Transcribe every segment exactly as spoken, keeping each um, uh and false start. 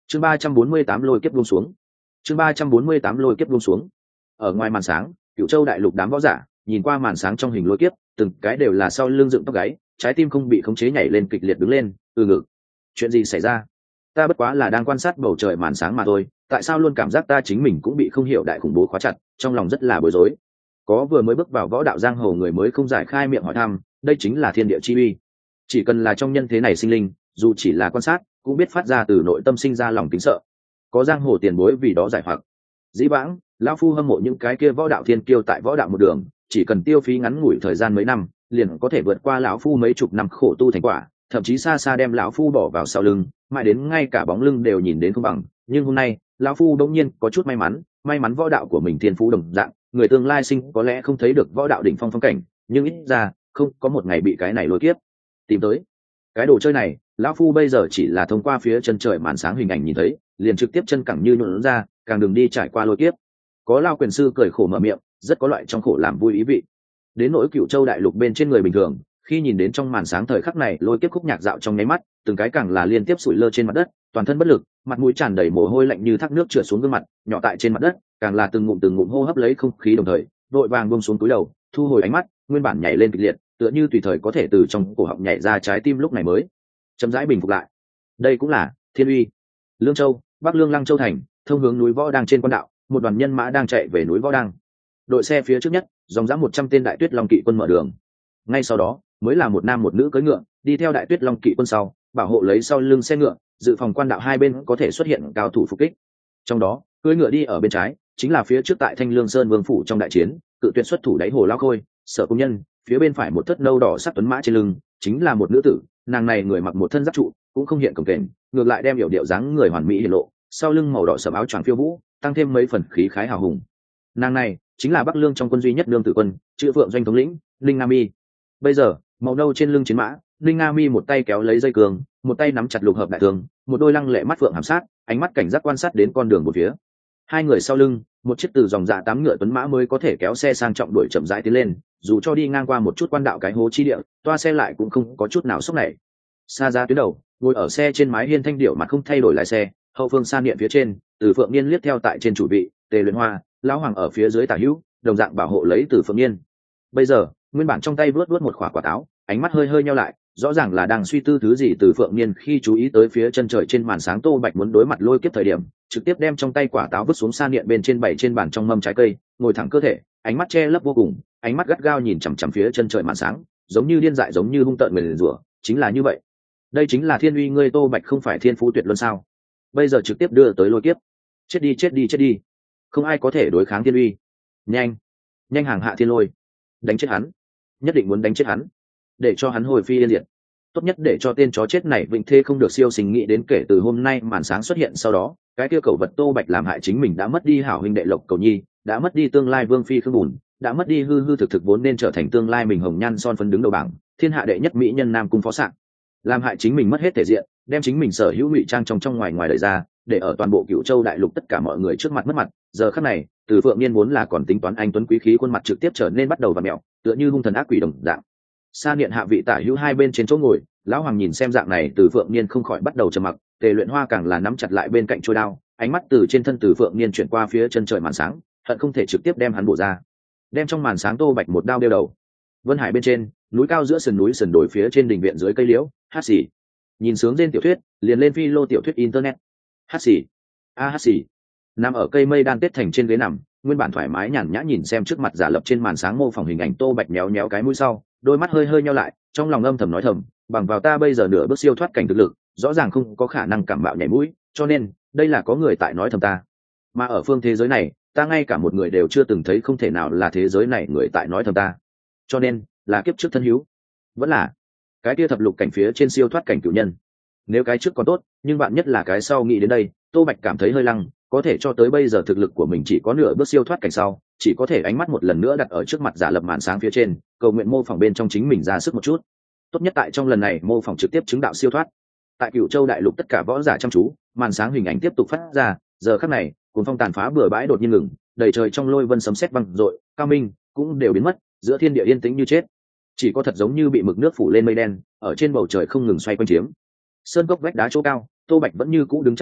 chương ba trăm bốn mươi tám lôi kiếp buông xuống. chương ba trăm bốn mươi tám lôi kiếp buông xuống. Ở ngoài màn sáng, Cửu Châu đại lục đám võ giả nhìn qua màn sáng trong hình lôi kiếp, từng cái đều là sau lưng dựng tóc gáy, trái tim không bị khống chế nhảy lên kịch liệt đứng lên. Ừ ngực, chuyện gì xảy ra? Ta bất quá là đang quan sát bầu trời màn sáng mà thôi, tại sao luôn cảm giác ta chính mình cũng bị không hiểu đại khủng bố khóa chặt, trong lòng rất là bối rối. Có vừa mới bước vào võ đạo giang hồ người mới không giải khai miệng hỏi thăm, đây chính là thiên địa chi uy. Chỉ cần là trong nhân thế này sinh linh, dù chỉ là quan sát, cũng biết phát ra từ nội tâm sinh ra lòng kính sợ. Có giang hồ tiền bối vì đó giải hoặc. Dĩ vãng, lão phu hâm mộ những cái kia võ đạo thiên kiêu tại võ đạo một đường, chỉ cần tiêu phí ngắn ngủi thời gian mấy năm, liền có thể vượt qua lão phu mấy chục năm khổ tu thành quả, thậm chí xa xa đem lão phu bỏ vào sau lưng, mãi đến ngay cả bóng lưng đều nhìn đến không bằng. Nhưng hôm nay, lão phu đột nhiên có chút may mắn, may mắn võ đạo của mình thiên phú đồng dạng, người tương lai sinh có lẽ không thấy được võ đạo đỉnh phong phong cảnh, nhưng ít ra không có một ngày bị cái này lôi kiếp tìm tới. Cái đồ chơi này, lão phu bây giờ chỉ là thông qua phía chân trời màn sáng hình ảnh nhìn thấy, liền trực tiếp chân cẳng như nhuộn ra, càng đừng đi trải qua lôi kiếp. Có lao quyền sư cười khổ mở miệng, rất có loại trong khổ làm vui ý vị. Đến nỗi Cửu Châu đại lục bên trên người bình thường, khi nhìn đến trong màn sáng thời khắc này lôi kiếp khúc nhạc dạo trong nháy mắt, từng cái càng là liên tiếp sủi lơ trên mặt đất, toàn thân bất lực, mặt mũi tràn đầy mồ hôi lạnh như thác nước trượt xuống gương mặt, nhỏ tại trên mặt đất, càng là từng ngụm từng ngụm hô hấp lấy không khí đồng thời, vội vàng buông xuống túi đầu, thu hồi ánh mắt, nguyên bản nhảy lên kịch liệt, tựa như tùy thời có thể từ trong cổ họng nhảy ra trái tim lúc này mới chậm rãi bình phục lại. Đây cũng là thiên uy. Lương Châu, Bắc Lương Lăng Châu thành, thông hướng núi Võ đang trên quan đạo, một đoàn nhân mã đang chạy về núi Võ đang. Đội xe phía trước nhất, dòng dã một trăm tên đại tuyết long kỵ quân mở đường. Ngay sau đó, mới là một nam một nữ cưỡi ngựa, đi theo đại tuyết long kỵ quân sau, bảo hộ lấy sau lưng xe ngựa, dự phòng quan đạo hai bên có thể xuất hiện cao thủ phục kích. Trong đó, cưỡi ngựa đi ở bên trái, chính là phía trước tại Thanh Lương Sơn Vương phủ trong đại chiến, cự tuyệt xuất thủ đáy hồ lao khôi, Sở công nhân, phía bên phải một thất nâu đỏ sắc tuấn mã trên lưng, chính là một nữ tử, nàng này người mặc một thân giáp trụ, cũng không hiện cồng kềnh, ngược lại đem biểu điệu dáng người hoàn mỹ hiển lộ, sau lưng màu đỏ sẫm áo choàng phiêu vũ, tăng thêm mấy phần khí khái hào hùng. Nàng này chính là Bắc Lương trong quân duy nhất lương tử quân, chữ Phượng doanh thống lĩnh, Linh Nga Mi. Bây giờ, màu nâu trên lưng chiến mã, Linh Nga Mi một tay kéo lấy dây cương, một tay nắm chặt lục hợp đại thương, một đôi lăng lệ mắt phượng hàm sát, ánh mắt cảnh giác quan sát đến con đường một phía. Hai người sau lưng, một chiếc từ dòng dạ tám ngựa tuấn mã mới có thể kéo xe sang trọng đuổi chậm rãi tiến lên, dù cho đi ngang qua một chút quan đạo cái hố chi địa, toa xe lại cũng không có chút nào sốc nảy. Xa ra tuyến đầu, ngồi ở xe trên mái hiên thanh điệu mặt không thay đổi lái xe, hậu phương san điện phía trên, Từ Phượng Niên liếc theo tại trên chủ vị, Tề Luyện Hoa, lão hoàng ở phía dưới tả hữu, đồng dạng bảo hộ lấy Từ Phượng Niên. Bây giờ, nguyên bản trong tay vớt vớt một quả quả táo, ánh mắt hơi hơi nheo lại, rõ ràng là đang suy tư thứ gì. Từ Phượng Niên khi chú ý tới phía chân trời trên màn sáng Tô Bạch muốn đối mặt lôi kiếp thời điểm, trực tiếp đem trong tay quả táo vứt xuống san điện bên trên bảy trên bàn trong mâm trái cây, ngồi thẳng cơ thể, ánh mắt che lấp vô cùng, ánh mắt gắt gao nhìn chằm chằm phía chân trời màn sáng, giống như điên dại, giống như hung tợn người rủa, chính là như vậy. Đây chính là thiên uy ngươi Tô Bạch, không phải thiên phú tuyệt luân sao? Bây giờ trực tiếp đưa tới lôi kiếp, chết đi chết đi chết đi, không ai có thể đối kháng thiên uy. Nhanh, nhanh hàng hạ thiên lôi, đánh chết hắn, nhất định muốn đánh chết hắn, để cho hắn hồi phi yên diệt. Tốt nhất để cho tên chó chết này vĩnh thế không được siêu sinh. Nghĩ đến kể từ hôm nay màn sáng xuất hiện sau đó, cái kia cầu vật Tô Bạch làm hại chính mình, đã mất đi hảo huynh đệ Lộc Cầu Nhi, đã mất đi tương lai vương phi Khương Bùn, đã mất đi hư hư thực thực vốn nên trở thành tương lai mình hồng nhan son phấn đứng đầu bảng thiên hạ đệ nhất mỹ nhân Nam Cung Phó Sạng, làm hại chính mình mất hết thể diện, đem chính mình sở hữu ngụy trang trong trong ngoài ngoài đẩy ra, để ở toàn bộ Cửu Châu đại lục tất cả mọi người trước mặt mất mặt. Giờ khắc này, Từ Phượng Niên vốn là còn tính toán anh tuấn quý khí khuôn mặt trực tiếp trở nên bắt đầu và mẹo, tựa như hung thần ác quỷ đồng dạng. Sa Niệm hạ vị tả hữu hai bên trên chỗ ngồi, lão hoàng nhìn xem dạng này, Từ Phượng Niên không khỏi bắt đầu trầm mặc. Tề Luyện Hoa càng là nắm chặt lại bên cạnh trôi đao, ánh mắt từ trên thân Từ Phượng Niên chuyển qua phía chân trời màn sáng, hận không thể trực tiếp đem hắn bổ ra, đem trong màn sáng Tô Bạch một đao đeo đầu. Vân Hải bên trên, núi cao giữa sườn núi sườn đồi phía trên đình viện dưới cây liễu, hát xì nhìn sướng trên tiểu thuyết, liền lên phi lô tiểu thuyết internet. Hát xì a hát xì nằm ở cây mây đan tết thành trên ghế nằm, nguyên bản thoải mái nhàn nhã nhìn xem trước mặt giả lập trên màn sáng mô phỏng hình ảnh Tô Bạch, méo méo cái mũi sau, đôi mắt hơi hơi nheo lại, trong lòng âm thầm nói thầm, bằng vào ta bây giờ nửa bước siêu thoát cảnh thực lực, rõ ràng không có khả năng cảm bạo nhảy mũi, cho nên đây là có người tại nói thầm ta. Mà ở phương thế giới này, ta ngay cả một người đều chưa từng thấy, không thể nào là thế giới này người tại nói thầm ta, cho nên là kiếp trước thân hữu, vẫn là cái kia thập lục cảnh phía trên siêu thoát cảnh cửu nhân. Nếu cái trước còn tốt, nhưng bạn nhất là cái sau. Nghĩ đến đây, Tô Bạch cảm thấy hơi lăng, có thể cho tới bây giờ thực lực của mình chỉ có nửa bước siêu thoát cảnh sau, chỉ có thể ánh mắt một lần nữa đặt ở trước mặt giả lập màn sáng phía trên, cầu nguyện mô phỏng bên trong chính mình ra sức một chút. Tốt nhất tại trong lần này mô phỏng trực tiếp chứng đạo siêu thoát. Tại Cửu Châu đại lục tất cả võ giả chăm chú, màn sáng hình ảnh tiếp tục phát ra. Giờ khắc này, cuồng phong tàn phá bừa bãi đột nhiên ngừng, đầy trời trong lôi vân sấm sét vang dội, cao minh cũng đều biến mất, giữa thiên địa yên tĩnh như chết, chỉ có thật giống như bị mực nước phủ lên mây đen, ở trên bầu trời không ngừng xoay quanh chiếm. Sơn cốc vách đá chỗ cao, Tô Bạch vẫn như cũ đứng chắp tay,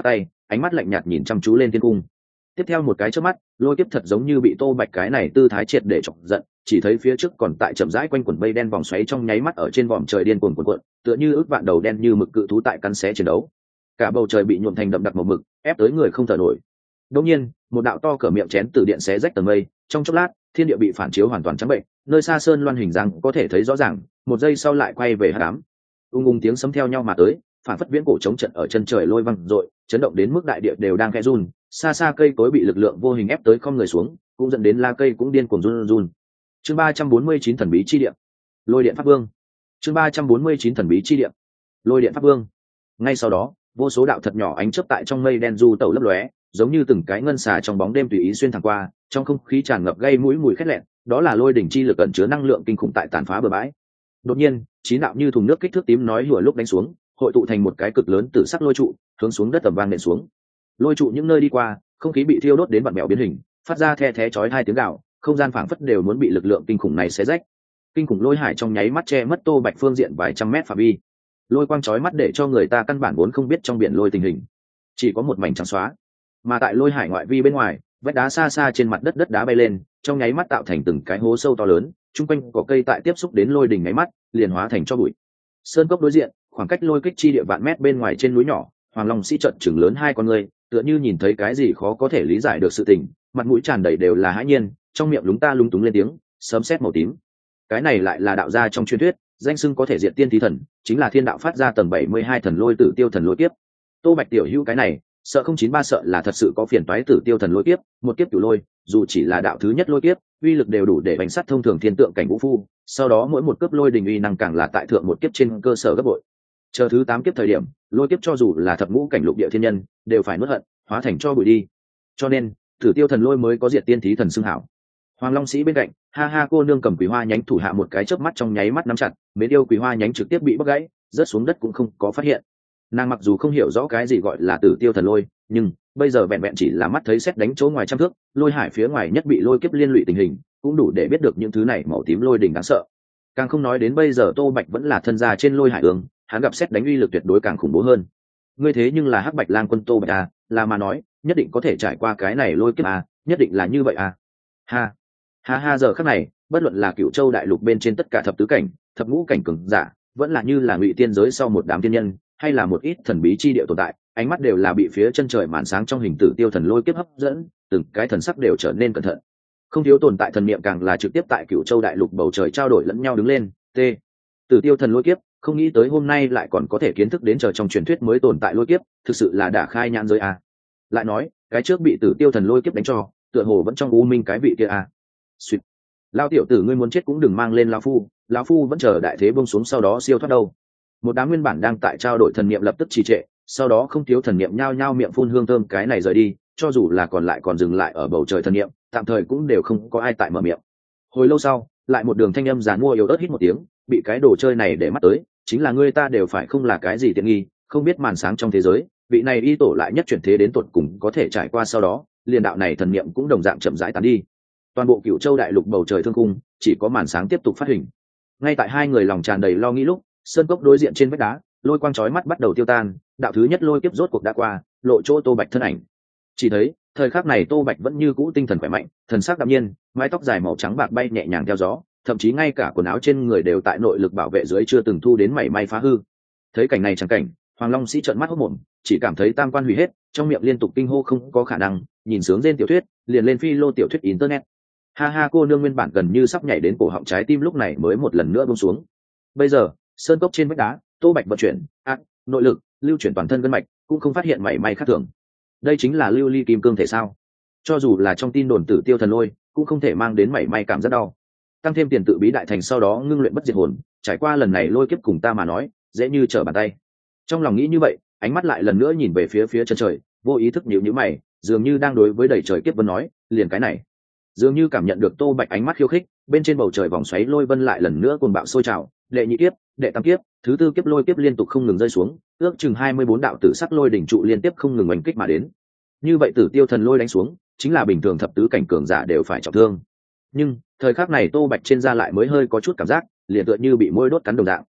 ánh mắt lạnh nhạt nhìn chăm chú lên thiên cung. Tiếp theo một cái chớp mắt, lôi kiếp thật giống như bị Tô Bạch cái này tư thái triệt để chọc giận, chỉ thấy phía trước còn tại chậm rãi quanh quẩn mây đen vòng xoáy trong nháy mắt ở trên vòm trời điên cuồng cuộn cuộn, tựa như ước vạn đầu đen như mực cự thú tại cắn xé chiến đấu. Cả bầu trời bị nhuộm thành đậm đặc màu mực, ép tới người không thở nổi. Đột nhiên, một đạo to cỡ miệng chén từ điện xé rách tầng mây, trong chốc lát, thiên địa bị phản chiếu hoàn toàn trắng bệnh, nơi xa sơn loan hình dáng có thể thấy rõ ràng, một giây sau lại quay về hắc ám. Ung ung tiếng sấm theo nhau mà tới, phản phất viễn cổ chống trận ở chân trời lôi văng dội, chấn động đến mức đại địa đều đang khẽ run, xa xa cây cối bị lực lượng vô hình ép tới không người xuống, cũng dẫn đến la cây cũng điên cuồng run run. Chương ba trăm bốn mươi chín thần bí chi địa. Lôi điện pháp vương. Chương ba trăm bốn mươi chín thần bí chi địa. Lôi điện pháp vương. Ngay sau đó, vô số đạo thật nhỏ ánh chớp tại trong mây đen du tẩu lấp lóe, giống như từng cái ngân xà trong bóng đêm tùy ý xuyên thẳng qua, trong không khí tràn ngập gây mũi mùi khét lẹn, đó là lôi đỉnh chi lực ẩn chứa năng lượng kinh khủng tại tàn phá bờ bãi. Đột nhiên, chín đạo như thùng nước kích thước tím nói lùa lúc đánh xuống, hội tụ thành một cái cực lớn tử sắc lôi trụ, hướng xuống đất tầm vang nện xuống. Lôi trụ những nơi đi qua, không khí bị thiêu đốt đến vặn mèo biến hình, phát ra the thé chói hai tiếng gào, không gian phảng phất đều muốn bị lực lượng kinh khủng này xé rách. Kinh khủng lôi hải trong nháy mắt che mất Tô Bạch phương diện vài trăm mét phạm vi. Lôi quang chói mắt để cho người ta căn bản vốn không biết trong biển lôi tình hình, chỉ có một mảnh trắng xóa. Mà tại lôi hải ngoại vi bên ngoài, vách đá xa xa trên mặt đất đất đá bay lên, trong nháy mắt tạo thành từng cái hố sâu to lớn, chung quanh có cây tại tiếp xúc đến lôi đỉnh nháy mắt, liền hóa thành cho bụi. Sơn cốc đối diện, khoảng cách lôi kích chi địa vạn mét bên ngoài trên núi nhỏ, Hoàng Long Sĩ trợn trừng lớn hai con người, tựa như nhìn thấy cái gì khó có thể lý giải được sự tình, mặt mũi tràn đầy đều là hãi nhiên, trong miệng lúng ta lúng túng lên tiếng, sấm sét màu tím. Cái này lại là đạo gia trong truyền thuyết, danh xưng có thể diệt tiên thí thần, chính là thiên đạo phát ra tầng bảy mươi hai thần lôi tử tiêu thần lôi kiếp. Tô Bạch tiểu hữu cái này, sợ không chín ba sợ là thật sự có phiền toái tử tiêu thần lôi kiếp, một kiếp cửu lôi, dù chỉ là đạo thứ nhất lôi kiếp, uy lực đều đủ để bánh sắt thông thường thiên tượng cảnh vũ phu, sau đó mỗi một cấp lôi đình uy năng càng là tại thượng một kiếp trên cơ sở gấp bội. Chờ thứ tám kiếp thời điểm, lôi kiếp cho dù là thập ngũ cảnh lục địa thiên nhân, đều phải nuốt hận, hóa thành cho bụi đi. Cho nên, tử tiêu thần lôi mới có diệt tiên thí thần xưng hảo. Hoàng Long Sĩ bên cạnh, ha ha cô nương cầm quý hoa nhánh thủ hạ một cái chớp mắt trong nháy mắt nắm chặt, mến yêu quý hoa nhánh trực tiếp bị bóc gãy, rớt xuống đất cũng không có phát hiện. Nàng mặc dù không hiểu rõ cái gì gọi là tử tiêu thần lôi, nhưng bây giờ vẹn vẹn chỉ là mắt thấy xét đánh chỗ ngoài trăm thước, lôi hải phía ngoài nhất bị lôi kiếp liên lụy tình hình, cũng đủ để biết được những thứ này màu tím lôi đỉnh đáng sợ. Càng không nói đến bây giờ Tô Bạch vẫn là thân gia trên lôi hải ương, hắn gặp xét đánh uy lực tuyệt đối càng khủng bố hơn. Ngươi thế nhưng là Hắc Bạch Lang quân Tô Bạch à, là mà nói, nhất định có thể trải qua cái này lôi kiếp à, nhất định là như vậy à. Ha, ha ha giờ khắc này, bất luận là Cửu Châu đại lục bên trên tất cả thập tứ cảnh, thập ngũ cảnh cường giả, vẫn là như là ngụy tiên giới sau một đám tiên nhân, hay là một ít thần bí chi địa tồn tại, ánh mắt đều là bị phía chân trời màn sáng trong hình tử tiêu thần lôi kiếp hấp dẫn, từng cái thần sắc đều trở nên cẩn thận. Không thiếu tồn tại thần niệm càng là trực tiếp tại Cửu Châu đại lục bầu trời trao đổi lẫn nhau đứng lên. T. Tử tiêu thần lôi kiếp, không nghĩ tới hôm nay lại còn có thể kiến thức đến chờ trong truyền thuyết mới tồn tại lôi kiếp, thực sự là đả khai nhãn giới a. Lại nói, cái trước bị tử tiêu thần lôi kiếp đánh cho, tựa hồ vẫn trong u minh cái vị kia a. Xuyệt. Lao tiểu tử ngươi muốn chết cũng đừng mang lên lão phu, lão phu vẫn chờ đại thế buông xuống sau đó siêu thoát đâu. Một đám nguyên bản đang tại trao đổi thần niệm lập tức trì trệ, sau đó không thiếu thần niệm nhao nhao miệng phun hương thơm cái này rời đi, cho dù là còn lại còn dừng lại ở bầu trời thần niệm, tạm thời cũng đều không có ai tại mở miệng. Hồi lâu sau, lại một đường thanh âm giàn mua yếu ớt hít một tiếng, bị cái đồ chơi này để mắt tới, chính là ngươi ta đều phải không là cái gì tiện nghi, không biết màn sáng trong thế giới, vị này y tổ lại nhất chuyển thế đến tột cùng có thể trải qua sau đó, liền đạo này thần niệm cũng đồng dạng chậm rãi tán đi. Toàn bộ Cửu Châu đại lục bầu trời thương cung, chỉ có màn sáng tiếp tục phát hình. Ngay tại hai người lòng tràn đầy lo nghĩ lúc, sơn cốc đối diện trên vách đá, lôi quang chói mắt bắt đầu tiêu tan, đạo thứ nhất lôi kiếp rốt cuộc đã qua, lộ chỗ Tô Bạch thân ảnh. Chỉ thấy, thời khắc này Tô Bạch vẫn như cũ tinh thần khỏe mạnh, thần sắc đạm nhiên, mái tóc dài màu trắng bạc bay nhẹ nhàng theo gió, thậm chí ngay cả quần áo trên người đều tại nội lực bảo vệ dưới chưa từng thu đến mảy may phá hư. Thấy cảnh này chẳng cảnh, Hoàng Long Sĩ trợn mắt hốt mồm, chỉ cảm thấy tam quan hủy hết, trong miệng liên tục kinh hô không có khả năng, nhìn sướng trên tiểu thuyết, liền lên phi lô tiểu thuyết internet. Ha ha cô nương nguyên bản gần như sắp nhảy đến cổ họng trái tim lúc này mới một lần nữa buông xuống. Bây giờ, sơn cốc trên vách đá, Tô Bạch vận chuyển, ác, nội lực, lưu chuyển toàn thân gân mạch, cũng không phát hiện mảy may khác thường. Đây chính là lưu ly kim cương thể sao? Cho dù là trong tin đồn tử tiêu thần lôi, cũng không thể mang đến mảy may cảm giác đau. Tăng thêm tiền tự bí đại thành sau đó ngưng luyện bất diệt hồn, trải qua lần này lôi kiếp cùng ta mà nói, dễ như trở bàn tay. Trong lòng nghĩ như vậy, ánh mắt lại lần nữa nhìn về phía phía chân trời, vô ý thức nhíu nhíu mày, dường như đang đối với đầy trời kiếp vân nói, liền cái này. Dường như cảm nhận được Tô Bạch ánh mắt khiêu khích, bên trên bầu trời vòng xoáy lôi vân lại lần nữa cuồng bạo sôi trào, đệ nhị kiếp, đệ tam kiếp, thứ tư kiếp lôi kiếp liên tục không ngừng rơi xuống, ước chừng hai mươi bốn đạo tử sắc lôi đỉnh trụ liên tiếp không ngừng oanh kích mà đến. Như vậy tử tiêu thần lôi đánh xuống, chính là bình thường thập tứ cảnh cường giả đều phải trọng thương. Nhưng, thời khắc này Tô Bạch trên da lại mới hơi có chút cảm giác, liền tựa như bị môi đốt cắn đồng dạng.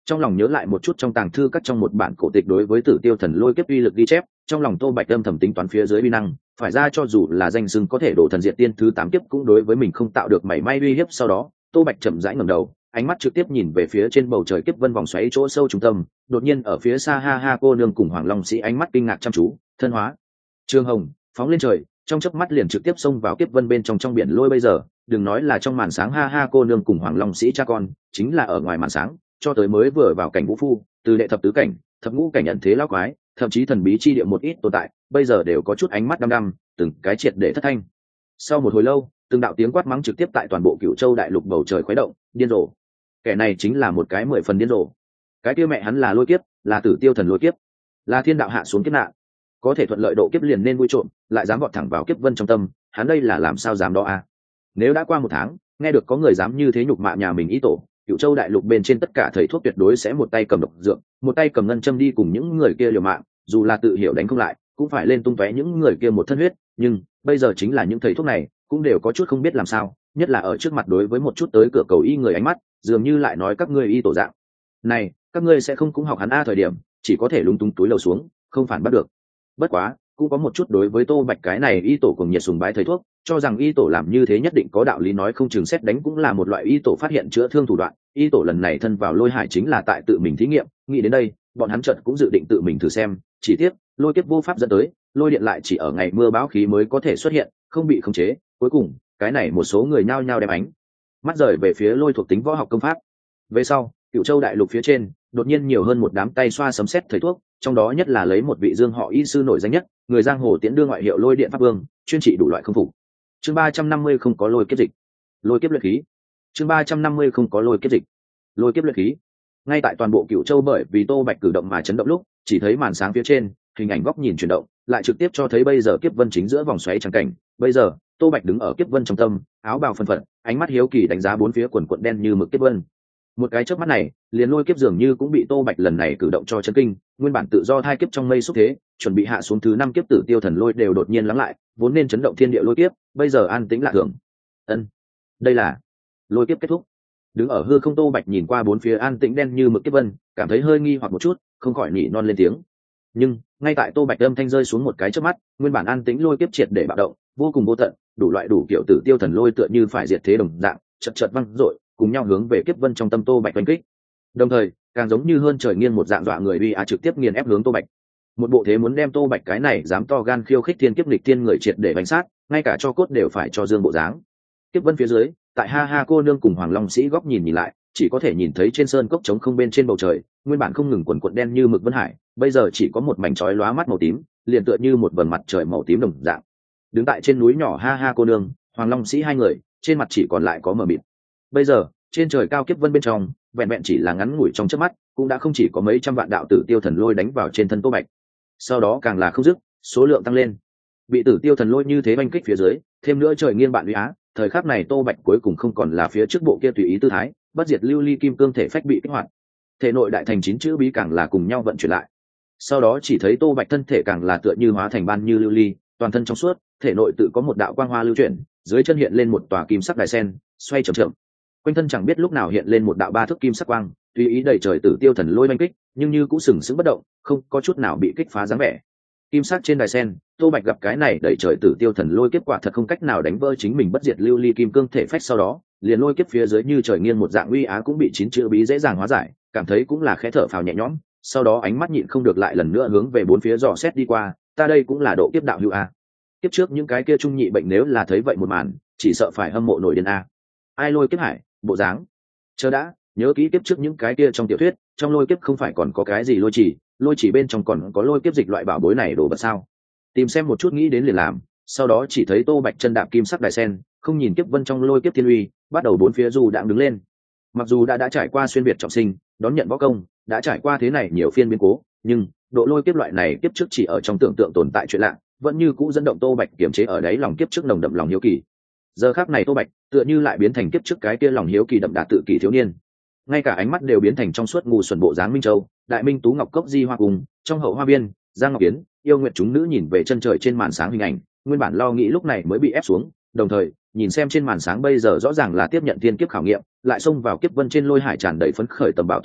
trong lòng nhớ lại một chút trong tàng thư các trong một bản cổ tịch đối với tử tiêu thần lôi kiếp uy lực ghi chép, trong lòng Tô Bạch âm thầm tính toán phía dưới uy năng, phải ra cho dù là danh xưng có thể đổ thần diệt tiên thứ tám kiếp cũng đối với mình không tạo được mảy may uy hiếp. Sau đó Tô Bạch chậm rãi ngẩng đầu, ánh mắt trực tiếp nhìn về phía trên bầu trời kiếp vân vòng xoáy chỗ sâu trung tâm, đột nhiên ở phía xa ha ha cô nương cùng Hoàng Long Sĩ ánh mắt kinh ngạc chăm chú, thân hóa trường hồng phóng lên trời, trong chớp mắt liền trực tiếp xông vào kiếp vân bên trong trong biển lôi. Bây giờ đừng nói là trong màn sáng ha ha cô nương cùng Hoàng Long Sĩ cha con, chính là ở ngoài màn sáng cho tới mới vừa vào cảnh vũ phu, từ đệ thập tứ cảnh thập ngũ cảnh nhận thế lão quái, thậm chí thần bí chi địa một ít tồn tại, bây giờ đều có chút ánh mắt đăm đăm, từng cái triệt để thất thanh. Sau một hồi lâu, từng đạo tiếng quát mắng trực tiếp tại toàn bộ Cửu Châu đại lục bầu trời khuấy động, điên rồ. Kẻ này chính là một cái mười phần điên rồ. Cái kia mẹ hắn là lôi kiếp, là tử tiêu thần lôi kiếp, là thiên đạo hạ xuống kiếp nạn, có thể thuận lợi độ kiếp liền nên vui trộm, lại dám vọt thẳng vào kiếp vân trong tâm, hắn đây là làm sao dám đó à? Nếu đã qua một tháng, nghe được có người dám như thế nhục mạ nhà mình ý tổ, Cửu Châu đại lục bên trên tất cả thầy thuốc tuyệt đối sẽ một tay cầm độc dược, một tay cầm ngân châm đi cùng những người kia liều mạng, dù là tự hiểu đánh không lại, cũng phải lên tung tóe những người kia một thân huyết. Nhưng bây giờ chính là những thầy thuốc này cũng đều có chút không biết làm sao, nhất là ở trước mặt đối với một chút tới cửa cầu y người ánh mắt, dường như lại nói các ngươi y tổ dạng này, các ngươi sẽ không cũng học hắn a thời điểm, chỉ có thể lúng túng túi lầu xuống, không phản bắt được. Bất quá cũng có một chút đối với Tô Bạch cái này y tổ cùng nhiệt sùng bái thầy thuốc, cho rằng y tổ làm như thế nhất định có đạo lý, nói không chừng xét đánh cũng là một loại y tổ phát hiện chữa thương thủ đoạn. Y tổ lần này thân vào lôi hải chính là tại tự mình thí nghiệm, nghĩ đến đây bọn hắn chợt cũng dự định tự mình thử xem, chỉ tiếc lôi kiếp vô pháp dẫn tới, lôi điện lại chỉ ở ngày mưa bão khí mới có thể xuất hiện, không bị khống chế. Cuối cùng cái này một số người nhao nhao đem ánh mắt rời về phía lôi thuộc tính võ học công pháp. Về sau Cửu Châu đại lục phía trên đột nhiên nhiều hơn một đám tay xoa sấm sét thầy thuốc, trong đó nhất là lấy một vị Dương họ y sư nổi danh nhất, người giang hồ tiễn đưa ngoại hiệu lôi điện pháp vương, chuyên trị đủ loại không phục. Chương ba trăm năm mươi không có lôi kiếp dịch, lôi kiếp luyện khí. Chương ba trăm năm mươi không có lôi kiếp dịch, lôi kiếp luyện khí. Ngay tại toàn bộ Cửu Châu bởi vì Tô Bạch cử động mà chấn động lúc, chỉ thấy màn sáng phía trên hình ảnh góc nhìn chuyển động, lại trực tiếp cho thấy bây giờ kiếp vân chính giữa vòng xoáy trắng cảnh. Bây giờ Tô Bạch đứng ở kiếp vân trong tâm, áo bào phân phật, ánh mắt hiếu kỳ đánh giá bốn phía quần quần đen như mực kiếp vân. Một cái chớp mắt này, liền lôi kiếp dường như cũng bị Tô Bạch lần này cử động cho chấn kinh, nguyên bản tự do thai kiếp trong mây xúc thế, chuẩn bị hạ xuống thứ năm kiếp tử tiêu thần lôi đều đột nhiên lắng lại, vốn nên chấn động thiên địa lôi kiếp, bây giờ an tĩnh lạ thường. Ân, đây là lôi kiếp kết thúc. Đứng ở hư không Tô Bạch nhìn qua bốn phía an tĩnh đen như mực kiếp vân, cảm thấy hơi nghi hoặc một chút, không khỏi nỉ non lên tiếng. Nhưng ngay tại Tô Bạch âm thanh rơi xuống một cái chớp mắt, nguyên bản an tĩnh lôi kiếp triệt để bạo động, vô cùng vô tận, đủ loại đủ kiểu tử tiêu thần lôi tựa như phải diệt thế đồng dạng, chật chật văng dội, cùng nhau hướng về kiếp vân trong tâm Tô Bạch đánh kích. Đồng thời càng giống như hơn trời nghiêng một dạng dọa người uy á trực tiếp nghiền ép hướng Tô Bạch. Một bộ thế muốn đem Tô Bạch cái này dám to gan khiêu khích thiên kiếp nghịch thiên người triệt để bánh sát, ngay cả cho cốt đều phải cho dương bộ dáng. Kiếp vân phía dưới, tại ha ha cô nương cùng Hoàng Long Sĩ góc nhìn nhìn lại, chỉ có thể nhìn thấy trên sơn cốc trống không bên trên bầu trời, nguyên bản không ngừng quần quần đen như mực vân hải, bây giờ chỉ có một mảnh chói lóa mắt màu tím, liền tựa như một vầng mặt trời màu tím đồng dạng. Đứng tại trên núi nhỏ ha ha cô nương, Hoàng Long Sĩ hai người, trên mặt chỉ còn lại có mờ mịt. Bây giờ trên trời cao kiếp vân bên trong, vẹn vẹn chỉ là ngắn ngủi trong chớp mắt, cũng đã không chỉ có mấy trăm vạn đạo tử tiêu thần lôi đánh vào trên thân Tô Bạch. Sau đó càng là không dứt, số lượng tăng lên. Bị tử tiêu thần lôi như thế oanh kích phía dưới, thêm nữa trời nghiêng bạn uy á, thời khắc này Tô Bạch cuối cùng không còn là phía trước bộ kia tùy ý tư thái, bất diệt lưu ly kim cương thể phách bị kích hoạt. Thể nội đại thành chín chữ bí càng là cùng nhau vận chuyển lại. Sau đó chỉ thấy Tô Bạch thân thể càng là tựa như hóa thành ban như lưu ly, toàn thân trong suốt, thể nội tự có một đạo quang hoa lưu chuyển, dưới chân hiện lên một tòa kim sắc đài sen, xoay chậm chậm. Quanh thân chẳng biết lúc nào hiện lên một đạo ba thước kim sắc quang, tùy ý đẩy trời tử tiêu thần lôi oanh kích, nhưng như cũng sừng sững bất động, không có chút nào bị kích phá dáng vẻ. Kim sắc trên đài sen, Tô Bạch gặp cái này đẩy trời tử tiêu thần lôi kiếp quả thật không cách nào đánh vỡ chính mình bất diệt lưu ly kim cương thể phách, sau đó liền lôi kiếp phía dưới như trời nghiêng một dạng uy á cũng bị chín chữ bí dễ dàng hóa giải, cảm thấy cũng là khẽ thở phào nhẹ nhõm. Sau đó ánh mắt nhịn không được lại lần nữa hướng về bốn phía dò xét đi qua, ta đây cũng là độ kiếp đạo hữu a. Kiếp trước những cái kia trung nhị bệnh nếu là thấy vậy một màn, chỉ sợ phải hâm mộ nổi điên a. Ai lôi kiếp hải, bộ dáng. Chờ đã, nhớ kỹ kiếp trước những cái kia trong tiểu thuyết, trong lôi kiếp không phải còn có cái gì lôi chỉ, lôi chỉ bên trong còn có lôi kiếp dịch loại bảo bối này đồ vật sao? Tìm xem một chút nghĩ đến liền làm. Sau đó chỉ thấy Tô Bạch chân đạp kim sắc đài sen, không nhìn kiếp vân trong lôi kiếp thiên uy, bắt đầu bốn phía dù đạm đứng lên. Mặc dù đã đã trải qua xuyên việt trọng sinh, đón nhận võ công, đã trải qua thế này nhiều phiên biến cố, nhưng độ lôi kiếp loại này kiếp trước chỉ ở trong tưởng tượng tồn tại chuyện lạ, vẫn như cũ dẫn động Tô Bạch kiềm chế ở đấy lòng kiếp trước nồng đậm lòng hiếu kỳ. Giờ khắc này Tô Bạch tựa như lại biến thành kiếp trước cái kia lòng hiếu kỳ đậm đà tự kỷ thiếu niên, ngay cả ánh mắt đều biến thành trong suốt ngu xuẩn bộ dáng Minh Châu, Đại Minh Tú Ngọc Cốc Di Hoa cùng trong hậu hoa biên, Giang Ngọc Yến, yêu nguyện chúng nữ nhìn về chân trời trên màn sáng hình ảnh, nguyên bản lo nghĩ lúc này mới bị ép xuống, đồng thời nhìn xem trên màn sáng bây giờ rõ ràng là tiếp nhận thiên kiếp khảo nghiệm, lại xông vào kiếp vân trên lôi hải tràn đầy phấn khởi tầm bão Tô Bạch,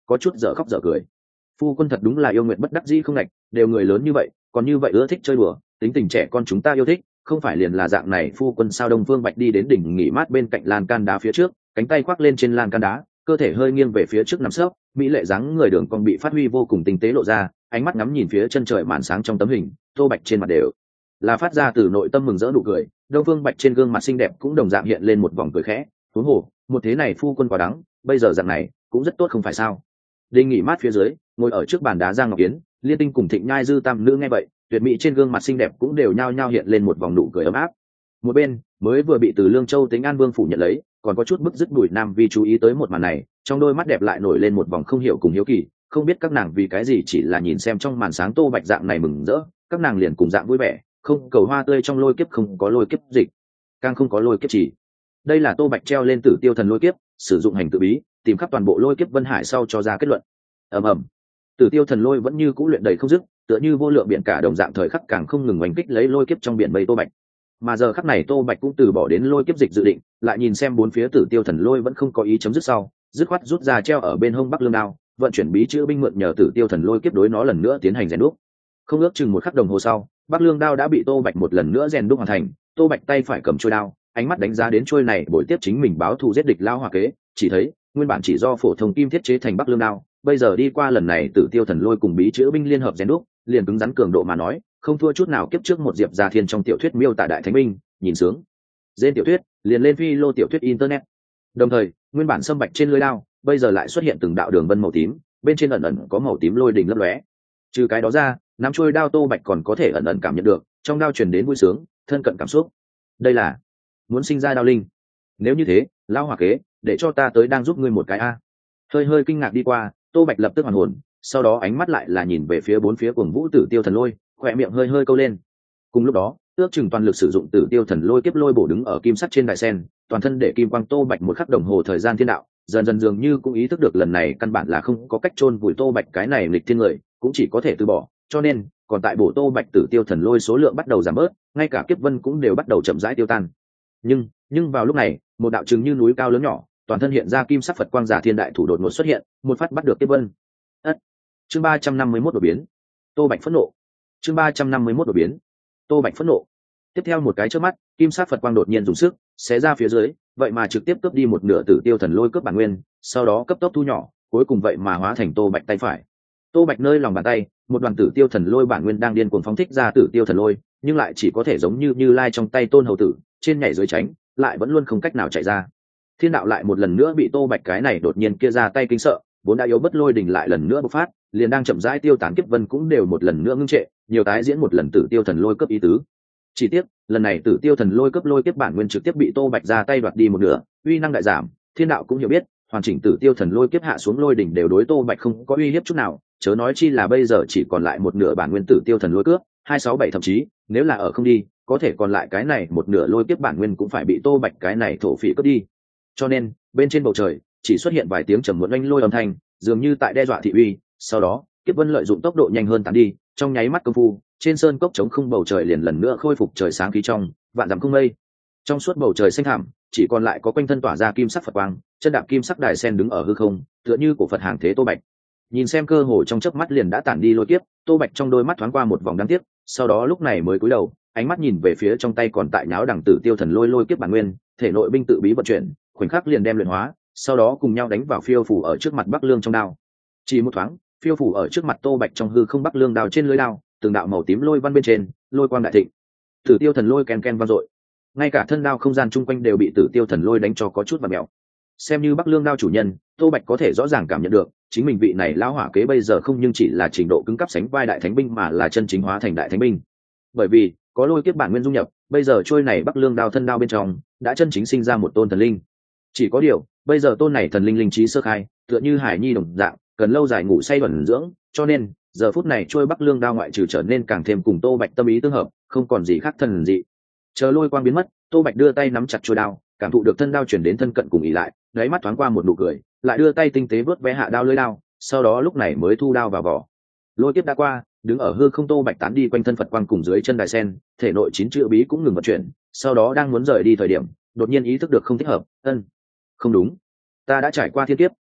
có chút dở khóc dở cười. Phu quân thật đúng là yêu nguyện bất đắc dĩ không ngạch, đều người lớn như vậy còn như vậy ưa thích chơi đùa, tính tình trẻ con chúng ta yêu thích không phải liền là dạng này. Phu quân sao? Đông Phương Bạch đi đến đỉnh nghỉ mát bên cạnh lan can đá phía trước, cánh tay khoác lên trên lan can đá, cơ thể hơi nghiêng về phía trước nằm sấp, mỹ lệ dáng người đường cong bị phát huy vô cùng tinh tế lộ ra, ánh mắt ngắm nhìn phía chân trời màn sáng trong tấm hình. Tô Bạch trên mặt đều là phát ra từ nội tâm mừng rỡ nụ cười. Đông Phương Bạch trên gương mặt xinh đẹp cũng đồng dạng hiện lên một vòng cười khẽ. Huống hồ một thế này phu quân quá đắng, bây giờ dạng này cũng rất tốt không phải sao? Đinh nghỉ mát phía dưới, ngồi ở trước bàn đá Giang Ngọc Yến, Liên Tinh cùng Thịnh Nhai Dư tam nữ nghe vậy, tuyệt mỹ trên gương mặt xinh đẹp cũng đều nhao nhao hiện lên một vòng nụ cười ấm áp. Một bên mới vừa bị từ Lương Châu Tính An Vương phủ nhận lấy, còn có chút bức dứt Bùi Nam Vi chú ý tới một màn này, trong đôi mắt đẹp lại nổi lên một vòng không hiểu cùng hiếu kỳ, không biết các nàng vì cái gì chỉ là nhìn xem trong màn sáng Tô Bạch dạng này mừng rỡ, các nàng liền cùng dạng vui vẻ, không cầu hoa tươi trong lôi kiếp không có lôi kiếp dịch, càng không có lôi kiếp chỉ. Đây là Tô Bạch treo lên Tử Tiêu Thần lôi kiếp, sử dụng hành tự bí, tìm khắp toàn bộ lôi kiếp Vân Hải sau cho ra kết luận. Ầm ầm. Tử Tiêu Thần lôi vẫn như cũ luyện đầy không dứt, tựa như vô lượng biển cả đồng dạng thời khắc càng không ngừng oanh kích lấy lôi kiếp trong biển mây Tô Bạch. Mà giờ khắc này Tô Bạch cũng từ bỏ đến lôi kiếp dịch dự định, lại nhìn xem bốn phía Tử Tiêu Thần lôi vẫn không có ý chấm dứt sau, dứt khoát rút ra treo ở bên hông Bắc Lương đao, vận chuyển bí chữ binh mượn nhờ Tử Tiêu Thần lôi kiếp đối nó lần nữa tiến hành rèn đúc. Không ước chừng một khắc đồng hồ sau, Bắc Lương đao đã bị Tô Bạch một lần nữa rèn đúc hoàn thành. Tô Bạch tay phải cầm chuôi đao, ánh mắt đánh giá đến chuôi này bồi tiếp chính mình báo thù giết địch lao hỏa kế, chỉ thấy nguyên bản chỉ do phổ thông kim thiết chế thành Bắc Lương đao, bây giờ đi qua lần này Tử Tiêu Thần lôi cùng bí chữ binh liên hợp rèn đúc, liền cứng rắn cường độ mà nói, không thua chút nào kiếp trước một Diệp Gia Thiên trong tiểu thuyết miêu tả đại thánh binh, nhìn sướng. Trên tiểu thuyết, liền lên phi lô tiểu thuyết internet. Đồng thời, nguyên bản sâm bạch trên lưỡi đao, bây giờ lại xuất hiện từng đạo đường vân màu tím, bên trên ẩn ẩn có màu tím lôi đình lấp lóe. Trừ cái đó ra, nắm chuôi đao Tô Bạch còn có thể ẩn ẩn cảm nhận được, trong đao truyền đến vui sướng, thân cận cảm xúc. Đây là muốn sinh ra đao linh. Nếu như thế, lao hỏa kế, để cho ta tới đang giúp ngươi một cái a. Hơi hơi kinh ngạc đi qua, Tô Bạch lập tức hoàn hồn, sau đó ánh mắt lại là nhìn về phía bốn phía cuồng vũ Tử Tiêu Thần lôi, khỏe miệng hơi hơi câu lên. Cùng lúc đó, ước chừng toàn lực sử dụng Tử Tiêu Thần lôi kiếp lôi bổ đứng ở kim sắt trên đài sen, toàn thân để kim quang Tô Bạch một khắc đồng hồ thời gian thiên đạo, dần dần dường như cũng ý thức được lần này căn bản là không có cách chôn vùi Tô Bạch cái này nghịch thiên người, cũng chỉ có thể từ bỏ, cho nên còn tại bổ Tô Bạch Tử Tiêu Thần lôi số lượng bắt đầu giảm bớt, ngay cả kiếp vân cũng đều bắt đầu chậm rãi tiêu tan. Nhưng, nhưng vào lúc này, một đạo trừng như núi cao lớn nhỏ, toàn thân hiện ra kim sắc Phật quang giả thiên đại thủ đột ngột xuất hiện, một phát bắt được kiếp vân. Ất. Chương ba trăm năm mươi mốt đột biến. Tô Bạch phẫn nộ. Chương ba trăm năm mươi mốt đột biến. Tô Bạch phẫn nộ. Tiếp theo một cái chớp mắt, kim sắc Phật quang đột nhiên dùng sức, xé ra phía dưới, vậy mà trực tiếp cướp đi một nửa Tử Tiêu Thần lôi cướp bản nguyên, sau đó cấp tốc thu nhỏ, cuối cùng vậy mà hóa thành Tô Bạch tay phải. Tô Bạch nơi lòng bàn tay, một đoàn Tử Tiêu Thần lôi bản nguyên đang điên cuồng phóng thích ra Tử Tiêu Thần lôi, nhưng lại chỉ có thể giống như Như Lai trong tay Tôn Hầu Tử, trên nhảy dưới tránh, lại vẫn luôn không cách nào chạy ra. Thiên đạo lại một lần nữa bị Tô Bạch cái này đột nhiên kia ra tay kinh sợ, vốn đã yếu bất lôi đỉnh lại lần nữa bộc phát, liền đang chậm rãi tiêu tán kiếp vân cũng đều một lần nữa ngưng trệ, nhiều tái diễn một lần Tử Tiêu Thần lôi cấp ý tứ. Chỉ tiếc, lần này Tử Tiêu Thần lôi cấp lôi kiếp bản nguyên trực tiếp bị Tô Bạch ra tay đoạt đi một nửa, uy năng đại giảm. Thiên đạo cũng hiểu biết, hoàn chỉnh Tử Tiêu Thần lôi kiếp hạ xuống lôi đỉnh đều đối Tô Bạch không có uy hiếp chút nào, chớ nói chi là bây giờ chỉ còn lại một nửa bản nguyên Tử Tiêu Thần lôi cướp, hai sáu bảy thậm chí, nếu là ở không đi, có thể còn lại cái này một nửa lôi kiếp bản nguyên cũng phải bị Tô Bạch cái này thổ phỉ cướp đi. Cho nên, bên trên bầu trời chỉ xuất hiện vài tiếng trầm muộn oanh lôi âm thanh, dường như tại đe dọa thị uy. Sau đó, kiếp vân lợi dụng tốc độ nhanh hơn tán đi, trong nháy mắt công phu, trên sơn cốc trống không bầu trời liền lần nữa khôi phục trời sáng khí trong, vạn dặm không mây. Trong suốt bầu trời xanh thẳm, chỉ còn lại có quanh thân tỏa ra kim sắc Phật quang, chân đạp kim sắc đài sen đứng ở hư không, tựa như của Phật hàng thế Tô Bạch. Nhìn xem cơ hồ trong chớp mắt liền đã tản đi lôi kiếp, Tô Bạch trong đôi mắt thoáng qua một vòng đáng tiếc, sau đó lúc này mới cúi đầu, ánh mắt nhìn về phía trong tay còn tại nháo đằng Tử Tiêu Thần lôi lôi kiếp bản nguyên, thể nội binh tự bí vận chuyển, khoảnh khắc liền đem luyện hóa, sau đó cùng nhau đánh vào phiêu phủ ở trước mặt Bắc Lương trong đao. Chỉ một thoáng, phiêu phủ ở trước mặt Tô Bạch trong hư không Bắc Lương đao trên lưới đao, từng đạo màu tím lôi văn bên trên, lôi quang đại thịnh. Tử Tiêu Thần lôi ken ken vang dội. Ngay cả thân đao không gian chung quanh đều bị Tử Tiêu Thần lôi đánh cho có chút vặn mèo. Xem như Bắc Lương đao chủ nhân, Tô Bạch có thể rõ ràng cảm nhận được, chính mình vị này lão hỏa kế bây giờ không nhưng chỉ là trình độ cứng cấp sánh vai đại thánh binh mà là chân chính hóa thành đại thánh binh. Bởi vì, có lôi kiếp bản nguyên dung nhập, bây giờ trôi này Bắc Lương đao thân đao bên trong đã chân chính sinh ra một tôn thần linh. Chỉ có điều, bây giờ tôn này thần linh linh trí sơ khai, tựa như hải nhi đồng dạng, cần lâu dài ngủ say thuần dưỡng, cho nên giờ phút này trôi Bắc Lương đao ngoại trừ trở nên càng thêm cùng Tô Bạch tâm ý tương hợp, không còn gì khác thần dị. Chờ lôi quang biến mất, Tô Bạch đưa tay nắm chặt trôi đao, cảm thụ được thân đao chuyển đến thân cận cùng ỉ lại, đáy mắt thoáng qua một nụ cười, lại đưa tay tinh tế vớt vé hạ đao lưỡi đao, sau đó lúc này mới thu đao vào vỏ. Lôi kiếp đã qua, đứng ở hư không Tô Bạch tán đi quanh thân Phật quang cùng dưới chân đài sen, thể nội chín chữ bí cũng ngừng vận chuyển, sau đó đang muốn rời đi thời điểm, đột nhiên ý thức được không thích hợp, ân, không đúng, ta đã trải qua thiên kiếp,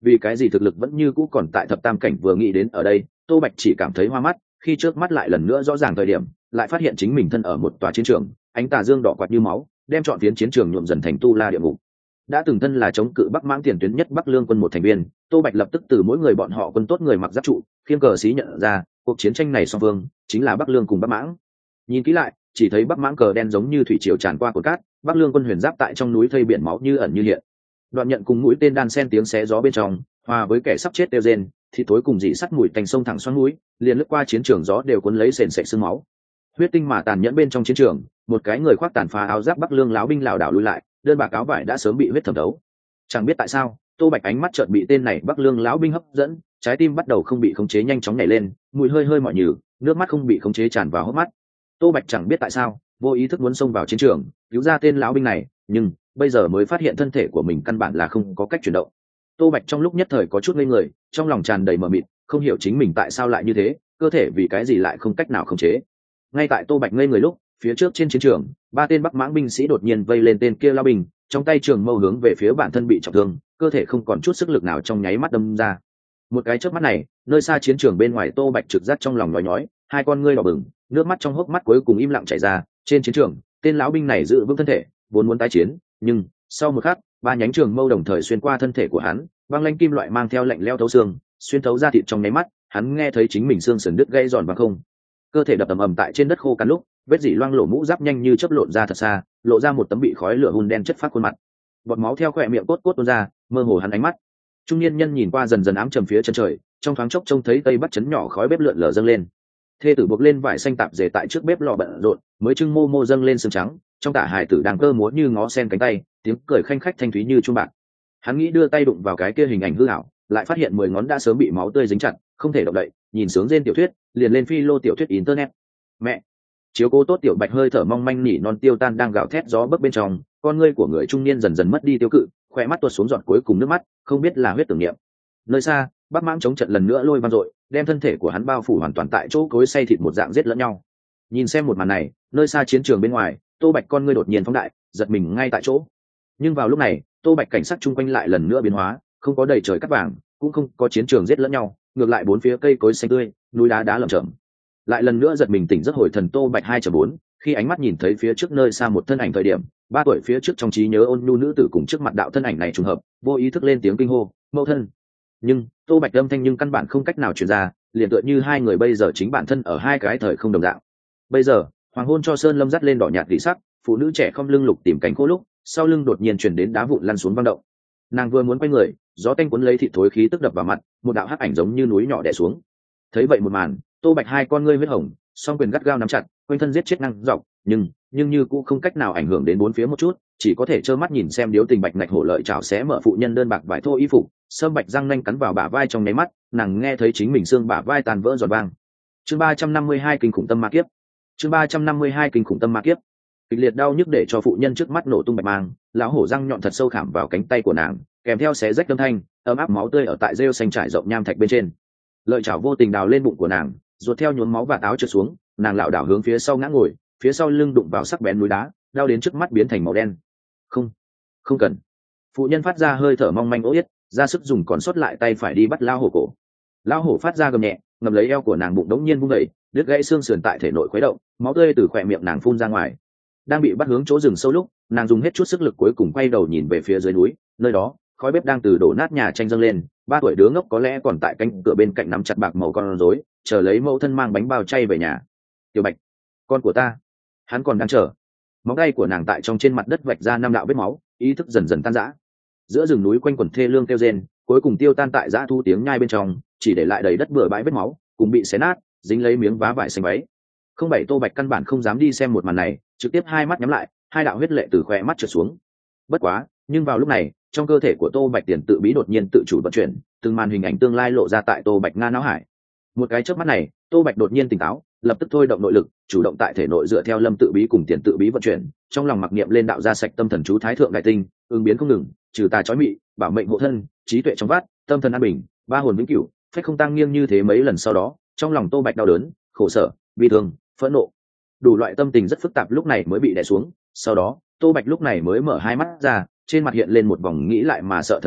vì cái gì thực lực vẫn như cũ còn tại thập tam cảnh. Vừa nghĩ đến ở đây, Tô Bạch chỉ cảm thấy hoa mắt, khi trước mắt lại lần nữa rõ ràng thời điểm, lại phát hiện chính mình thân ở một tòa chiến trường, ánh tà dương đỏ quạt như máu, đem trọn phiến chiến trường nhuộm dần thành tu la địa ngục. Đã từng thân là chống cự Bắc Mãng tiền tuyến nhất Bắc Lương quân một thành viên, Tô Bạch lập tức từ mỗi người bọn họ quân tốt người mặc giáp trụ, khiêng cờ xí nhận ra, cuộc chiến tranh này song phương chính là Bắc Lương cùng Bắc Mãng. Nhìn kỹ lại, chỉ thấy Bắc Mãng cờ đen giống như thủy triều tràn qua cồn cát, Bắc Lương quân huyền giáp tại trong núi thây biển máu như ẩn như hiện. Đoạn nhận cùng mũi tên đan sen tiếng xé gió bên trong, hòa với kẻ sắp chết tiêu rên, thì tối cùng dị sắt mùi tanh sông thẳng xoắn mũi, liền lướt qua chiến trường gió đều cuốn lấy sền sệt sương máu. Huyết tinh mà tàn nhẫn bên trong chiến trường, một cái người khoác tàn phá áo giáp Bắc Lương lão binh lảo đảo lùi lại, đơn bạc áo vải đã sớm bị huyết thẩm thấu. Chẳng biết tại sao, Tô Bạch ánh mắt chợt bị tên này Bắc Lương lão binh hấp dẫn, trái tim bắt đầu không bị khống chế nhanh chóng nhảy lên, mùi hơi hơi mỏi nhừ, nước mắt không bị khống chế tràn vào hốc mắt. Tô Bạch chẳng biết tại sao, vô ý thức muốn xông vào chiến trường, cứu ra tên lão binh này, nhưng bây giờ mới phát hiện thân thể của mình căn bản là không có cách chuyển động. Tô Bạch trong lúc nhất thời có chút ngây người, trong lòng tràn đầy mờ mịt, không hiểu chính mình tại sao lại như thế, cơ thể vì cái gì lại không cách nào khống chế. Ngay tại Tô Bạch ngây người lúc, phía trước trên chiến trường, ba tên Bắc Mãng binh sĩ đột nhiên vây lên tên kia lão binh, trong tay trường mâu hướng về phía bản thân bị trọng thương, cơ thể không còn chút sức lực nào trong nháy mắt đâm ra. Một cái chớp mắt này, nơi xa chiến trường bên ngoài Tô Bạch trực giác trong lòng nhói nhói, hai con ngươi đỏ bừng, nước mắt trong hốc mắt cuối cùng im lặng chảy ra. Trên chiến trường, tên lão binh này giữ vững thân thể, vốn muốn tái chiến, nhưng sau một khắc, ba nhánh trường mâu đồng thời xuyên qua thân thể của hắn, băng lanh kim loại mang theo lạnh lẽo thấu xương, xuyên thấu ra thịt trong nháy mắt, hắn nghe thấy chính mình xương sườn đứt gãy giòn vang không. Cơ thể đập ầm ầm tại trên đất khô cằn lúc, vết dỉ loang lổ mũ giáp nhanh như chớp lộn ra thật xa, lộ ra một tấm bị khói lửa hun đen chất phát khuôn mặt. Bọt máu theo khóe miệng cốt cốt tuôn ra, mơ hồ hắn ánh mắt. Trung niên nhân nhìn qua dần dần ám trầm phía chân trời, trong thoáng chốc trông thấy tây bắc chấn nhỏ khói bếp lượn lờ dâng lên. Thê tử buộc lên vải xanh tạp dề tại trước bếp lò bận rộn, mới trưng mô mô dâng lên sương trắng, trong tả hài tử đang cơ múa như ngó sen cánh tay, tiếng cười khanh khách thanh thúy như chuông bạc. Hắn nghĩ đưa tay đụng vào cái kia hình ảnh hư ảo, lại phát hiện mười ngón đã sớm bị máu tươi dính chặt, không thể động đậy. Nhìn sướng rên tiểu thuyết, liền lên phi lô tiểu thuyết internet. Mẹ, chiếu cố tốt tiểu Bạch hơi thở mong manh nỉ non tiêu tan đang gào thét gió bấc bên trong, con ngươi của người trung niên dần dần mất đi tiêu cự, khỏe mắt tuột xuống giọt cuối cùng nước mắt, không biết là huyết tưởng niệm. Nơi xa, Bắc Mãng chống trận lần nữa lôi vang dội, đem thân thể của hắn bao phủ hoàn toàn tại chỗ cối xay thịt một dạng giết lẫn nhau. Nhìn xem một màn này, nơi xa chiến trường bên ngoài, Tô Bạch con ngươi đột nhiên phóng đại, giật mình ngay tại chỗ. Nhưng vào lúc này, Tô Bạch cảnh sắc chung quanh lại lần nữa biến hóa, không có đầy trời cát vàng, cũng không có chiến trường giết lẫn nhau, ngược lại bốn phía cây cối xanh tươi, núi đá đá lởm chởm. Lại lần nữa giật mình tỉnh giấc hồi thần Tô Bạch hai bốn, khi ánh mắt nhìn thấy phía trước nơi xa một thân ảnh thời điểm, ba tuổi phía trước trong trí nhớ ôn nhu nữ tử cùng trước mặt đạo thân ảnh này trùng hợp, vô ý thức lên tiếng kinh hô, mẫu thân. Nhưng Tô Bạch âm thanh nhưng căn bản không cách nào truyền ra, liền tựa như hai người bây giờ chính bản thân ở hai cái thời không đồng dạng. Bây giờ, hoàng hôn cho sơn lâm dắt lên đỏ nhạt dị sắc, phụ nữ trẻ không lưng lục tìm cánh khô lúc, sau lưng đột nhiên truyền đến đá vụn lăn xuống vang động. Nàng vừa muốn quay người, gió tanh cuốn lấy thịt thối khí tức đập vào mặt, một đạo hắc ảnh giống như núi nhỏ đè xuống. Thấy vậy một màn, Tô Bạch hai con ngươi huyết hồng, song quyền gắt gao nắm chặt, quanh thân giết chết năng dọc, nhưng nhưng như cũng không cách nào ảnh hưởng đến bốn phía một chút, chỉ có thể trơ mắt nhìn xem điếu tình bạch ngạch hổ lợi chảo xé mở phụ nhân đơn bạc vải thô y phục, sâm bạch răng nanh cắn vào bả vai trong nháy mắt, nàng nghe thấy chính mình xương bả vai tàn vỡ giọt vang. Chương ba trăm năm mươi hai kinh khủng tâm ma kiếp. Chương ba trăm năm mươi hai kinh khủng tâm ma kiếp. Kịch liệt đau nhức để cho phụ nhân trước mắt nổ tung bạch mang, lão hổ răng nhọn thật sâu khảm vào cánh tay của nàng, kèm theo xé rách âm thanh, ấm áp máu tươi ở tại rêu xanh trải rộng nham thạch bên trên. Lợi chảo vô tình đào lên bụng của nàng, ruột theo nhuốm máu và táo trượt xuống, nàng lảo đảo hướng phía sau ngã ngồi, phía sau lưng đụng vào sắc bén núi đá, đau đến trước mắt biến thành màu đen. Không, không cần. Phụ nhân phát ra hơi thở mong manh ố yết, ra sức dùng còn sót lại tay phải đi bắt lao hổ cổ. Lao hổ phát ra gầm nhẹ, ngầm lấy eo của nàng bụng đống nhiên vung đẩy, đứt gãy xương sườn tại thể nội khuấy động, máu tươi từ khỏe miệng nàng phun ra ngoài. Đang bị bắt hướng chỗ rừng sâu lúc, nàng dùng hết chút sức lực cuối cùng quay đầu nhìn về phía dưới núi, nơi đó khói bếp đang từ đổ nát nhà tranh dâng lên, ba tuổi đứa ngốc có lẽ còn tại cánh cửa bên cạnh nắm chặt bạc màu con rối, chờ lấy mẫu thân mang bánh bao chay về nhà. Tiểu Bạch, con của ta, hắn còn đang chờ. Móng tay của nàng tại trong trên mặt đất vạch ra năm đạo vết máu, ý thức dần dần tan rã. Giữa rừng núi quanh quẩn thê lương kêu rên, cuối cùng tiêu tan tại dã thu tiếng nhai bên trong, chỉ để lại đầy đất bừa bãi vết máu, cùng bị xé nát, dính lấy miếng vá vải xanh váy. Không bảy Tô Bạch căn bản không dám đi xem một màn này, trực tiếp hai mắt nhắm lại, hai đạo huyết lệ từ khóe mắt trượt xuống. Bất quá, nhưng vào lúc này, trong cơ thể của Tô Bạch tiền tự bí đột nhiên tự chủ vận chuyển, từng màn hình ảnh tương lai lộ ra tại Tô Bạch nga não hải. Một cái chớp mắt này, Tô Bạch đột nhiên tỉnh táo, lập tức thôi động nội lực, chủ động tại thể nội dựa theo lâm tự bí cùng tiền tự bí vận chuyển, trong lòng mặc niệm lên đạo ra sạch tâm thần chú thái thượng đại tinh, ứng biến không ngừng, trừ tà chói mị, bảo mệnh hộ thân, trí tuệ trong vát, tâm thần an bình, ba hồn vĩnh cửu, phách không tăng nghiêng như thế mấy lần sau đó, trong lòng Tô Bạch đau đớn, khổ sở, bi thương, phẫn nộ, đủ loại tâm tình rất phức tạp lúc này mới bị đè xuống. Sau đó, Tô Bạch lúc này mới mở hai mắt ra, trên mặt hiện lên một vòng nghĩ lại mà sợ thần sắc,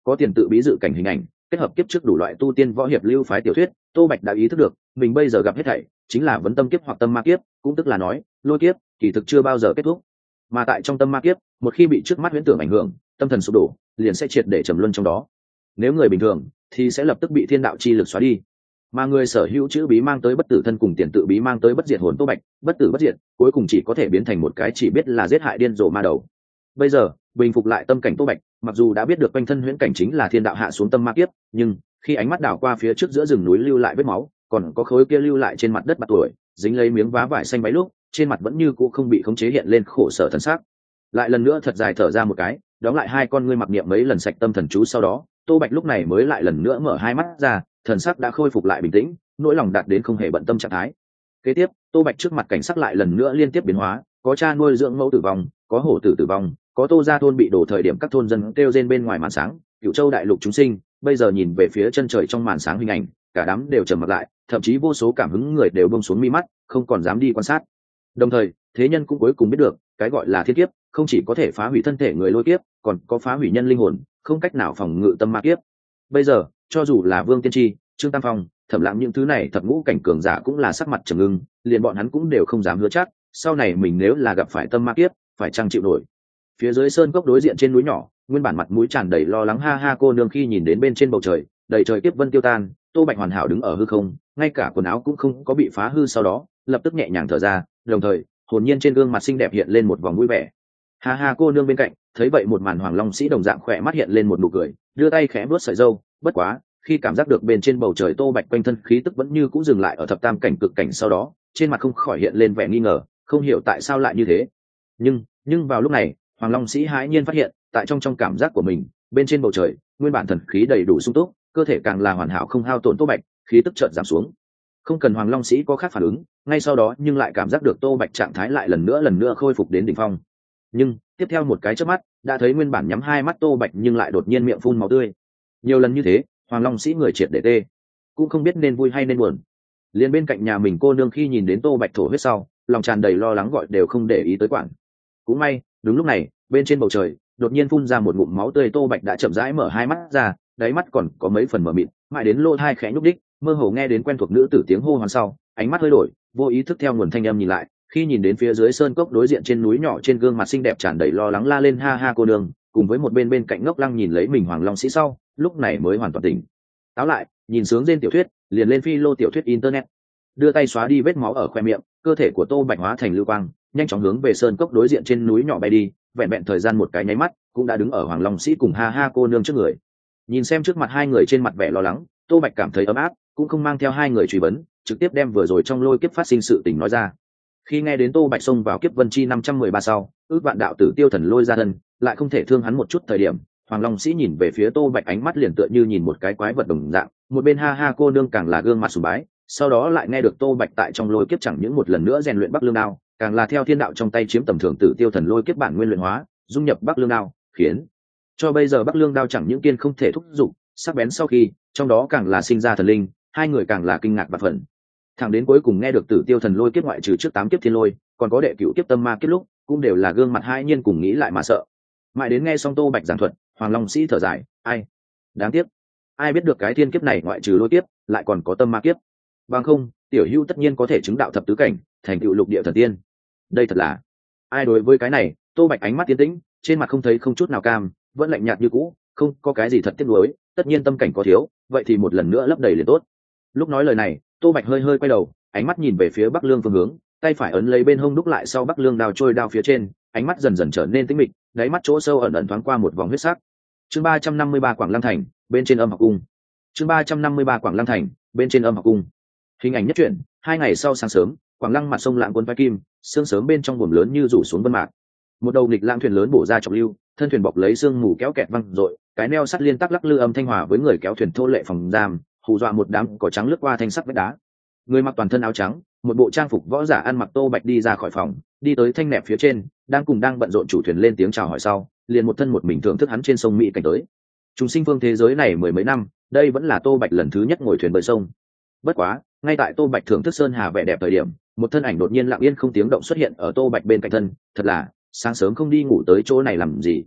có tiền tự bí dự cảnh hình ảnh, kết hợp kiếp trước đủ loại tu tiên võ hiệp lưu phái tiểu thuyết, Tô Bạch đã ý thức được mình bây giờ gặp hết thảy chính là vấn tâm kiếp hoặc tâm ma kiếp, cũng tức là nói lôi kiếp kỳ thực chưa bao giờ kết thúc. Mà tại trong tâm ma kiếp, một khi bị trước mắt huyễn tưởng ảnh hưởng, tâm thần sụp đổ, liền sẽ triệt để trầm luân trong đó. Nếu người bình thường thì sẽ lập tức bị thiên đạo chi lực xóa đi, mà người sở hữu chữ bí mang tới bất tử thân cùng tiền tự bí mang tới bất diệt hồn Tô Bạch, bất tử bất diệt, cuối cùng chỉ có thể biến thành một cái chỉ biết là giết hại điên rồ ma đầu. Bây giờ bình phục lại tâm cảnh Tô Bạch, mặc dù đã biết được quanh thân huyễn cảnh chính là thiên đạo hạ xuống tâm ma kiếp, nhưng khi ánh mắt đảo qua phía trước giữa rừng núi lưu lại vết máu, còn có khối kia lưu lại trên mặt đất bạc tuổi dính lấy miếng vá vải xanh váy lúc, trên mặt vẫn như cũ không bị khống chế hiện lên khổ sở thần sắc. Lại lần nữa thật dài thở ra một cái, đóng lại hai con ngươi mặc niệm mấy lần sạch tâm thần chú, sau đó Tô Bạch lúc này mới lại lần nữa mở hai mắt ra, thần sắc đã khôi phục lại bình tĩnh, nỗi lòng đạt đến không hề bận tâm trạng thái. Kế tiếp, Tô Bạch trước mặt cảnh sắc lại lần nữa liên tiếp biến hóa, có cha nuôi dưỡng mẫu tử vong, có hổ tử tử vong, có Tô gia thôn bị đổ thời điểm các thôn dân kêu rên bên ngoài màn sáng, Cửu Châu đại lục chúng sinh, bây giờ nhìn về phía chân trời trong màn sáng hình ảnh, cả đám đều trầm mặt lại, thậm chí vô số cảm hứng người đều buông xuống mi mắt, không còn dám đi quan sát. Đồng thời, thế nhân cũng cuối cùng biết được, cái gọi là thiên kiếp, không chỉ có thể phá hủy thân thể người lôi kiếp, còn có phá hủy nhân linh hồn, không cách nào phòng ngự tâm ma kiếp. Bây giờ, cho dù là Vương Tiên Tri, Trương Tam Phong, Thẩm Lãng những thứ này thập ngũ cảnh cường giả cũng là sắc mặt trầm ngưng, liền bọn hắn cũng đều không dám hứa chắc, sau này mình nếu là gặp phải tâm ma kiếp, phải chăng chịu nổi. Phía dưới sơn cốc đối diện trên núi nhỏ, nguyên bản mặt mũi tràn đầy lo lắng ha ha cô nương khi nhìn đến bên trên bầu trời, đầy trời kiếp vân tiêu tan, Tô Bạch hoàn hảo đứng ở hư không, ngay cả quần áo cũng không có bị phá hư, sau đó lập tức nhẹ nhàng thở ra, đồng thời hồn nhiên trên gương mặt xinh đẹp hiện lên một vòng vui vẻ. Ha ha cô nương bên cạnh thấy vậy một màn, Hoàng Long Sĩ đồng dạng khỏe mắt hiện lên một nụ cười, đưa tay khẽ vuốt sợi râu, bất quá khi cảm giác được bên trên bầu trời Tô Bạch quanh thân khí tức vẫn như cũ dừng lại ở thập tam cảnh cực cảnh, sau đó trên mặt không khỏi hiện lên vẻ nghi ngờ, không hiểu tại sao lại như thế. Nhưng nhưng vào lúc này, Hoàng Long Sĩ hãi nhiên phát hiện, tại trong trong cảm giác của mình, bên trên bầu trời, nguyên bản thần khí đầy đủ sung túc, cơ thể càng là hoàn hảo không hao tổn Tô Bạch, khí tức chợt giảm xuống. Không cần Hoàng Long Sĩ có khác phản ứng, ngay sau đó nhưng lại cảm giác được Tô Bạch trạng thái lại lần nữa lần nữa khôi phục đến đỉnh phong. Nhưng tiếp theo một cái chớp mắt, đã thấy nguyên bản nhắm hai mắt Tô Bạch nhưng lại đột nhiên miệng phun máu tươi. Nhiều lần như thế, Hoàng Long Sĩ người triệt để tê, cũng không biết nên vui hay nên buồn. Liên bên cạnh nhà mình cô nương khi nhìn đến Tô Bạch thổ huyết sau, lòng tràn đầy lo lắng gọi đều không để ý tới quản. Cũng may, đúng lúc này, bên trên bầu trời đột nhiên phun ra một ngụm máu tươi, Tô Bạch đã chậm rãi mở hai mắt ra, đáy mắt còn có mấy phần mờ mịt, mãi đến lỗ tai khẽ nhúc đích, mơ hồ nghe đến quen thuộc nữ tử tiếng hô hoán sau, ánh mắt hơi đổi, vô ý thức theo nguồn thanh âm nhìn lại, khi nhìn đến phía dưới sơn cốc đối diện trên núi nhỏ, trên gương mặt xinh đẹp tràn đầy lo lắng la lên ha ha cô nương, cùng với một bên bên cạnh ngốc lăng nhìn lấy mình Hoàng Long Sĩ sau, lúc này mới hoàn toàn tỉnh táo lại, nhìn sướng trên tiểu thuyết, liền lên phi lô tiểu thuyết internet, đưa tay xóa đi vết máu ở khoe miệng, cơ thể của Tô Bạch hóa thành lưu quang, nhanh chóng hướng về sơn cốc đối diện trên núi nhỏ bay đi, vẹn vẹn thời gian một cái nháy mắt, cũng đã đứng ở Hoàng Long Sĩ cùng ha ha cô nương trước người. Nhìn xem trước mặt hai người trên mặt vẻ lo lắng, Tô Bạch cảm thấy ấm áp, cũng không mang theo hai người truy vấn, trực tiếp đem vừa rồi trong lôi kiếp phát sinh sự tình nói ra. Khi nghe đến Tô Bạch xông vào kiếp vân chi năm trăm mười ba sau, ước vạn đạo tử tiêu thần lôi ra thân, lại không thể thương hắn một chút thời điểm, Hoàng Long Sĩ nhìn về phía Tô Bạch ánh mắt liền tựa như nhìn một cái quái vật đồng dạng, một bên ha ha cô nương càng là gương mặt sùng bái, sau đó lại nghe được Tô Bạch tại trong lôi kiếp chẳng những một lần nữa rèn luyện Bắc Lương Đao, càng là theo thiên đạo trong tay chiếm tầm thường tử tiêu thần lôi kiếp bản nguyên luyện hóa, dung nhập Bắc Lương Đao, khiến cho bây giờ Bắc Lương Đao chẳng những kiên không thể thúc dục, sắc bén sau khi, trong đó càng là sinh ra thần linh, hai người càng là kinh ngạc và phần. Thẳng đến cuối cùng nghe được tử tiêu thần lôi kiếp ngoại trừ trước tám kiếp thiên lôi, còn có đệ cửu kiếp tâm ma kiếp lúc, cũng đều là gương mặt hai nhiên cùng nghĩ lại mà sợ. Mãi đến nghe xong Tô Bạch giảng thuật, Hoàng Long Sĩ thở dài, ai, đáng tiếc, ai biết được cái thiên kiếp này ngoại trừ lôi kiếp, lại còn có tâm ma kiếp. Bằng không, tiểu hữu tất nhiên có thể chứng đạo thập tứ cảnh, thành tựu lục địa thần tiên. Đây thật là, ai đối với cái này, Tô Bạch ánh mắt tiến tĩnh, trên mặt không thấy không chút nào cam, vẫn lạnh nhạt như cũ, không có cái gì thật tiếc nuối, tất nhiên tâm cảnh có thiếu, vậy thì một lần nữa lấp đầy liền tốt. Lúc nói lời này, Tô Bạch hơi hơi quay đầu, ánh mắt nhìn về phía Bắc Lương phương hướng, tay phải ấn lấy bên hông đúc lại sau Bắc Lương đao trôi đao phía trên, ánh mắt dần dần trở nên tĩnh mịch, đáy mắt chỗ sâu ẩn ẩn thoáng qua một vòng huyết sắc. Chương ba trăm năm mươi ba Quảng Lăng thành, bên trên Âm Học cung. Chương ba trăm năm mươi ba Quảng Lăng thành, bên trên Âm Học cung. Hình ảnh nhất truyện, hai ngày sau sáng sớm, Quảng Lăng mặt sông lạng cuốn vai kim, sương sớm bên trong buồm lớn như rủ xuống vân mạc. Một đầu nghịch lãng thuyền lớn bổ ra trọng lưu, thân thuyền bọc lấy sương mù kéo kẹt văng rội, cái neo sắt liên tắc lắc lư âm thanh hòa với người kéo thuyền thô lệ phòng giam, hù dọa một đám cỏ trắng lướt qua thanh sắt vách đá. Người mặc toàn thân áo trắng, một bộ trang phục võ giả ăn mặc Tô Bạch đi ra khỏi phòng, đi tới thanh nẹp phía trên, đang cùng đang bận rộn chủ thuyền lên tiếng chào hỏi sau, liền một thân một mình thưởng thức hắn trên sông Mỹ cảnh tới. Chúng sinh phương thế giới này mười mấy năm, đây vẫn là Tô Bạch lần thứ nhất ngồi thuyền bơi sông. Bất quá, ngay tại Tô Bạch thưởng thức sơn hà vẻ đẹp thời điểm, một thân ảnh đột nhiên lặng yên không tiếng động xuất hiện ở Tô Bạch bên cạnh thân, thật là, sáng sớm không đi ngủ tới chỗ này làm gì?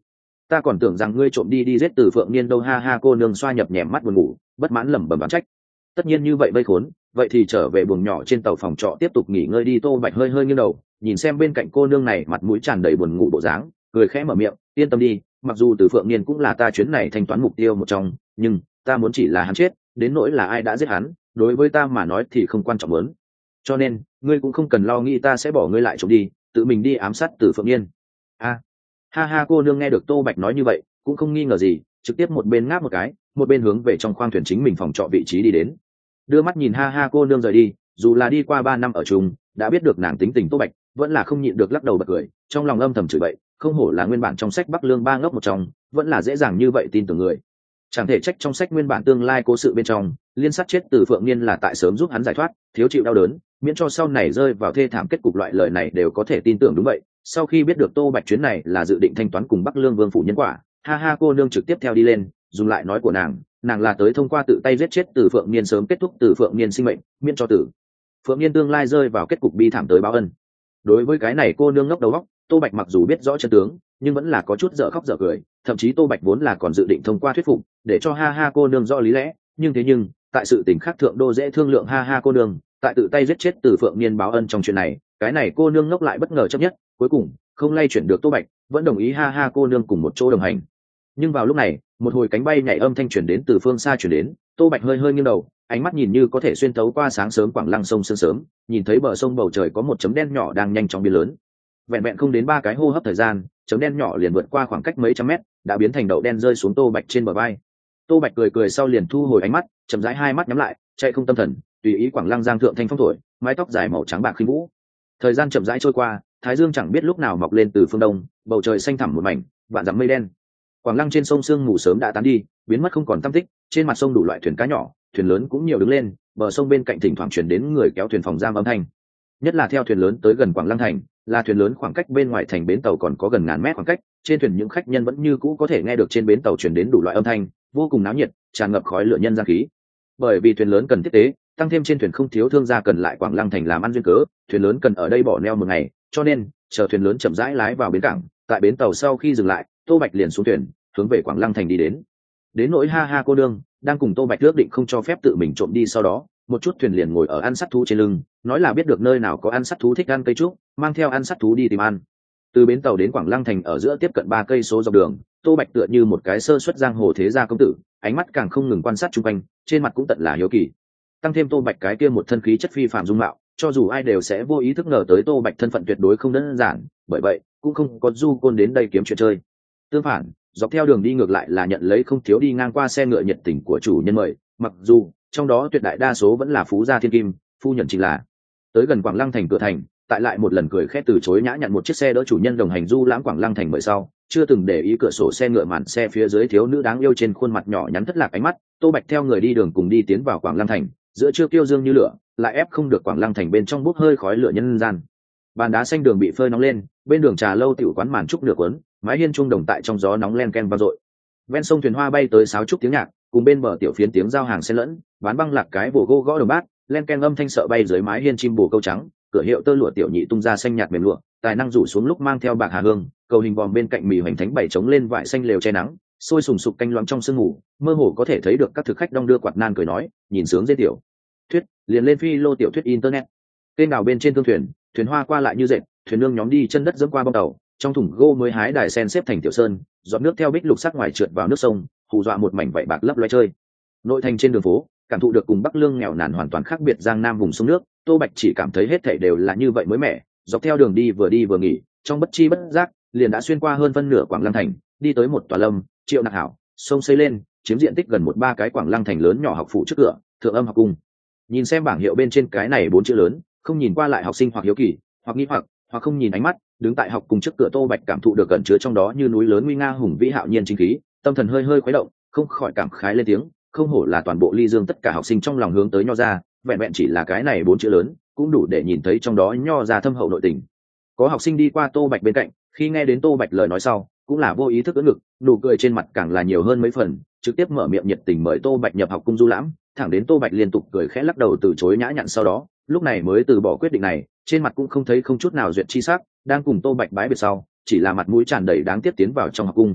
Ta còn tưởng rằng ngươi trộm đi đi giết Từ Phượng Niên đâu. Ha ha. Cô nương xoa nhập nhèm mắt buồn ngủ, bất mãn lẩm bẩm oán trách. Tất nhiên như vậy vây khốn, vậy thì trở về buồng nhỏ trên tàu phòng trọ tiếp tục nghỉ ngơi đi. Tô Bạch hơi hơi nghiêng đầu nhìn xem bên cạnh cô nương này mặt mũi tràn đầy buồn ngủ bộ dáng, cười khẽ mở miệng, yên tâm đi, mặc dù Từ Phượng Niên cũng là ta chuyến này thanh toán mục tiêu một trong, nhưng ta muốn chỉ là hắn chết, đến nỗi là ai đã giết hắn, đối với ta mà nói thì không quan trọng lớn. Cho nên ngươi cũng không cần lo nghĩ ta sẽ bỏ ngươi lại trộm đi, tự mình đi ám sát Từ Phượng Niên. A, ha ha. Cô nương nghe được Tô Bạch nói như vậy cũng không nghi ngờ gì, trực tiếp một bên ngáp một cái, một bên hướng về trong khoang thuyền chính mình phòng trọ vị trí đi đến. Đưa mắt nhìn ha ha cô nương rời đi, dù là đi qua ba năm ở chung, đã biết được nàng tính tình Tô Bạch vẫn là không nhịn được lắc đầu bật cười, trong lòng âm thầm chửi bậy, không hổ là nguyên bản trong sách Bắc Lương ba ngốc một trong, vẫn là dễ dàng như vậy tin tưởng người. Chẳng thể trách trong sách nguyên bản tương lai cố sự bên trong, liên sát chết Từ Phượng Niên là tại sớm giúp hắn giải thoát, thiếu chịu đau đớn, miễn cho sau này rơi vào thê thảm kết cục, loại lời này đều có thể tin tưởng. Đúng vậy, sau khi biết được Tô Bạch chuyến này là dự định thanh toán cùng Bắc Lương Vương phủ nhân quả, ha ha cô nương trực tiếp theo đi lên, dùng lại nói của nàng, nàng là tới thông qua tự tay giết chết Từ Phượng Niên sớm kết thúc Từ Phượng Niên sinh mệnh, miễn cho Từ Phượng Niên tương lai rơi vào kết cục bi thảm tới báo ân. Đối với cái này cô nương ngốc đầu óc, Tô Bạch mặc dù biết rõ chân tướng, nhưng vẫn là có chút dở khóc dở cười, thậm chí Tô Bạch vốn là còn dự định thông qua thuyết phục để cho ha ha cô nương rõ lý lẽ, nhưng thế nhưng tại sự tình khác thượng đô dễ thương lượng ha ha cô nương, tại tự tay giết chết Từ Phượng Niên báo ân trong chuyện này, cái này cô nương ngốc lại bất ngờ chấp nhất, cuối cùng không lay chuyển được Tô Bạch, vẫn đồng ý ha ha cô nương cùng một chỗ đồng hành. Nhưng vào lúc này, một hồi cánh bay nhảy âm thanh truyền đến từ phương xa truyền đến, Tô Bạch hơi hơi nghiêng đầu, ánh mắt nhìn như có thể xuyên thấu qua sáng sớm Quảng Lăng sông sương sớm, nhìn thấy bờ sông bầu trời có một chấm đen nhỏ đang nhanh chóng biến lớn. Vẹn vẹn không đến ba cái hô hấp thời gian, chấm đen nhỏ liền vượt qua khoảng cách mấy trăm mét, đã biến thành đậu đen rơi xuống Tô Bạch trên bờ vai. Tô Bạch cười cười sau liền thu hồi ánh mắt, chậm rãi hai mắt nhắm lại, chạy không tâm thần, tùy ý Quảng Lăng giang thượng thanh phong thổi, mái tóc dài màu trắng bạc khinh vũ. Thời gian chậm rãi trôi qua, thái dương chẳng biết lúc nào mọc lên từ phương đông, bầu trời xanh thẳm một mảnh, vạn dặm mây đen. Quảng Lăng trên sông sương mù sớm đã tán đi, biến mất không còn tăm tích, trên mặt sông đủ loại thuyền cá nhỏ, thuyền lớn cũng nhiều đứng lên, bờ sông bên cạnh thỉnh thoảng truyền đến người kéo thuyền phòng giam âm thanh. Nhất là theo thuyền lớn tới gần Quảng Lăng thành, là thuyền lớn khoảng cách bên ngoài thành bến tàu còn có gần ngàn mét khoảng cách, trên thuyền những khách nhân vẫn như cũ có thể nghe được trên bến tàu truyền đến đủ loại âm thanh, vô cùng náo nhiệt, tràn ngập khói lửa nhân gian khí. Bởi vì thuyền lớn cần tiếp tế, tăng thêm trên thuyền không thiếu thương gia cần lại Quảng Lăng thành làm ăn duyên cớ, thuyền lớn cần ở đây bỏ neo một ngày, cho nên chờ thuyền lớn chậm rãi lái vào bến cảng, tại bến tàu sau khi dừng lại, Tô Bạch liền xuống thuyền, hướng về Quảng Lăng thành đi đến. Đến nỗi ha ha cô đương, đang cùng Tô Bạch ước định không cho phép tự mình trộm đi, sau đó một chút thuyền liền ngồi ở ăn sắt thú trên lưng, nói là biết được nơi nào có ăn sắt thú thích ăn cây trúc, mang theo ăn sắt thú đi tìm ăn. Từ bến tàu đến Quảng Lăng thành ở giữa tiếp cận ba cây số dọc đường, Tô Bạch tựa như một cái sơ xuất giang hồ thế gia công tử, ánh mắt càng không ngừng quan sát chung quanh, trên mặt cũng tận là hiếu kỳ. Tăng thêm Tô Bạch cái kia một thân khí chất phi phàm dung mạo, cho dù ai đều sẽ vô ý thức ngờ tới Tô Bạch thân phận tuyệt đối không đơn giản, bởi vậy cũng không có du côn đến đây kiếm chuyện chơi. Tương phản, dọc theo đường đi ngược lại là nhận lấy không thiếu đi ngang qua xe ngựa nhiệt tình của chủ nhân mời, mặc dù trong đó tuyệt đại đa số vẫn là phú gia thiên kim, phu nhận chính là. Tới gần Quảng Lăng thành cửa thành, tại lại một lần cười khẽ từ chối nhã nhặn một chiếc xe đỡ chủ nhân đồng hành du lãm Quảng Lăng thành, bởi sau chưa từng để ý cửa sổ xe ngựa màn xe phía dưới thiếu nữ đáng yêu trên khuôn mặt nhỏ nhắn thất lạc ánh mắt. Tô Bạch theo người đi đường cùng đi tiến vào Quảng Lăng thành, giữa trưa kiêu dương như lửa, lại ép không được Quảng Lăng thành bên trong bốc hơi khói lửa nhân gian. Bàn đá xanh đường bị phơi nóng lên, bên đường trà lâu tiểu quán màn trúc nửa cuốn, mái hiên trung đồng tại trong gió nóng len ken vang dội. Ven sông thuyền hoa bay tới sáo trúc tiếng nhạc, cùng bên bờ tiểu phiến tiếng giao hàng xen lẫn, bán băng lạc cái bồ gô gõ đồng bát, len ken âm thanh sợ bay dưới mái hiên chim bồ câu trắng, cửa hiệu tơ lụa tiểu nhị tung ra xanh nhạt mềm lụa, tài năng rủ xuống lúc mang theo bạc hà hương, cầu hình vòm bên cạnh mì hoành thánh bảy trống lên vải xanh lều che nắng, sôi sùng sục canh loãng trong sương ngủ, mơ hồ có thể thấy được các thực khách đong đưa quạt nan cười nói, nhìn sướng dễ tiểu thuyết, liền lên phi lô tiểu thuyết internet. Kênh đào bên trên thương thuyền, thuyền hoa qua lại như dệt, thuyền nương nhóm đi chân đất dẫm qua bong tàu, trong thùng gô mới hái đài sen xếp thành tiểu sơn, giọt nước theo bích lục sắc ngoài trượt vào nước sông, hù dọa một mảnh vảy bạc lấp loé chơi. Nội thành trên đường phố, cảm thụ được cùng Bắc Lương nghèo nàn hoàn toàn khác biệt giang nam vùng sông nước, Tô Bạch chỉ cảm thấy hết thảy đều là như vậy mới mẻ. Dọc theo đường đi vừa đi vừa nghỉ, trong bất chi bất giác liền đã xuyên qua hơn phân nửa Quảng Lăng thành, đi tới một tòa lâm triệu nặc hảo, sông xây lên, chiếm diện tích gần một ba cái Quảng Lăng thành lớn nhỏ học phụ trước cửa, thượng âm học cung. Nhìn xem bảng hiệu bên trên cái này bốn chữ lớn, không nhìn qua lại học sinh hoặc hiếu kỳ, hoặc nghi hoặc, hoặc không nhìn ánh mắt, đứng tại học cung trước cửa Tô Bạch cảm thụ được gần chứa trong đó như núi lớn nguy nga hùng vĩ hạo nhiên chính khí, tâm thần hơi hơi khuấy động, không khỏi cảm khái lên tiếng, không hổ là toàn bộ Ly Dương tất cả học sinh trong lòng hướng tới nho ra, vẹn vẹn chỉ là cái này bốn chữ lớn, cũng đủ để nhìn thấy trong đó nho ra thâm hậu nội tình. Có học sinh đi qua Tô Bạch bên cạnh, khi nghe đến Tô Bạch lời nói sau, cũng là vô ý thức ưỡn ngực, nụ cười trên mặt càng là nhiều hơn mấy phần, trực tiếp mở miệng nhiệt tình mời Tô Bạch nhập học cung du lãm, thẳng đến Tô Bạch liên tục cười khẽ lắc đầu từ chối nhã nhặn, sau đó lúc này mới từ bỏ quyết định này, trên mặt cũng không thấy không chút nào duyệt chi sắc, đang cùng Tô Bạch bái biệt sau, chỉ là mặt mũi tràn đầy đáng tiếc tiến vào trong học cung.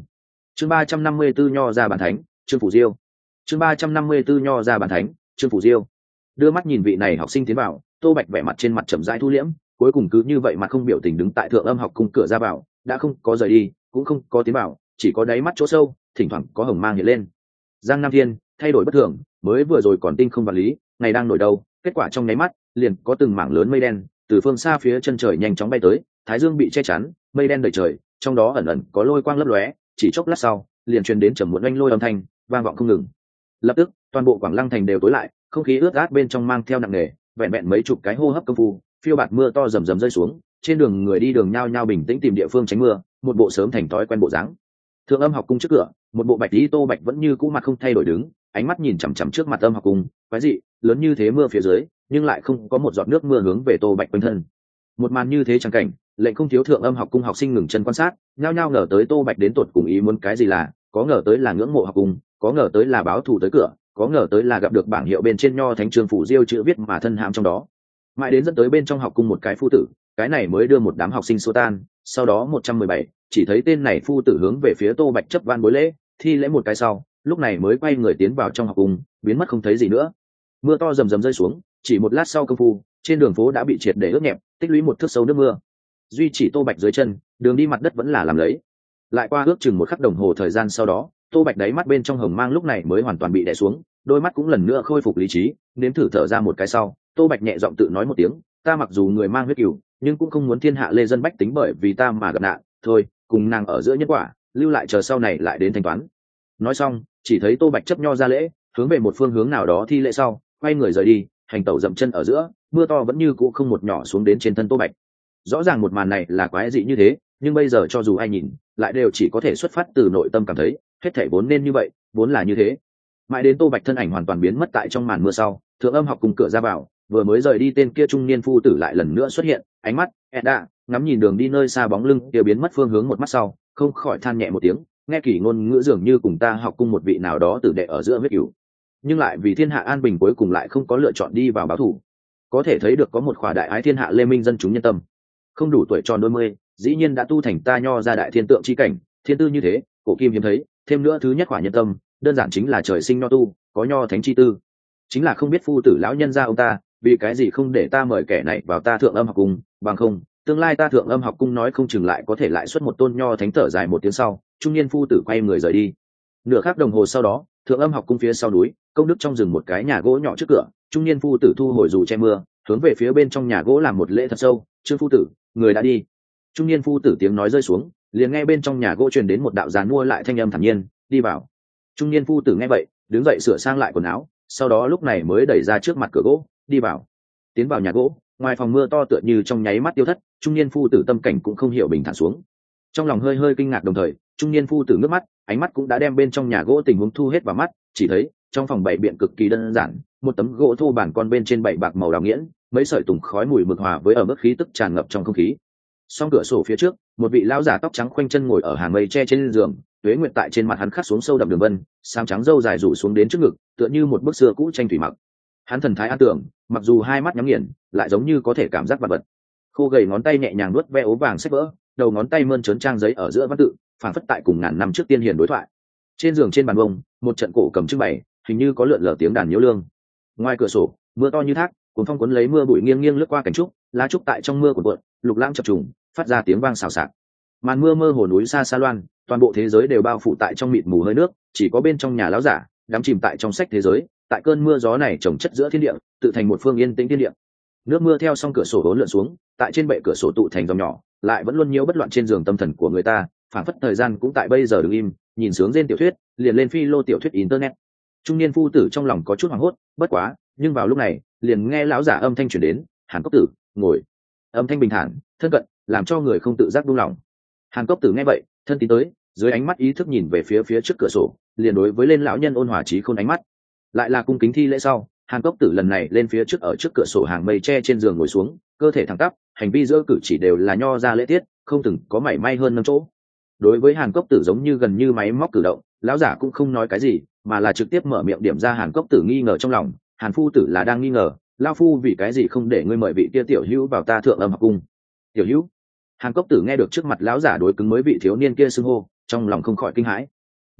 chương ba trăm năm mươi 34 nho ra bàn thánh, Trương Phủ Diêu. chương ba trăm năm mươi 34 nho ra bàn thánh, Trương Phủ Diêu. Đưa mắt nhìn vị này học sinh tiến vào, Tô Bạch vẻ mặt trên mặt chậm rãi thu liễm, cuối cùng cứ như vậy mặt không biểu tình đứng tại Thượng Âm học cung cửa ra vào, đã không có rời đi, cũng không có tiến vào, chỉ có đáy mắt chỗ sâu thỉnh thoảng có hồng mang hiện lên. Giang Nam Thiên thay đổi bất thường, mới vừa rồi còn tinh không vật lý, ngày đang nổi đầu, kết quả trong nháy mắt liền có từng mảng lớn mây đen từ phương xa phía chân trời nhanh chóng bay tới, thái dương bị che chắn, mây đen đầy trời, trong đó ẩn ẩn có lôi quang lấp lóe, chỉ chốc lát sau liền truyền đến trầm muộn oanh lôi âm thanh vang vọng không ngừng. Lập tức toàn bộ Quảng Lăng thành đều tối lại, không khí ướt át bên trong mang theo nặng nề, vẹn vẹn mấy chục cái hô hấp công phu, phiêu bạt mưa to rầm rầm rơi xuống, trên đường người đi đường nhao nhao bình tĩnh tìm địa phương tránh mưa, một bộ sớm thành thói quen bộ dáng. Thượng Âm học cung trước cửa, một bộ bạch y Tô Bạch vẫn như cũ mặt không thay đổi đứng, ánh mắt nhìn chằm chằm trước mặt Âm học cung, quái dị, lớn như thế mưa phía dưới, nhưng lại không có một giọt nước mưa hướng về Tô Bạch quanh thân. Một màn như thế chẳng cảnh, lệnh không thiếu Thượng Âm học cung học sinh ngừng chân quan sát, nhao nhao ngờ tới Tô Bạch đến tột cùng ý muốn cái gì, là có ngờ tới là ngưỡng mộ học cung, có ngờ tới là báo thù tới cửa, có ngờ tới là gặp được bảng hiệu bên trên nho thánh Trương Phủ Diêu chữ viết mà thân hãm trong đó. Mãi đến dẫn tới bên trong học cung một cái phu tử, cái này mới đưa một đám học sinh xua tan. Sau đó một trăm mười bảy, chỉ thấy tên này phu tử hướng về phía Tô Bạch chấp van bối lễ, thi lễ một cái sau, lúc này mới quay người tiến vào trong học cung, biến mất không thấy gì nữa. Mưa to rầm rầm rơi xuống, chỉ một lát sau công phu, trên đường phố đã bị triệt để ướt nhẹp, tích lũy một thước sâu nước mưa. Duy chỉ Tô Bạch dưới chân, đường đi mặt đất vẫn là làm lấy. Lại qua ước chừng một khắc đồng hồ thời gian sau đó, Tô Bạch đáy mắt bên trong hồng mang lúc này mới hoàn toàn bị đè xuống, đôi mắt cũng lần nữa khôi phục lý trí, nếm thử thở ra một cái sau, Tô Bạch nhẹ giọng tự nói một tiếng, ta mặc dù người mang huyết cừu, nhưng cũng không muốn thiên hạ lê dân bách tính bởi vì ta mà gặp nạn, thôi, cùng nàng ở giữa nhân quả, lưu lại chờ sau này lại đến thanh toán. Nói xong, chỉ thấy Tô Bạch chấp nho ra lễ, hướng về một phương hướng nào đó thi lễ sau, quay người rời đi, hành tẩu dậm chân ở giữa, mưa to vẫn như cũ không một nhỏ xuống đến trên thân Tô Bạch. Rõ ràng một màn này là quái dị như thế, nhưng bây giờ cho dù ai nhìn, lại đều chỉ có thể xuất phát từ nội tâm cảm thấy, hết thảy vốn nên như vậy, vốn là như thế. Mãi đến Tô Bạch thân ảnh hoàn toàn biến mất tại trong màn mưa sau, Thượng Âm học cùng cửa ra vào, vừa mới rời đi tên kia trung niên phu tử lại lần nữa xuất hiện, ánh mắt Edda ngắm nhìn đường đi nơi xa bóng lưng kia biến mất phương hướng một mắt sau, không khỏi than nhẹ một tiếng, nghe kỳ ngôn ngữ dường như cùng ta học cung một vị nào đó tử đệ ở giữa huyết cửu, nhưng lại vì thiên hạ an bình cuối cùng lại không có lựa chọn đi vào báo thù. Có thể thấy được có một khỏa đại ái thiên hạ lê minh dân chúng nhân tâm. Không đủ tuổi tròn đôi mươi, dĩ nhiên đã tu thành ta nho ra đại thiên tượng chi cảnh, thiên tư như thế, cổ kim hiếm thấy, thêm nữa thứ nhất khỏa nhân tâm, đơn giản chính là trời sinh nho tu, có nho thánh chi tư. Chính là không biết phu tử lão nhân gia ông ta, vì cái gì không để ta mời kẻ này vào ta Thượng Âm học cung, bằng không, tương lai ta Thượng Âm học cung nói không chừng lại có thể lại xuất một tôn nho thánh. Thở dài một tiếng sau, trung niên phu tử quay người rời đi. Nửa khắc đồng hồ sau đó, Thượng Âm học cung phía sau núi, công đức trong rừng một cái nhà gỗ nhỏ trước cửa, trung niên phu tử thu hồi dù che mưa, hướng về phía bên trong nhà gỗ làm một lễ thật sâu, "Trương phu tử, người đã đi." Trung niên phu tử tiếng nói rơi xuống, liền nghe bên trong nhà gỗ truyền đến một đạo giàn mua lại thanh âm thản nhiên, "Đi vào." Trung niên phu tử nghe vậy, đứng dậy sửa sang lại quần áo, sau đó lúc này mới đẩy ra trước mặt cửa gỗ, "Đi vào." Tiến vào nhà gỗ, ngoài phòng mưa to tựa như trong nháy mắt tiêu thất, trung niên phu tử tâm cảnh cũng không hiểu bình thản xuống. Trong lòng hơi hơi kinh ngạc đồng thời, trung niên phu tử nước mắt, ánh mắt cũng đã đem bên trong nhà gỗ tình huống thu hết vào mắt, chỉ thấy trong phòng bảy biện cực kỳ đơn giản, một tấm gỗ thô bản con bên trên bảy bạc màu đào nghiễn, mấy sợi tùng khói mùi mực hòa với ở mức khí tức tràn ngập trong không khí. Song cửa sổ phía trước, một vị lão giả tóc trắng khoanh chân ngồi ở hàng mây tre trên giường, tuế nguyệt tại trên mặt hắn khắc xuống sâu đậm đường vân, xám trắng râu dài rủ xuống đến trước ngực, tựa như một bức xưa cũ tranh thủy mặc. Hắn thần thái an tưởng, mặc dù hai mắt nhắm nghiền, lại giống như có thể cảm giác vật vật. Khô gầy ngón tay nhẹ nhàng nuốt ve ố vàng sách vỡ, đầu ngón tay mơn trớn trang giấy ở giữa văn tự, phản phất tại cùng ngàn năm trước tiên hiền đối thoại. Trên giường trên bàn bông, một trận cổ cầm trưng bày, hình như có lượn lờ tiếng đàn nhiễu lương. Ngoài cửa sổ, mưa to như thác, cuốn phong cuốn lấy mưa bụi nghiêng nghiêng lướt qua cành trúc, lá trúc tại trong mưa cuộn cuộn, lục lãng chập trùng, phát ra tiếng vang xào xạc. Màn mưa mơ hồ núi xa xa loan, toàn bộ thế giới đều bao phủ tại trong mịt mù hơi nước, chỉ có bên trong nhà lão giả đắm chìm tại trong sách thế giới, tại cơn mưa gió này trồng chất giữa thiên địa, tự thành một phương yên tĩnh thiên địa. Nước mưa theo song cửa sổ hỗn lượn xuống, tại trên bệ cửa sổ tụ thành dòng nhỏ, lại vẫn luôn nhiễu bất loạn trên giường tâm thần của người ta, phảng phất thời gian cũng tại bây giờ đứng im, nhìn sướng trên tiểu thuyết, liền lên phi lô tiểu thuyết internet. Trung niên phu tử trong lòng có chút hoảng hốt, bất quá, nhưng vào lúc này, liền nghe lão giả âm thanh truyền đến, "Hàn Cốc tử, ngồi." Âm thanh bình thản, thân cận, làm cho người không tự giác buông lòng. Hàn Cốc tử nghe vậy, thân tín tới, dưới ánh mắt ý thức nhìn về phía phía trước cửa sổ, liền đối với lên lão nhân ôn hòa trí khôn ánh mắt. Lại là cung kính thi lễ sau, Hàn Cốc tử lần này lên phía trước ở trước cửa sổ hàng mây tre trên giường ngồi xuống, cơ thể thẳng tắp, hành vi giữa cử chỉ đều là nho ra lễ tiết, không từng có mảy may hơn nâng chỗ. Đối với Hàn Cốc tử giống như gần như máy móc cử động, lão giả cũng không nói cái gì, mà là trực tiếp mở miệng điểm ra Hàn Cốc tử nghi ngờ trong lòng. "Hàn phu tử là đang nghi ngờ, lão phu vì cái gì không để ngươi mời vị kia tiểu hữu vào ta Thượng Âm học cung?" "Tiểu hữu?" Hàn Cốc tử nghe được trước mặt lão giả đối cứng mới vị thiếu niên kia xưng hô, trong lòng không khỏi kinh hãi.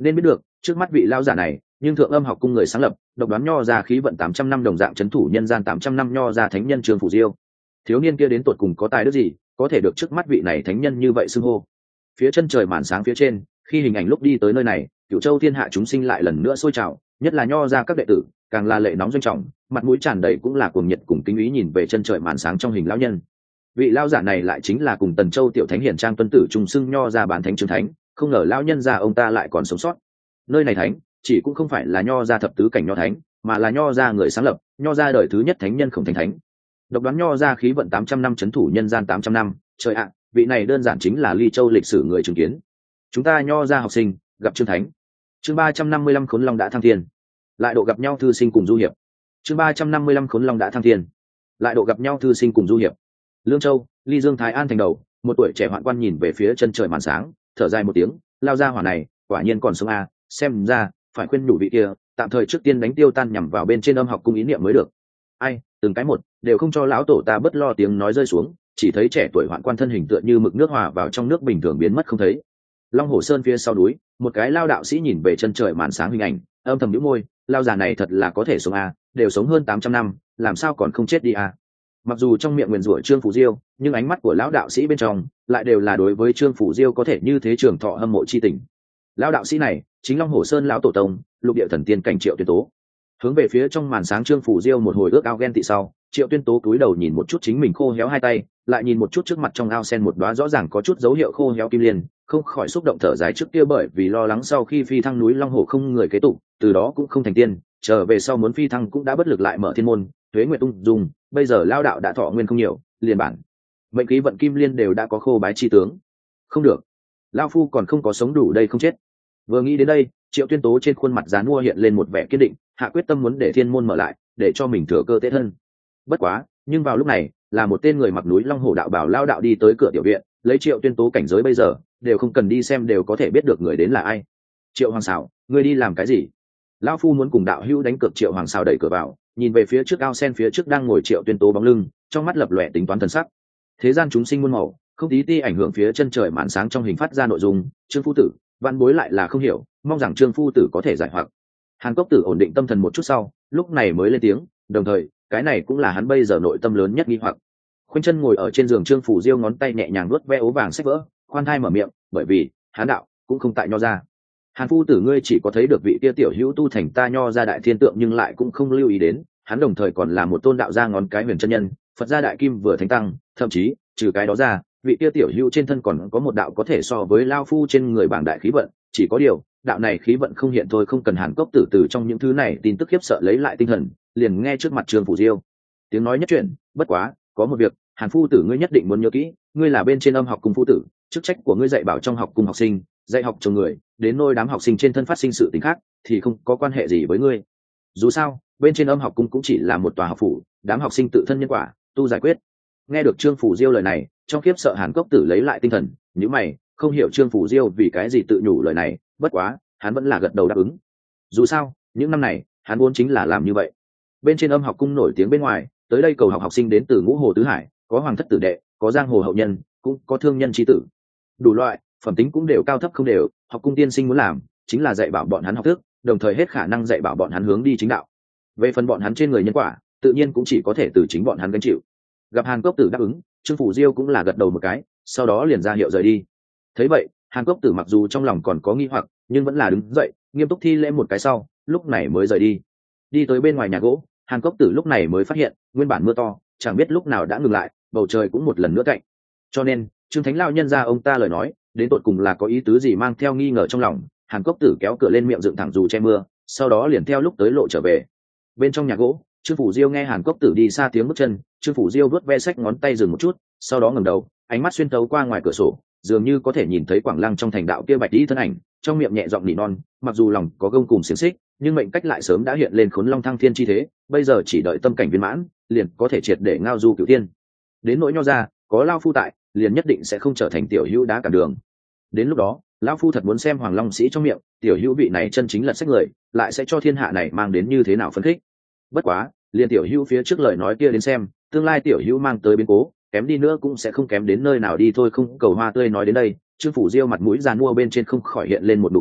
nên biết được trước mắt vị lao giả này nhưng thượng âm học cung người sáng lập, độc đoán nho ra khí vận tám trăm năm đồng dạng c h ấ n thủ nhân gian tám trăm năm nho ra thánh nhân Trương Phủ Diêu. Thiếu niên kia đến tột cùng có tài đức gì có thể được trước mắt vị này thánh nhân như vậy xưng hô. Phía chân trời màn sáng phía trên, khi hình ảnh lúc đi tới nơi này, Cửu Châu thiên hạ chúng sinh lại lần nữa sôi trào, nhất là nho ra các đệ tử càng là lệ nóng doanh trọng, mặt mũi tràn đầy cũng là cuồng nhiệt cùng kính ý nhìn về chân trời màn sáng trong hình lão nhân. Vị lão giả này lại chính là cùng Tần Châu tiểu thánh hiển trang tuân tử trùng xưng nho ra bản thánh trương thánh, không ngờ lão nhân già ông ta lại còn sống sót. Nơi này thánh chỉ cũng không phải là nho ra thập tứ cảnh nho thánh, mà là nho ra người sáng lập, nho ra đời thứ nhất thánh nhân Khổng Thành thánh. Độc đoán nho ra khí vận tám trăm năm chấn thủ nhân gian tám trăm năm, trời ạ, vị này đơn giản chính là Ly Châu lịch sử người chứng kiến. Chúng ta nho ra học sinh gặp trương thánh. Chương ba trăm năm mươi lăm khốn long đã thăng thiên, lại độ gặp nhau thư sinh cùng du hiệp. Chương ba trăm năm mươi lăm khốn long đã thăng thiên, lại độ gặp nhau thư sinh cùng du hiệp. Lương Châu, Ly Dương Thái An thành đầu, một tuổi trẻ hoạn quan nhìn về phía chân trời màn sáng, thở dài một tiếng, lao ra hỏa này quả nhiên còn sống a, xem ra phải khuyên nhủ vị kia tạm thời trước tiên đánh tiêu tan nhằm vào bên trên âm học cung ý niệm mới được. Ai, từng cái một đều không cho lão tổ ta bất lo, tiếng nói rơi xuống, chỉ thấy trẻ tuổi hoạn quan thân hình tựa như mực nước hòa vào trong nước bình thường biến mất không thấy. Long Hồ Sơn phía sau núi, một cái lao đạo sĩ nhìn về chân trời màn sáng hình ảnh, âm thầm nhíu môi, lao già này thật là có thể sống a, đều sống hơn tám trăm năm, làm sao còn không chết đi a. Mặc dù trong miệng nguyền rủa Trương Phủ Diêu, nhưng ánh mắt của lão đạo sĩ bên trong lại đều là đối với Trương Phủ Diêu có thể như thế trường thọ hâm mộ chi tình. Lão đạo sĩ này chính Long Hồ Sơn lão tổ tông, lục địa thần tiên cảnh Triệu Tuyên Tố. Hướng về phía trong màn sáng Trương Phủ Diêu một hồi ước ao ghen tị sau, Triệu Tuyên Tố cúi đầu nhìn một chút chính mình khô héo hai tay, lại nhìn một chút trước mặt trong ao sen một đóa rõ ràng có chút dấu hiệu khô héo kim liên, không khỏi xúc động thở dài trước kia bởi vì lo lắng sau khi phi thăng núi Long Hồ không người kế tục, từ đó cũng không thành tiên, trở về sau muốn phi thăng cũng đã bất lực lại mở thiên môn, thuế nguyệt tung dung, bây giờ lao đạo đã thọ nguyên không nhiều, liền bản mệnh khí vận kim liên đều đã có khô bái chi tướng. Không được, lao phu còn không có sống đủ đây không chết. Vừa nghĩ đến đây, Triệu Tuyên Tố trên khuôn mặt dán mua hiện lên một vẻ kiên định, hạ quyết tâm muốn để thiên môn mở lại, để cho mình thừa cơ tế thân. Bất quá, nhưng vào lúc này, là một tên người mặc núi Long Hổ đạo bảo lao đạo đi tới cửa tiểu viện, lấy Triệu Tuyên Tố cảnh giới bây giờ, đều không cần đi xem đều có thể biết được người đến là ai. Triệu Hoàng Sảo, ngươi đi làm cái gì? Lão phu muốn cùng đạo hữu đánh cược. Triệu Hoàng Sảo đẩy cửa vào, nhìn về phía trước ao sen phía trước đang ngồi Triệu Tuyên Tố bóng lưng, trong mắt lập lòe tính toán thần sắc. Thế gian chúng sinh muôn màu, không tí ti ảnh hưởng phía chân trời màn sáng trong hình phát ra nội dung, Trương phu tử, văn bối lại là không hiểu, mong rằng Trương phu tử có thể giải hoặc. Hàn Cốc Tử ổn định tâm thần một chút sau, lúc này mới lên tiếng, đồng thời, cái này cũng là hắn bây giờ nội tâm lớn nhất nghi hoặc. Khoanh chân ngồi ở trên giường Trương Phủ Diêu ngón tay nhẹ nhàng nuốt ve ố vàng sách vỡ, khoan thai mở miệng, bởi vì, hán đạo cũng không tại nho ra. Hàn phu tử ngươi chỉ có thấy được vị kia tiểu hữu tu thành ta nho ra đại thiên tượng nhưng lại cũng không lưu ý đến, hắn đồng thời còn là một tôn đạo gia ngón cái huyền chân nhân, Phật gia đại kim vừa thánh tăng, thậm chí, trừ cái đó ra, vị kia tiểu hữu trên thân còn có một đạo có thể so với lao phu trên người bảng đại khí vận, chỉ có điều, đạo này khí vận không hiện thôi, không cần Hàn Cốc Tử từ trong những thứ này tin tức khiếp sợ lấy lại tinh thần, liền nghe trước mặt Trương Phủ Diêu tiếng nói nhất chuyện, bất quá, có một việc, Hàn phu tử ngươi nhất định muốn nhớ kỹ, ngươi là bên trên âm học cung phu tử, chức trách của ngươi dạy bảo trong học cung học sinh, dạy học cho người, đến nôi đám học sinh trên thân phát sinh sự tình khác thì không có quan hệ gì với ngươi. Dù sao, bên trên âm học cung cũng chỉ là một tòa học phủ, đám học sinh tự thân nhân quả, tu giải quyết. Nghe được Trương Phủ Diêu lời này, trong khiếp sợ Hàn Cốc Tử lấy lại tinh thần, nhíu mày, không hiểu Trương Phủ Diêu vì cái gì tự nhủ lời này, bất quá, hắn vẫn là gật đầu đáp ứng. Dù sao, những năm này, hắn muốn chính là làm như vậy. Bên trên âm học cung nổi tiếng bên ngoài, tới đây cầu học học sinh đến từ ngũ hồ tứ hải, có hoàng thất tử đệ, có giang hồ hậu nhân, cũng có thương nhân trí tử, đủ loại phẩm tính cũng đều cao thấp không đều. Học cung tiên sinh muốn làm chính là dạy bảo bọn hắn học thức, đồng thời hết khả năng dạy bảo bọn hắn hướng đi chính đạo. Về phần bọn hắn trên người nhân quả, tự nhiên cũng chỉ có thể từ chính bọn hắn gánh chịu. Gặp Hàn Cốc Tử đáp ứng, Trương Phủ Diêu cũng là gật đầu một cái, sau đó liền ra hiệu rời đi. Thấy vậy, Hàn Cốc Tử mặc dù trong lòng còn có nghi hoặc, nhưng vẫn là đứng dậy, nghiêm túc thi lễ một cái sau, lúc này mới rời đi. Đi tới bên ngoài nhà gỗ, Hàn Cốc Tử lúc này mới phát hiện, nguyên bản mưa to, chẳng biết lúc nào đã ngừng lại, bầu trời cũng một lần nữa cạnh. Cho nên, Trương Thánh lão nhân ra ông ta lời nói, đến tột cùng là có ý tứ gì mang theo nghi ngờ trong lòng. Hàn Cốc Tử kéo cửa lên miệng dựng thẳng dù che mưa, sau đó liền theo lúc tới lộ trở về. Bên trong nhà gỗ, Trương Phủ Diêu nghe Hàn Cốc Tử đi xa tiếng bước chân, Trương Phủ Diêu vuốt ve sách ngón tay dừng một chút, sau đó ngẩng đầu, ánh mắt xuyên thấu qua ngoài cửa sổ, dường như có thể nhìn thấy Quảng Lăng trong thành đạo kia bạch y thân ảnh, trong miệng nhẹ giọng nỉ non, mặc dù lòng có gông cùng xiềng xích, nhưng mệnh cách lại sớm đã hiện lên khốn long thăng thiên chi thế, bây giờ chỉ đợi tâm cảnh viên mãn, liền có thể triệt để ngao du cửu thiên. Đến nỗi nho ra, có lao phu tại, liền nhất định sẽ không trở thành tiểu hữu đá cản đường. Đến lúc đó, lão phu thật muốn xem Hoàng Long sĩ trong miệng, tiểu hữu vị này chân chính lật sách người, lại sẽ cho thiên hạ này mang đến như thế nào phấn khích. Bất quá, liền tiểu hữu phía trước lời nói kia đến xem, tương lai tiểu hữu mang tới biến cố, kém đi nữa cũng sẽ không kém đến nơi nào đi thôi. Không cầu hoa tươi nói đến đây, Trương Phủ Diêu mặt mũi giàn mua bên trên không khỏi hiện lên một nụ cười,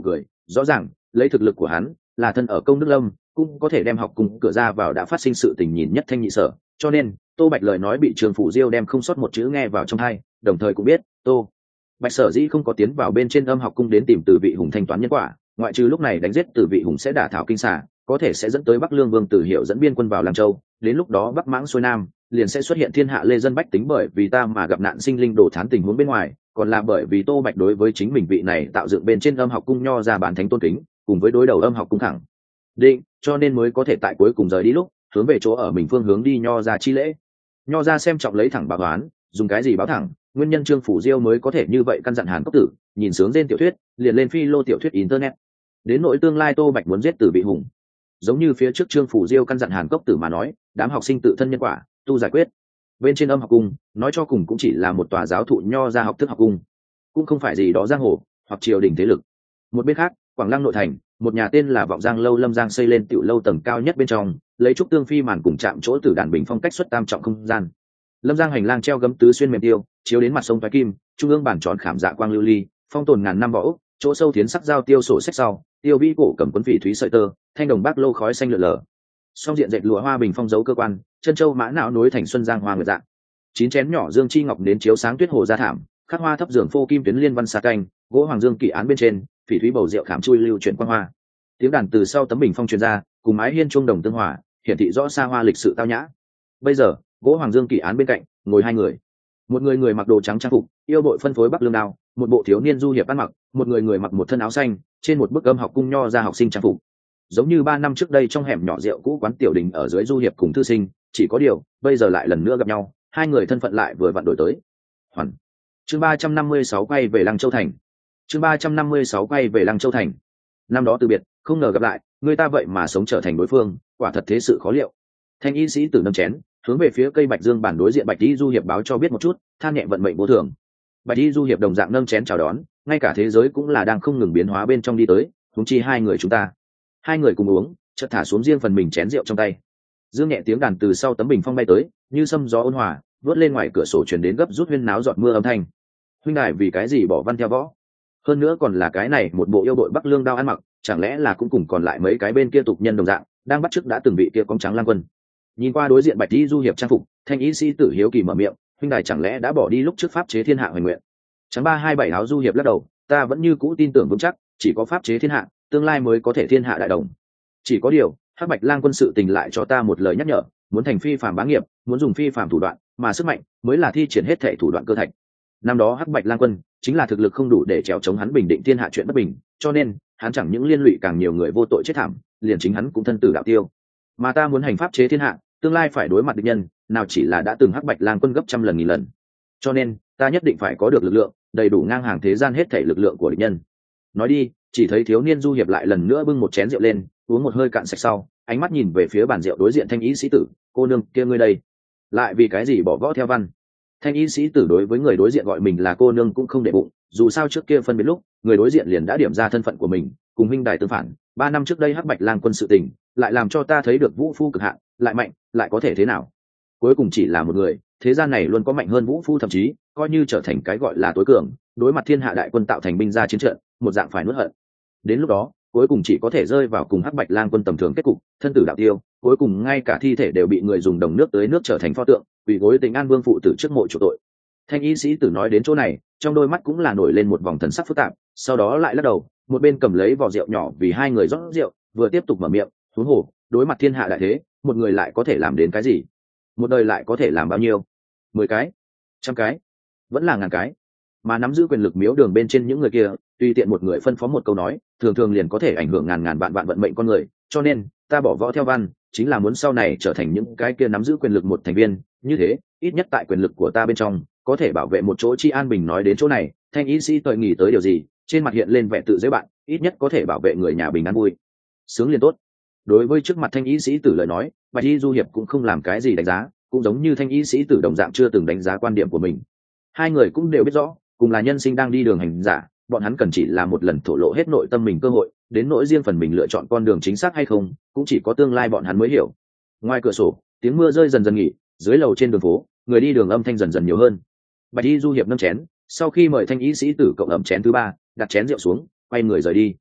rõ ràng lấy thực lực của hắn là thân ở công đức lâm cũng có thể đem học cùng cửa ra vào đã phát sinh sự tình nhìn nhất thanh nhị sở, cho nên Tô Bạch lời nói bị Trường Phủ Diêu đem không sót một chữ nghe vào trong tai, đồng thời cũng biết Tô Bạch sở dĩ không có tiến vào bên trên âm học cung đến tìm Từ Vị Hùng thanh toán nhân quả, ngoại trừ lúc này đánh giết Từ Vị Hùng sẽ đả thảo kinh xà, có thể sẽ dẫn tới Bắc Lương Vương Tử Hiệu dẫn biên quân vào Lăng Châu, đến lúc đó Bắc Mãng xuôi nam, liền sẽ xuất hiện thiên hạ lê dân bách tính bởi vì ta mà gặp nạn sinh linh đổ thán tình huống bên ngoài, còn là bởi vì Tô Bạch đối với chính mình vị này tạo dựng bên trên âm học cung nho ra bản thánh tôn kính, cùng với đối đầu âm học cung thẳng định, cho nên mới có thể tại cuối cùng rời đi lúc hướng về chỗ ở mình phương hướng đi nho ra chi lễ. Nho ra xem trọng lấy thẳng báo toán, dùng cái gì báo thẳng, nguyên nhân Trương Phủ Diêu mới có thể như vậy căn dặn Hàn Cốc Tử, nhìn sướng trên tiểu thuyết, liền lên phi lô tiểu thuyết internet. Đến nội tương lai Tô Bạch muốn giết Từ Vị Hùng, giống như phía trước Trương Phủ Diêu căn dặn Hàn Cốc Tử mà nói, đám học sinh tự thân nhân quả, tu giải quyết. Bên trên âm học cung, nói cho cùng cũng chỉ là một tòa giáo thụ nho ra học thức học cung, cũng không phải gì đó giang hồ hoặc triều đình thế lực. Một bên khác, Quảng Lăng nội thành, một nhà tên là Vọng Giang lâu Lâm Giang xây lên tiểu lâu tầng cao nhất bên trong, lấy trúc tương phi màn cùng chạm chỗ từ đàn bình phong cách xuất tam trọng không gian. Lâm Giang hành lang treo gấm tứ xuyên mềm tiêu, chiếu đến mặt sông toái kim, trung ương bản tròn khảm dạ quang lưu ly, phong tồn ngàn năm võ, chỗ sâu tiến sắc giao tiêu sổ sách sau, tiêu vĩ cổ cầm cuốn phỉ thúy sợi tơ, thanh đồng bác lô khói xanh lượn lờ. Song diện dệt lụa hoa bình phong dấu cơ quan, chân châu mã não nối thành xuân giang hoa nguyệt dạng. Chín chén nhỏ dương chi ngọc đến chiếu sáng tuyết hồ ra thảm, khắc hoa thấp giường phô kim tuyến liên văn xa canh, gỗ hoàng dương kỳ án bên trên, phỉ thúy bầu rượu khảm chui lưu chuyển quang hoa. Tiếng đàn từ sau tấm bình phong truyền ra, cùng mái hiên chuông đồng tương hòa, hiển thị rõ xa hoa lịch sự tao nhã. Bây giờ, gỗ hoàng dương kỳ án bên cạnh ngồi hai người, một người người mặc đồ trắng trang phục, yêu bội phân phối bắc lương đao, một bộ thiếu niên du hiệp ăn mặc, một người người mặc một thân áo xanh, trên một bức âm học cung nho ra học sinh trang phục, giống như ba năm trước đây trong hẻm nhỏ rượu cũ quán tiểu đình ở dưới du hiệp cùng thư sinh, chỉ có điều bây giờ lại lần nữa gặp nhau, hai người thân phận lại vừa vặn đổi tới. Hoàn. Chương ba trăm năm mươi sáu quay về Lăng Châu thành. Chương ba trăm năm mươi sáu quay về Lăng Châu thành. Năm đó từ biệt, không ngờ gặp lại, người ta vậy mà sống trở thành đối phương, quả thật thế sự khó liệu. Thanh y sĩ tử nâng chén, hướng về phía cây bạch dương bản đối diện bạch y du hiệp báo cho biết một chút, than nhẹ vận mệnh vô thường. Bạch y du hiệp đồng dạng nâng chén chào đón, ngay cả thế giới cũng là đang không ngừng biến hóa bên trong đi tới, huống chi hai người chúng ta. Hai người cùng uống, chợt thả xuống riêng phần mình chén rượu trong tay. Dương nhẹ tiếng đàn từ sau tấm bình phong bay tới, như sâm gió ôn hòa, vớt lên ngoài cửa sổ truyền đến gấp rút huyên náo giọt mưa âm thanh. Huynh đài vì cái gì bỏ văn theo võ? Hơn nữa còn là cái này một bộ yêu đội Bắc Lương đao ăn mặc, chẳng lẽ là cũng cùng còn lại mấy cái bên kia tục nhân đồng dạng, đang bắt chước đã từng bị kia cóng trắng lang quân. Nhìn qua đối diện bạch y du hiệp trang phục, thanh y sĩ tử hiếu kỳ mở miệng, huynh đài chẳng lẽ đã bỏ đi lúc trước pháp chế thiên hạ hoành nguyện? Trắng ba hai bảy áo du hiệp lắc đầu, ta vẫn như cũ tin tưởng vững chắc, chỉ có pháp chế thiên hạ, tương lai mới có thể thiên hạ đại đồng. Chỉ có điều, hắc bạch lang quân sự tình lại cho ta một lời nhắc nhở, muốn thành phi phàm bá nghiệp, muốn dùng phi phàm thủ đoạn, mà sức mạnh mới là thi triển hết thể thủ đoạn cơ thạch. Năm đó hắc bạch lang quân chính là thực lực không đủ để trèo chống hắn bình định thiên hạ chuyện bất bình, cho nên hắn chẳng những liên lụy càng nhiều người vô tội chết thảm, liền chính hắn cũng thân tử đạo tiêu. Mà ta muốn hành pháp chế thiên hạ, tương lai phải đối mặt địch nhân, nào chỉ là đã từng hắc bạch lang quân gấp trăm lần nghìn lần. Cho nên, ta nhất định phải có được lực lượng, đầy đủ ngang hàng thế gian hết thảy lực lượng của địch nhân. Nói đi, chỉ thấy thiếu niên du hiệp lại lần nữa bưng một chén rượu lên, uống một hơi cạn sạch sau, ánh mắt nhìn về phía bàn rượu đối diện thanh ý sĩ tử, cô nương kia ngươi đây, lại vì cái gì bỏ võ theo văn? Thanh y sĩ tử đối với người đối diện gọi mình là cô nương cũng không để bụng, dù sao trước kia phân biệt lúc người đối diện liền đã điểm ra thân phận của mình, cùng huynh đài tương phản. Ba năm trước đây hắc bạch lang quân sự tình lại làm cho ta thấy được vũ phu cực hạn, lại mạnh lại có thể thế nào? Cuối cùng chỉ là một người, thế gian này luôn có mạnh hơn vũ phu, thậm chí coi như trở thành cái gọi là tối cường, đối mặt thiên hạ đại quân tạo thành binh ra chiến trận, một dạng phải nuốt hận. Đến lúc đó cuối cùng chỉ có thể rơi vào cùng hắc bạch lang quân tầm thường kết cục, thân tử đạo tiêu, cuối cùng ngay cả thi thể đều bị người dùng đồng nước tới nước trở thành pho tượng, quỳ gối Tình An Vương phụ tử trước mộ chủ tội. Thanh y sĩ tử nói đến chỗ này, trong đôi mắt cũng là nổi lên một vòng thần sắc phức tạp, sau đó lại lắc đầu, một bên cầm lấy vò rượu nhỏ vì hai người rót rượu, vừa tiếp tục mở miệng, huống hồ, đối mặt thiên hạ đại thế, một người lại có thể làm đến cái gì? Một đời lại có thể làm bao nhiêu? Mười cái, trăm cái, vẫn là ngàn cái. Mà nắm giữ quyền lực miếu đường bên trên những người kia, tùy tiện một người phân phó một câu nói, thường thường liền có thể ảnh hưởng ngàn ngàn vạn vạn vận mệnh con người, cho nên ta bỏ võ theo văn chính là muốn sau này trở thành những cái kia nắm giữ quyền lực một thành viên, như thế ít nhất tại quyền lực của ta bên trong có thể bảo vệ một chỗ chi an bình. Nói đến chỗ này, thanh y sĩ tội nghĩ tới điều gì, trên mặt hiện lên vẻ tự dễ bạn, ít nhất có thể bảo vệ người nhà bình an vui sướng liền tốt. Đối với trước mặt thanh y sĩ tử lời nói, bạch y du hiệp cũng không làm cái gì đánh giá, cũng giống như thanh y sĩ tử đồng dạng chưa từng đánh giá quan điểm của mình. Hai người cũng đều biết rõ, cùng là nhân sinh đang đi đường hành giả, bọn hắn cần chỉ là một lần thổ lộ hết nội tâm mình cơ hội, đến nỗi riêng phần mình lựa chọn con đường chính xác hay không, cũng chỉ có tương lai bọn hắn mới hiểu. Ngoài cửa sổ, tiếng mưa rơi dần dần nghỉ, dưới lầu trên đường phố, người đi đường âm thanh dần dần nhiều hơn. Bạch y du hiệp nâng chén, sau khi mời thanh y sĩ tử cộng ẩm chén thứ ba, đặt chén rượu xuống, quay người rời đi.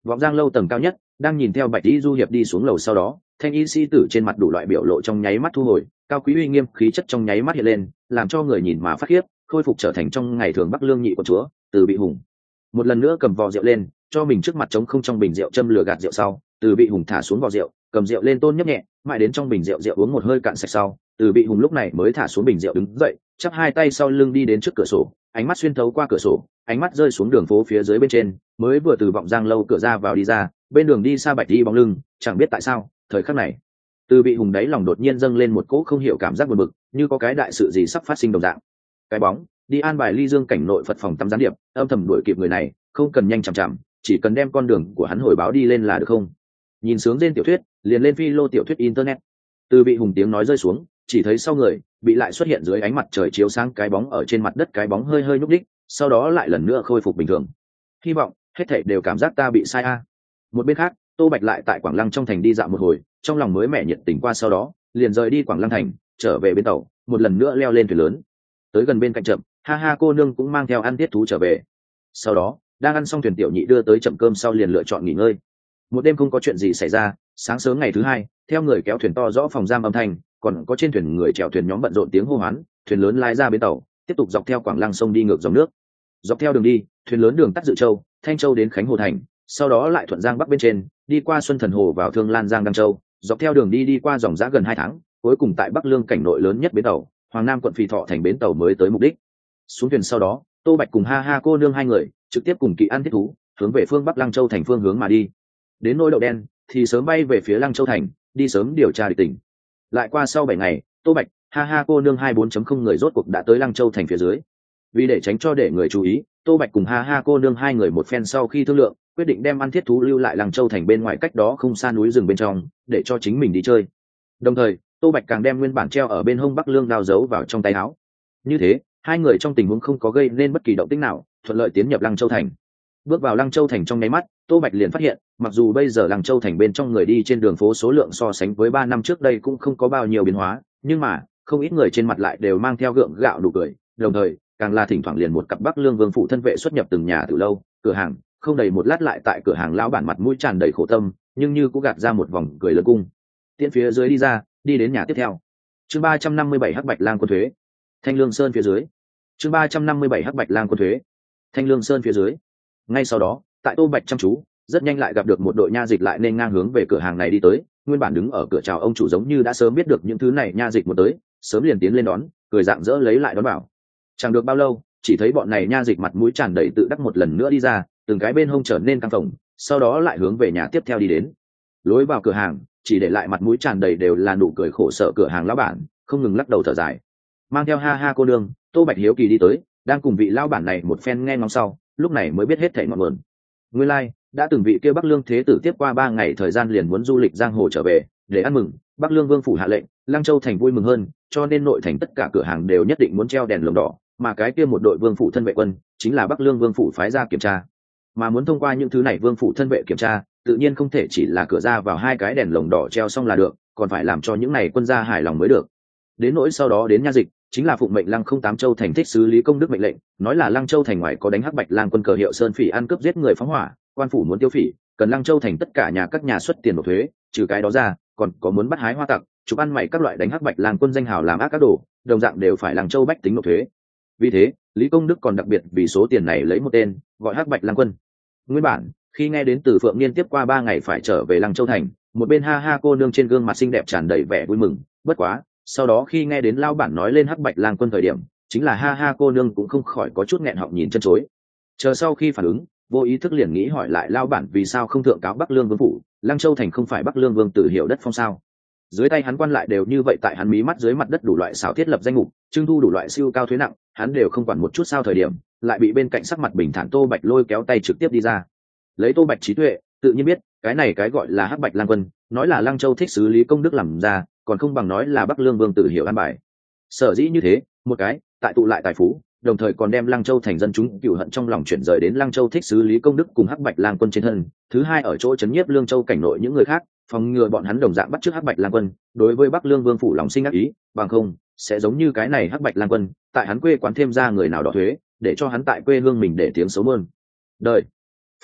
Vọng Giang lâu tầng cao nhất, đang nhìn theo Bạch Y du hiệp đi xuống lầu sau đó, thanh y sĩ tử trên mặt đủ loại biểu lộ trong nháy mắt thu hồi, cao quý uy nghiêm khí chất trong nháy mắt hiện lên, làm cho người nhìn mà phát khiếp, khôi phục trở thành trong ngày thường Bắc Lương nhị của chúa, Từ Bị Hùng. Một lần nữa cầm vò rượu lên, cho mình trước mặt trống không trong bình rượu châm lửa gạt rượu sau, Từ Bị Hùng thả xuống vò rượu, cầm rượu lên tôn nhấp nhẹ, mãi đến trong bình rượu rượu uống một hơi cạn sạch sau, Từ Bị Hùng lúc này mới thả xuống bình rượu đứng dậy, chắp hai tay sau lưng đi đến trước cửa sổ, ánh mắt xuyên thấu qua cửa sổ, ánh mắt rơi xuống đường phố phía dưới bên trên, mới vừa từ Vọng Giang lâu cửa ra vào đi ra, bên đường đi xa Bạch Y bóng lưng, chẳng biết tại sao, thời khắc này, Từ Bị Hùng đáy lòng đột nhiên dâng lên một cỗ không hiểu cảm giác buồn bực, như có cái đại sự gì sắp phát sinh đồng dạng. Cái bóng, đi an bài Ly Dương cảnh nội Phật phòng tắm gián điệp, âm thầm đuổi kịp người này, không cần nhanh chằm chằm, chỉ cần đem con đường của hắn hồi báo đi lên là được không? Nhìn sướng trên tiểu thuyết, liền lên phi lô tiểu thuyết internet. Từ Bị Hùng tiếng nói rơi xuống, chỉ thấy sau người bị lại xuất hiện dưới ánh mặt trời chiếu sáng cái bóng ở trên mặt đất, cái bóng hơi hơi nhúc đích, sau đó lại lần nữa khôi phục bình thường. Hy vọng hết thảy đều cảm giác ta bị sai a. Một bên khác, Tô Bạch lại tại Quảng Lăng trong thành đi dạo một hồi, trong lòng mới mẻ nhiệt tình qua sau đó, liền rời đi Quảng Lăng thành, trở về bến tàu, một lần nữa leo lên thuyền lớn. Tới gần bên cạnh chậm, ha ha cô nương cũng mang theo ăn tiết thú trở về. Sau đó, đang ăn xong thuyền tiểu nhị đưa tới chậm cơm sau liền lựa chọn nghỉ ngơi. Một đêm không có chuyện gì xảy ra, sáng sớm ngày thứ hai, theo người kéo thuyền to rõ phòng giam âm thanh, còn có trên thuyền người chèo thuyền nhóm bận rộn tiếng hô hoán, thuyền lớn lái ra bến tàu, tiếp tục dọc theo Quảng Lăng sông đi ngược dòng nước. Dọc theo đường đi, thuyền lớn đường tắt Dự Châu, Thanh Châu đến Khánh Hồ thành, sau đó lại thuận giang bắc bên trên, đi qua Xuân Thần Hồ vào Thương Lan Giang Đăng Châu, dọc theo đường đi đi qua dòng giã gần hai tháng, cuối cùng tại Bắc Lương cảnh nội lớn nhất bến tàu, Hoàng Nam quận Phì Thọ thành bến tàu mới tới mục đích. Xuống thuyền sau đó, Tô Bạch cùng ha ha cô nương hai người trực tiếp cùng Kỵ ăn thiết thú, hướng về phương Bắc Lăng Châu thành phương hướng mà đi. Đến nỗi đậu đen thì sớm bay về phía Lăng Châu thành, đi sớm điều tra địch tình. Lại qua sau bảy ngày, Tô Bạch, ha ha cô nương hai bốn chấm không người rốt cuộc đã tới Lăng Châu thành phía dưới. Vì để tránh cho để người chú ý, Tô Bạch cùng ha ha cô nương hai người một phen sau khi thương lượng, quyết định đem ăn thiết thú lưu lại Lăng Châu thành bên ngoài cách đó không xa núi rừng bên trong, để cho chính mình đi chơi. Đồng thời, Tô Bạch càng đem nguyên bản treo ở bên hông Bắc Lương đao giấu vào trong tay áo. Như thế, hai người trong tình huống không có gây nên bất kỳ động tĩnh nào, thuận lợi tiến nhập Lăng Châu thành. Bước vào Lăng Châu thành trong nháy mắt, Tô Bạch liền phát hiện, mặc dù bây giờ Lăng Châu thành bên trong người đi trên đường phố số lượng so sánh với ba năm trước đây cũng không có bao nhiêu biến hóa, nhưng mà không ít người trên mặt lại đều mang theo gượng gạo nụ cười, đồng thời càng là thỉnh thoảng liền một cặp Bắc Lương vương phủ thân vệ xuất nhập từng nhà từ lâu, cửa hàng, không đầy một lát lại tại cửa hàng lão bản mặt mũi tràn đầy khổ tâm, nhưng như cũng gạt ra một vòng cười lớn cung. Tiễn phía dưới đi ra, đi đến nhà tiếp theo. Chương ba trăm năm mươi bảy Hắc Bạch Lang quân thuế. Thanh Lương Sơn phía dưới. Chương ba trăm năm mươi bảy Hắc Bạch Lang quân thuế. Thanh Lương Sơn phía dưới. Ngay sau đó, tại Tô Bạch chăm chú, rất nhanh lại gặp được một đội nha dịch lại nên ngang hướng về cửa hàng này đi tới, nguyên bản đứng ở cửa chào ông chủ giống như đã sớm biết được những thứ này nha dịch một tới, sớm liền tiến lên đón, cười rạng rỡ lấy lại đón bảo. Chẳng được bao lâu, chỉ thấy bọn này nha dịch mặt mũi tràn đầy tự đắc một lần nữa đi ra, từng cái bên hông trở nên căng phồng, sau đó lại hướng về nhà tiếp theo đi đến. Lối vào cửa hàng, chỉ để lại mặt mũi tràn đầy đều là nụ cười khổ sở cửa hàng lão bản, không ngừng lắc đầu thở dài. Mang theo ha ha cô nương, Tô Bạch hiếu kỳ đi tới, đang cùng vị lão bản này một phen nghe ngóng sau, lúc này mới biết hết thảy ngọn nguồn. Nguyên lai, like, đã từng vị kia Bắc Lương thế tử tiếp qua ba ngày thời gian liền muốn du lịch giang hồ trở về, để ăn mừng, Bắc Lương vương phủ hạ lệnh, Lăng Châu thành vui mừng hơn, cho nên nội thành tất cả cửa hàng đều nhất định muốn treo đèn lồng đỏ, mà cái kia một đội vương phủ thân vệ quân, chính là Bắc Lương vương phủ phái ra kiểm tra. Mà muốn thông qua những thứ này vương phủ thân vệ kiểm tra, tự nhiên không thể chỉ là cửa ra vào hai cái đèn lồng đỏ treo xong là được, còn phải làm cho những này quân gia hài lòng mới được. Đến nỗi sau đó đến nha dịch, chính là phụng mệnh Lăng không tám châu thành thích sứ Lý Công Đức mệnh lệnh, nói là Lăng Châu thành ngoài có đánh Hắc Bạch Lang quân cờ hiệu Sơn Phỉ ăn cướp giết người phóng hỏa, quan phủ muốn tiêu phỉ, cần Lăng Châu thành tất cả nhà các nhà xuất tiền nộp thuế, trừ cái đó ra, còn có muốn bắt hái hoa tặc, chụp ăn mày các loại đánh Hắc Bạch Lang quân danh hào làm ác các đồ, đồng dạng đều phải Lăng Châu bách tính nộp thuế. Vì thế, Lý Công Đức còn đặc biệt vì số tiền này lấy một tên, gọi Hắc Bạch Lang quân. Nguyên bản, khi nghe đến từ Phượng Niên tiếp qua ba ngày phải trở về Lăng Châu thành, một bên ha ha cô nương trên gương mặt xinh đẹp tràn đầy vẻ vui mừng, bất quá, sau đó khi nghe đến lao bản nói lên Hắc Bạch Lang quân thời điểm, chính là ha ha cô nương cũng không khỏi có chút nghẹn họng nhìn chân chối. Chờ sau khi phản ứng, vô ý thức liền nghĩ hỏi lại lao bản vì sao không thượng cáo Bắc Lương vương phủ, Lăng Châu thành không phải Bắc Lương vương tử hiệu đất phong sao? Dưới tay hắn quan lại đều như vậy, tại hắn mí mắt dưới mặt đất đủ loại xảo thiết lập danh mục, trưng thu đủ loại siêu cao thuế nặng, hắn đều không quản một chút sao thời điểm, lại bị bên cạnh sắc mặt bình thản Tô Bạch lôi kéo tay trực tiếp đi ra. Lấy Tô Bạch trí tuệ, tự nhiên biết, cái này cái gọi là Hắc Bạch Lang quân, nói là Lăng Châu thích sứ Lý Công Đức làm ra, còn không bằng nói là Bắc Lương vương tử hiệu an bài. Sở dĩ như thế, một cái, tại tụ lại tài phú, đồng thời còn đem Lăng Châu thành dân chúng cừu hận trong lòng chuyển rời đến Lăng Châu thích sứ Lý Công Đức cùng Hắc Bạch Lang quân trên thân. Thứ hai, ở chỗ chấn nhiếp Lương Châu cảnh nội những người khác, phòng ngừa bọn hắn đồng dạng bắt chước Hắc Bạch Lang quân, đối với Bắc Lương vương phủ lòng sinh ác ý, bằng không sẽ giống như cái này Hắc Bạch Lang quân, tại hắn quê quán thêm ra người nào đó thuế, để cho hắn tại quê hương mình để tiếng xấu mơn đời. Phải biết,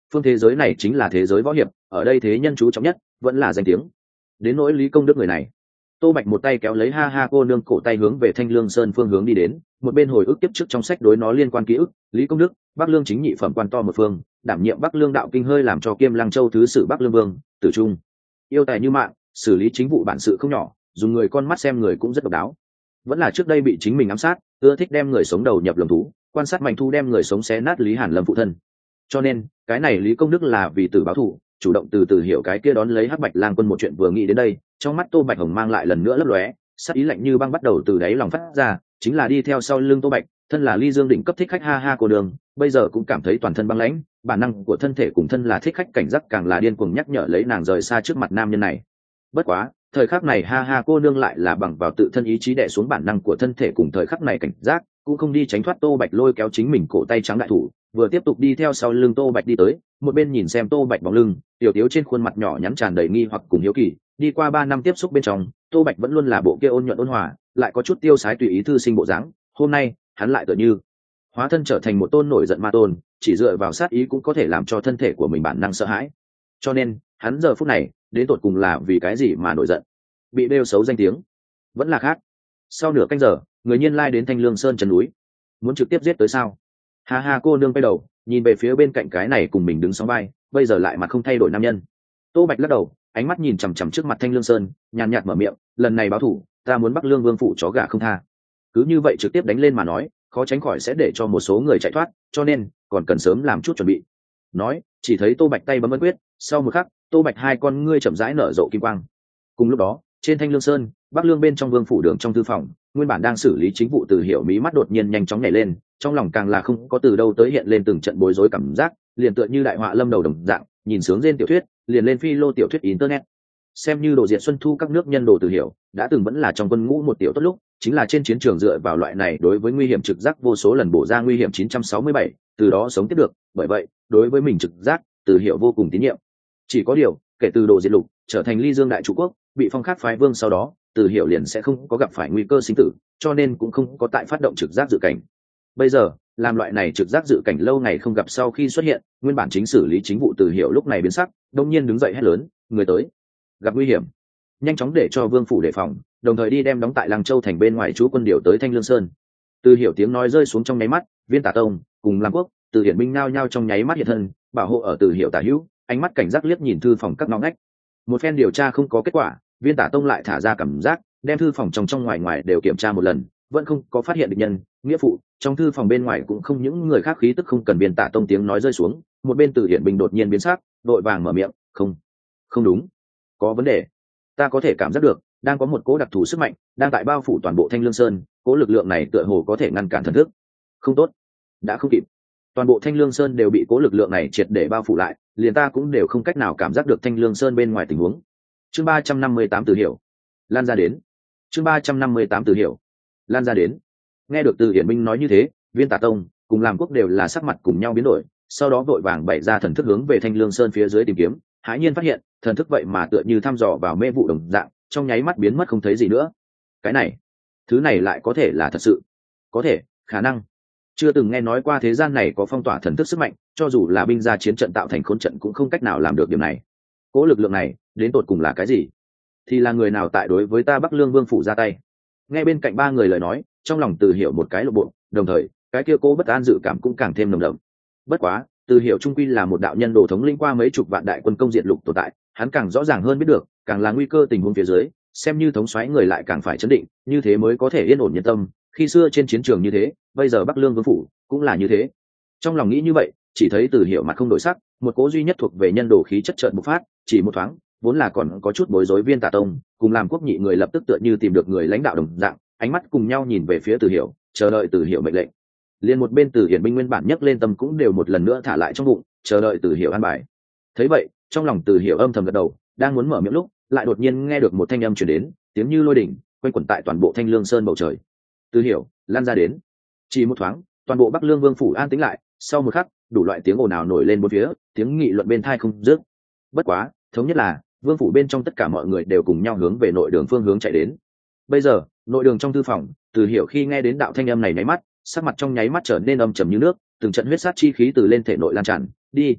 phương thế giới này chính là thế giới võ hiệp, ở đây thế nhân chú trọng nhất vẫn là danh tiếng. Đến nỗi Lý Công Đức người này, Tô Bạch một tay kéo lấy ha ha cô nương cổ tay hướng về Thanh Lương Sơn phương hướng đi đến, một bên hồi ức tiếp trước trong sách đối nó liên quan ký ức. Lý Công Đức, Bắc Lương chính nhị phẩm quan to một phương, đảm nhiệm Bắc Lương đạo kinh hơi làm cho Kiêm Lăng Châu thứ sử Bắc Lương Vương, Tử Trung. Yêu tài như mạng, xử lý chính vụ bản sự không nhỏ, dùng người con mắt xem người cũng rất độc đáo. Vẫn là trước đây bị chính mình ám sát, ưa thích đem người sống đầu nhập lồng thú, quan sát mạnh thu đem người sống xé nát Lý Hàn Lâm phụ thân. Cho nên, cái này Lý Công Đức là vì tử báo thù, chủ động từ từ hiểu cái kia đón lấy Hắc Bạch Lang quân một chuyện vừa nghĩ đến đây, trong mắt Tô Bạch Hồng mang lại lần nữa lấp lóe, sắc ý lạnh như băng bắt đầu từ đáy lòng phát ra, chính là đi theo sau lưng Tô Bạch, thân là Ly Dương đỉnh cấp thích khách ha ha của đường, bây giờ cũng cảm thấy toàn thân băng lãnh, bản năng của thân thể cùng thân là thích khách cảnh giác càng là điên cuồng nhắc nhở lấy nàng rời xa trước mặt nam nhân này. Bất quá, thời khắc này ha ha cô nương lại là bằng vào tự thân ý chí đè xuống bản năng của thân thể cùng thời khắc này cảnh giác, cũng không đi tránh thoát Tô Bạch lôi kéo chính mình cổ tay trắng đại thủ, vừa tiếp tục đi theo sau lưng Tô Bạch đi tới, một bên nhìn xem Tô Bạch bóng lưng, tiểu tiếu trên khuôn mặt nhỏ nhắn tràn đầy nghi hoặc cùng hiếu kỳ. Đi qua ba năm tiếp xúc bên trong, Tô Bạch vẫn luôn là bộ kia ôn nhuận ôn hòa, lại có chút tiêu sái tùy ý thư sinh bộ dáng. Hôm nay, hắn lại tựa như hóa thân trở thành một tôn nổi giận ma tôn, chỉ dựa vào sát ý cũng có thể làm cho thân thể của mình bản năng sợ hãi. Cho nên, hắn giờ phút này, đến tột cùng là vì cái gì mà nổi giận? Bị bêu xấu danh tiếng, vẫn là khác. Sau nửa canh giờ, người nhiên lai đến Thanh Lương Sơn chân núi, muốn trực tiếp giết tới sao? Ha ha cô nương quay đầu, nhìn về phía bên cạnh cái này cùng mình đứng sóng vai, bây giờ lại mặt không thay đổi nam nhân. Tô Bạch lắc đầu, ánh mắt nhìn chằm chằm trước mặt Thanh Lương Sơn, nhàn nhạt mở miệng, lần này báo thủ, ta muốn Bắc Lương Vương phụ chó gà không tha. Cứ như vậy trực tiếp đánh lên mà nói, khó tránh khỏi sẽ để cho một số người chạy thoát, cho nên còn cần sớm làm chút chuẩn bị. Nói, chỉ thấy Tô Bạch tay bấm ấn quyết, sau một khắc, Tô Bạch hai con ngươi chậm rãi nở rộ kim quang. Cùng lúc đó, trên Thanh Lương Sơn, Bắc Lương bên trong vương phủ đường trong thư phòng, nguyên bản đang xử lý chính vụ Từ Hiểu mí mắt đột nhiên nhanh chóng nhảy lên, trong lòng càng là không có từ đâu tới hiện lên từng trận bối rối cảm giác, liền tựa như đại họa lâm đầu đồng dạng, nhìn sướng trên tiểu thuyết, liền lên phi lô tiểu thuyết internet. Xem như đồ diệt xuân thu các nước nhân đồ Từ Hiểu, đã từng vẫn là trong quân ngũ một tiểu tốt lúc, chính là trên chiến trường dựa vào loại này đối với nguy hiểm trực giác vô số lần bổ ra nguy hiểm chín trăm sáu mươi bảy, từ đó sống tiếp được, bởi vậy, đối với mình trực giác, Từ Hiểu vô cùng tín nhiệm. Chỉ có điều, kể từ đồ diệt lục trở thành Ly Dương đại trụ quốc, bị phong khác phái vương sau đó, Từ Hiểu liền sẽ không có gặp phải nguy cơ sinh tử, cho nên cũng không có tại phát động trực giác dự cảnh. Bây giờ, làm loại này trực giác dự cảnh lâu ngày không gặp sau khi xuất hiện, nguyên bản chính xử lý chính vụ Từ Hiểu lúc này biến sắc, đông nhiên đứng dậy hét lớn, người tới, gặp nguy hiểm, nhanh chóng để cho vương phủ đề phòng, đồng thời đi đem đóng tại Lăng Châu thành bên ngoài chú quân điều tới Thanh Lương Sơn. Từ Hiểu tiếng nói rơi xuống trong nháy mắt, Viên Tả Tông cùng Lam Quốc, Từ Hiển binh nao nhao trong nháy mắt hiện thân, bảo hộ ở Từ Hiểu tả hữu, ánh mắt cảnh giác liếc nhìn thư phòng các ngõ ngách. Một phen điều tra không có kết quả, Viên Tả Tông lại thả ra cảm giác, đem thư phòng trong trong ngoài ngoài đều kiểm tra một lần, vẫn không có phát hiện địch nhân, nghĩa phụ, trong thư phòng bên ngoài cũng không những người khác khí tức không cần. Viên Tả Tông tiếng nói rơi xuống, một bên Từ Hiển binh đột nhiên biến sắc, đội vàng mở miệng, không, không đúng, có vấn đề, ta có thể cảm giác được, đang có một cỗ đặc thù sức mạnh đang tại bao phủ toàn bộ Thanh Lương Sơn, cỗ lực lượng này tựa hồ có thể ngăn cản thần thức. Không tốt, đã không kịp, toàn bộ Thanh Lương Sơn đều bị cỗ lực lượng này triệt để bao phủ lại, liền ta cũng đều không cách nào cảm giác được Thanh Lương Sơn bên ngoài tình huống. Chương ba trăm năm mươi tám Từ Hiểu lan ra đến. Chương ba trăm năm mươi tám Từ Hiểu lan ra đến. Nghe được Từ Hiển binh nói như thế, Viên Tả Tông cùng Lam Quốc đều là sắc mặt cùng nhau biến đổi, sau đó vội vàng bày ra thần thức hướng về Thanh Lương Sơn phía dưới tìm kiếm, hãi nhiên phát hiện thần thức vậy mà tựa như thăm dò vào mê vụ đồng dạng, trong nháy mắt biến mất không thấy gì nữa. Cái này, thứ này lại có thể là thật sự? Có thể, khả năng. Chưa từng nghe nói qua thế gian này có phong tỏa thần thức sức mạnh, cho dù là binh gia chiến trận tạo thành khốn trận cũng không cách nào làm được điểm này. Cố lực lượng này, đến tột cùng là cái gì? Thì là người nào tại đối với ta Bắc Lương Vương phủ ra tay? Nghe bên cạnh ba người lời nói, trong lòng Từ Hiểu một cái lộ bộ, đồng thời, cái kia cố bất an dự cảm cũng càng thêm nồng đậm. Bất quá, Từ Hiểu trung quy là một đạo nhân đồ thống linh qua mấy chục vạn đại quân công diệt lục tồn tại, hắn càng rõ ràng hơn biết được, càng là nguy cơ tình huống phía dưới, xem như thống soái người lại càng phải chấn định, như thế mới có thể yên ổn nhân tâm. Khi xưa trên chiến trường như thế, bây giờ Bắc Lương Vương phủ cũng là như thế. Trong lòng nghĩ như vậy, chỉ thấy Từ Hiểu mặt không đổi sắc, một cố duy nhất thuộc về nhân đồ khí chất chợt bộc phát, chỉ một thoáng, vốn là còn có chút bối rối Viên Tả Tông cùng Làm Quốc nhị người lập tức tựa như tìm được người lãnh đạo đồng dạng, ánh mắt cùng nhau nhìn về phía Từ Hiểu, chờ đợi Từ Hiểu mệnh lệnh. Liên một bên Từ Hiển binh nguyên bản nhấc lên tâm cũng đều một lần nữa thả lại trong bụng, chờ đợi Từ Hiểu an bài. Thấy vậy, trong lòng Từ Hiểu âm thầm gật đầu, đang muốn mở miệng lúc, lại đột nhiên nghe được một thanh âm truyền đến, tiếng như lôi đỉnh, quanh quẩn tại toàn bộ Thanh Lương Sơn bầu trời. Từ Hiểu lan ra đến. Chỉ một thoáng, toàn bộ Bắc Lương Vương phủ an tĩnh lại, sau một khắc, đủ loại tiếng ồn ào nổi lên bốn phía, tiếng nghị luận bên tai không dứt. Bất quá, thống nhất là, vương phủ bên trong tất cả mọi người đều cùng nhau hướng về nội đường phương hướng chạy đến. Bây giờ, nội đường trong thư phòng, Từ Hiểu khi nghe đến đạo thanh âm này nháy mắt, sắc mặt trong nháy mắt trở nên âm trầm như nước, từng trận huyết sát chi khí từ lên thể nội lan tràn. Đi.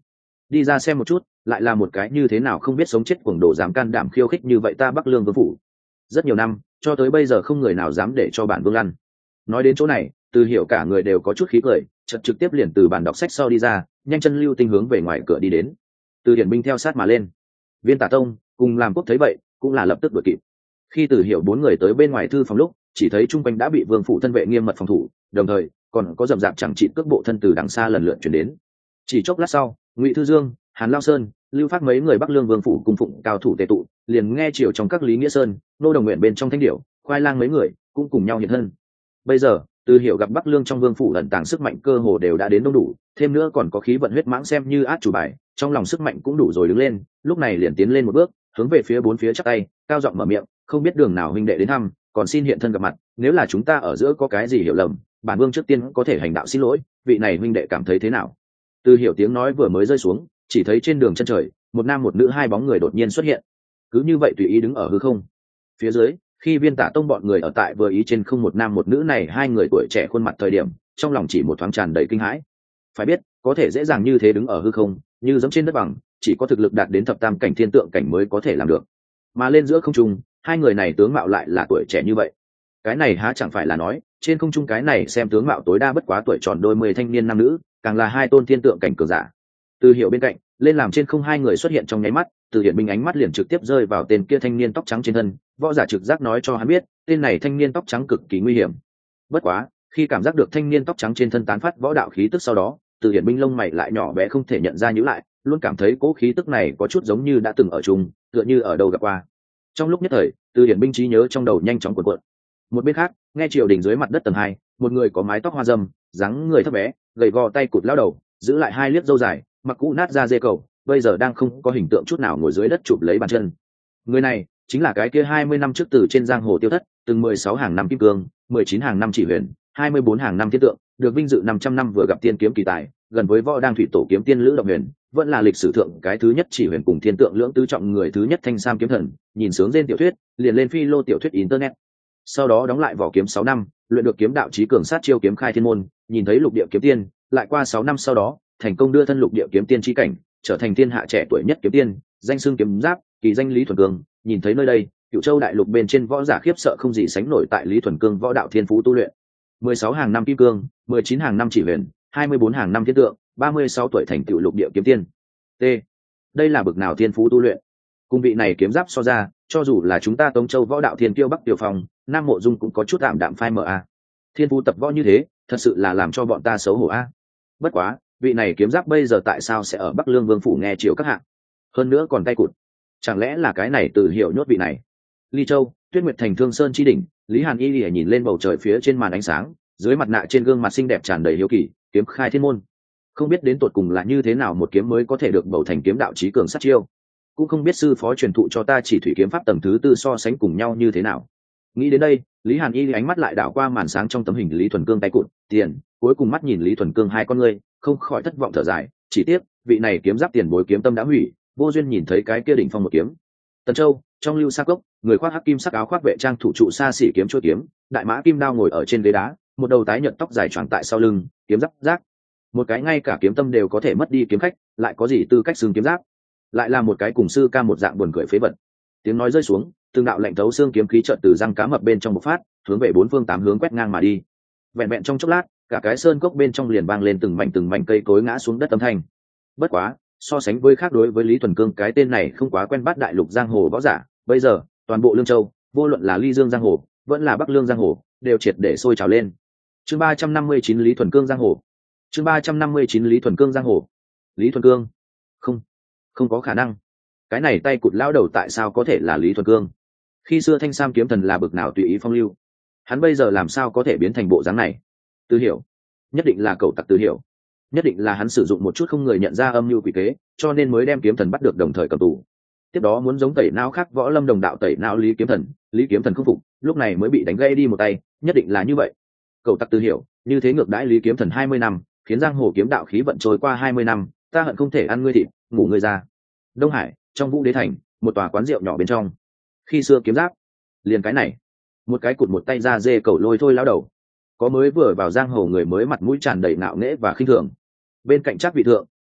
đi ra xem một chút, lại là một cái như thế nào không biết sống chết cuồng đồ dám can đảm khiêu khích như vậy ta Bắc Lương Vương phủ. Rất nhiều năm, cho tới bây giờ không người nào dám để cho bản vương lăn. Nói đến chỗ này, Từ Hiểu cả người đều có chút khí cười, chợt trực tiếp liền từ bàn đọc sách sau đi ra, nhanh chân lưu tinh hướng về ngoài cửa đi đến. Từ Hiển binh theo sát mà lên. Viên Tả Tông cùng làm quốc thấy vậy, cũng là lập tức đuổi kịp. Khi Từ Hiểu bốn người tới bên ngoài thư phòng lúc, chỉ thấy trung quanh đã bị vương phủ thân vệ nghiêm mật phòng thủ, đồng thời còn có rầm rạp chẳng trị cước bộ thân từ đằng xa lần lượt chuyển đến. Chỉ chốc lát sau, Ngụy Thư Dương, Hàn Lao Sơn, Lưu Phát mấy người Bắc Lương Vương phủ cùng phụng cao thủ tề tụ, liền nghe chiều trong các Lý Nghĩa Sơn, Nô Đồng Nguyện bên trong Thanh Điểu, Khoai Lang mấy người cũng cùng nhau hiện thân. Bây giờ, Từ Hiểu gặp Bắc Lương trong vương phủ ẩn tàng sức mạnh cơ hồ đều đã đến đông đủ, thêm nữa còn có khí vận huyết mãng xem như át chủ bài, trong lòng sức mạnh cũng đủ rồi đứng lên, lúc này liền tiến lên một bước, hướng về phía bốn phía chắp tay, cao giọng mở miệng, không biết đường nào huynh đệ đến thăm, còn xin hiện thân gặp mặt, nếu là chúng ta ở giữa có cái gì hiểu lầm, bản vương trước tiên có thể hành đạo xin lỗi, vị này huynh đệ cảm thấy thế nào? Từ Hiểu tiếng nói vừa mới rơi xuống, chỉ thấy trên đường chân trời, một nam một nữ hai bóng người đột nhiên xuất hiện, cứ như vậy tùy ý đứng ở hư không. Phía dưới, khi Viên Tả Tông bọn người ở tại vừa ý trên không một nam một nữ này hai người tuổi trẻ khuôn mặt thời điểm, trong lòng chỉ một thoáng tràn đầy kinh hãi. Phải biết, có thể dễ dàng như thế đứng ở hư không, như giống trên đất bằng, chỉ có thực lực đạt đến thập tam cảnh thiên tượng cảnh mới có thể làm được. Mà lên giữa không trung, hai người này tướng mạo lại là tuổi trẻ như vậy. Cái này há chẳng phải là nói, trên không trung cái này xem tướng mạo tối đa bất quá tuổi tròn đôi mươi thanh niên nam nữ, càng là hai tôn thiên tượng cảnh cường giả. Từ Hiểu bên cạnh, lên làm trên không hai người xuất hiện trong nháy mắt, Từ Hiển binh ánh mắt liền trực tiếp rơi vào tên kia thanh niên tóc trắng trên thân, võ giả trực giác nói cho hắn biết, tên này thanh niên tóc trắng cực kỳ nguy hiểm. Bất quá, khi cảm giác được thanh niên tóc trắng trên thân tán phát võ đạo khí tức sau đó, Từ Hiển binh lông mày lại nhỏ bé không thể nhận ra nhíu lại, luôn cảm thấy cố khí tức này có chút giống như đã từng ở chung, tựa như ở đâu gặp qua. Trong lúc nhất thời, Từ Hiển binh trí nhớ trong đầu nhanh chóng cuộn cuộn. Một bên khác, nghe triều đình dưới mặt đất tầng hai, một người có mái tóc hoa râm, dáng người thấp bé, gầy gò tay cụt lao đầu, giữ lại hai liếc râu dài, mặc cũ nát da dê cầu, bây giờ đang không có hình tượng chút nào ngồi dưới đất chụp lấy bàn chân. Người này chính là cái kia hai mươi năm trước từ trên giang hồ tiêu thất, từng mười sáu hàng năm kim cương, mười chín hàng năm chỉ huyền, hai mươi bốn hàng năm thiên tượng, được vinh dự năm trăm năm vừa gặp tiên kiếm kỳ tài, gần với võ đang thủy tổ kiếm tiên Lữ Động Huyền, vẫn là lịch sử thượng cái thứ nhất chỉ huyền cùng thiên tượng lưỡng tứ trọng người thứ nhất thanh sam kiếm thần, nhìn sướng trên tiểu thuyết, liền lên phi lô tiểu thuyết internet. Sau đó đóng lại vỏ kiếm sáu năm, luyện được kiếm đạo chí cường sát chiêu kiếm khai thiên môn, nhìn thấy lục địa kiếm tiên, lại qua sáu năm sau đó, thành công đưa thân lục địa kiếm tiên chi cảnh, trở thành thiên hạ trẻ tuổi nhất kiếm tiên, danh xưng kiếm giáp, kỳ danh Lý Thuần Cương, nhìn thấy nơi đây, Cửu Châu đại lục bên trên võ giả khiếp sợ không gì sánh nổi tại Lý Thuần Cương võ đạo thiên phú tu luyện. mười sáu hàng năm kim cương, mười chín hàng năm chỉ huyền, hai mươi bốn hàng năm thiên tượng, ba mươi sáu tuổi thành tựu lục địa kiếm tiên. T. Đây là bậc nào thiên phú tu luyện? Cùng vị này kiếm giáp so ra, cho dù là chúng ta Tống Châu võ đạo thiên kiêu Bắc Tiêu Phong, Nam Mộ Dung cũng có chút tạm đạm phai mờ a. Thiên phú tập võ như thế, thật sự là làm cho bọn ta xấu hổ a. Bất quá, vị này kiếm giáp bây giờ tại sao sẽ ở Bắc Lương Vương phủ nghe chiều các hạng? Hơn nữa còn tay cụt. Chẳng lẽ là cái này Từ Hiểu nhốt vị này? Ly Châu, Tuyết Nguyệt thành Thương Sơn chi đỉnh, Lý Hàn Y lìa nhìn lên bầu trời phía trên màn ánh sáng, dưới mặt nạ trên gương mặt xinh đẹp tràn đầy hiếu kỳ, kiếm khai thiên môn. Không biết đến tột cùng là như thế nào một kiếm mới có thể được bầu thành kiếm đạo chí cường sát chiêu. Cũng không biết sư phó truyền thụ cho ta chỉ thủy kiếm pháp tầng thứ tư so sánh cùng nhau như thế nào. Nghĩ đến đây, Lý Hàn Y ánh mắt lại đảo qua màn sáng trong tấm hình Lý Thuần Cương tay cụt, tiền, cuối cùng mắt nhìn Lý Thuần Cương hai con ngươi, không khỏi thất vọng thở dài, chỉ tiếc, vị này kiếm giáp tiền bối kiếm tâm đã hủy, vô duyên nhìn thấy cái kia đỉnh phong một kiếm. Tần Châu, trong Lưu Sa Cốc, người khoác hắc kim sắc áo khoác vệ trang thủ trụ xa xỉ kiếm chuôi kiếm, đại mã kim đao ngồi ở trên ghế đá, một đầu tái nhợt tóc dài choàng tại sau lưng, kiếm giáp giác. Một cái ngay cả kiếm tâm đều có thể mất đi kiếm khách, lại có gì tư cách xưng kiếm giáp? Lại là một cái cùng sư ca một dạng buồn cười phế vật. Tiếng nói rơi xuống, từng đạo lạnh thấu xương kiếm khí chợt từ răng cá mập bên trong bộc phát, hướng về bốn phương tám hướng quét ngang mà đi. Vẹn vẹn trong chốc lát, cả cái sơn cốc bên trong liền vang lên từng mảnh từng mảnh cây cối ngã xuống đất âm thanh. Bất quá, so sánh với khác đối với Lý Thuần Cương cái tên này không quá quen bắt đại lục giang hồ võ giả, bây giờ, toàn bộ Lương Châu, vô luận là Ly Dương giang hồ, vẫn là Bắc Lương giang hồ, đều triệt để sôi trào lên. Chương ba trăm năm mươi chín Lý Thuần Cương giang hồ. Chương ba trăm năm mươi chín Lý Thuần Cương giang hồ. Lý Thuần Cương? Không, không có khả năng. Cái này tay cụt lão đầu tại sao có thể là Lý Thuần Cương? Khi xưa Thanh Sam kiếm thần là bực nào tùy ý phong lưu, hắn bây giờ làm sao có thể biến thành bộ dáng này? Từ Hiểu, nhất định là cậu tặc Từ Hiểu, nhất định là hắn sử dụng một chút không người nhận ra âm mưu quỷ kế, cho nên mới đem kiếm thần bắt được đồng thời cầm tù. Tiếp đó muốn giống tẩy não khác võ lâm đồng đạo tẩy não Lý kiếm thần, Lý kiếm thần không phục, lúc này mới bị đánh gãy đi một tay, nhất định là như vậy. Cậu tặc Từ Hiểu, như thế ngược đãi Lý kiếm thần hai mươi năm, khiến giang hồ kiếm đạo khí vận trôi qua hai mươi năm, ta hận không thể ăn ngươi thịt, ngủ ngươi ra. Đông Hải, trong Vũ Đế thành, một tòa quán rượu nhỏ bên trong. Khi xưa kiếm giáp, liền cái này, một cái cụt một tay ra dê cầu lôi thôi lão đầu. Có mới vừa vào giang hồ người mới mặt mũi tràn đầy ngạo nghễ và khinh thường. Bên cạnh chắc vị thượng,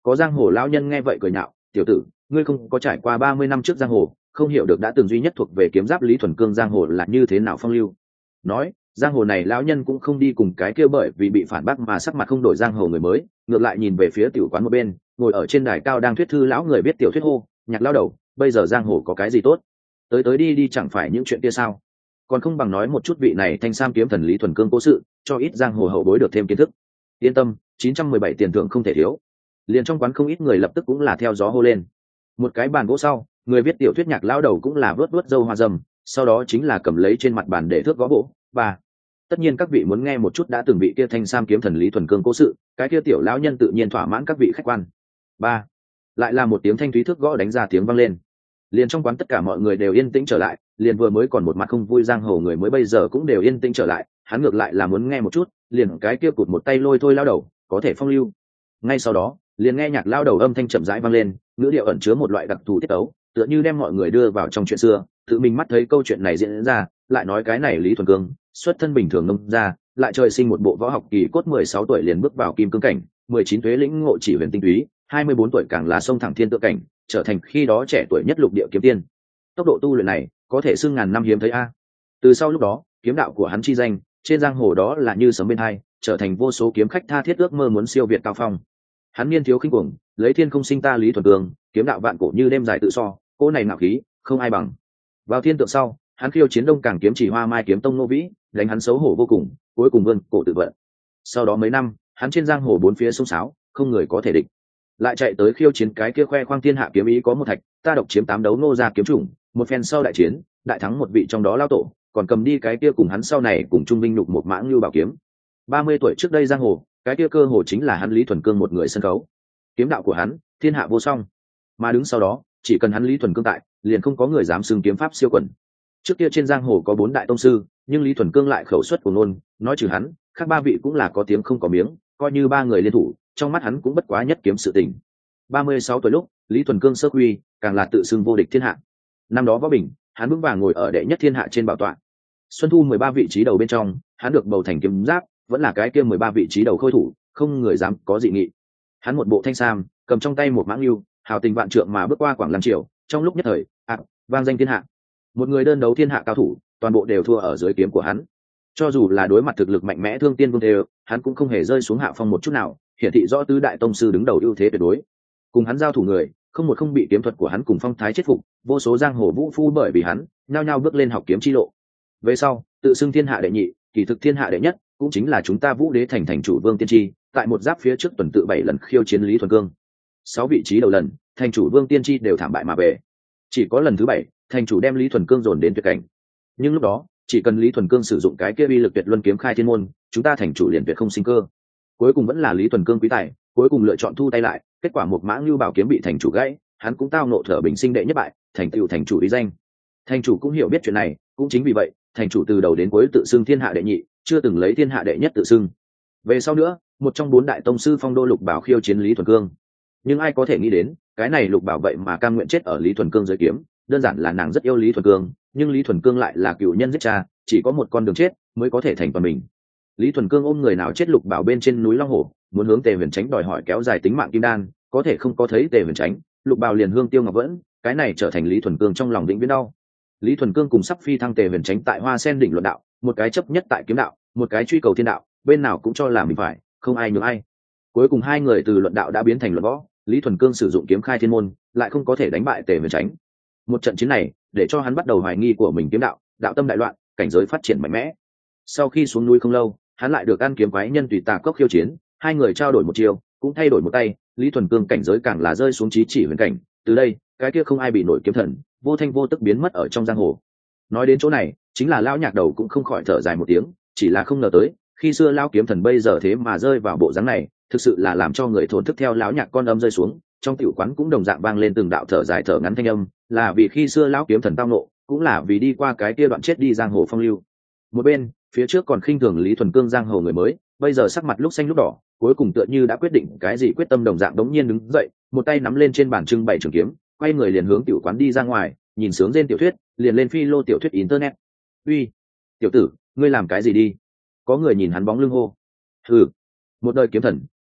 Có giang hồ lão nhân nghe vậy cười nhạo, tiểu tử, ngươi không có trải qua ba mươi năm trước giang hồ, không hiểu được đã từng duy nhất thuộc về kiếm giáp Lý Thuần Cương giang hồ là như thế nào phong lưu. Nói, giang hồ này lão nhân cũng không đi cùng cái kia bởi vì bị phản bác mà sắc mặt không đổi giang hồ người mới, ngược lại nhìn về phía tiểu quán một bên, ngồi ở trên đài cao đang thuyết thư lão người biết tiểu thuyết hô, Nhạc lao đầu, bây giờ giang hồ có cái gì tốt? Tới tới đi đi chẳng phải những chuyện kia sao? Còn không bằng nói một chút vị này thanh sam kiếm thần Lý Thuần Cương cố sự, cho ít giang hồ hậu bối được thêm kiến thức. Yên tâm, chín trăm mười bảy tiền thưởng không thể thiếu. Liền trong quán không ít người lập tức cũng là theo gió hô lên. Một cái bàn gỗ sau, người viết tiểu thuyết Nhạc lão đầu cũng là vớt vớt râu hoa râm, sau đó chính là cầm lấy trên mặt bàn để thước gõ gỗ. Ba, tất nhiên các vị muốn nghe một chút đã từng vị kia thanh sam kiếm thần Lý Thuần Cương cố sự, cái kia tiểu lão nhân tự nhiên thỏa mãn các vị khách quan. Ba, lại là một tiếng thanh thúy thước gõ đánh ra tiếng vang lên. Liền trong quán tất cả mọi người đều yên tĩnh trở lại, liền vừa mới còn một mặt không vui giang hồ người mới bây giờ cũng đều yên tĩnh trở lại, hắn ngược lại là muốn nghe một chút, liền cái kia cụt một tay lôi thôi lao đầu, có thể phong lưu. Ngay sau đó, liền nghe nhạc lao đầu âm thanh chậm rãi vang lên, ngữ điệu ẩn chứa một loại đặc thù tiết tấu, tựa như đem mọi người đưa vào trong chuyện xưa, tự mình mắt thấy câu chuyện này diễn ra, lại nói cái này Lý Thuần Cương, xuất thân bình thường nông gia, lại trời sinh một bộ võ học kỳ cốt mười sáu tuổi liền bước vào kim cương cảnh, mười chín tuế lĩnh ngộ chỉ huyền tinh túy, hai mươi bốn tuổi càng là sông thẳng thiên tự cảnh, trở thành khi đó trẻ tuổi nhất lục địa kiếm tiên. Tốc độ tu luyện này, có thể xưng ngàn năm hiếm thấy a. Từ sau lúc đó, kiếm đạo của hắn chi danh, trên giang hồ đó là như sấm bên hai, trở thành vô số kiếm khách tha thiết ước mơ muốn siêu việt cao phong. Hắn niên thiếu khinh cuồng, lấy thiên không sinh ta Lý Thuần Cương, kiếm đạo vạn cổ như đêm dài tự so, cỗ này ngạo khí, không ai bằng. Vào thiên tượng sau, hắn khiêu chiến Đông Cảng kiếm chỉ Hoa Mai kiếm tông Nô Vĩ, đánh hắn xấu hổ vô cùng, cuối cùng vươn cổ tự vận. Sau đó mấy năm, hắn trên giang hồ bốn phía sông sáo, không người có thể địch. Lại chạy tới khiêu chiến cái kia khoe khoang thiên hạ kiếm ý có một thạch, ta độc chiếm tám đấu nô ra kiếm chủng, một phen sau đại chiến, đại thắng một vị trong đó lao tổ, còn cầm đi cái kia cùng hắn sau này cùng trung binh nhục một mãng lưu bảo kiếm. Ba mươi tuổi trước đây giang hồ, cái kia cơ hồ chính là hắn Lý Thuần Cương một người sân khấu. Kiếm đạo của hắn, thiên hạ vô song. Mà đứng sau đó, chỉ cần hắn Lý Thuần Cương tại, liền không có người dám xưng kiếm pháp siêu quần. Trước kia trên giang hồ có bốn đại tông sư, nhưng Lý Thuần Cương lại khẩu suất của ngôn, nói trừ hắn, khác ba vị cũng là có tiếng không có miếng, coi như ba người liên thủ, trong mắt hắn cũng bất quá nhất kiếm sự tình. Ba mươi sáu tuổi lúc, Lý Thuần Cương sơ quy, càng là tự xưng vô địch thiên hạ. Năm đó võ bình, hắn vững vàng ngồi ở đệ nhất thiên hạ trên bảo tọa. Xuân thu mười ba vị trí đầu bên trong, hắn được bầu thành kiếm giáp, vẫn là cái kia mười ba vị trí đầu khôi thủ, không người dám có dị nghị. Hắn một bộ thanh sam, cầm trong tay một mãng lưu, hào tình vạn trượng mà bước qua Quảng Lăng Triều, trong lúc nhất thời, ạ, vang danh thiên hạ. Một người đơn đấu thiên hạ cao thủ, toàn bộ đều thua ở dưới kiếm của hắn. Cho dù là đối mặt thực lực mạnh mẽ Thương Tiên Vương đều, hắn cũng không hề rơi xuống hạ phong một chút nào, hiển thị rõ tứ đại tông sư đứng đầu ưu thế tuyệt đối. Cùng hắn giao thủ người, không một không bị kiếm thuật của hắn cùng phong thái chết phục, vô số giang hồ vũ phu bởi vì hắn, nhao nhao bước lên học kiếm chi lộ. Về sau, tự xưng thiên hạ đệ nhị, kỳ thực thiên hạ đệ nhất, cũng chính là chúng ta Vũ Đế thành thành chủ Vương Tiên Tri, tại một giáp phía trước tuần tự bảy lần khiêu chiến Lý Thuần Cương. Sáu vị trí đầu lần, thành chủ Vương Tiên Tri đều thảm bại mà về. Chỉ có lần thứ bảy, thành chủ đem Lý Thuần Cương dồn đến tuyệt cảnh. Nhưng lúc đó, chỉ cần Lý Thuần Cương sử dụng cái kia uy lực tuyệt luân kiếm khai thiên môn, chúng ta thành chủ liền tuyệt không sinh cơ. Cuối cùng vẫn là Lý Thuần Cương quý tài, cuối cùng lựa chọn thu tay lại, kết quả một mãng lưu bảo kiếm bị thành chủ gãy, hắn cũng tao nộ thở bình sinh đệ nhất bại, thành tựu thành chủ uy danh. Thành chủ cũng hiểu biết chuyện này, cũng chính vì vậy, thành chủ từ đầu đến cuối tự xưng thiên hạ đệ nhị, chưa từng lấy thiên hạ đệ nhất tự xưng. Về sau nữa, một trong bốn đại tông sư phong đô Lục Bảo khiêu chiến Lý Thuần Cương. Nhưng ai có thể nghĩ đến, cái này Lục Bảo vậy mà cam nguyện chết ở Lý Thuần Cương dưới kiếm, đơn giản là nàng rất yêu Lý Thuần Cương, nhưng Lý Thuần Cương lại là cựu nhân giết cha, chỉ có một con đường chết mới có thể thành toàn mình. Lý Thuần Cương ôm người nào chết Lục Bảo bên trên núi Long Hổ, muốn hướng Tề Huyền Chánh đòi hỏi kéo dài tính mạng kim đan, có thể không có thấy Tề Huyền Chánh, Lục Bảo liền hương tiêu ngọc vẫn, cái này trở thành Lý Thuần Cương trong lòng vĩnh viễn đau. Lý Thuần Cương cùng sắp phi thăng Tề Huyền Chánh tại Hoa Sen đỉnh luận đạo, một cái chấp nhất tại kiếm đạo, một cái truy cầu thiên đạo, bên nào cũng cho là mình phải, không ai nhường ai. Cuối cùng hai người từ luận đạo đã biến thành luận võ, Lý Thuần Cương sử dụng kiếm khai thiên môn, lại không có thể đánh bại Tề Huyền Chánh. Một trận chiến này, để cho hắn bắt đầu hoài nghi của mình kiếm đạo, đạo tâm đại loạn, cảnh giới phát triển mạnh mẽ. Sau khi xuống núi không lâu, hắn lại được ăn kiếm quái nhân tùy tà cốc khiêu chiến, hai người trao đổi một chiều, cũng thay đổi một tay, Lý Thuần Cương cảnh giới càng là rơi xuống chí chỉ huyền cảnh, từ đây, cái kia không ai bị nổi kiếm thần, vô thanh vô tức biến mất ở trong giang hồ. Nói đến chỗ này, chính là lão nhạc đầu cũng không khỏi thở dài một tiếng, chỉ là không ngờ tới, khi xưa lão kiếm thần bây giờ thế mà rơi vào bộ dáng này, thực sự là làm cho người thổn thức theo lão nhạc con âm rơi xuống, trong tiểu quán cũng đồng dạng vang lên từng đạo thở dài thở ngắn thanh âm, là vì khi xưa lão kiếm thần tao nộ, cũng là vì đi qua cái kia đoạn chết đi giang hồ phong lưu. Một bên, phía trước còn khinh thường Lý Thuần Cương giang hồ người mới, bây giờ sắc mặt lúc xanh lúc đỏ, cuối cùng tựa như đã quyết định cái gì quyết tâm đồng dạng đống nhiên đứng dậy, một tay nắm lên trên bàn trưng bày trường kiếm, quay người liền hướng tiểu quán đi ra ngoài, nhìn sướng trên tiểu thuyết, liền lên phi lô tiểu thuyết internet. Uy, tiểu tử, ngươi làm cái gì đi? Có người nhìn hắn bóng lưng hô. Hừ, một đời kiếm thần,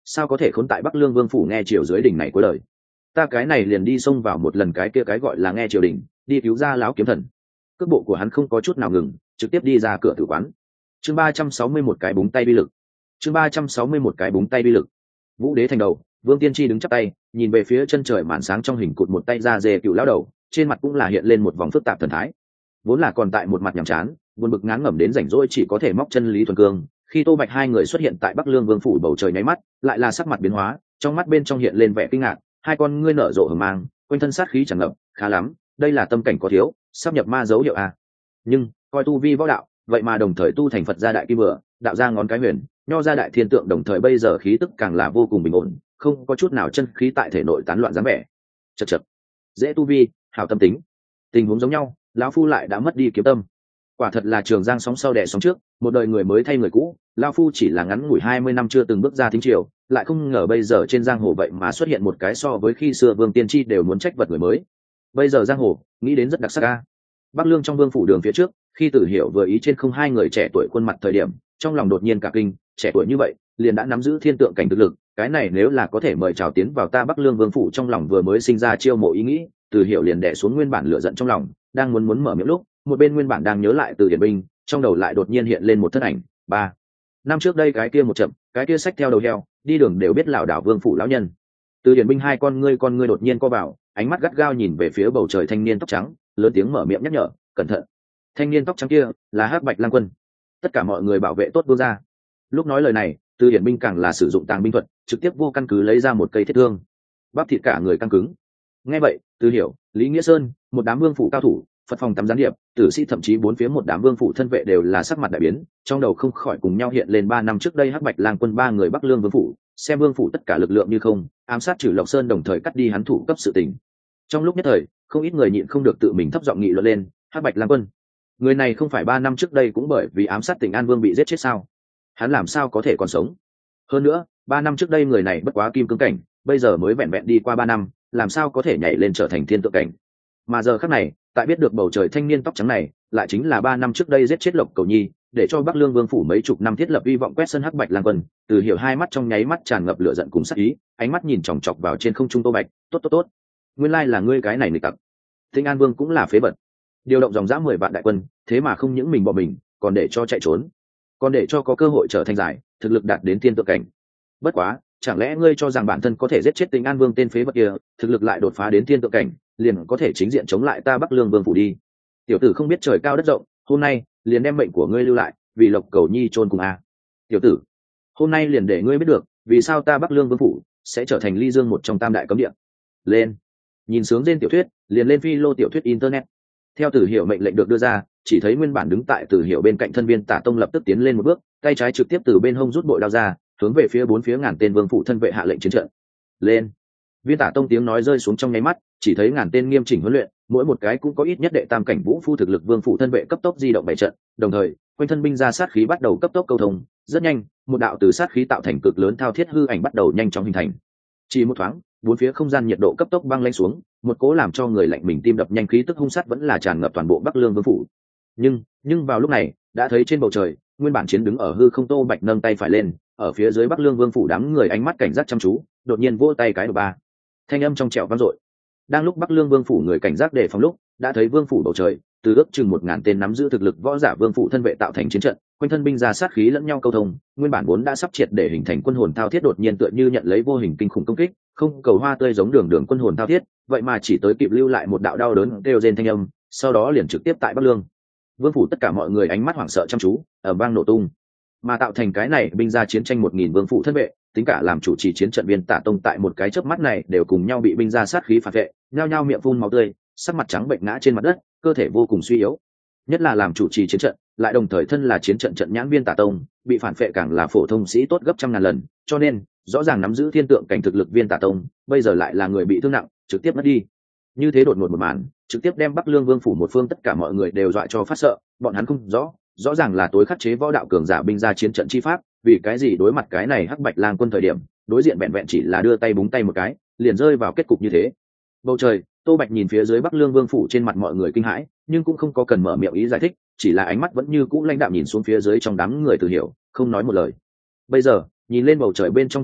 sao có thể khốn tại Bắc Lương Vương phủ nghe triều dưới đỉnh này cuối lời. Ta cái này liền đi xông vào một lần cái kia cái gọi là nghe triều đình, đi cứu ra lão kiếm thần. Cước bộ của hắn không có chút nào ngừng, trực tiếp đi ra cửa tử quán. Chương ba trăm sáu mươi mốt cái búng tay bi lực. Chương ba trăm sáu mươi mốt cái búng tay bi lực. Vũ đế thành đầu, Vương Tiên Tri đứng chắp tay, nhìn về phía chân trời màn sáng trong hình cụt một tay ra dề cựu lão đầu, trên mặt cũng là hiện lên một vòng phức tạp thần thái. Vốn là còn tại một mặt nhàm chán, buồn bực ngán ngẩm đến rảnh rỗi chỉ có thể móc chân Lý Thuần Cương, khi Tô Bạch hai người xuất hiện tại Bắc Lương Vương phủ bầu trời nháy mắt, lại là sắc mặt biến hóa, trong mắt bên trong hiện lên vẻ kinh ngạc, hai con ngươi nở rộ hờ mang, quanh thân sát khí tràn ngập, khá lắm, đây là tâm cảnh có thiếu, sắp nhập ma dấu hiệu à. Nhưng, coi tu vi võ đạo, vậy mà đồng thời tu thành Phật gia đại kim vừa, đạo ra ngón cái huyền, nho ra đại thiên tượng, đồng thời bây giờ khí tức càng là vô cùng bình ổn, không có chút nào chân khí tại thể nội tán loạn dáng vẻ. Chậc chậc, dễ tu vi, hảo tâm tính. Tình huống giống nhau, lão phu lại đã mất đi kiếm tâm. Quả thật là trường giang sóng sau đẻ sóng trước, một đời người mới thay người cũ, lão phu chỉ là ngắn ngủi hai mươi năm chưa từng bước ra thính triều, lại không ngờ bây giờ trên giang hồ vậy mà xuất hiện một cái so với khi xưa Vương Tiên Tri đều muốn trách vật người mới. Bây giờ giang hồ, nghĩ đến rất đặc sắc a. Bắc Lương trong vương phủ đường phía trước, khi Tử Hiểu vừa ý trên không hai người trẻ tuổi khuôn mặt thời điểm, trong lòng đột nhiên cả kinh, trẻ tuổi như vậy, liền đã nắm giữ thiên tượng cảnh thực lực, cái này nếu là có thể mời chào tiến vào ta Bắc Lương vương phủ, trong lòng vừa mới sinh ra chiêu mộ ý nghĩ, Tử Hiểu liền đè xuống nguyên bản lửa giận trong lòng, đang muốn muốn mở miệng lúc, một bên nguyên bản đang nhớ lại Từ Điển Binh, trong đầu lại đột nhiên hiện lên một thân ảnh, ba năm trước đây cái kia một chậm, cái kia xách theo đầu heo, đi đường đều biết lảo đảo vương phủ lão nhân. Từ Điển Binh hai con ngươi con ngươi đột nhiên co vào, ánh mắt gắt gao nhìn về phía bầu trời thanh niên tóc trắng, lớn tiếng mở miệng nhắc nhở, cẩn thận. Thanh niên tóc trắng kia là Hắc Bạch Lang Quân. Tất cả mọi người bảo vệ tốt vương gia. Lúc nói lời này, Từ Điển Binh càng là sử dụng tàng binh thuật, trực tiếp vô căn cứ lấy ra một cây thiết thương, bắp thịt cả người căng cứng. Nghe vậy, Từ Hiểu, Lý Nghĩa Sơn, một đám vương phủ cao thủ, Phật phòng tắm gián điệp, tử sĩ thậm chí bốn phía một đám vương phủ thân vệ đều là sắc mặt đại biến, trong đầu không khỏi cùng nhau hiện lên ba năm trước đây Hắc Bạch Lang Quân ba người Bắc Lương vương phủ, xem vương phủ tất cả lực lượng như không, ám sát trừ Lộc Sơn, đồng thời cắt đi hắn thủ cấp sự tình. Trong lúc nhất thời, không ít người nhịn không được tự mình thấp giọng nghị luận lên, Hắc Bạch Lang Quân, người này không phải ba năm trước đây cũng bởi vì ám sát Tỉnh An Vương bị giết chết sao? Hắn làm sao có thể còn sống? Hơn nữa, ba năm trước đây người này bất quá kim cương cảnh, bây giờ mới vẹn vẹn đi qua ba năm, làm sao có thể nhảy lên trở thành thiên tượng cảnh? Mà giờ khắc này, tại biết được bầu trời thanh niên tóc trắng này, lại chính là ba năm trước đây giết chết Lộc Cầu Nhi, để cho Bắc Lương Vương phủ mấy chục năm thiết lập hy vọng quét sân Hắc Bạch Lang Quân, Từ Hiểu hai mắt trong nháy mắt tràn ngập lửa giận cùng sát ý, ánh mắt nhìn chòng chọc vào trên không trung Tô Bạch, tốt tốt tốt, nguyên lai là ngươi cái này nghịch tặc. Tinh An Vương cũng là phế vật, điều động dòng dã mười vạn đại quân, thế mà không những mình bỏ mình, còn để cho chạy trốn, còn để cho có cơ hội trở thành giải, thực lực đạt đến thiên tượng cảnh. Bất quá, chẳng lẽ ngươi cho rằng bản thân có thể giết chết Tinh An Vương tên phế vật kia, thực lực lại đột phá đến thiên tượng cảnh, liền có thể chính diện chống lại ta Bắc Lương Vương phủ đi? Tiểu tử không biết trời cao đất rộng, hôm nay liền đem mệnh của ngươi lưu lại, vì Lộc Cầu Nhi chôn cùng a. Tiểu tử, hôm nay liền để ngươi biết được, vì sao ta Bắc Lương Vương phủ sẽ trở thành Ly Dương một trong tam đại cấm địa. Lên, nhìn sướng trên tiểu thuyết, liền lên phi lô tiểu thuyết internet. Theo Tử Hiểu mệnh lệnh được đưa ra, chỉ thấy nguyên bản đứng tại Tử Hiểu bên cạnh thân viên Tả Tông lập tức tiến lên một bước, tay trái trực tiếp từ bên hông rút bội đao ra, hướng về phía bốn phía ngàn tên vương phủ thân vệ hạ lệnh chiến trận. Lên. Viên Tả Tông tiếng nói rơi xuống trong nháy mắt, chỉ thấy ngàn tên nghiêm chỉnh huấn luyện, mỗi một cái cũng có ít nhất đệ tam cảnh vũ phu thực lực vương phủ thân vệ cấp tốc di động bảy trận, đồng thời, quanh thân binh ra sát khí bắt đầu cấp tốc câu thông, rất nhanh, một đạo từ sát khí tạo thành cực lớn thao thiết hư ảnh bắt đầu nhanh chóng hình thành. Chỉ một thoáng, bốn phía không gian nhiệt độ cấp tốc băng lên xuống, một cố làm cho người lạnh mình tim đập nhanh khí tức hung sát vẫn là tràn ngập toàn bộ Bắc Lương Vương phủ. Nhưng, nhưng vào lúc này, đã thấy trên bầu trời, nguyên bản chiến đứng ở hư không Tô Bạch nâng tay phải lên, ở phía dưới Bắc Lương Vương phủ đám người ánh mắt cảnh giác chăm chú, đột nhiên vỗ tay cái đầu ba. Thanh âm trong trẻo vang dội. Đang lúc Bắc Lương Vương phủ người cảnh giác đề phòng lúc, đã thấy vương phủ bầu trời, từ ước chừng một ngàn tên nắm giữ thực lực võ giả vương phủ thân vệ tạo thành chiến trận, quanh thân binh ra sát khí lẫn nhau câu thông, nguyên bản vốn đã sắp triệt để hình thành quân hồn thao thiết đột nhiên tựa như nhận lấy vô hình kinh khủng công kích, không cầu hoa tươi giống đường đường quân hồn thao thiết, vậy mà chỉ tới kịp lưu lại một đạo đau đớn kêu rên thanh âm, sau đó liền trực tiếp tại Bắc Lương Vương phủ tất cả mọi người ánh mắt hoảng sợ chăm chú, ở vang nổ tung, mà tạo thành cái này binh ra chiến tranh một nghìn vương phủ thân vệ, tính cả làm chủ trì chiến trận viên Tả Tông tại một cái chớp mắt này đều cùng nhau bị binh ra sát khí phản vệ, nhao nhao miệng phun máu tươi, sắc mặt trắng bệnh ngã trên mặt đất, cơ thể vô cùng suy yếu. Nhất là làm chủ trì chiến trận, lại đồng thời thân là chiến trận trận nhãn viên Tả Tông, bị phản phệ càng là phổ thông sĩ tốt gấp trăm ngàn lần, cho nên rõ ràng nắm giữ thiên tượng cảnh thực lực viên Tả Tông, bây giờ lại là người bị thương nặng, trực tiếp mất đi. Như thế đột ngột một màn, trực tiếp đem Bắc Lương Vương phủ một phương tất cả mọi người đều dọa cho phát sợ, bọn hắn không rõ, rõ ràng là tối khắc chế võ đạo cường giả binh ra chiến trận chi pháp, vì cái gì đối mặt cái này Hắc Bạch Lang Quân thời điểm, đối diện vẹn vẹn chỉ là đưa tay búng tay một cái, liền rơi vào kết cục như thế. Bầu trời, Tô Bạch nhìn phía dưới Bắc Lương Vương phủ, trên mặt mọi người kinh hãi, nhưng cũng không có cần mở miệng ý giải thích, chỉ là ánh mắt vẫn như cũ lãnh đạm nhìn xuống phía dưới trong đám người Từ Hiểu, không nói một lời. Bây giờ, nhìn lên bầu trời bên trong Tô Bạch,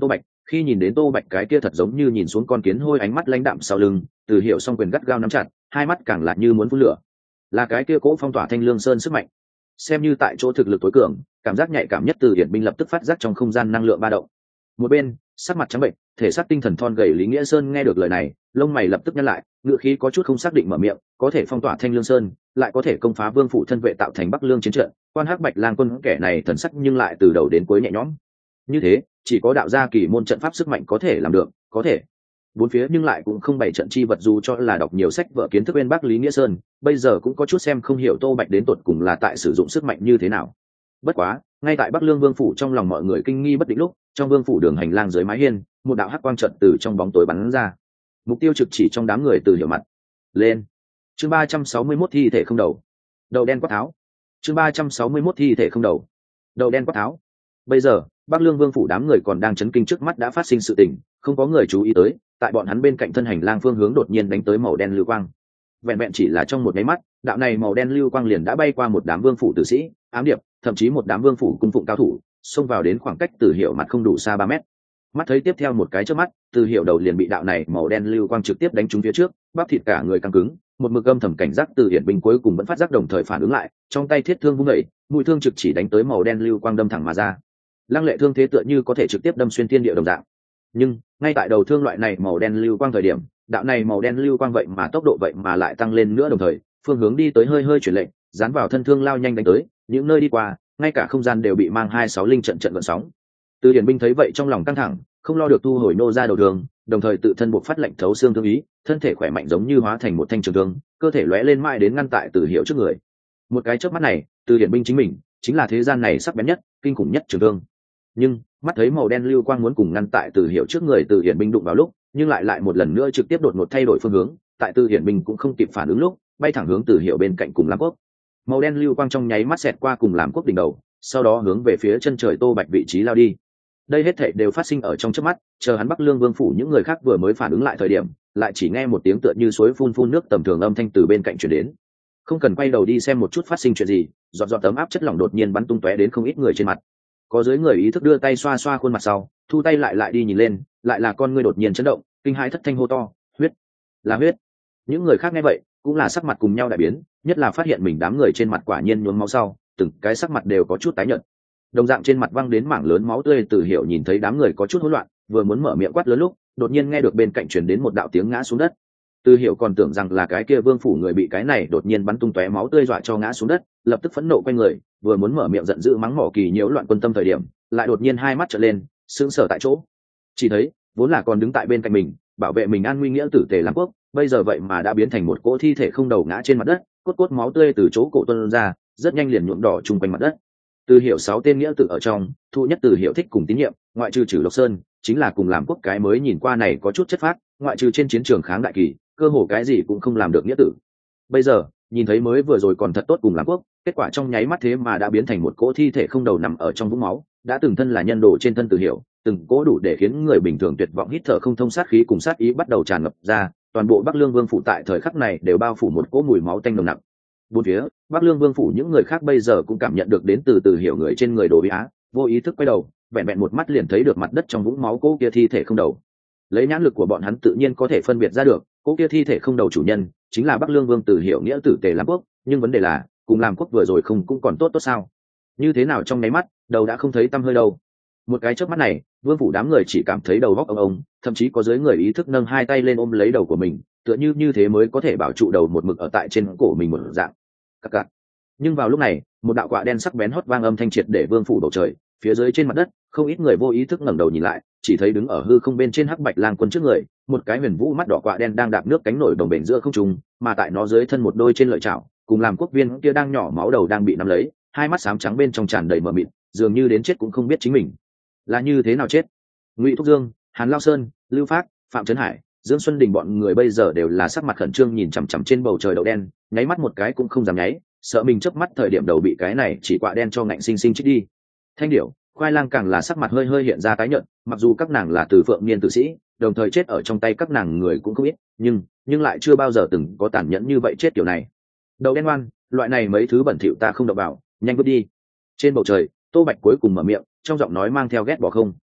Khi nhìn đến Tô Bạch cái kia thật giống như nhìn xuống con kiến hôi ánh mắt lãnh đạm sau lưng, Từ Hiểu song quyền gắt gao nắm chặt, hai mắt càng lại như muốn phun lửa. Là cái kia cỗ phong tỏa Thanh Lương Sơn sức mạnh. Xem như tại chỗ thực lực tối cường, cảm giác nhạy cảm nhất Từ Hiển binh lập tức phát giác trong không gian năng lượng ba động. Một bên, sắc mặt trắng bệnh, thể xác tinh thần thon gầy Lý Nghĩa Sơn nghe được lời này, lông mày lập tức nhăn lại, ngựa khí có chút không xác định mở miệng, có thể phong tỏa Thanh Lương Sơn, lại có thể công phá Vương phủ thân vệ tạo thành Bắc Lương chiến trận, quan Hắc Bạch Lang quân kẻ này thần sắc nhưng lại từ đầu đến cuối nhẹ nhõm. Như thế, chỉ có đạo gia kỳ môn trận pháp sức mạnh có thể làm được, có thể. Bốn phía nhưng lại cũng không bày trận chi vật, dù cho là đọc nhiều sách vở kiến thức bên Bắc Lý Nghĩa Sơn, bây giờ cũng có chút xem không hiểu Tô Bạch đến tột cùng là tại sử dụng sức mạnh như thế nào. Bất quá, ngay tại Bắc Lương Vương phủ trong lòng mọi người kinh nghi bất định lúc, trong Vương phủ đường hành lang dưới mái hiên, một đạo hắc quang trận từ trong bóng tối bắn ra. Mục tiêu trực chỉ trong đám người Từ Hiểu mặt. Lên. Chương ba trăm sáu mươi mốt thi thể không đầu. Đầu đen quát tháo. Chương ba trăm sáu mươi mốt thi thể không đầu. Đầu đen quát tháo. Bây giờ, Bắc Lương Vương phủ đám người còn đang chấn kinh trước mắt đã phát sinh sự tình, không có người chú ý tới, tại bọn hắn bên cạnh thân hành lang phương hướng đột nhiên đánh tới màu đen lưu quang. Vẹn vẹn chỉ là trong một cái mắt, đạo này màu đen lưu quang liền đã bay qua một đám vương phủ tử sĩ, ám điệp, thậm chí một đám vương phủ cung phụng cao thủ, xông vào đến khoảng cách Từ Hiểu mặt không đủ xa ba mét. Mắt thấy tiếp theo một cái chớp mắt, Từ Hiểu đầu liền bị đạo này màu đen lưu quang trực tiếp đánh trúng phía trước, bắp thịt cả người căng cứng, một mực âm thầm cảnh giác Từ Hiển binh cuối cùng vẫn phát giác đồng thời phản ứng lại, trong tay thiết thương vung dậy, mũi thương trực chỉ đánh tới màu đen lưu quang đâm thẳng mà ra. Lăng lệ thương thế tựa như có thể trực tiếp đâm xuyên thiên địa đồng dạng. Nhưng ngay tại đầu thương loại này màu đen lưu quang thời điểm, đạo này màu đen lưu quang vậy mà tốc độ vậy mà lại tăng lên nữa, đồng thời phương hướng đi tới hơi hơi chuyển lệnh, dán vào thân thương lao nhanh đánh tới, những nơi đi qua, ngay cả không gian đều bị mang hai sáu linh trận trận gợn sóng. Từ Điển binh thấy vậy trong lòng căng thẳng, không lo được thu hồi nô ra đầu đường, đồng thời tự thân buộc phát lệnh thấu xương thương ý, thân thể khỏe mạnh giống như hóa thành một thanh trường thương, cơ thể lóe lên mãi đến ngăn tại Từ Hiểu trước người. Một cái chớp mắt này, Từ Điển binh chính mình chính là thế gian này sắc bén nhất, kinh khủng nhất trường thương. Nhưng mắt thấy màu đen lưu quang muốn cùng ngăn tại Từ Hiểu trước người Từ Hiển binh đụng vào lúc, nhưng lại lại một lần nữa trực tiếp đột ngột thay đổi phương hướng, tại Từ Hiển binh cũng không kịp phản ứng lúc, bay thẳng hướng Từ Hiểu bên cạnh cùng Lam Quốc. Màu đen lưu quang trong nháy mắt xẹt qua cùng Lam Quốc đỉnh đầu, sau đó hướng về phía chân trời Tô Bạch vị trí lao đi. Đây hết thảy đều phát sinh ở trong chớp mắt, chờ hắn Bắc Lương Vương phủ những người khác vừa mới phản ứng lại thời điểm, lại chỉ nghe một tiếng tựa như suối phun phun nước tầm thường âm thanh từ bên cạnh truyền đến. Không cần quay đầu đi xem một chút phát sinh chuyện gì, giọt giọt tấm áp chất lỏng đột nhiên bắn tung tóe đến không ít người trên mặt. Có dưới người ý thức đưa tay xoa xoa khuôn mặt sau, thu tay lại lại đi nhìn lên, lại là con ngươi đột nhiên chấn động, kinh hãi thất thanh hô to, huyết, là huyết. Những người khác nghe vậy cũng là sắc mặt cùng nhau đại biến, nhất là phát hiện mình đám người trên mặt quả nhiên nhuốm máu sau, từng cái sắc mặt đều có chút tái nhợt. Đồng dạng trên mặt văng đến mảng lớn máu tươi. Từ Hiểu nhìn thấy đám người có chút hỗn loạn, vừa muốn mở miệng quát lớn lúc, đột nhiên nghe được bên cạnh truyền đến một đạo tiếng ngã xuống đất. Từ Hiểu còn tưởng rằng là cái kia vương phủ người bị cái này đột nhiên bắn tung tóe máu tươi dọa cho ngã xuống đất, lập tức phẫn nộ quay người, vừa muốn mở miệng giận dữ mắng mỏ Kỳ nhiễu loạn quân tâm thời điểm, lại đột nhiên hai mắt trợn lên, sững sờ tại chỗ. Chỉ thấy, vốn là còn đứng tại bên cạnh mình, bảo vệ mình an nguy nghĩa tử Tề Lam Quốc, bây giờ vậy mà đã biến thành một cỗ thi thể không đầu ngã trên mặt đất, cốt cốt máu tươi từ chỗ cổ tuôn ra, rất nhanh liền nhuộm đỏ chung quanh mặt đất. Từ Hiểu sáu tên nghĩa tử ở trong, thụ nhất Từ Hiểu thích cùng tín nhiệm, ngoại trừ Trử Lộc Sơn, chính là cùng làm quốc cái mới nhìn qua này có chút chất phác, ngoại trừ trên chiến trường kháng đại kỳ, cơ hồ cái gì cũng không làm được nghĩa tử. Bây giờ, nhìn thấy mới vừa rồi còn thật tốt cùng làm quốc, kết quả trong nháy mắt thế mà đã biến thành một cỗ thi thể không đầu nằm ở trong vũng máu, đã từng thân là nhân đồ trên thân Từ Hiểu, từng cỗ đủ để khiến người bình thường tuyệt vọng hít thở không thông sát khí cùng sát ý bắt đầu tràn ngập ra, toàn bộ Bắc Lương Vương phủ tại thời khắc này đều bao phủ một cỗ mùi máu tanh nồng nặc. Bốn phía, Bắc Lương Vương phủ những người khác bây giờ cũng cảm nhận được đến từ Từ Hiểu người trên người đồ bị á, vô ý thức quay đầu, vẹn vẹn một mắt liền thấy được mặt đất trong vũng máu cỗ kia thi thể không đầu. Lấy nhãn lực của bọn hắn tự nhiên có thể phân biệt ra được, cỗ kia thi thể không đầu chủ nhân chính là Bắc Lương Vương Từ Hiểu nghĩa tử Tề Lam Quốc, nhưng vấn đề là, cùng làm quốc vừa rồi không cũng còn tốt tốt sao? Như thế nào trong nháy mắt, đầu đã không thấy tăm hơi đâu. Một cái chớp mắt này, vương phủ đám người chỉ cảm thấy đầu góc ông ông, thậm chí có dưới người ý thức nâng hai tay lên ôm lấy đầu của mình, tựa như như thế mới có thể bảo trụ đầu một mực ở tại trên cổ mình một dạng. Cặc cặc. Nhưng vào lúc này, một đạo quạ đen sắc bén hót vang âm thanh triệt để vương phủ bầu trời, phía dưới trên mặt đất, không ít người vô ý thức ngẩng đầu nhìn lại, chỉ thấy đứng ở hư không bên trên Hắc Bạch Lang quân trước người, một cái huyền vũ mắt đỏ quạ đen đang đạp nước cánh nổi đồng bền giữa không trung, mà tại nó dưới thân một đôi trên lợi chảo, cùng làm quốc viên kia đang nhỏ máu đầu đang bị nắm lấy, hai mắt xám trắng bên trong tràn đầy mờ mịt, dường như đến chết cũng không biết chính mình là như thế nào chết. Ngụy Thúc Dương, Hàn Lao Sơn, Lưu Phác, Phạm Trấn Hải, Dương Xuân Đình bọn người bây giờ đều là sắc mặt khẩn trương nhìn chằm chằm trên bầu trời đậu đen, nháy mắt một cái cũng không dám nháy, sợ mình chớp mắt thời điểm đầu bị cái này chỉ quạ đen cho ngạnh sinh sinh trích đi. Thanh Điểu, Khoai Lang càng là sắc mặt hơi hơi hiện ra tái nhợt, mặc dù các nàng là từ Phượng Niên tử sĩ, đồng thời chết ở trong tay các nàng người cũng không ít, nhưng nhưng lại chưa bao giờ từng có tàn nhẫn như vậy chết kiểu này. Đầu đen ngoan, loại này mấy thứ bẩn thỉu ta không động vào, nhanh vứt đi. Trên bầu trời, Tô Bạch cuối cùng mở miệng, trong giọng nói mang theo ghét bỏ không.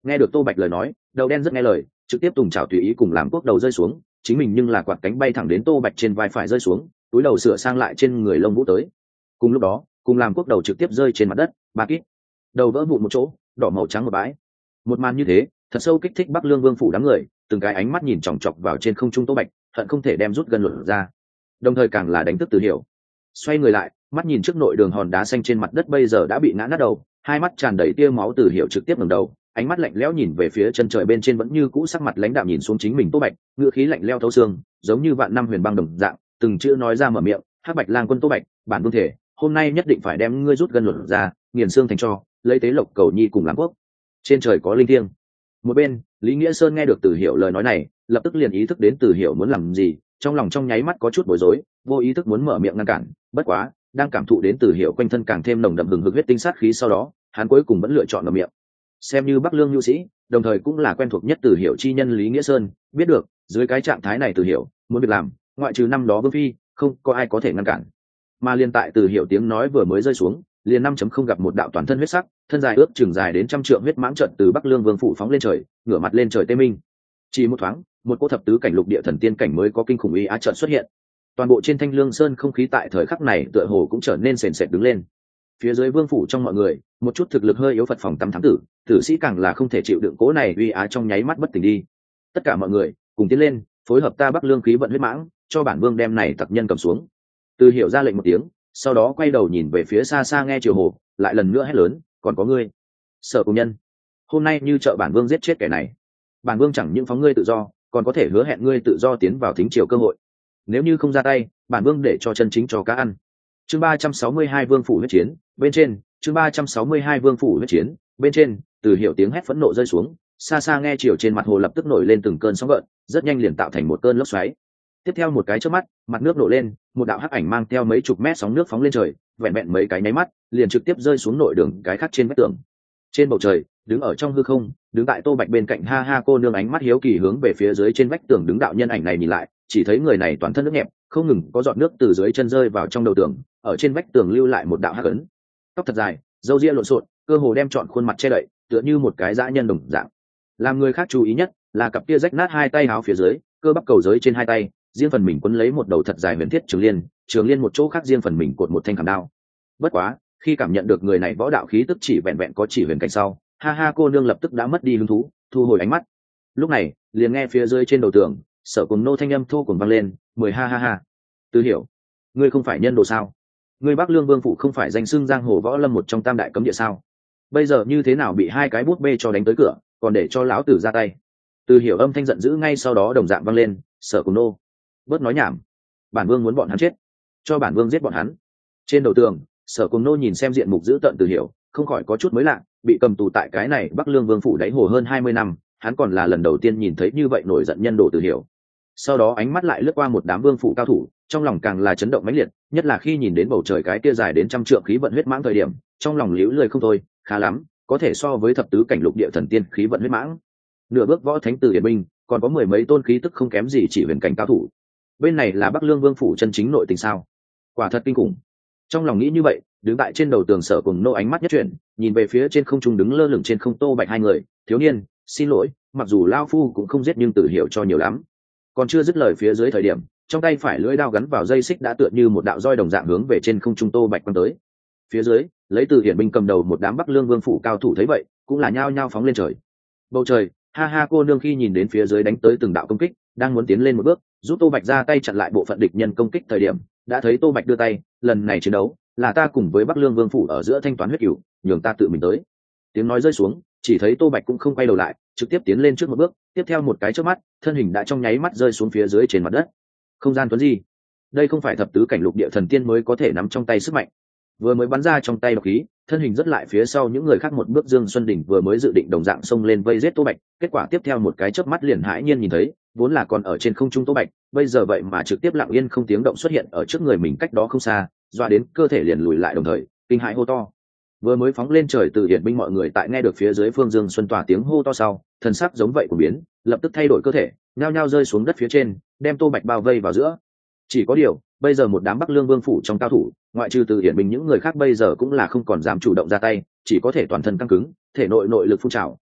Nghe được Tô Bạch lời nói, đầu đen rất nghe lời, trực tiếp tùng chảo tùy ý cùng làm quốc đầu rơi xuống, chính mình nhưng là quạt cánh bay thẳng đến Tô Bạch trên vai phải rơi xuống, túi đầu sửa sang lại trên người lông vũ tới. Cùng lúc đó, cùng làm quốc đầu trực tiếp rơi trên mặt đất, ba kít, đầu vỡ vụn một chỗ, đỏ màu trắng một bãi. Một màn như thế, thật sâu kích thích Bắc Lương Vương phủ đám người, từng cái ánh mắt nhìn chòng chọc vào trên không trung Tô Bạch, hận không thể đem rút gần luận ra. Đồng thời càng là đánh thức Từ Hiểu. Xoay người lại, mắt nhìn trước nội đường hòn đá xanh trên mặt đất bây giờ đã bị ngã nát đầu, hai mắt tràn đầy tia máu. Từ Hiểu trực tiếp ngẩng đầu, ánh mắt lạnh lẽo nhìn về phía chân trời bên trên vẫn như cũ sắc mặt lãnh đạm nhìn xuống chính mình Tô Bạch, ngựa khí lạnh lẽo thấu xương, giống như vạn năm huyền băng đồng dạng, từng chữ nói ra mở miệng: "Hắc Bạch Lang quân Tô Bạch, bản vương thể, hôm nay nhất định phải đem ngươi rút gần luận ra, nghiền xương thành tro, lấy tế lộc cầu nhi cùng làm quốc." Trên trời có linh thiêng. Một bên, Lý Nghĩa Sơn nghe được Từ Hiểu lời nói này, lập tức liền ý thức đến Từ Hiểu muốn làm gì, trong lòng trong nháy mắt có chút bối rối, vô ý thức muốn mở miệng ngăn cản, bất quá, đang cảm thụ đến Từ Hiểu quanh thân càng thêm nồng đậm hừng hực huyết tinh sát khí sau đó, hắn cuối cùng vẫn lựa chọn mở miệng. Xem như Bắc Lương nhu sĩ, đồng thời cũng là quen thuộc nhất Từ Hiểu chi nhân Lý Nghĩa Sơn, biết được, dưới cái trạng thái này Từ Hiểu muốn việc làm, ngoại trừ năm đó Vương phi, không có ai có thể ngăn cản. Mà liên tại Từ Hiểu tiếng nói vừa mới rơi xuống, liền năm chấm không gặp một đạo toàn thân huyết sắc, thân dài ước chừng dài đến trăm trượng huyết mãng trận từ Bắc Lương Vương phủ phóng lên trời, ngửa mặt lên trời tê minh. Chỉ một thoáng, một cỗ thập tứ cảnh lục địa thần tiên cảnh mới có kinh khủng uy áp trận xuất hiện. Toàn bộ trên Thanh Lương Sơn không khí tại thời khắc này tựa hồ cũng trở nên sền sệt đứng lên. Phía dưới vương phủ trong mọi người, một chút thực lực hơi yếu Phật phòng tắm thám tử, tử sĩ càng là không thể chịu đựng cỗ này uy áp trong nháy mắt bất tỉnh đi. Tất cả mọi người cùng tiến lên, phối hợp ta Bắc Lương khí vận huyết mãng, cho bản vương đem này tặc nhân cầm xuống. Từ Hiểu ra lệnh một tiếng, sau đó quay đầu nhìn về phía xa xa nghe Triều Hồ, lại lần nữa hét lớn: "Còn có ngươi, Sở Cùng Nhân, hôm nay như trợ bản vương giết chết kẻ này, bản vương chẳng những phóng ngươi tự do, còn có thể hứa hẹn ngươi tự do tiến vào thính triều cơ hội. Nếu như không ra tay, bản vương để cho chân chính cho cá ăn." Chương ba trăm sáu mươi hai Vương phủ huyết chiến, bên trên, chương ba trăm sáu mươi hai Vương phủ huyết chiến, bên trên, Từ Hiểu tiếng hét phẫn nộ rơi xuống, xa xa nghe Triều trên mặt hồ lập tức nổi lên từng cơn sóng gợn, rất nhanh liền tạo thành một cơn lốc xoáy. Tiếp theo một cái chớp mắt, mặt nước nổ lên, một đạo hắc ảnh mang theo mấy chục mét sóng nước phóng lên trời, vẹn vẹn mấy cái nháy mắt, liền trực tiếp rơi xuống nội đường cái khác trên vách tường. Trên bầu trời, đứng ở trong hư không, đứng tại Tô Bạch bên cạnh Ha Ha cô nương ánh mắt hiếu kỳ hướng về phía dưới trên vách tường đứng đạo nhân ảnh này nhìn lại, chỉ thấy người này toàn thân nước nhẹp, không ngừng có giọt nước từ dưới chân rơi vào trong đầu tường, ở trên vách tường lưu lại một đạo hắc ấn. Tóc thật dài, râu ria lộn xộn, cơ hồ đem trọn khuôn mặt che đậy, tựa như một cái dã nhân đồng dạng. Làm người khác chú ý nhất là cặp kia rách nát hai tay áo phía dưới, cơ bắp cầu giới trên hai tay, riêng phần mình quấn lấy một đầu thật dài huyền thiết trường liên, trường liên một chỗ khác riêng phần mình cột một thanh khảm đao. Bất quá, khi cảm nhận được người này võ đạo khí tức chỉ vẹn vẹn có chỉ huyền cảnh sau, Ha Ha cô nương lập tức đã mất đi hứng thú, thu hồi ánh mắt. Lúc này, liền nghe phía dưới trên đầu tường, Sở Cùng Nô thanh âm thô cuồng vang lên, mười ha ha ha. Từ Hiểu, ngươi không phải nhân đồ sao? Ngươi Bắc Lương Vương phủ không phải danh xưng giang hồ võ lâm một trong tam đại cấm địa sao? Bây giờ như thế nào bị hai cái bút bê cho đánh tới cửa, còn để cho lão tử ra tay? Từ Hiểu âm thanh giận dữ ngay sau đó đồng dạng vang lên, Sở Cùng Nô, bớt nói nhảm, bản vương muốn bọn hắn chết, cho bản vương giết bọn hắn. Trên đầu tường, Sở Cùng Nô nhìn xem diện mục dữ tợn Từ Hiểu, không khỏi có chút mới lạ, bị cầm tù tại cái này Bắc Lương Vương phủ đáy hồ hơn hai mươi năm, hắn còn là lần đầu tiên nhìn thấy như vậy nổi giận nhân đồ Từ Hiểu. Sau đó ánh mắt lại lướt qua một đám vương phủ cao thủ, trong lòng càng là chấn động mãnh liệt, nhất là khi nhìn đến bầu trời cái kia dài đến trăm trượng khí vận huyết mãng thời điểm, trong lòng liễu lười không thôi, khá lắm, có thể so với thập tứ cảnh lục địa thần tiên khí vận huyết mãng. Nửa bước võ thánh tử hiển binh, còn có mười mấy tôn khí tức không kém gì chỉ huyền cảnh cao thủ. Bên này là Bắc Lương Vương phủ chân chính nội tình sao? Quả thật kinh khủng. Trong lòng nghĩ như vậy, đứng tại trên đầu tường Sở Cùng Nô ánh mắt nhất chuyển, nhìn về phía trên không trung đứng lơ lửng trên không Tô Bạch hai người, thiếu niên, xin lỗi, mặc dù lao phu cũng không giết nhưng Từ Hiểu cho nhiều lắm. Còn chưa dứt lời phía dưới thời điểm, trong tay phải lưỡi đao gắn vào dây xích đã tựa như một đạo roi đồng dạng hướng về trên không trung Tô Bạch quăng tới. Phía dưới, lấy Từ Hiển binh cầm đầu một đám Bắc Lương Vương phủ cao thủ thấy vậy, cũng là nhao nhao phóng lên trời. Bầu trời, Ha Ha cô nương khi nhìn đến phía dưới đánh tới từng đạo công kích, đang muốn tiến lên một bước, giúp Tô Bạch ra tay chặn lại bộ phận địch nhân công kích thời điểm, đã thấy Tô Bạch đưa tay, lần này chiến đấu là ta cùng với Bắc Lương Vương phủ ở giữa thanh toán huyết cửu, nhường ta tự mình tới. Tiếng nói rơi xuống, chỉ thấy Tô Bạch cũng không quay đầu lại, trực tiếp tiến lên trước một bước, tiếp theo một cái chớp mắt, thân hình đã trong nháy mắt rơi xuống phía dưới trên mặt đất. Không gian tuấn gì? Đây không phải thập tứ cảnh lục địa thần tiên mới có thể nắm trong tay sức mạnh. Vừa mới bắn ra trong tay độc khí, thân hình rất lại phía sau những người khác một bước, Dương Xuân Đỉnh vừa mới dự định đồng dạng xông lên vây giết Tô Bạch, kết quả tiếp theo một cái chớp mắt liền hãi nhiên nhìn thấy, vốn là còn ở trên không trung Tô Bạch, bây giờ vậy mà trực tiếp lặng yên không tiếng động xuất hiện ở trước người mình cách đó không xa, dọa đến cơ thể liền lùi lại đồng thời, kinh hãi hô to. Vừa mới phóng lên trời từ hiển binh mọi người tại nghe được phía dưới phương Dương Xuân tỏa tiếng hô to sau, thần sắc giống vậy của biến, lập tức thay đổi cơ thể, nhao nhao rơi xuống đất phía trên, đem Tô Bạch bao vây vào giữa. Chỉ có điều, bây giờ một đám Bắc Lương Vương phủ trong cao thủ, ngoại trừ từ hiển binh những người khác bây giờ cũng là không còn dám chủ động ra tay, chỉ có thể toàn thân căng cứng, thể nội nội lực phun trào,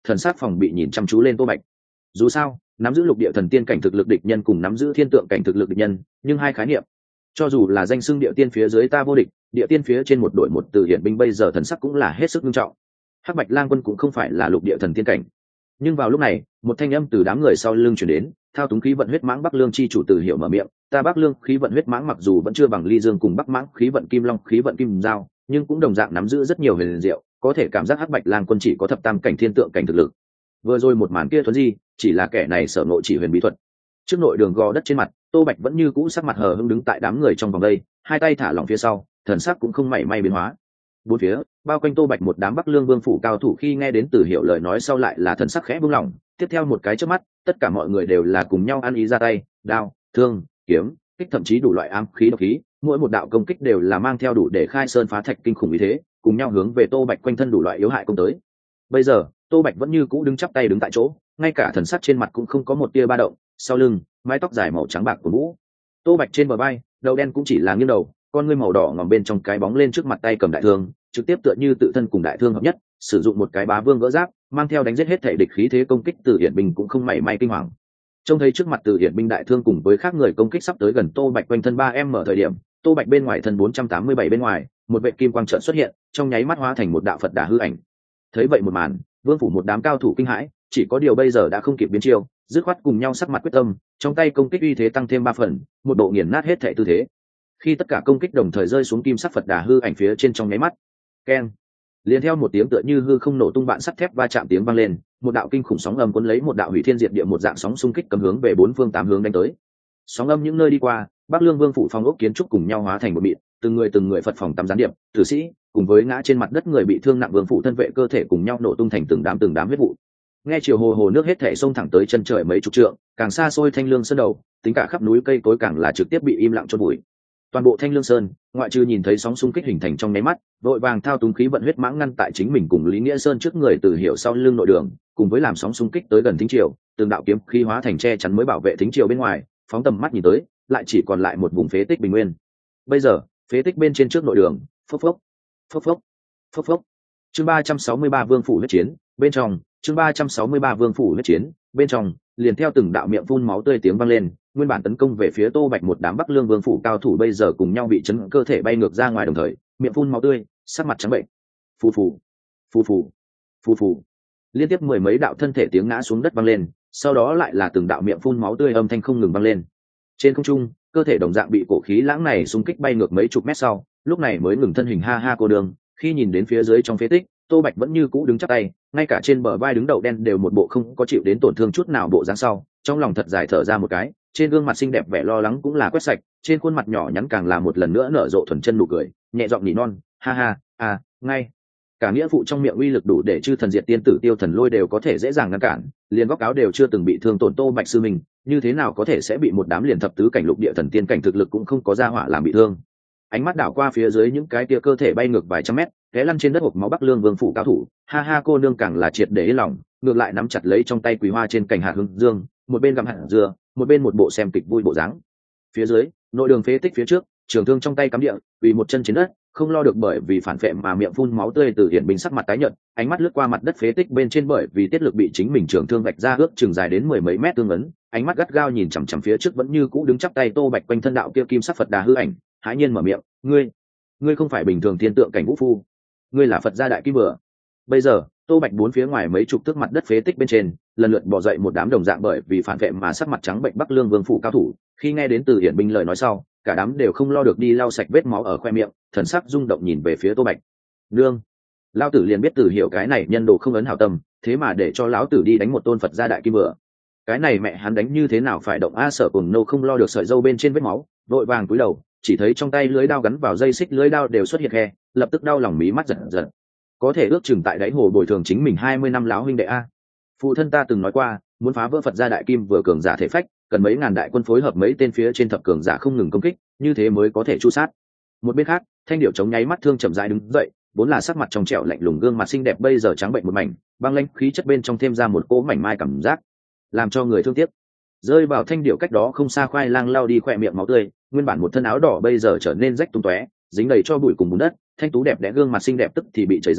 thần sắc phòng bị nhìn chăm chú lên Tô Bạch. Dù sao nắm giữ lục địa thần tiên cảnh thực lực địch nhân cùng nắm giữ thiên tượng cảnh thực lực địch nhân nhưng hai khái niệm. Cho dù là danh xưng địa tiên phía dưới ta vô địch, địa tiên phía trên một đội một từ hiển binh bây giờ thần sắc cũng là hết sức nghiêm trọng. Hắc Bạch Lang Quân cũng không phải là lục địa thần tiên cảnh. Nhưng vào lúc này một thanh âm từ đám người sau lưng chuyển đến, thao túng khí vận huyết mãng Bắc Lương chi chủ Từ Hiểu mở miệng, ta Bắc Lương khí vận huyết mãng mặc dù vẫn chưa bằng Ly Dương cùng Bắc Mãng khí vận Kim Long khí vận Kim Giao, nhưng cũng đồng dạng nắm giữ rất nhiều huyền diệu, có thể cảm giác Hắc Bạch Lang Quân chỉ có thập tam cảnh thiên tượng cảnh thực lực. Vừa rồi một màn kia thuần di chỉ là kẻ này sở ngộ chỉ huyền bí thuật. Trước nội đường gò đất trên mặt, Tô Bạch vẫn như cũ sắc mặt hờ hững đứng tại đám người trong vòng đây, hai tay thả lỏng phía sau, thần sắc cũng không mảy may biến hóa. Bốn phía bao quanh Tô Bạch một đám Bắc Lương vương phủ cao thủ khi nghe đến Từ Hiểu lời nói sau lại là thần sắc khẽ buông lỏng, tiếp theo một cái chớp mắt, tất cả mọi người đều là cùng nhau ăn ý ra tay, đao, thương, kiếm, kích thậm chí đủ loại ám khí độc khí, mỗi một đạo công kích đều là mang theo đủ để khai sơn phá thạch kinh khủng ý thế, cùng nhau hướng về Tô Bạch quanh thân đủ loại yếu hại công tới. Bây giờ, Tô Bạch vẫn như cũ đứng chắp tay đứng tại chỗ, ngay cả thần sắc trên mặt cũng không có một tia ba động, sau lưng, mái tóc dài màu trắng bạc của mũ. Tô Bạch trên bờ vai, đầu đen cũng chỉ là nghiêng đầu, con ngươi màu đỏ ngòm bên trong cái bóng lên trước mặt tay cầm đại thương, trực tiếp tựa như tự thân cùng đại thương hợp nhất, sử dụng một cái bá vương gỡ giáp, mang theo đánh giết hết thể địch khí thế công kích Từ Hiển binh cũng không mảy may kinh hoàng. Trông thấy trước mặt Từ Hiển binh đại thương cùng với khác người công kích sắp tới gần Tô Bạch quanh thân ba em mở thời điểm, Tô Bạch bên ngoài thân bốn trăm tám mươi bảy bên ngoài, một vệ kim quang chợt xuất hiện, trong nháy mắt hóa thành một đạo Phật đà hư ảnh. Thấy vậy một màn, vương phủ một đám cao thủ kinh hãi, chỉ có điều bây giờ đã không kịp biến chiêu, dứt khoát cùng nhau sắc mặt quyết tâm, trong tay công kích uy thế tăng thêm ba phần, một bộ nghiền nát hết thể tư thế. Khi tất cả công kích đồng thời rơi xuống kim sắc Phật đà hư ảnh phía trên trong nháy mắt, keng, liền theo một tiếng tựa như hư không nổ tung bạn sắt thép va chạm tiếng vang lên, một đạo kinh khủng sóng âm cuốn lấy một đạo hủy thiên diệt địa một dạng sóng xung kích cầm hướng về bốn phương tám hướng đánh tới. Sóng âm những nơi đi qua, Bắc Lương vương phủ phong ốc kiến trúc cùng nhau hóa thành một mịn, từng người từng người Phật phòng tắm gián điệp, tử sĩ, cùng với ngã trên mặt đất người bị thương nặng vương phủ thân vệ cơ thể cùng nhau nổ tung thành từng đám từng đám huyết vụ. Nghe chiều hồ hồ nước hết thể xông thẳng tới chân trời mấy chục trượng, càng xa xôi Thanh Lương sơn đầu, tính cả khắp núi cây cối càng là trực tiếp bị im lặng chôn bụi. Toàn bộ Thanh Lương sơn, ngoại trừ nhìn thấy sóng xung kích hình thành trong nháy mắt, vội vàng thao túng khí vận huyết mãng ngăn tại chính mình cùng Lý Nghĩa Sơn trước người Từ Hiểu sau lưng nội đường, cùng với làm sóng xung kích tới gần thính triều, từng đạo kiếm khí hóa thành che chắn mới bảo vệ thính triều bên ngoài, phóng tầm mắt nhìn tới, lại chỉ còn lại một vùng phế tích bình nguyên. Bây giờ, phế tích bên trên trước nội đường, phốc phốc, phốc phốc, phốc phốc. Chương ba trăm sáu mươi ba vương phủ huyết chiến, bên trong, chương ba trăm sáu mươi ba vương phủ huyết chiến, bên trong, liền theo từng đạo miệng phun máu tươi tiếng vang lên, nguyên bản tấn công về phía Tô Bạch một đám Bắc Lương vương phủ cao thủ bây giờ cùng nhau bị chấn cơ thể bay ngược ra ngoài đồng thời, miệng phun máu tươi, sắc mặt trắng bệnh. Phù phù, phù phù, phù phù. Liên tiếp mười mấy đạo thân thể tiếng ngã xuống đất vang lên, sau đó lại là từng đạo miệng phun máu tươi âm thanh không ngừng vang lên. Trên không trung, cơ thể đồng dạng bị cổ khí lãng này xung kích bay ngược mấy chục mét sau, lúc này mới ngừng thân hình ha ha cô đường, khi nhìn đến phía dưới trong phế tích, Tô Bạch vẫn như cũ đứng chắp tay, ngay cả trên bờ vai đứng đầu đen đều một bộ không có chịu đến tổn thương chút nào bộ dáng sau, trong lòng thật dài thở ra một cái, trên gương mặt xinh đẹp vẻ lo lắng cũng là quét sạch, trên khuôn mặt nhỏ nhắn càng là một lần nữa nở rộ thuần chân nụ cười, nhẹ giọng nỉ non, ha ha, à, ngay. Cả nghĩa phụ trong miệng uy lực đủ để chư thần diệt tiên tử Tiêu Thần Lôi đều có thể dễ dàng ngăn cản, liền góc áo đều chưa từng bị thương tổn Tô Bạch sư mình, như thế nào có thể sẽ bị một đám liền thập tứ cảnh lục địa thần tiên cảnh thực lực cũng không có ra hỏa làm bị thương. Ánh mắt đảo qua phía dưới những cái tia cơ thể bay ngược vài trăm mét, té lăn trên đất hộp máu Bắc Lương vương phủ cao thủ, ha ha cô nương càng là triệt để yên lòng, ngược lại nắm chặt lấy trong tay quỳ hoa trên cành hạt hương dương, một bên gặm hạt dưa, một bên một bộ xem kịch vui bộ dáng. Phía dưới, nội đường phế tích phía trước, trường thương trong tay cắm địa, quỳ một chân trên đất, không lo được bởi vì phản phệ mà miệng phun máu tươi Từ Hiển binh sắc mặt tái nhợt, ánh mắt lướt qua mặt đất phế tích bên trên bởi vì tiết lực bị chính mình trường thương vạch ra ước chừng dài đến mười mấy mét tương ấn, ánh mắt gắt gao nhìn chằm chằm phía trước vẫn như cũ đứng chắp tay Tô Bạch quanh thân đạo kia kim sắc Phật đà hư ảnh, hãi nhiên mở miệng, ngươi, ngươi không phải bình thường thiên tượng cảnh vũ phu, ngươi là Phật gia đại kim bừa. Bây giờ, Tô Bạch bốn phía ngoài mấy chục thước mặt đất phế tích bên trên, lần lượt bò dậy một đám đồng dạng bởi vì phản vệ mà sắc mặt trắng bệnh Bắc Lương vương phủ cao thủ, khi nghe đến Từ Hiển binh lời nói sau, cả đám đều không lo được đi lau sạch vết máu ở khoe miệng, thần sắc rung động nhìn về phía Tô Bạch. Nương, lão tử liền biết Từ Hiểu cái này nhân đồ không ấn hảo tâm, thế mà để cho lão tử đi đánh một tôn Phật gia đại kim bừa. Cái này mẹ hắn đánh như thế nào phải động a Sở Cùng Nô không lo được sợi dâu bên trên vết máu, vội vàng cúi đầu, chỉ thấy trong tay lưới đao gắn vào dây xích lưới đao đều xuất hiện khe, lập tức đau lòng mí mắt giật giật. Có thể ước chừng tại đáy hồ bồi thường chính mình hai mươi năm láo huynh đệ a. Phụ thân ta từng nói qua, muốn phá vỡ Phật gia đại kim vừa cường giả thể phách, cần mấy ngàn đại quân phối hợp mấy tên phía trên thập cường giả không ngừng công kích, như thế mới có thể chu sát. Một bên khác, Thanh Điểu chống nháy mắt thương chậm rãi đứng dậy, vốn là sắc mặt trong trẻo lạnh lùng gương mặt xinh đẹp bây giờ trắng bệnh một mảnh, băng lãnh khí chất bên trong thêm ra một cỗ mảnh mai cảm giác, làm cho người thương tiếc. Rơi vào Thanh Điểu cách đó không xa khoai lang lao đi khỏe miệng máu tươi, nguyên bản một thân áo đỏ bây giờ trở nên rách tung tóe, dính đầy cho bụi cùng bùn đất, thanh tú đẹp đẽ gương mặt xinh đẹp tức thì bị chảy ra,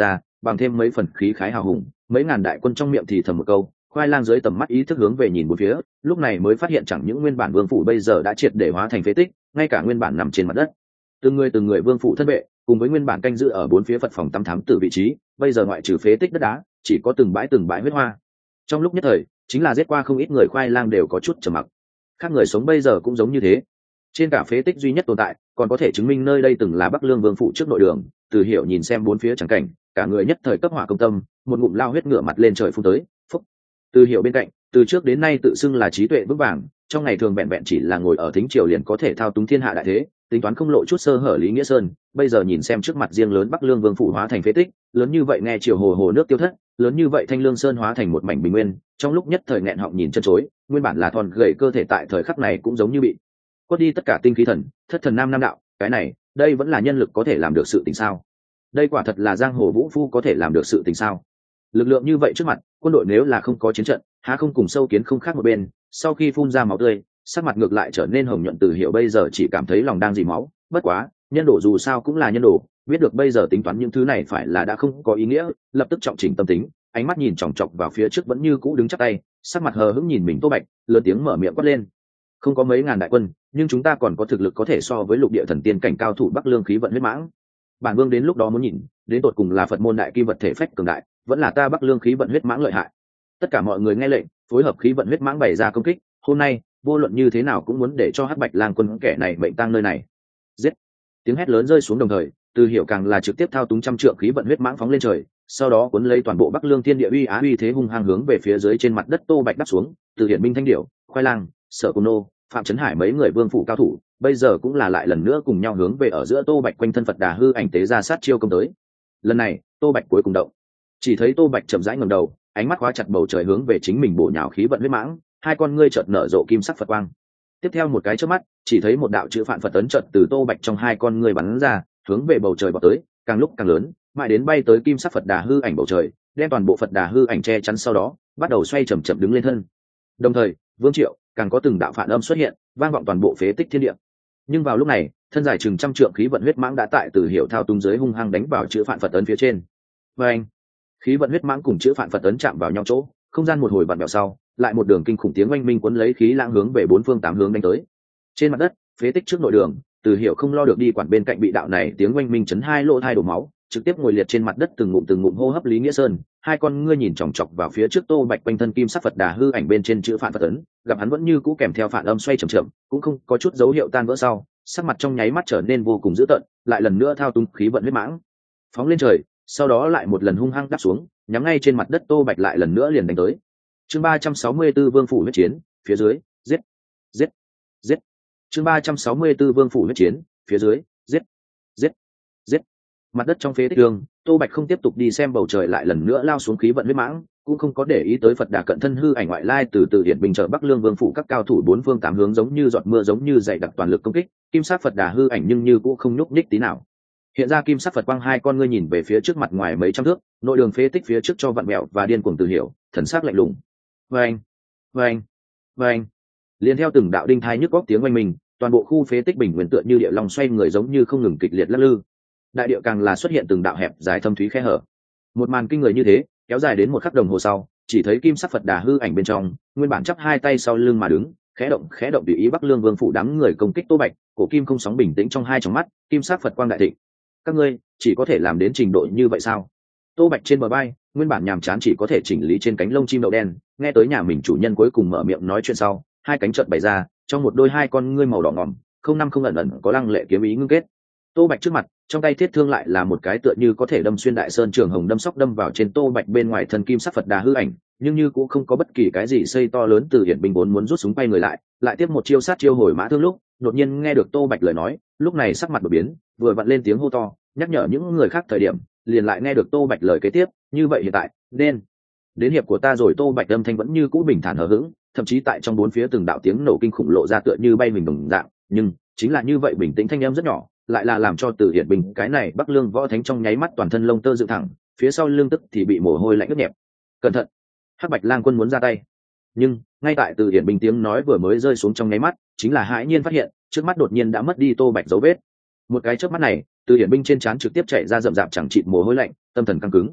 bằng thêm mấy phần khí khái hào hùng, mấy ngàn đại quân trong miệng thì thầm một câu, khoai lang dưới tầm mắt ý thức hướng về nhìn bốn phía, lúc này mới phát hiện chẳng những nguyên bản vương phủ bây giờ đã triệt để hóa thành phế tích, ngay cả nguyên bản nằm trên mặt đất, từng người từng người vương phủ thân vệ cùng với nguyên bản canh giữ ở bốn phía Phật phòng tăm thám từ vị trí, bây giờ ngoại trừ phế tích đất đá, chỉ có từng bãi từng bãi huyết hoa. Trong lúc nhất thời, chính là giết qua không ít người khoai lang đều có chút trầm mặc. Khác người sống bây giờ cũng giống như thế. Trên cả phế tích duy nhất tồn tại, còn có thể chứng minh nơi đây từng là Bắc Lương vương phủ trước nội đường, Từ Hiểu nhìn xem bốn phía chẳng cảnh, cả người nhất thời cấp hỏa công tâm, một ngụm lao huyết ngửa mặt lên trời phun tới. Phúc. Từ Hiểu bên cạnh, từ trước đến nay tự xưng là trí tuệ vững vàng, trong ngày thường vẹn vẹn chỉ là ngồi ở thính triều liền có thể thao túng thiên hạ đại thế, tính toán không lộ chút sơ hở Lý Nghĩa Sơn, bây giờ nhìn xem trước mặt riêng lớn Bắc Lương vương phủ hóa thành phế tích, lớn như vậy nghe triều hồ hồ nước tiêu thất, lớn như vậy Thanh Lương Sơn hóa thành một mảnh bình nguyên, trong lúc nhất thời nghẹn họng nhìn chân chối, nguyên bản là thon gầy cơ thể tại thời khắc này cũng giống như bị quất đi tất cả tinh khí thần, thất thần nam nam đạo, cái này, đây vẫn là nhân lực có thể làm được sự tình sao? Đây quả thật là giang hồ vũ phu có thể làm được sự tình sao? Lực lượng như vậy trước mặt, quân đội nếu là không có chiến trận, há không cùng sâu kiến không khác một bên, sau khi phun ra máu tươi, sắc mặt ngược lại trở nên hồng nhuận. Từ Hiểu bây giờ chỉ cảm thấy lòng đang dì máu, bất quá, nhân đổ dù sao cũng là nhân đổ, biết được bây giờ tính toán những thứ này phải là đã không có ý nghĩa, lập tức trọng chỉnh tâm tính, ánh mắt nhìn chòng chọc vào phía trước vẫn như cũ đứng chắp tay, sắc mặt hờ hững nhìn mình Tô Bạch, lớn tiếng mở miệng quát lên. Không có mấy ngàn đại quân, nhưng chúng ta còn có thực lực có thể so với lục địa thần tiên cảnh cao thủ Bắc Lương khí vận huyết mãng. Bản vương đến lúc đó muốn nhìn, đến tột cùng là Phật môn đại kim vật thể phách cường đại, vẫn là ta Bắc Lương khí vận huyết mãng lợi hại. Tất cả mọi người nghe lệnh, phối hợp khí vận huyết mãng bày ra công kích, hôm nay, vô luận như thế nào cũng muốn để cho Hắc Bạch Lang quân kẻ này mệnh tang nơi này. Giết! Tiếng hét lớn rơi xuống đồng thời, Từ Hiểu càng là trực tiếp thao túng trăm trượng khí vận huyết mãng phóng lên trời, sau đó cuốn lấy toàn bộ Bắc Lương thiên địa uy á uy thế hung hăng hướng về phía dưới trên mặt đất Tô Bạch đáp xuống, từ Hiển binh thanh điểu, khoai lang, Sở Côn Nô, Phạm Chấn Hải mấy người vương phủ cao thủ, bây giờ cũng là lại lần nữa cùng nhau hướng về ở giữa Tô Bạch quanh thân Phật Đà hư ảnh tế ra sát chiêu công tới. Lần này, Tô Bạch cuối cùng động. Chỉ thấy Tô Bạch chậm rãi ngẩng đầu, ánh mắt khóa chặt bầu trời hướng về chính mình bổ nhào khí vận huyết mãng, hai con ngươi chợt nở rộ kim sắc Phật quang. Tiếp theo một cái chớp mắt, chỉ thấy một đạo chữ Phạn Phật ấn chợt từ Tô Bạch trong hai con ngươi bắn ra, hướng về bầu trời bò tới, càng lúc càng lớn, mãi đến bay tới kim sắc Phật Đà hư ảnh bầu trời, đem toàn bộ Phật Đà hư ảnh che chắn, sau đó bắt đầu xoay chậm chậm đứng lên thân. Đồng thời, Vương Triệu càng có từng đạo phản âm xuất hiện, vang vọng toàn bộ phế tích thiên địa. Nhưng vào lúc này, thân dài chừng trăm trượng khí vận huyết mãng đã tại Từ Hiểu thao túng dưới hung hăng đánh vào chữ Phạn Phật ấn phía trên. Và anh, khí vận huyết mãng cùng chữ Phạn Phật ấn chạm vào nhau chỗ, không gian một hồi vặn vẹo sau, lại một đường kinh khủng tiếng oanh minh cuốn lấy khí lãng hướng về bốn phương tám hướng đánh tới. Trên mặt đất, phế tích trước nội đường, Từ Hiểu không lo được đi quản bên cạnh bị đạo này tiếng oanh minh chấn hai lỗ thai đổ máu, trực tiếp ngồi liệt trên mặt đất từng ngụm từng ngụm hô hấp Lý Nghĩa Sơn, hai con ngươi nhìn chòng chọc vào phía trước Tô Bạch quanh thân kim sắc Phật Đà hư ảnh bên trên chữ Phạn Phật ấn, gặp hắn vẫn như cũ kèm theo phản âm xoay chậm chậm, cũng không có chút dấu hiệu tan vỡ sau, sắc mặt trong nháy mắt trở nên vô cùng dữ tợn, lại lần nữa thao túng khí vận huyết mãng, phóng lên trời, sau đó lại một lần hung hăng đáp xuống, nhắm ngay trên mặt đất Tô Bạch lại lần nữa liền đánh tới. Chương ba trăm sáu mươi 44 Vương phủ huyết chiến, phía dưới, giết, giết, giết. Chương ba trăm sáu mươi 44 Vương phủ huyết chiến, phía dưới, giết, giết, giết. Mặt đất trong phế tích đường, Tô Bạch không tiếp tục đi xem bầu trời lại lần nữa lao xuống khí vận huyết mãng, cũng không có để ý tới Phật Đà cận thân hư ảnh ngoại lai từ từ hiện bình trợ Bắc Lương Vương phủ các cao thủ bốn phương tám hướng giống như giọt mưa giống như dày đặc toàn lực công kích, kim sắc Phật Đà hư ảnh nhưng như cũng không nhúc nhích tí nào. Hiện ra kim sắc Phật quang hai con ngươi nhìn về phía trước mặt ngoài mấy trăm thước, nội đường phế tích phía trước cho vặn mèo và điên cuồng Từ Hiểu, thần sắc lạnh lùng. Vâng, vâng, vâng. Liên theo từng đạo đinh thai nhức góc tiếng oanh mình, toàn bộ khu phế tích bình nguyên tựa như địa long xoay người giống như không ngừng kịch liệt lắc lư. Đại địa càng là xuất hiện từng đạo hẹp dài thâm thúy khe hở. Một màn kinh người như thế, kéo dài đến một khắc đồng hồ sau, chỉ thấy kim sắc Phật Đà hư ảnh bên trong, nguyên bản chắp hai tay sau lưng mà đứng, khẽ động khẽ động tùy ý Bắc Lương Vương phủ đám người công kích Tô Bạch, cổ kim không sóng bình tĩnh trong hai tròng mắt, kim sắc Phật quang đại thịnh. Các ngươi chỉ có thể làm đến trình độ như vậy sao? Tô Bạch trên bờ vai, nguyên bản nhàm chán chỉ có thể chỉnh lý trên cánh lông chim đậu đen, nghe tới nhà mình chủ nhân cuối cùng mở miệng nói chuyện sau, hai cánh chợt bày ra, trong một đôi hai con ngươi màu đỏ ngòm, không năm không ẩn ẩn có lăng lệ kiếm ý ngưng kết. Tô Bạch trước mặt, trong tay thiết thương lại là một cái tựa như có thể đâm xuyên đại sơn trường hồng đâm sóc đâm vào trên Tô Bạch bên ngoài thân kim sắc Phật Đà hư ảnh, nhưng như cũng không có bất kỳ cái gì xây to lớn. Từ Hiển binh vốn muốn rút súng quay người lại, lại tiếp một chiêu sát chiêu hồi mã thương lúc, đột nhiên nghe được Tô Bạch lời nói, lúc này sắc mặt đổi biến, vừa vặn lên tiếng hô to, nhắc nhở những người khác thời điểm, liền lại nghe được Tô Bạch lời kế tiếp, như vậy hiện tại, nên đến hiệp của ta rồi. Tô Bạch âm thanh vẫn như cũ bình thản hờ hững, thậm chí tại trong bốn phía từng đạo tiếng nổ kinh khủng lộ ra tựa như bay mình đồng dạng, nhưng chính là như vậy bình tĩnh thanh âm rất nhỏ, lại là làm cho Từ Hiển Bình cái này Bắc Lương võ thánh trong nháy mắt toàn thân lông tơ dựng thẳng, phía sau lưng tức thì bị mồ hôi lạnh ướt nhẹp. Cẩn thận, Hắc Bạch Lang quân muốn ra tay. Nhưng ngay tại Từ Hiển Bình tiếng nói vừa mới rơi xuống trong nháy mắt, chính là hãi nhiên phát hiện trước mắt đột nhiên đã mất đi Tô Bạch dấu vết. Một cái chớp mắt này, Từ Hiển Bình trên trán trực tiếp chạy ra rậm rạp chẳng chịt mồ hôi lạnh, tâm thần căng cứng.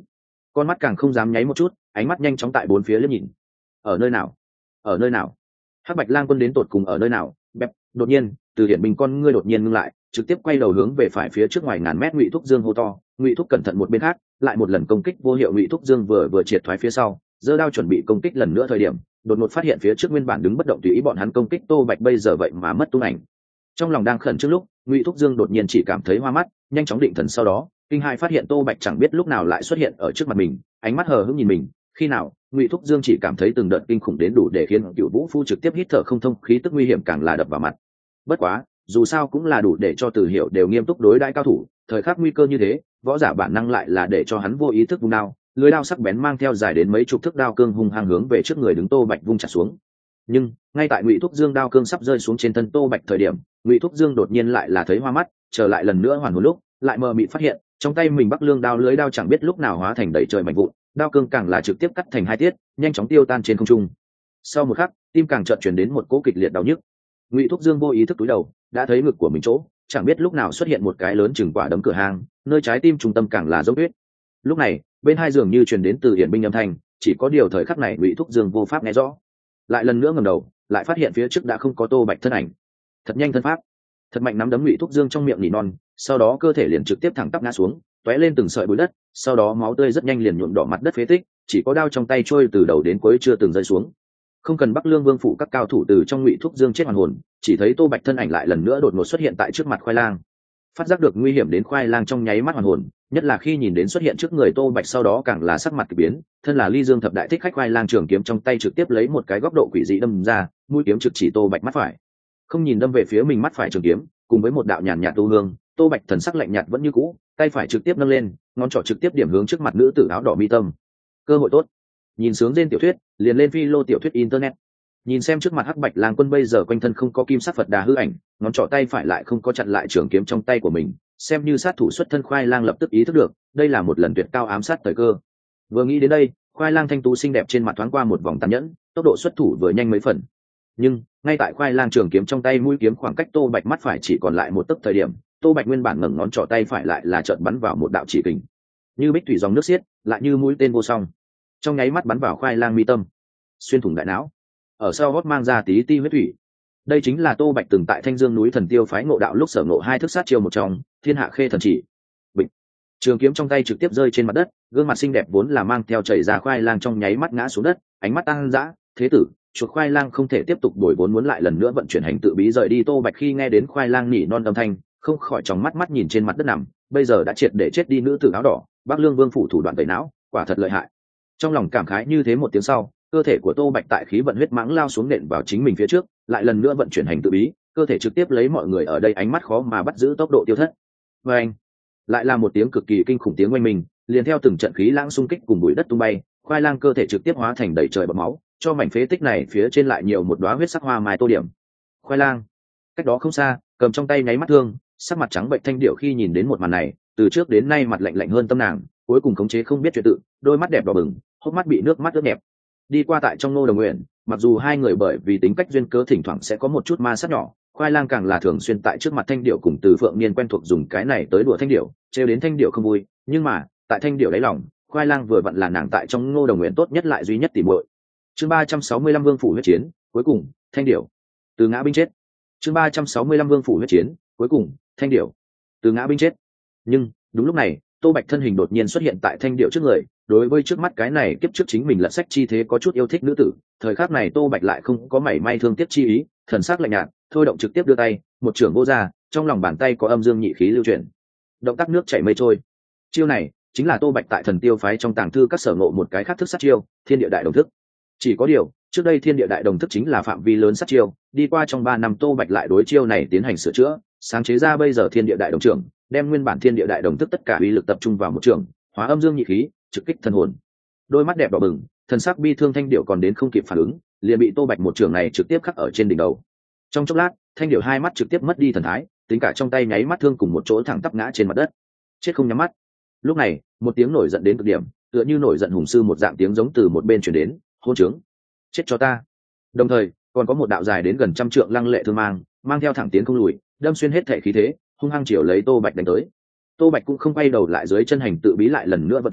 con mắt càng không dám nháy một chút, ánh mắt nhanh chóng tại bốn phía liếc nhìn. Ở nơi nào? Ở nơi nào? Hắc Bạch Lang quân đến tột cùng ở nơi nào? Bẹp, đột nhiên, Từ Hiển Bình con ngươi đột nhiên ngưng lại, trực tiếp quay đầu hướng về phải phía trước ngoài ngàn mét Ngụy Thúc Dương hô to. Ngụy Thúc cẩn thận một bên khác, lại một lần công kích vô hiệu. Ngụy Thúc Dương vừa vừa triệt thoái phía sau, giơ đao chuẩn bị công kích lần nữa thời điểm, đột ngột phát hiện phía trước nguyên bản đứng bất động tùy ý bọn hắn công kích Tô Bạch bây giờ vậy mà mất tung ảnh. Trong lòng đang khẩn trương lúc, Ngụy Thúc Dương đột nhiên chỉ cảm thấy hoa mắt, nhanh chóng định thần, sau đó kinh hãi phát hiện Tô Bạch chẳng biết lúc nào lại xuất hiện ở trước mặt mình, ánh mắt hờ hững nhìn mình. Khi nào? Ngụy Thúc Dương chỉ cảm thấy từng đợt kinh khủng đến đủ để khiến Cửu Vũ Phu trực tiếp hít thở không thông, khí tức nguy hiểm càng là đập vào mặt. Bất quá, dù sao cũng là đủ để cho Từ Hiểu đều nghiêm túc đối đãi cao thủ, thời khắc nguy cơ như thế, võ giả bản năng lại là để cho hắn vô ý thức vung đao, lưỡi đao sắc bén mang theo dài đến mấy chục thước đao cương hung hăng hướng về trước người đứng Tô Bạch vung chặt xuống. Nhưng ngay tại Ngụy Thúc Dương đao cương sắp rơi xuống trên thân Tô Bạch thời điểm, Ngụy Thúc Dương đột nhiên lại là thấy hoa mắt, trở lại lần nữa hoàn hồn lúc, lại mờ mịt phát hiện trong tay mình Bắc Lương đao lưới đao chẳng biết lúc nào hóa thành đầy trời mảnh vụn, đao cương càng là trực tiếp cắt thành hai tiết, nhanh chóng tiêu tan trên không trung. Sau một khắc, tim càng chợt truyền đến một cỗ kịch liệt đau nhức. Ngụy Thúc Dương vô ý thức cúi đầu, đã thấy ngực của mình chỗ, chẳng biết lúc nào xuất hiện một cái lớn chừng quả đấm cửa hang, nơi trái tim trung tâm càng là dấu huyết. Lúc này, bên hai giường như truyền đến Từ Hiển Binh âm thanh, chỉ có điều thời khắc này Ngụy Thúc Dương vô pháp nghe rõ. Lại lần nữa ngẩng đầu, lại phát hiện phía trước đã không có Tô Bạch thân ảnh. Thật nhanh thân pháp, thật mạnh nắm đấm Ngụy Thúc Dương trong miệng nỉ non, sau đó cơ thể liền trực tiếp thẳng tắp ngã xuống, tóe lên từng sợi bụi đất, sau đó máu tươi rất nhanh liền nhuộm đỏ mặt đất phế tích, chỉ có đao trong tay trôi từ đầu đến cuối chưa từng rơi xuống. Không cần Bắc Lương Vương phủ các cao thủ từ trong Ngụy Thúc Dương chết hoàn hồn, chỉ thấy Tô Bạch thân ảnh lại lần nữa đột ngột xuất hiện tại trước mặt Khoai Lang. Phát giác được nguy hiểm đến Khoai Lang trong nháy mắt hoàn hồn, nhất là khi nhìn đến xuất hiện trước người Tô Bạch sau đó càng là sắc mặt kỳ biến, thân là Ly Dương thập đại thích khách Khoai Lang trường kiếm trong tay trực tiếp lấy một cái góc độ quỷ dị đâm ra, mũi kiếm trực chỉ Tô Bạch mắt phải. Không nhìn đâm về phía mình mắt phải trường kiếm, cùng với một đạo nhàn nhạt tu hương, Tô Bạch thần sắc lạnh nhạt vẫn như cũ, tay phải trực tiếp nâng lên, ngón trỏ trực tiếp điểm hướng trước mặt nữ tử áo đỏ mi tâm. Cơ hội tốt. Nhìn sướng trên tiểu thuyết, liền lên phi lô tiểu thuyết internet. Nhìn xem trước mặt Hắc Bạch Lang quân bây giờ quanh thân không có kim sắc Phật Đà hư ảnh, ngón trỏ tay phải lại không có chặn lại trường kiếm trong tay của mình, xem như sát thủ xuất thân Khoai Lang lập tức ý thức được, đây là một lần tuyệt cao ám sát thời cơ. Vừa nghĩ đến đây, Khoai Lang thanh tú xinh đẹp trên mặt thoáng qua một vòng tàn nhẫn, tốc độ xuất thủ vừa nhanh mấy phần. Nhưng ngay tại Khoai Lang trường kiếm trong tay mũi kiếm khoảng cách Tô Bạch mắt phải chỉ còn lại một tấc thời điểm, Tô Bạch nguyên bản ngẩng ngón trỏ tay phải lại là chợt bắn vào một đạo chỉ kình, như bích thủy dòng nước xiết, lại như mũi tên vô song, trong nháy mắt bắn vào Khoai Lang mi tâm, xuyên thủng đại não, ở sau gót mang ra tí ti huyết thủy. Đây chính là Tô Bạch từng tại Thanh Dương núi Thần Tiêu phái ngộ đạo lúc sở ngộ hai thức sát chiêu một trong, Thiên Hạ Khê Thần Chỉ. Bịch. Trường kiếm trong tay trực tiếp rơi trên mặt đất, gương mặt xinh đẹp vốn là mang theo chảy ra Khoai Lang trong nháy mắt ngã xuống đất, ánh mắt tăng dã, thế tử, chuột Khoai Lang không thể tiếp tục đổi vốn muốn lại lần nữa vận chuyển hành tự bí rời đi. Tô Bạch khi nghe đến Khoai Lang nỉ non âm thanh, không khỏi tròng mắt mắt nhìn trên mặt đất nằm, bây giờ đã triệt để chết đi nữ tử áo đỏ, Bắc Lương Vương phủ thủ đoạn tẩy não, quả thật lợi hại. Trong lòng cảm khái như thế một tiếng sau, cơ thể của Tô Bạch tại khí vận huyết mãng lao xuống nện vào chính mình phía trước, lại lần nữa vận chuyển hành tự bí, cơ thể trực tiếp lấy mọi người ở đây ánh mắt khó mà bắt giữ tốc độ tiêu thất. Và anh, lại là một tiếng cực kỳ kinh khủng tiếng oanh mình, liền theo từng trận khí lãng xung kích cùng bụi đất tung bay, Khoai Lang cơ thể trực tiếp hóa thành đầy trời bọt máu, cho mảnh phế tích này phía trên lại nhiều một đóa huyết sắc hoa mai tô điểm. Khoai Lang, cách đó không xa, cầm trong tay nháy mắt thương, sắc mặt trắng bệch Thanh Điệu khi nhìn đến một màn này, từ trước đến nay mặt lạnh lạnh hơn tâm nàng, cuối cùng khống chế không biết chuyện tự, đôi mắt đẹp đỏ bừng, hốc mắt bị nước mắt ướt nhẹp. Đi qua tại trong Ngô Đồng Nguyện, mặc dù hai người bởi vì tính cách duyên cớ thỉnh thoảng sẽ có một chút ma sát nhỏ, Khoai Lang càng là thường xuyên tại trước mặt Thanh Điệu cùng Từ Phượng Niên quen thuộc dùng cái này tới đùa Thanh Điệu, trêu đến Thanh Điệu không vui, nhưng mà tại Thanh Điệu đáy lòng, Khoai Lang vừa vặn là nàng tại trong Ngô Đồng Nguyện tốt nhất lại duy nhất tỉ muội. Chương ba trăm sáu mươi lăm Vương phủ huyết chiến, cuối cùng Thanh Điệu từ ngã binh chết. Chương ba trăm sáu mươi lăm Vương phủ huyết chiến, cuối cùng Thanh Điệu từ ngã binh chết. Nhưng đúng lúc này, Tô Bạch thân hình đột nhiên xuất hiện tại Thanh Điệu trước người, đối với trước mắt cái này kiếp trước chính mình lật sách chi thế có chút yêu thích nữ tử, thời khắc này Tô Bạch lại không có mảy may thương tiếc chi ý, thần sắc lạnh nhạt, thôi động trực tiếp đưa tay, một trưởng vô ra, trong lòng bàn tay có âm dương nhị khí lưu chuyển, động tác nước chảy mây trôi. Chiêu này chính là Tô Bạch tại Thần Tiêu phái trong tàng thư các sở ngộ một cái khác thức sát chiêu, Thiên Địa Đại Đồng Thức. Chỉ có điều, trước đây Thiên Địa Đại Đồng Thức chính là phạm vi lớn sát chiêu, đi qua trong ba năm Tô Bạch lại đối chiêu này tiến hành sửa chữa, sáng chế ra bây giờ Thiên Địa Đại Đồng Trưởng, đem nguyên bản Thiên Địa Đại Đồng Thức tất cả uy lực tập trung vào một trường, hóa âm dương nhị khí, trực kích thần hồn. Đôi mắt đẹp đỏ bừng, thần sắc bi thương Thanh Điệu còn đến không kịp phản ứng, liền bị Tô Bạch một trường này trực tiếp khắc ở trên đỉnh đầu. Trong chốc lát, Thanh Điệu hai mắt trực tiếp mất đi thần thái, tính cả trong tay nháy mắt thương cùng một chỗ thẳng tắp ngã trên mặt đất, chết không nhắm mắt. Lúc này, một tiếng nổi giận đến cực điểm, tựa như nổi giận hùng sư một dạng tiếng giống từ một bên truyền đến, hôn trướng, chết cho ta. Đồng thời, còn có một đạo dài đến gần trăm trượng lăng lệ thương mang, mang theo thẳng tiến không lùi, đâm xuyên hết thể khí thế, hung hăng chiều lấy Tô Bạch đánh tới. Tô Bạch cũng không quay đầu lại, dưới chân hành tự bí lại lần nữa vận chuyển,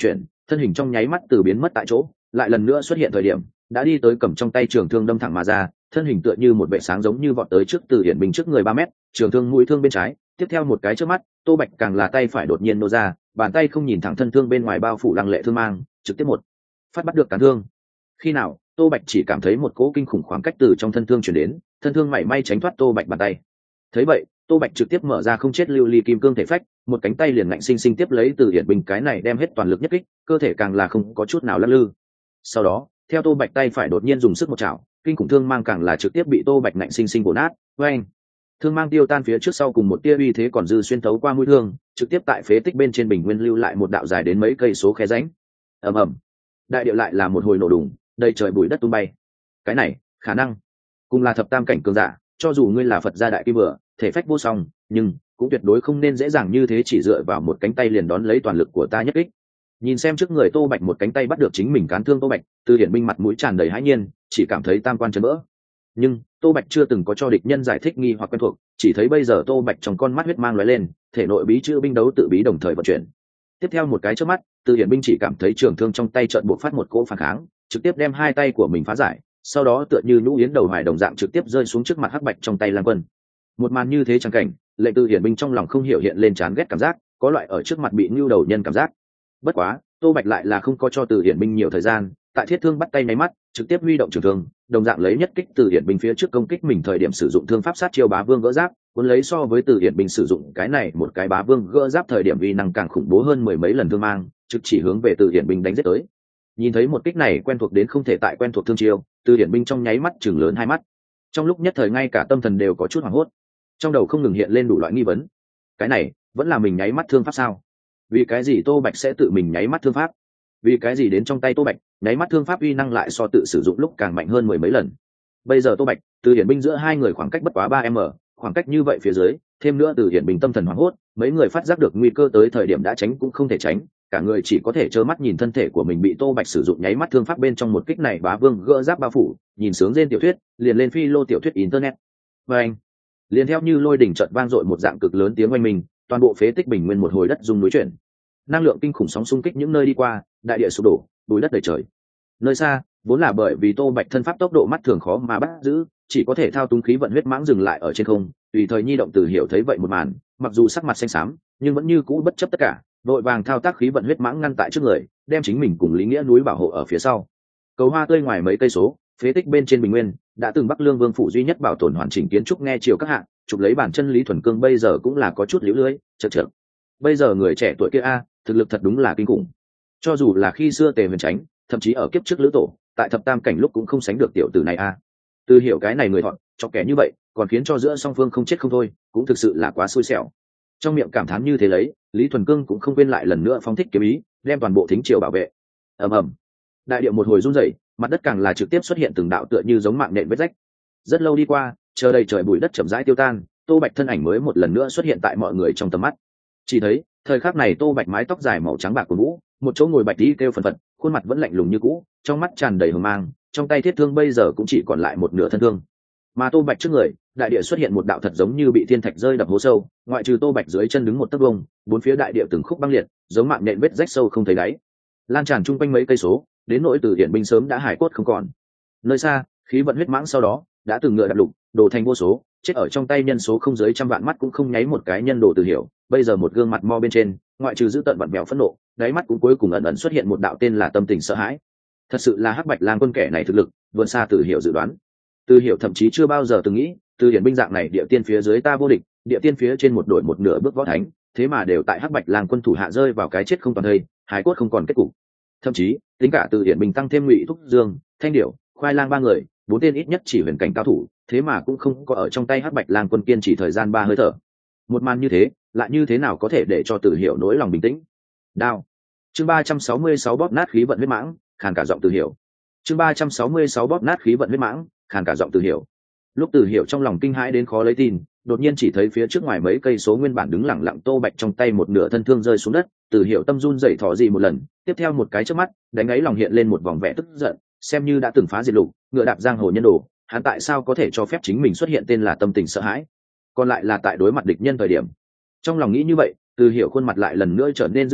thân hình trong nháy mắt từ biến mất tại chỗ lại lần nữa xuất hiện thời điểm đã đi tới cầm trong tay trường thương đâm thẳng mà ra, thân hình tựa như một vệ sáng giống như vọt tới trước Từ Hiển Bình trước người ba mét, trường thương mũi thương bên trái, tiếp theo một cái trước mắt, Tô Bạch càng là tay phải đột nhiên nô ra, bàn tay không nhìn thẳng thân thương bên ngoài bao phủ lăng lệ thương mang, trực tiếp một phát bắt được cán thương. Khi nào, Tô Bạch chỉ cảm thấy một cỗ kinh khủng khoảng cách từ trong thân thương truyền đến, thân thương mảy may tránh thoát Tô Bạch bàn tay. Thấy vậy, Tô Bạch trực tiếp mở ra không chết lưu ly kim cương thể phách, một cánh tay liền ngạnh sinh sinh tiếp lấy Từ Hiển Bình cái này đem hết toàn lực nhất kích, cơ thể càng là không có chút nào lắc lư. Sau đó, theo Tô Bạch tay phải đột nhiên dùng sức một chảo, kinh khủng thương mang càng là trực tiếp bị Tô Bạch ngạnh sinh sinh bổ nát. Oeng! Thương mang tiêu tan phía trước sau cùng một tia uy thế còn dư xuyên thấu qua mũi thương, trực tiếp tại phế tích bên trên bình nguyên lưu lại một đạo dài đến mấy cây số khe rãnh. Ầm ầm! Đại địa lại là một hồi nổ đùng, đầy trời bụi đất tung bay. Cái này, khả năng cùng là thập tam cảnh cường giả, cho dù ngươi là Phật gia đại kim vừa, thể phách vô song, nhưng cũng tuyệt đối không nên dễ dàng như thế chỉ dựa vào một cánh tay liền đón lấy toàn lực của ta nhất kích. Nhìn xem trước người Tô Bạch một cánh tay bắt được chính mình cán thương Tô Bạch, Từ Hiển Binh mặt mũi tràn đầy hãi nhiên, chỉ cảm thấy tam quan chấn vỡ. Nhưng Tô Bạch chưa từng có cho địch nhân giải thích nghi hoặc quen thuộc, chỉ thấy bây giờ Tô Bạch trong con mắt huyết mang lóe lên, thể nội bí chữ binh đấu tự bí đồng thời vận chuyển. Tiếp theo một cái chớp mắt, Từ Hiển Binh chỉ cảm thấy trường thương trong tay chợt bộc phát một cỗ phản kháng, trực tiếp đem hai tay của mình phá giải, sau đó tựa như nhũ yến đầu hoài đồng dạng trực tiếp rơi xuống trước mặt Hắc Bạch trong tay Lang Quân. Một màn như thế chẳng cảnh, lệnh Từ Hiển Binh trong lòng không hiểu hiện lên chán ghét cảm giác, có loại ở trước mặt bị nưu đầu nhân cảm giác. Bất quá, Tô Bạch lại là không có cho Từ Hiển Binh nhiều thời gian, tại thiết thương bắt tay nháy mắt, trực tiếp huy động trường thương, đồng dạng lấy nhất kích Từ Hiển Binh phía trước công kích mình thời điểm sử dụng thương pháp sát chiêu bá vương gỡ giáp, cuốn lấy so với Từ Hiển Binh sử dụng cái này một cái bá vương gỡ giáp thời điểm uy năng càng khủng bố hơn mười mấy lần thương mang, trực chỉ hướng về Từ Hiển Binh đánh giết tới. Nhìn thấy một kích này quen thuộc đến không thể tại quen thuộc thương chiêu, Từ Hiển Binh trong nháy mắt chừng lớn hai mắt. Trong lúc nhất thời ngay cả tâm thần đều có chút hoảng hốt, trong đầu không ngừng hiện lên đủ loại nghi vấn. Cái này vẫn là mình nháy mắt thương pháp sao? Vì cái gì Tô Bạch sẽ tự mình nháy mắt thương pháp? Vì cái gì đến trong tay Tô Bạch nháy mắt thương pháp uy năng lại so tự sử dụng lúc càng mạnh hơn mười mấy lần? Bây giờ Tô Bạch, Từ Hiển Binh giữa hai người khoảng cách bất quá ba m, khoảng cách như vậy phía dưới, thêm nữa Từ Hiển Binh tâm thần hoảng hốt, mấy người phát giác được nguy cơ tới thời điểm đã tránh cũng không thể tránh, cả người chỉ có thể trơ mắt nhìn thân thể của mình bị Tô Bạch sử dụng nháy mắt thương pháp bên trong một kích này bá vương gỡ giáp bao phủ, nhìn sướng trên tiểu thuyết, liền lên phi lô tiểu thuyết internet. Và anh, liền theo như lôi đỉnh chợt vang dội một dạng cực lớn tiếng oanh minh, toàn bộ phế tích bình nguyên một hồi đất rung núi chuyển. Năng lượng kinh khủng sóng xung kích những nơi đi qua, đại địa sụp đổ, bùi đất đầy trời. Nơi xa, vốn là bởi vì Tô Bạch thân pháp tốc độ mắt thường khó mà bắt giữ, chỉ có thể thao túng khí vận huyết mãng dừng lại ở trên không, tùy thời nhi động Từ hiểu thấy vậy một màn, mặc dù sắc mặt xanh xám, nhưng vẫn như cũ bất chấp tất cả, vội vàng thao tác khí vận huyết mãng ngăn tại trước người, đem chính mình cùng Lý Nghĩa núi bảo hộ ở phía sau. Cầu hoa tươi ngoài mấy cây số, phế tích bên trên bình nguyên, đã từng Bắc Lương Vương phủ duy nhất bảo tồn hoàn chỉnh kiến trúc nghe chiều các hạng, chụp lấy bản chân Lý Thuần Cương bây giờ cũng là có chút liễu lưới, chật chật. Bây giờ người trẻ tuổi kia a, thực lực thật đúng là kinh khủng. Cho dù là khi xưa Tề Huyền Chánh, thậm chí ở kiếp trước Lữ Tổ, tại thập tam cảnh lúc cũng không sánh được tiểu tử này a. Từ hiểu cái này người thọn, cho kẻ như vậy, còn khiến cho giữa song phương không chết không thôi, cũng thực sự là quá xui xẻo. Trong miệng cảm thán như thế lấy, Lý Thuần Cương cũng không quên lại lần nữa phóng thích kiếm ý, đem toàn bộ thính triều bảo vệ. Ầm ầm, đại địa một hồi rung rẩy, mặt đất càng là trực tiếp xuất hiện từng đạo tựa như giống mạng nện vết rách. Rất lâu đi qua, chờ đầy trời bụi đất chậm rãi tiêu tan, Tô Bạch thân ảnh mới một lần nữa xuất hiện tại mọi người trong tầm mắt. Chỉ thấy, thời khắc này Tô Bạch mái tóc dài màu trắng bạc của vũ, một chỗ ngồi bạch đi kêu phần phật, khuôn mặt vẫn lạnh lùng như cũ, trong mắt tràn đầy hờ mang, trong tay thiết thương bây giờ cũng chỉ còn lại một nửa thân thương. Mà Tô Bạch trước người, đại địa xuất hiện một đạo thật giống như bị thiên thạch rơi đập hố sâu, ngoại trừ Tô Bạch dưới chân đứng một tấc vông, bốn phía đại địa từng khúc băng liệt, giống mạng nhện vết rách sâu không thấy đáy, lan tràn chung quanh mấy cây số, đến nỗi Từ Hiển Binh sớm đã hải cốt không còn. Nơi xa, khí vận huyết mãng sau đó đã từng ngựa đạp lục, đổ thành vô số, chết ở trong tay nhân số không dưới trăm vạn mắt cũng không nháy một cái nhân đồ Từ hiểu, bây giờ một gương mặt mo bên trên, ngoại trừ giữ tận vặn vẹo phẫn nộ, đáy mắt cũng cuối cùng ẩn ẩn xuất hiện một đạo tên là tâm tình sợ hãi. Thật sự là Hắc Bạch Lang Quân kẻ này thực lực vượt xa Từ hiểu dự đoán. Từ hiểu thậm chí chưa bao giờ từng nghĩ, Từ Hiển Binh dạng này địa tiên phía dưới ta vô địch, địa tiên phía trên một đội một nửa bước võ thánh, thế mà đều tại Hắc Bạch Lang Quân thủ hạ rơi vào cái chết không toàn thây, hải cốt không còn kết cục. Thậm chí, tính cả Từ Hiển Binh tăng thêm Ngụy Thúc Dương, Thanh Điểu, Khoai Lang ba người, bốn tên ít nhất chỉ huyền cảnh cao thủ, thế mà cũng không có ở trong tay Hắc Bạch Lang Quân kiên trì thời gian ba hơi thở. Một màn như thế, lại như thế nào có thể để cho Từ hiểu nỗi lòng bình tĩnh? Đao. Chương ba trăm sáu mươi sáu bóp nát khí vận huyết mãng, khàn cả giọng Từ hiểu. Chương ba trăm sáu mươi sáu bóp nát khí vận huyết mãng, khàn cả giọng Từ hiểu. Lúc Từ hiểu trong lòng kinh hãi đến khó lấy tin, đột nhiên chỉ thấy phía trước ngoài mấy cây số nguyên bản đứng lặng lặng Tô Bạch trong tay một nửa thân thương rơi xuống đất, Từ hiểu tâm run rẩy thỏ gì một lần, tiếp theo một cái chớp mắt, đánh ấy lòng hiện lên một vòng vẻ tức giận, xem như đã từng phá diệt lục, ngựa đạp giang hồ nhân đồ, hắn tại sao có thể cho phép chính mình xuất hiện tên là tâm tình sợ hãi, còn lại là tại đối mặt địch nhân thời điểm. Trong lòng nghĩ như vậy, Từ hiểu khuôn mặt lại lần nữa trở nên dữ tợn,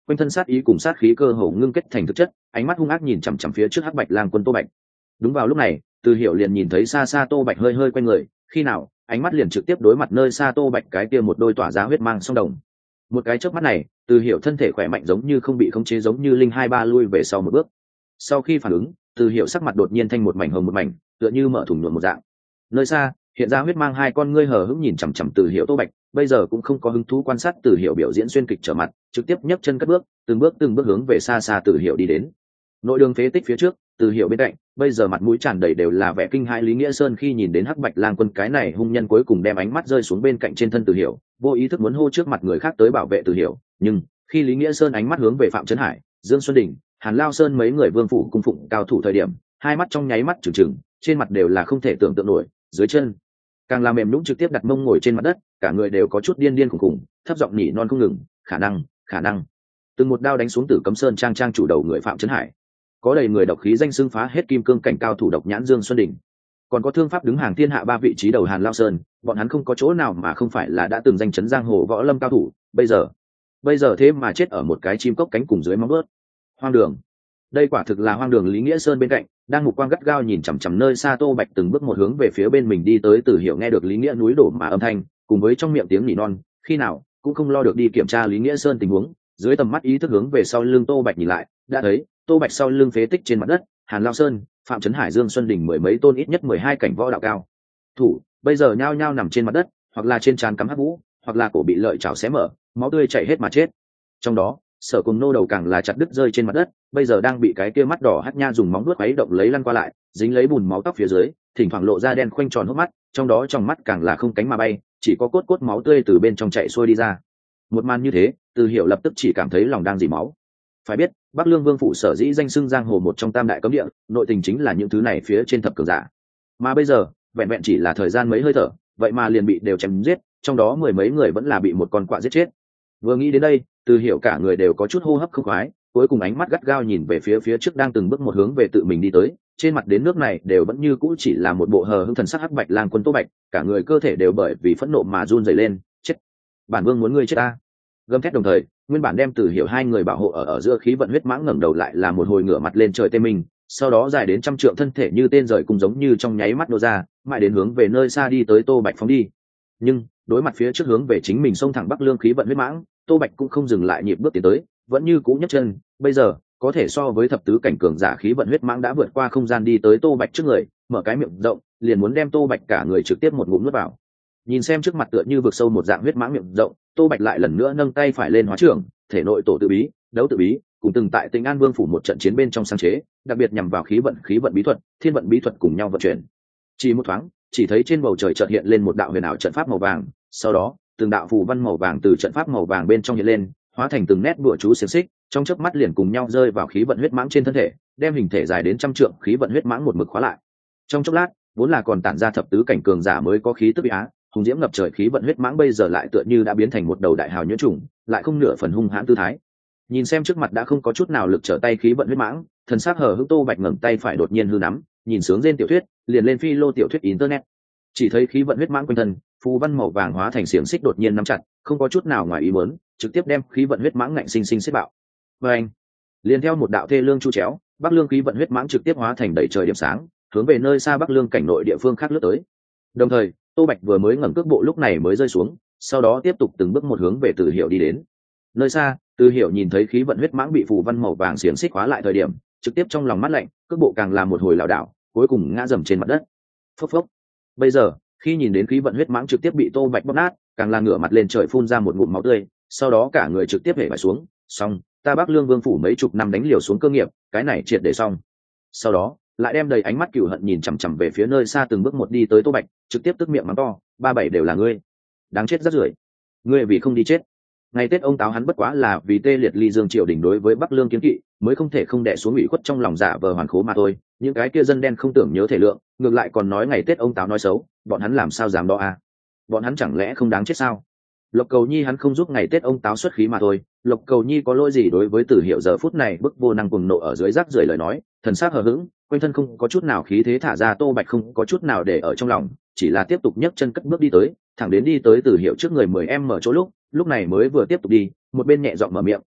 quanh thân sát ý cùng sát khí cơ hồ ngưng kết thành thực chất, ánh mắt hung ác nhìn chằm chằm phía trước hắc bạch lang quân Tô Bạch. Đúng vào lúc này, Từ Hiểu liền nhìn thấy xa xa Tô Bạch hơi hơi quay người, khi nào, ánh mắt liền trực tiếp đối mặt nơi xa Tô Bạch cái kia một đôi tỏa ra huyết mang song đồng. Một cái chớp mắt này, Từ Hiểu thân thể khỏe mạnh giống như không bị khống chế, giống như linh hai ba lui về sau một bước. Sau khi phản ứng, Từ Hiểu sắc mặt đột nhiên thanh một mảnh hồng một mảnh, tựa như mở thủng nhuộm một dạng. Nơi xa, hiện ra huyết mang hai con ngươi hờ hững nhìn chằm chằm Từ Hiểu Tô Bạch, bây giờ cũng không có hứng thú quan sát Từ Hiểu biểu diễn xuyên kịch trở mặt, trực tiếp nhấc chân cất bước, từng bước từng bước hướng về xa xa Từ Hiểu đi đến. Nội đường phế tích phía trước, Từ Hiểu bên cạnh, bây giờ mặt mũi tràn đầy đều là vẻ kinh hãi. Lý Nghĩa Sơn khi nhìn đến hắc bạch lang quân cái này hung nhân cuối cùng đem ánh mắt rơi xuống bên cạnh trên thân Từ Hiểu, vô ý thức muốn hô trước mặt người khác tới bảo vệ Từ Hiểu, nhưng khi Lý Nghĩa Sơn ánh mắt hướng về Phạm Trấn Hải, Dương Xuân Đình, Hàn Lao Sơn mấy người vương phủ cung phụng cao thủ thời điểm, hai mắt trong nháy mắt trừng trừng, trên mặt đều là không thể tưởng tượng nổi, dưới chân càng làm mềm nhũn, trực tiếp đặt mông ngồi trên mặt đất, cả người đều có chút điên điên khủng khủng, thấp giọng nhỉ non không ngừng, khả năng, khả năng. Từng một đao đánh xuống Tử Cấm Sơn trang trang chủ đầu người Phạm Trấn Hải, có đầy người độc khí danh xưng phá hết kim cương cảnh cao thủ độc nhãn Dương Xuân Đình, còn có thương pháp đứng hàng thiên hạ ba vị trí đầu Hàn Lao Sơn, bọn hắn không có chỗ nào mà không phải là đã từng danh chấn giang hồ võ lâm cao thủ, bây giờ, bây giờ thế mà chết ở một cái chim cốc cánh cùng dưới móng vuốt. Hoang đường, đây quả thực là hoang đường. Lý Nghĩa Sơn bên cạnh đang mục quang gắt gao nhìn chằm chằm nơi xa Tô Bạch từng bước một hướng về phía bên mình đi tới. Từ Hiểu nghe được Lý Nghĩa núi đổ mà âm thanh, cùng với trong miệng tiếng nỉ non, khi nào cũng không lo được đi kiểm tra Lý Nghĩa Sơn tình huống, dưới tầm mắt ý thức hướng về sau lưng Tô Bạch nhìn lại, đã thấy Tô Bạch sau lưng phế tích trên mặt đất, Hàn Lao Sơn, Phạm Trấn Hải, Dương Xuân Đình mười mấy tôn ít nhất mười hai cảnh võ đạo cao thủ, bây giờ nhao nhao nằm trên mặt đất, hoặc là trên trán cắm hắc vũ, hoặc là cổ bị lợi chảo xé mở, máu tươi chảy hết mà chết. Trong đó, Sở Cùng Nô đầu càng là chặt đứt rơi trên mặt đất, bây giờ đang bị cái kia mắt đỏ hắt nha dùng móng vuốt khuấy động lấy lăn qua lại, dính lấy bùn máu tóc phía dưới, thỉnh thoảng lộ ra đen khoanh tròn hốc mắt, trong đó trong mắt càng là không cánh mà bay, chỉ có cốt cốt máu tươi từ bên trong chảy xuôi đi ra. Một màn như thế, Từ Hiểu lập tức chỉ cảm thấy lòng đang dỉ máu. Phải biết, Bắc Lương Vương phủ sở dĩ danh xưng giang hồ một trong tam đại cấm địa, nội tình chính là những thứ này phía trên thập cường giả. Mà bây giờ, vẹn vẹn chỉ là thời gian mấy hơi thở, vậy mà liền bị đều chém giết, trong đó mười mấy người vẫn là bị một con quạ giết chết. Vừa nghĩ đến đây, Từ Hiểu cả người đều có chút hô hấp không khoái, cuối cùng ánh mắt gắt gao nhìn về phía phía trước đang từng bước một hướng về tự mình đi tới, trên mặt đến nước này đều vẫn như cũ chỉ là một bộ hờ hững thần sắc hắc bạch lang quân Tô Bạch, cả người cơ thể đều bởi vì phẫn nộ mà run rẩy lên. Chết, bản vương muốn ngươi chết ta! Gầm thét đồng thời, nguyên bản đem Từ Hiểu hai người bảo hộ ở ở giữa khí vận huyết mãng ngẩng đầu lại là một hồi ngửa mặt lên trời tê mình, sau đó dài đến trăm trượng thân thể như tên rời cùng giống như trong nháy mắt nô ra, mãi đến hướng về nơi xa đi tới Tô Bạch phóng đi. Nhưng đối mặt phía trước hướng về chính mình xông thẳng Bắc Lương khí vận huyết mãng, Tô Bạch cũng không dừng lại nhịp bước tiến tới, vẫn như cũ nhấc chân, bây giờ có thể so với thập tứ cảnh cường giả khí vận huyết mãng đã vượt qua không gian đi tới Tô Bạch trước người, mở cái miệng rộng, liền muốn đem Tô Bạch cả người trực tiếp một ngụm nuốt vào. Nhìn xem trước mặt tựa như vực sâu một dạng huyết mãng miệng rộng, Tô Bạch lại lần nữa nâng tay phải lên hóa trưởng, thể nội tổ tự bí, đấu tự bí, cùng từng tại Tịnh An Vương phủ một trận chiến bên trong sáng chế, đặc biệt nhằm vào khí vận khí vận bí thuật, thiên vận bí thuật cùng nhau vận chuyển. Chỉ một thoáng, chỉ thấy trên bầu trời chợt hiện lên một đạo huyền ảo trận pháp màu vàng, sau đó, từng đạo phù văn màu vàng từ trận pháp màu vàng bên trong hiện lên, hóa thành từng nét bùa chú xiềng xích, trong chớp mắt liền cùng nhau rơi vào khí vận huyết mãng trên thân thể, đem hình thể dài đến trăm trượng khí vận huyết mãng một mực khóa lại. Trong chốc lát, vốn là còn tản ra thập tứ cảnh cường giả mới có khí tức á, hùng diễm ngập trời khí vận huyết mãng bây giờ lại tựa như đã biến thành một đầu đại hào nhuyễn trùng, lại không nửa phần hung hãn tư thái. Nhìn xem trước mặt đã không có chút nào lực trở tay khí vận huyết mãng, thần sắc hờ hững Tô Bạch ngẩng tay phải đột nhiên hư nắm, nhìn sướng trên tiểu thuyết, liền lên phi lô tiểu thuyết internet. Chỉ thấy khí vận huyết mãng quanh thân, phù văn màu vàng hóa thành xiềng xích đột nhiên nắm chặt, không có chút nào ngoài ý muốn, trực tiếp đem khí vận huyết mãng ngạnh sinh sinh xếp bạo. Và anh, liền theo một đạo thê lương chu chéo, Bắc Lương khí vận huyết mãng trực tiếp hóa thành đầy trời điểm sáng, hướng về nơi xa Bắc Lương cảnh nội địa phương khác lướt tới. Đồng thời, Tô Bạch vừa mới ngẩng cước bộ lúc này mới rơi xuống, sau đó tiếp tục từng bước một hướng về Từ Hiểu đi đến. Nơi xa, Từ Hiểu nhìn thấy khí vận huyết mãng bị phù văn màu vàng xiềng xích khóa lại thời điểm, trực tiếp trong lòng mắt lạnh, cước bộ càng làm một hồi lảo đảo, cuối cùng ngã dầm trên mặt đất. Phốc phốc. Bây giờ, khi nhìn đến khí vận huyết mãng trực tiếp bị Tô Bạch bóp nát, càng là ngửa mặt lên trời phun ra một ngụm máu tươi, sau đó cả người trực tiếp hể vải xuống. Xong, ta Bắc Lương Vương phủ mấy chục năm đánh liều xuống cơ nghiệp, cái này triệt để xong. Sau đó, lại đem đầy ánh mắt cừu hận nhìn chằm chằm về phía nơi xa từng bước một đi tới Tô Bạch, trực tiếp tức miệng mắng to, ba bảy đều là ngươi, đáng chết rất rưởi, ngươi vì không đi chết. Ngày Tết ông táo hắn bất quá là vì tê liệt ly dương triều đình đối với Bắc Lương kiến kỵ, mới không thể không đè xuống ủy khuất trong lòng giả vờ hoàn khố mà thôi. Những cái kia dân đen không tưởng nhớ thể lượng, ngược lại còn nói ngày Tết ông táo nói xấu, bọn hắn làm sao dám đó à? Bọn hắn chẳng lẽ không đáng chết sao? Lộc Cầu Nhi hắn không giúp ngày Tết ông táo xuất khí mà thôi. Lộc Cầu Nhi có lỗi gì đối với Từ Hiểu giờ phút này bức vô năng cuồng nộ ở dưới rác rưởi lời nói, thần sắc hờ hững, quanh thân không có chút nào khí thế thả ra. Tô Bạch không có chút nào để ở trong lòng, chỉ là tiếp tục nhấc chân cất bước đi tới, thẳng đến đi tới Từ Hiểu trước người mười em mở chỗ lúc, lúc này mới vừa tiếp tục đi, một bên nhẹ giọng mở miệng,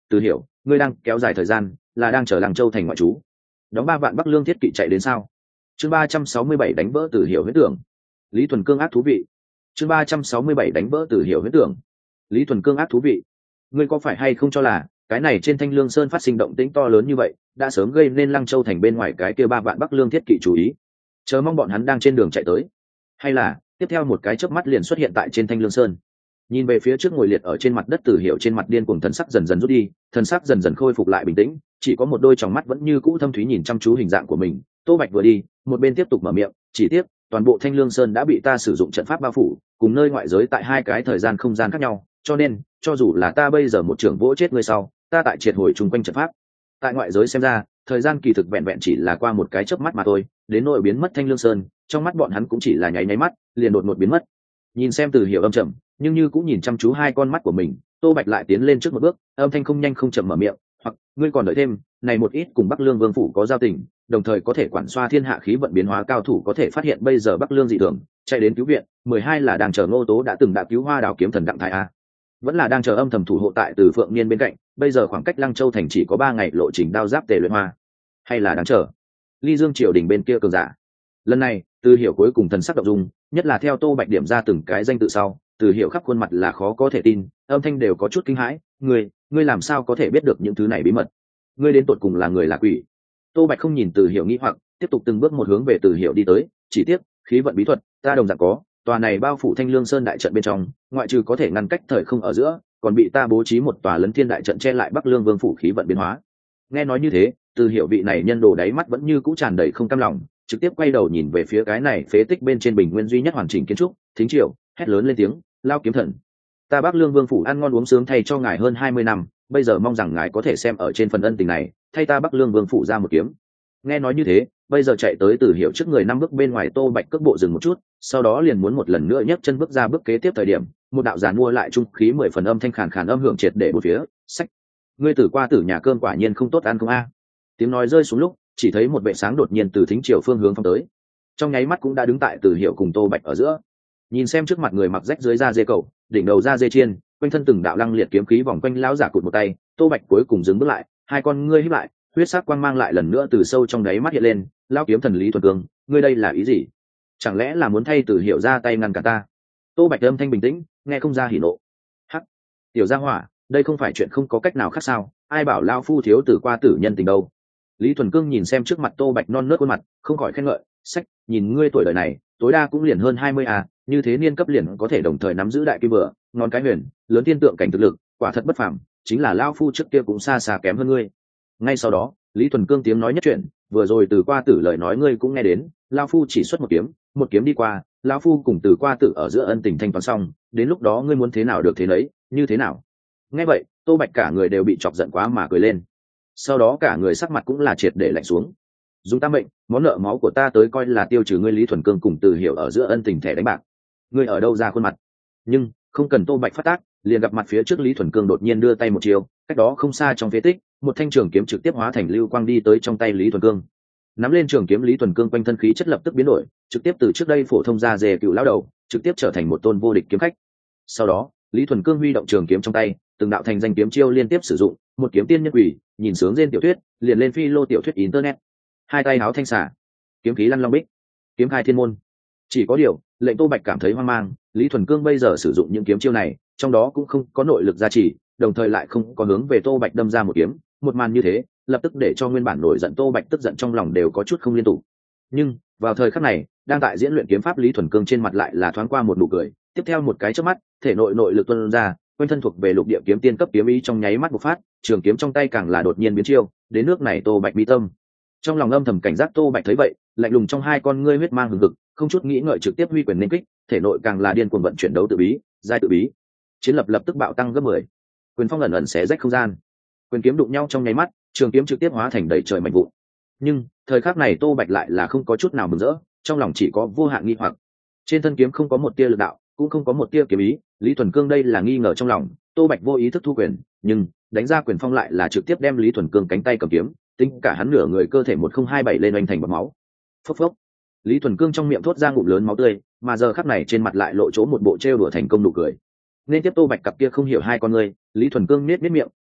Từ hiểu, ngươi đang kéo dài thời gian, là đang chờ Lăng Châu thành ngoại trú. Đóng ba vạn Bắc Lương thiết kỵ chạy đến sao? Chương ba trăm sáu mươi bảy đánh vỡ Từ hiểu huyết tưởng. Lý Thuần Cương ác thú vị. Chương ba trăm sáu mươi bảy đánh vỡ Từ hiểu huyết tưởng. Lý Thuần Cương ác thú vị. Ngươi có phải hay không cho là cái này trên Thanh Lương Sơn phát sinh động tĩnh to lớn như vậy, đã sớm gây nên Lăng Châu thành bên ngoài cái kia ba vạn Bắc Lương thiết kỵ chú ý, chờ mong bọn hắn đang trên đường chạy tới, hay là tiếp theo một cái chớp mắt liền xuất hiện tại trên Thanh Lương Sơn? Nhìn về phía trước ngồi liệt ở trên mặt đất Từ hiểu, trên mặt điên cuồng thần sắc dần dần rút đi, thần sắc dần dần khôi phục lại bình tĩnh, chỉ có một đôi tròng mắt vẫn như cũ thâm thúy nhìn chăm chú hình dạng của mình. Tô Bạch vừa đi, một bên tiếp tục mở miệng, chỉ tiếc toàn bộ Thanh Lương Sơn đã bị ta sử dụng trận pháp bao phủ, cùng nơi ngoại giới tại hai cái thời gian không gian khác nhau, cho nên cho dù là ta bây giờ một trưởng vỗ chết ngươi sau, ta tại triệt hồi chung quanh trận pháp. Tại ngoại giới xem ra, thời gian kỳ thực vẹn vẹn chỉ là qua một cái chớp mắt mà thôi, đến nỗi biến mất Thanh Lương Sơn, trong mắt bọn hắn cũng chỉ là nháy nháy mắt, liền đột ngột biến mất. Nhìn xem Từ hiểu âm trầm, nhưng như cũng nhìn chăm chú hai con mắt của mình, Tô Bạch lại tiến lên trước một bước, âm thanh không nhanh không chậm mở miệng, hoặc ngươi còn đợi thêm, này một ít cùng Bắc Lương Vương phủ có giao tình, đồng thời có thể quản xoa thiên hạ khí vận biến hóa cao thủ có thể phát hiện bây giờ Bắc Lương dị thường, chạy đến cứu viện. Mười hai là đang chờ Ngô Tố đã từng đã cứu Hoa Đào kiếm thần Đặng Thái a, vẫn là đang chờ âm thầm thủ hộ tại Từ Phượng Niên bên cạnh, bây giờ khoảng cách Lăng Châu thành chỉ có ba ngày lộ trình đao giáp tề luyện hoa, hay là đang chờ Ly Dương triều đình bên kia cường giả. Lần này Từ hiểu cuối cùng thần sắc động dung, nhất là theo Tô Bạch điểm ra từng cái danh tự sau, Từ hiểu khắp khuôn mặt là khó có thể tin, âm thanh đều có chút kinh hãi, ngươi ngươi làm sao có thể biết được những thứ này bí mật? Ngươi đến tột cùng là người là quỷ? Tô Bạch không nhìn Từ hiểu nghĩ hoặc, tiếp tục từng bước một hướng về Từ hiểu đi tới, chỉ tiếc khí vận bí thuật ta đồng dạng có, tòa này bao phủ Thanh Lương Sơn đại trận bên trong, ngoại trừ có thể ngăn cách thời không ở giữa, còn bị ta bố trí một tòa lấn thiên đại trận che lại Bắc Lương Vương phủ khí vận biến hóa. Nghe nói như thế, Từ hiểu vị này nhân đồ đáy mắt vẫn như cũ tràn đầy không cam lòng, trực tiếp quay đầu nhìn về phía cái này phế tích bên trên bình nguyên duy nhất hoàn chỉnh kiến trúc, thính triều, hét lớn lên tiếng, lao kiếm thần, ta Bắc Lương Vương phủ ăn ngon uống sướng thay cho ngài hơn hai mươi năm, bây giờ mong rằng ngài có thể xem ở trên phần ân tình này, thay ta Bắc Lương Vương phủ ra một kiếm. Nghe nói như thế, bây giờ chạy tới Từ hiểu trước người năm bước bên ngoài Tô Bạch cước bộ dừng một chút, sau đó liền muốn một lần nữa nhấc chân bước ra bước kế tiếp thời điểm, một đạo giàn mua lại trung khí mười phần âm thanh khàn khàn âm hưởng triệt để bốn phía, sách, ngươi tử qua tử nhà cơm quả nhiên không tốt ăn không a. Tiếng nói rơi xuống lúc, chỉ thấy một vệ sáng đột nhiên từ thính triều phương hướng phong tới, trong nháy mắt cũng đã đứng tại Từ hiểu cùng Tô Bạch ở giữa. Nhìn xem trước mặt người mặc rách dưới da dê cầu, đỉnh đầu da dê chiên, quanh thân từng đạo lăng liệt kiếm khí vòng quanh lão giả cụt một tay, Tô Bạch cuối cùng dừng bước lại, hai con ngươi híp lại, huyết sắc quang mang lại lần nữa từ sâu trong đáy mắt hiện lên, lão kiếm thần Lý Thuần Cương, ngươi đây là ý gì? Chẳng lẽ là muốn thay Từ hiểu ra tay ngăn cả ta? Tô Bạch âm thanh bình tĩnh, nghe không ra hỉ nộ. Hắc, tiểu gia hỏa, đây không phải chuyện không có cách nào khác sao? Ai bảo lão phu thiếu tử qua tử nhân tình đâu? Lý Thuần Cương nhìn xem trước mặt Tô Bạch non nớt khuôn mặt, không khỏi khen ngợi, sách, nhìn ngươi tuổi đời này, tối đa cũng liền hơn hai mươi à, như thế niên cấp liền có thể đồng thời nắm giữ đại kim bừa, ngón cái huyền, lớn thiên tượng cảnh thực lực, quả thật bất phàm, chính là lão phu trước kia cũng xa xa kém hơn ngươi. Ngay sau đó, Lý Thuần Cương tiếng nói nhất chuyện, vừa rồi Từ qua tử lời nói ngươi cũng nghe đến, lão phu chỉ xuất một kiếm, một kiếm đi qua, lão phu cùng Từ qua tử ở giữa ân tình thanh toán xong, đến lúc đó ngươi muốn thế nào được thế nấy, như thế nào? Nghe vậy, Tô Bạch cả người đều bị chọc giận quá mà cười lên. Sau đó cả người sắc mặt cũng là triệt để lạnh xuống. Dùng ta mệnh, món nợ máu của ta tới coi là tiêu trừ ngươi Lý Thuần Cương cùng Từ hiểu ở giữa ân tình thẻ đánh bạc. Ngươi ở đâu ra khuôn mặt? Nhưng không cần Tô Bạch phát tác, liền gặp mặt phía trước Lý Thuần Cương đột nhiên đưa tay một chiều, cách đó không xa trong phế tích, một thanh trường kiếm trực tiếp hóa thành lưu quang đi tới trong tay Lý Thuần Cương. Nắm lên trường kiếm Lý Thuần Cương quanh thân khí chất lập tức biến đổi, trực tiếp từ trước đây phổ thông ra dề cựu lão đầu, trực tiếp trở thành một tôn vô địch kiếm khách. Sau đó, Lý Thuần Cương huy động trường kiếm trong tay, từng đạo thành danh kiếm chiêu liên tiếp sử dụng, một kiếm tiên nhân quỷ, nhìn sướng trên tiểu thuyết, liền lên phi lô tiểu thuyết internet. Hai tay háo thanh xả, kiếm khí lăn long bích, kiếm khai thiên môn. Chỉ có điều, lệnh Tô Bạch cảm thấy hoang mang, Lý Thuần Cương bây giờ sử dụng những kiếm chiêu này, trong đó cũng không có nội lực gia trì, đồng thời lại không có hướng về Tô Bạch đâm ra một kiếm, một màn như thế, lập tức để cho nguyên bản nổi giận Tô Bạch tức giận trong lòng đều có chút không liên tục. Nhưng, vào thời khắc này, đang tại diễn luyện kiếm pháp Lý Thuần Cương trên mặt lại là thoáng qua một nụ cười, tiếp theo một cái chớp mắt, thể nội nội lực tuôn ra, quanh thân thuộc về lục địa kiếm tiên cấp kiếm ý trong nháy mắt bộc phát, trường kiếm trong tay càng là đột nhiên biến chiêu, đến nước này Tô Bạch bi tâm. Trong lòng âm thầm cảnh giác Tô Bạch thấy vậy, lạnh lùng trong hai con ngươi huyết mang hừng hực, không chút nghĩ ngợi trực tiếp huy quyền nên kích, thể nội càng là điên cuồng vận chuyển đấu tự bí, giai tự bí. Chiến lập lập tức bạo tăng gấp mười. Quyền phong ẩn ẩn xé rách không gian. Quyền kiếm đụng nhau trong nháy mắt, trường kiếm trực tiếp hóa thành đầy trời mảnh vụn. Nhưng, thời khắc này Tô Bạch lại là không có chút nào mừng rỡ, trong lòng chỉ có vô hạn nghi hoặc. Trên thân kiếm không có một tia lực đạo, cũng không có một tia kiếm ý, Lý Thuần Cương đây là nghi ngờ trong lòng, Tô Bạch vô ý thức thu quyền, nhưng đánh ra quyền phong lại là trực tiếp đem Lý Thuần Cương cánh tay cầm kiếm, tính cả hắn nửa người cơ thể một không hai bảy lên oanh thành bọt máu. Phốc phốc. Lý Thuần Cương trong miệng thốt ra ngụm lớn máu tươi, mà giờ khắc này trên mặt lại lộ chỗ một bộ trêu đùa thành công nụ cười. Nên tiếp Tô Bạch cặp kia không hiểu hai con người, Lý Thuần Cương nết nết miệng,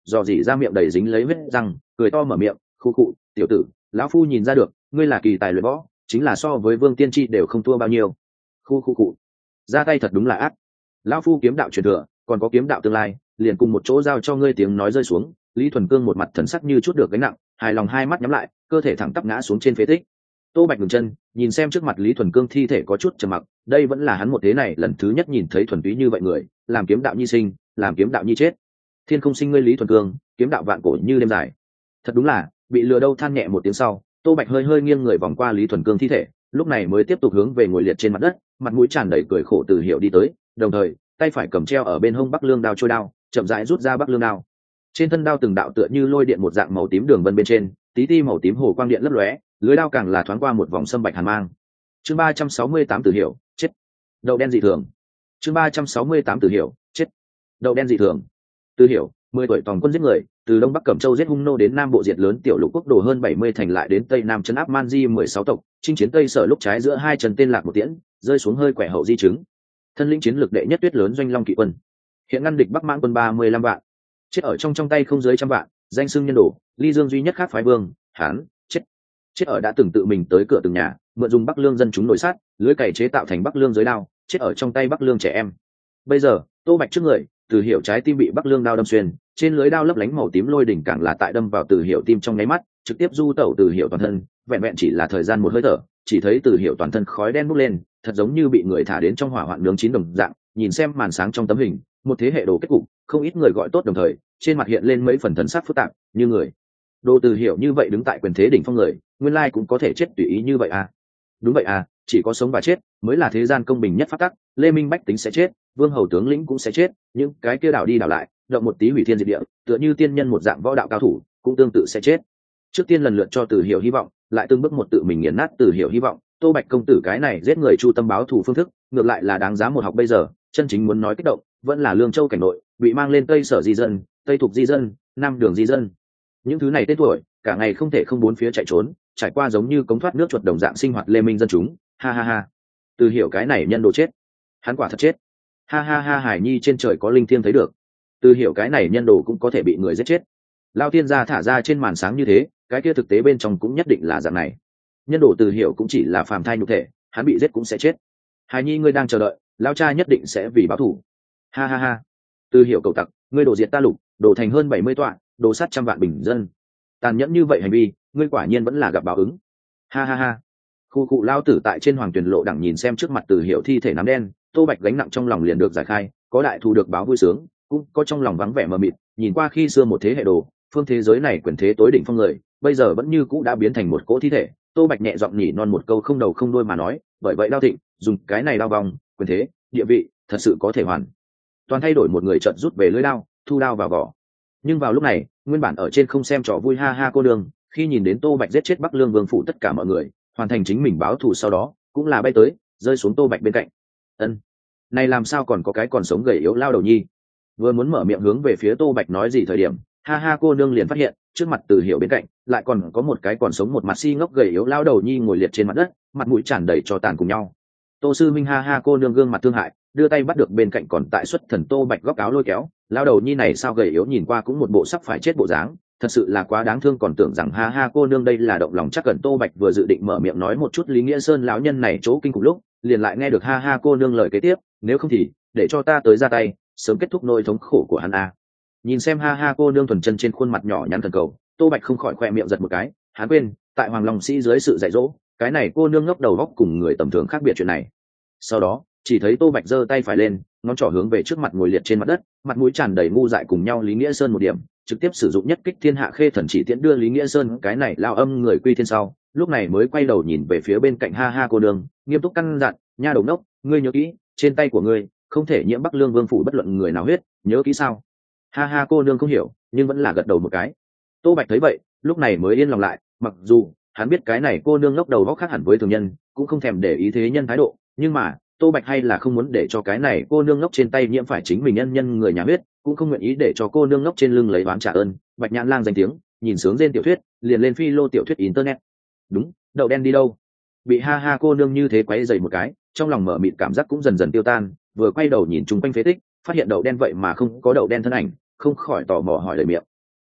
dò dỉ ra miệng đầy dính lấy vết răng, cười to mở miệng, khu cụ, tiểu tử, lão phu nhìn ra được ngươi là kỳ tài luyện võ, chính là so với Vương Tiên Tri đều không thua bao nhiêu. Khu khu cụ, ra tay thật đúng là ác. Lão phu kiếm đạo truyền thừa, còn có kiếm đạo tương lai, liền cùng một chỗ giao cho ngươi. Tiếng nói rơi xuống, Lý Thuần Cương một mặt thần sắc như chút được gánh nặng, hài lòng hai mắt nhắm lại, cơ thể thẳng tắp ngã xuống trên phế tích. Tô Bạch ngừng chân, nhìn xem trước mặt Lý Thuần Cương thi thể có chút trầm mặc, đây vẫn là hắn một thế này lần thứ nhất nhìn thấy thuần túy như vậy người, làm kiếm đạo nhi sinh, làm kiếm đạo nhi chết. Thiên không sinh ngươi Lý Thuần Cương, kiếm đạo vạn cổ như đêm dài. Thật đúng là, bị lừa đâu. Than nhẹ một tiếng sau, Tô Bạch hơi hơi nghiêng người vòng qua Lý Thuần Cương thi thể, lúc này mới tiếp tục hướng về ngồi liệt trên mặt đất, mặt mũi tràn đầy cười khổ Từ Hiểu đi tới, đồng thời, tay phải cầm treo ở bên hông Bắc Lương đao trôi đao, chậm rãi rút ra Bắc Lương đao. Trên thân đao từng đạo tựa như lôi điện một dạng màu tím đường vân bên trên, tí ti màu tím hồ quang điện lấp lóe, lưới đao càng là thoáng qua một vòng sâm bạch hàn mang. Chương ba trăm sáu mươi tám Từ Hiểu, chết. Đậu đen dị thường. Chương ba trăm sáu mươi tám Từ Hiểu, chết. Đậu đen dị thường. Từ Hiểu, mười tuổi toàn quân giết người, từ đông bắc Cẩm Châu giết hung nô đến nam bộ diệt lớn tiểu lục quốc đồ hơn bảy mươi thành, lại đến tây nam trấn áp Man Di mười sáu tộc, chinh chiến tây sở lúc trái giữa hai trần tên lạc một tiễn, rơi xuống hơi quẻ hậu di chứng. Thân lĩnh chiến lược đệ nhất tuyết lớn doanh long kỵ quân. Hiện ngăn địch Bắc Mãng quân ba mươi lăm vạn. Chết ở trong trong tay không dưới trăm vạn, danh xưng nhân đồ, ly dương duy nhất khác phái vương, hán, chết. Chết ở đã từng tự mình tới cửa từng nhà, mượn dùng Bắc Lương dân chúng nổi sát, lưới cày chế tạo thành Bắc Lương giới đao, chết ở trong tay Bắc Lương trẻ em. Bây giờ, Tô Bạch trước người, Từ Hiểu trái tim bị Bắc Lương đao đâm xuyên, trên lưới đao lấp lánh màu tím lôi đỉnh càng là tại đâm vào Từ Hiểu tim trong nháy mắt, trực tiếp du tẩu Từ Hiểu toàn thân, vẹn vẹn chỉ là thời gian một hơi thở, chỉ thấy Từ Hiểu toàn thân khói đen bốc lên, thật giống như bị người thả đến trong hỏa hoạn nướng chín đồng dạng. Nhìn xem màn sáng trong tấm hình, một thế hệ đồ kết cục, không ít người gọi tốt, đồng thời trên mặt hiện lên mấy phần thần sắc phức tạp, như người đồ Từ Hiểu như vậy đứng tại quyền thế đỉnh phong người, nguyên lai cũng có thể chết tùy ý như vậy à? Đúng vậy à, chỉ có sống và chết mới là thế gian công bình nhất pháp tắc. Lê Minh bách tính sẽ chết, vương hầu tướng lĩnh cũng sẽ chết, những cái kia đảo đi đảo lại, động một tí hủy thiên diệt địa, tựa như tiên nhân một dạng võ đạo cao thủ, cũng tương tự sẽ chết. Trước tiên lần lượt cho Từ Hiểu hy vọng, lại từng bước một tự mình nghiền nát Từ Hiểu hy vọng. Tô Bạch công tử cái này giết người chu tâm báo thù phương thức, ngược lại là đáng giá một học. Bây giờ chân chính muốn nói kích động, vẫn là Lương Châu cảnh nội bị mang lên tây sở di dân, tây thục di dân, nam đường di dân. Những thứ này tên tuổi cả ngày không thể không bốn phía chạy trốn, trải qua giống như cống thoát nước chuột đồng dạng sinh hoạt Lê Minh dân chúng. Ha ha ha, Từ Hiểu cái này nhân đồ chết, hắn quả thật chết. Ha ha ha, Hải Nhi trên trời có linh thiêng thấy được, Từ Hiểu cái này nhân đồ cũng có thể bị người giết chết. Lao tiên gia thả ra trên màn sáng như thế, cái kia thực tế bên trong cũng nhất định là dạng này. Nhân đồ Từ Hiểu cũng chỉ là phàm thai nhục thể, hắn bị giết cũng sẽ chết. Hải Nhi ngươi đang chờ đợi, lao cha nhất định sẽ vì báo thù. Ha ha ha, Từ Hiểu cầu tặc, ngươi đổ diệt ta lục, đổ thành hơn bảy mươi tọa, đổ sát trăm vạn bình dân, tàn nhẫn như vậy hành vi, ngươi quả nhiên vẫn là gặp báo ứng. Ha ha ha, khu cụ lao tử tại trên hoàng tuyển lộ đẳng nhìn xem trước mặt Từ Hiểu thi thể nám đen, Tô Bạch gánh nặng trong lòng liền được giải khai, có đại thù được báo vui sướng, cũng có trong lòng vắng vẻ mờ mịt. Nhìn qua khi xưa một thế hệ đồ, phương thế giới này quyền thế tối đỉnh phong người, bây giờ vẫn như cũ đã biến thành một cỗ thi thể. Tô Bạch nhẹ giọng nhỉ non một câu không đầu không đuôi mà nói, bởi vậy đao thịnh, dùng cái này đao vòng, quyền thế, địa vị, thật sự có thể hoàn toàn thay đổi. Một người chợt rút về lưỡi đao, thu đao vào vỏ. Nhưng vào lúc này, nguyên bản ở trên không xem trò vui ha ha cô đường, khi nhìn đến Tô Bạch giết chết Bắc Lương vương phủ tất cả mọi người, hoàn thành chính mình báo thù sau đó, cũng là bay tới, rơi xuống Tô Bạch bên cạnh. Ân, này làm sao còn có cái còn sống gầy yếu lao đầu nhi? Vừa muốn mở miệng hướng về phía Tô Bạch nói gì thời điểm, ha ha cô nương liền phát hiện trước mặt Từ Hiểu bên cạnh lại còn có một cái còn sống một mặt si ngốc gầy yếu lao đầu nhi ngồi liệt trên mặt đất, mặt mũi tràn đầy cho tàn cùng nhau. Tô sư minh ha ha cô nương gương mặt thương hại, đưa tay bắt được bên cạnh còn tại xuất thần Tô Bạch góc áo lôi kéo. Lao đầu nhi này sao gầy yếu, nhìn qua cũng một bộ sắp phải chết bộ dáng, thật sự là quá đáng thương, còn tưởng rằng ha ha cô nương đây là động lòng chắc cần. Tô Bạch vừa dự định mở miệng nói một chút Lý Nghĩa Sơn lão nhân này chỗ kinh khủng lúc, liền lại nghe được ha ha cô nương lời kế tiếp, nếu không thì để cho ta tới ra tay, sớm kết thúc nỗi thống khổ của hắn a. Nhìn xem ha ha cô nương thuần chân trên khuôn mặt nhỏ nhắn thần cầu, Tô Bạch không khỏi khoe miệng giật một cái, hắn quên tại Hoàng Long Sĩ dưới sự dạy dỗ, cái này cô nương ngốc đầu góc cùng người tầm thường khác biệt chuyện này. Sau đó chỉ thấy Tô Bạch giơ tay phải lên, ngón trỏ hướng về trước mặt ngồi liệt trên mặt đất, mặt mũi tràn đầy ngu dại cùng nhau Lý Nghĩa Sơn một điểm, trực tiếp sử dụng nhất kích thiên hạ khê thần chỉ tiễn đưa Lý Nghĩa Sơn cái này lao âm người quy thiên sau, lúc này mới quay đầu nhìn về phía bên cạnh ha ha cô nương, nghiêm túc căn dặn, nha đầu nốc, ngươi nhớ kỹ, trên tay của ngươi không thể nhiễm Bắc Lương vương phủ bất luận người nào huyết, nhớ kỹ sao? Ha ha cô nương không hiểu, nhưng vẫn là gật đầu một cái. Tô Bạch thấy vậy, lúc này mới yên lòng lại, mặc dù hắn biết cái này cô nương ngốc đầu góc khác hẳn với thường nhân, cũng không thèm để ý thế nhân thái độ, nhưng mà Tô Bạch hay là không muốn để cho cái này cô nương ngốc trên tay nhiễm phải chính mình nhân nhân người nhà huyết, cũng không nguyện ý để cho cô nương ngốc trên lưng lấy oán trả ơn. Bạch Nhãn Lang danh tiếng, nhìn sướng trên tiểu thuyết, liền lên phi lô tiểu thuyết internet. Đúng, đậu đen đi đâu? Bị ha ha cô nương như thế quấy dày một cái, trong lòng mở mịt cảm giác cũng dần dần tiêu tan, vừa quay đầu nhìn chung quanh phế tích, phát hiện đậu đen vậy mà không có đậu đen thân ảnh, không khỏi tò mò hỏi lời miệng,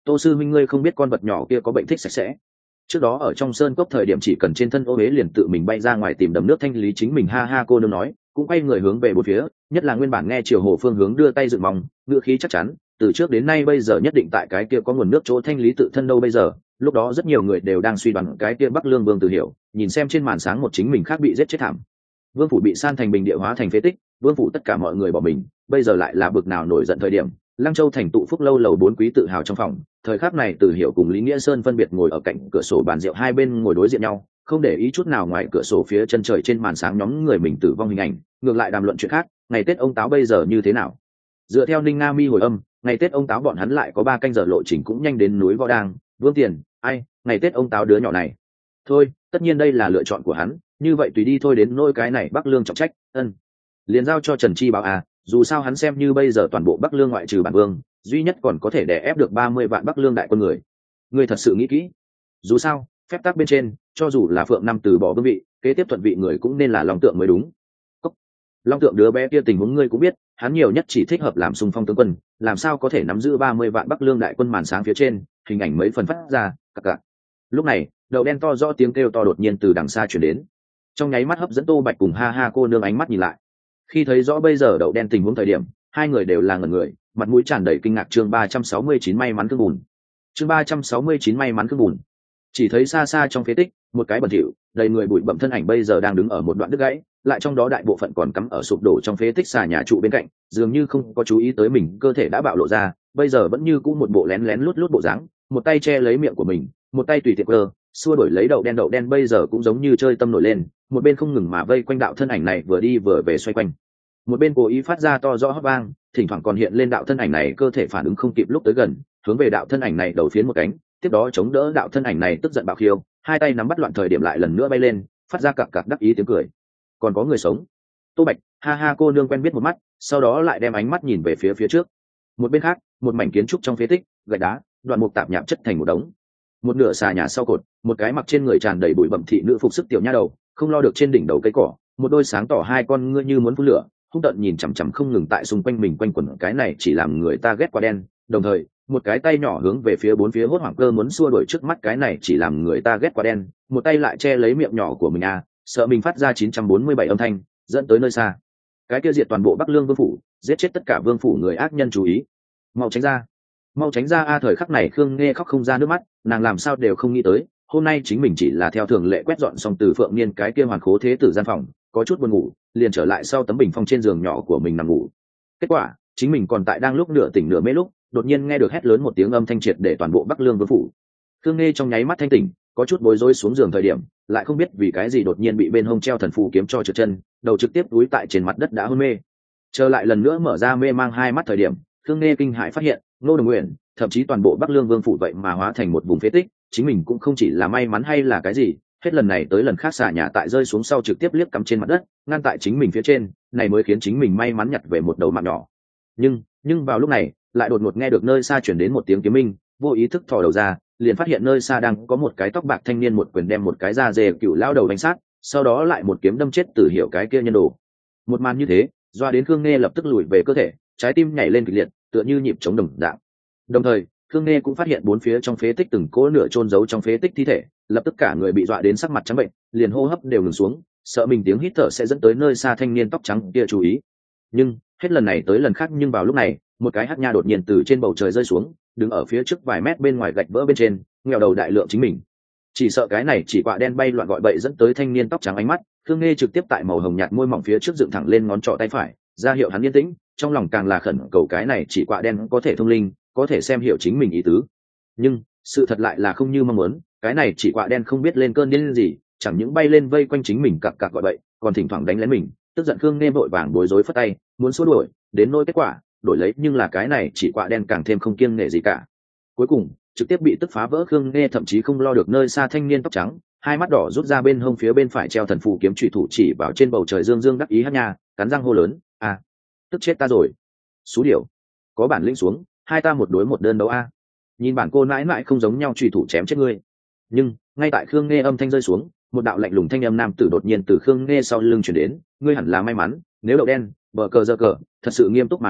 Tô sư minh ngươi không biết con vật nhỏ kia có bệnh thích sạch sẽ. Trước đó ở trong sơn cốc thời điểm chỉ cần trên thân ô huế liền tự mình bay ra ngoài tìm đầm nước thanh lý chính mình, ha ha cô nương nói, cũng quay người hướng về bốn phía, nhất là nguyên bản nghe Triều Hồ phương hướng đưa tay dựng mong, ngựa khí chắc chắn, từ trước đến nay bây giờ nhất định tại cái kia có nguồn nước chỗ thanh lý tự thân đâu bây giờ. Lúc đó rất nhiều người đều đang suy đoán cái kia Bắc Lương Vương Từ Hiểu, nhìn xem trên màn sáng một chính mình khác bị giết chết thảm. Vương phủ bị san thành bình địa hóa thành phế tích, vương phủ tất cả mọi người bỏ mình, bây giờ lại là bực nào nổi giận thời điểm. Lăng Châu thành tụ phúc lâu lầu bốn quý tự hào trong phòng, thời khắc này Từ Hiểu cùng Lý Nghĩa Sơn phân biệt ngồi ở cạnh cửa sổ bàn rượu, hai bên ngồi đối diện nhau, không để ý chút nào ngoài cửa sổ phía chân trời trên màn sáng nhóm người mình tử vong hình ảnh, ngược lại đàm luận chuyện khác. Ngày Tết ông táo bây giờ như thế nào? Dựa theo Ninh Nga Mi hồi âm, ngày Tết ông táo bọn hắn lại có ba canh giờ lộ trình cũng nhanh đến núi Võ Đang. Vương Tiền, ai, ngày Tết ông táo đứa nhỏ này. Thôi, tất nhiên đây là lựa chọn của hắn, như vậy tùy đi thôi, đến nỗi cái này Bắc Lương trọng trách, ân, liền giao cho Trần Chi Bảo à, dù sao hắn xem như bây giờ toàn bộ Bắc Lương ngoại trừ bản vương, duy nhất còn có thể đè ép được ba mươi vạn Bắc Lương đại quân người. Ngươi thật sự nghĩ kỹ? Dù sao, phép tắc bên trên, cho dù là Phượng Năm từ bỏ vương vị, kế tiếp thuận vị người cũng nên là Long Tượng mới đúng. Cốc. Long Tượng đứa bé kia tình huống ngươi cũng biết, hắn nhiều nhất chỉ thích hợp làm xung phong tướng quân, làm sao có thể nắm giữ ba mươi vạn Bắc Lương đại quân. Màn sáng phía trên, hình ảnh mấy phần phát ra, cặc cặc. Lúc này, đầu đen to rõ tiếng kêu to đột nhiên từ đằng xa truyền đến, trong nháy mắt hấp dẫn Tô Bạch cùng ha ha cô nương ánh mắt nhìn lại. Khi thấy rõ bây giờ đậu đen tình huống thời điểm, hai người đều là ngẩn người, mặt mũi tràn đầy kinh ngạc. Chương ba trăm sáu mươi chín may mắn cương bùn. Chương ba trăm sáu mươi chín may mắn cương bùn. Chỉ thấy xa xa trong phế tích, một cái bẩn thỉu, đầy người bụi bặm thân ảnh bây giờ đang đứng ở một đoạn đứt gãy, lại trong đó đại bộ phận còn cắm ở sụp đổ trong phế tích xà nhà trụ bên cạnh, dường như không có chú ý tới mình cơ thể đã bạo lộ ra, bây giờ vẫn như cũ một bộ lén lén lút lút bộ dáng, một tay che lấy miệng của mình, một tay tùy tiện cơ, xua đổi lấy đậu đen. Đậu đen bây giờ cũng giống như chơi tâm nổi lên, một bên không ngừng mà vây quanh đạo thân ảnh này vừa đi vừa về xoay quanh, một bên cố ý phát ra to rõ hót vang, thỉnh thoảng còn hiện lên đạo thân ảnh này cơ thể phản ứng không kịp lúc tới gần, hướng về đạo thân ảnh này đầu phiến một cánh, tiếp đó chống đỡ đạo thân ảnh này tức giận bạo khiêu, hai tay nắm bắt loạn thời điểm lại lần nữa bay lên, phát ra cặc cặc đắc ý tiếng cười. Còn có người sống. Tô Bạch, ha ha cô nương quen biết một mắt, sau đó lại đem ánh mắt nhìn về phía phía trước. Một bên khác, một mảnh kiến trúc trong phế tích, gạch đá, đoạn mục tạp nhạp chất thành một đống. Một nửa xà nhà sau cột, một cái mặc trên người tràn đầy bụi bặm thị nữ phục sức tiểu nha đầu, không lo được trên đỉnh đầu cây cỏ, một đôi sáng tỏ hai con ngươi như muốn phun lửa, hung tợn nhìn chằm chằm không ngừng tại xung quanh mình quanh quẩn. Cái này chỉ làm người ta ghét quá đen. Đồng thời, một cái tay nhỏ hướng về phía bốn phía hốt hoảng cơ muốn xua đuổi trước mắt cái này chỉ làm người ta ghét quá đen, một tay lại che lấy miệng nhỏ của mình à, sợ mình phát ra chín trăm bốn mươi bảy âm thanh, dẫn tới nơi xa. Cái kia diệt toàn bộ Bắc Lương vương phủ, giết chết tất cả vương phủ người ác nhân, chú ý, mau tránh ra, mau tránh ra a. Thời khắc này Khương Nghe khóc không ra nước mắt, nàng làm sao đều không nghĩ tới, hôm nay chính mình chỉ là theo thường lệ quét dọn xong từ Phượng Niên cái kia hoàn khố thế tử gian phòng, có chút buồn ngủ, liền trở lại sau tấm bình phong trên giường nhỏ của mình nằm ngủ. Kết quả, chính mình còn tại đang lúc nửa tỉnh nửa mê lúc, đột nhiên nghe được hét lớn một tiếng âm thanh triệt để toàn bộ Bắc Lương vương phủ. Khương Nghe trong nháy mắt thanh tỉnh, có chút bối rối xuống giường thời điểm, lại không biết vì cái gì đột nhiên bị bên hông treo thần phù kiếm cho trượt chân, đầu trực tiếp đúi tại trên mặt đất đã hôn mê. Trở lại lần nữa mở ra mê mang hai mắt thời điểm, Khương Nghe kinh hãi phát hiện, Ngô Đồng Nguyện, thậm chí toàn bộ Bắc Lương vương phủ vậy mà hóa thành một vùng phế tích, chính mình cũng không chỉ là may mắn hay là cái gì, hết lần này tới lần khác xả nhà tại rơi xuống sau trực tiếp liếc cắm trên mặt đất, ngăn tại chính mình phía trên, này mới khiến chính mình may mắn nhặt về một đầu mạng nhỏ. Nhưng, nhưng vào lúc này, lại đột ngột nghe được nơi xa chuyển đến một tiếng kiếm minh, vô ý thức thò đầu ra, liền phát hiện nơi xa đang có một cái tóc bạc thanh niên một quyền đem một cái da dê cựu lao đầu đánh sát, sau đó lại một kiếm đâm chết Tử Hiểu cái kia nhân đồ. Một màn như thế, doa đến Khương Nghe lập tức lùi về cơ thể, trái tim nhảy lên kịch liệt, tựa như nhịp chống đồng dạng. Đồng thời, Khương Nghe cũng phát hiện bốn phía trong phế tích từng cỗ nửa chôn giấu trong phế tích thi thể, lập tức cả người bị dọa đến sắc mặt trắng bệnh, liền hô hấp đều ngừng xuống, sợ mình tiếng hít thở sẽ dẫn tới nơi xa thanh niên tóc trắng kia chú ý. Nhưng hết lần này tới lần khác, nhưng vào lúc này, một cái hắc nha đột nhiên từ trên bầu trời rơi xuống, đứng ở phía trước vài mét bên ngoài gạch vỡ bên trên, nghèo đầu đại lượng chính mình. Chỉ sợ cái này chỉ quạ đen bay loạn gọi bậy dẫn tới thanh niên tóc trắng ánh mắt, Khương Nghe trực tiếp tại màu hồng nhạt môi mỏng phía trước dựng thẳng lên ngón trỏ tay phải, ra hiệu hắn yên tĩnh, trong lòng càng là khẩn cầu cái này chỉ quạ đen có thể thông linh, có thể xem hiểu chính mình ý tứ. Nhưng sự thật lại là không như mong muốn, cái này chỉ quạ đen không biết lên cơn điên gì, chẳng những bay lên vây quanh chính mình cặc cặc gọi bậy, còn thỉnh thoảng đánh lén mình. Tức giận Khương Nghe vội vàng bối rối phất tay, muốn xua đuổi, đến nỗi kết quả đổi lấy nhưng là cái này chỉ quạ đen càng thêm không kiêng nể gì cả. Cuối cùng trực tiếp bị tức phá vỡ. Khương Nghe thậm chí không lo được nơi xa thanh niên tóc trắng, hai mắt đỏ rút ra bên hông phía bên phải treo thần phù kiếm chủy thủ chỉ vào trên bầu trời dương dương đắc ý hát nha, cắn răng hô lớn, à, tức chết ta rồi, xú điểu, có bản lĩnh xuống, hai ta một đối một đơn đấu a. Nhìn bản cô mãi mãi không giống nhau, chủy thủ chém chết ngươi. Nhưng ngay tại Khương Nghe âm thanh rơi xuống, một đạo lạnh lùng thanh âm nam tử đột nhiên từ Khương Nghe sau lưng truyền đến, ngươi hẳn là may mắn, nếu đậu đen bờ cờ giơ cờ, thật sự nghiêm túc mà nói,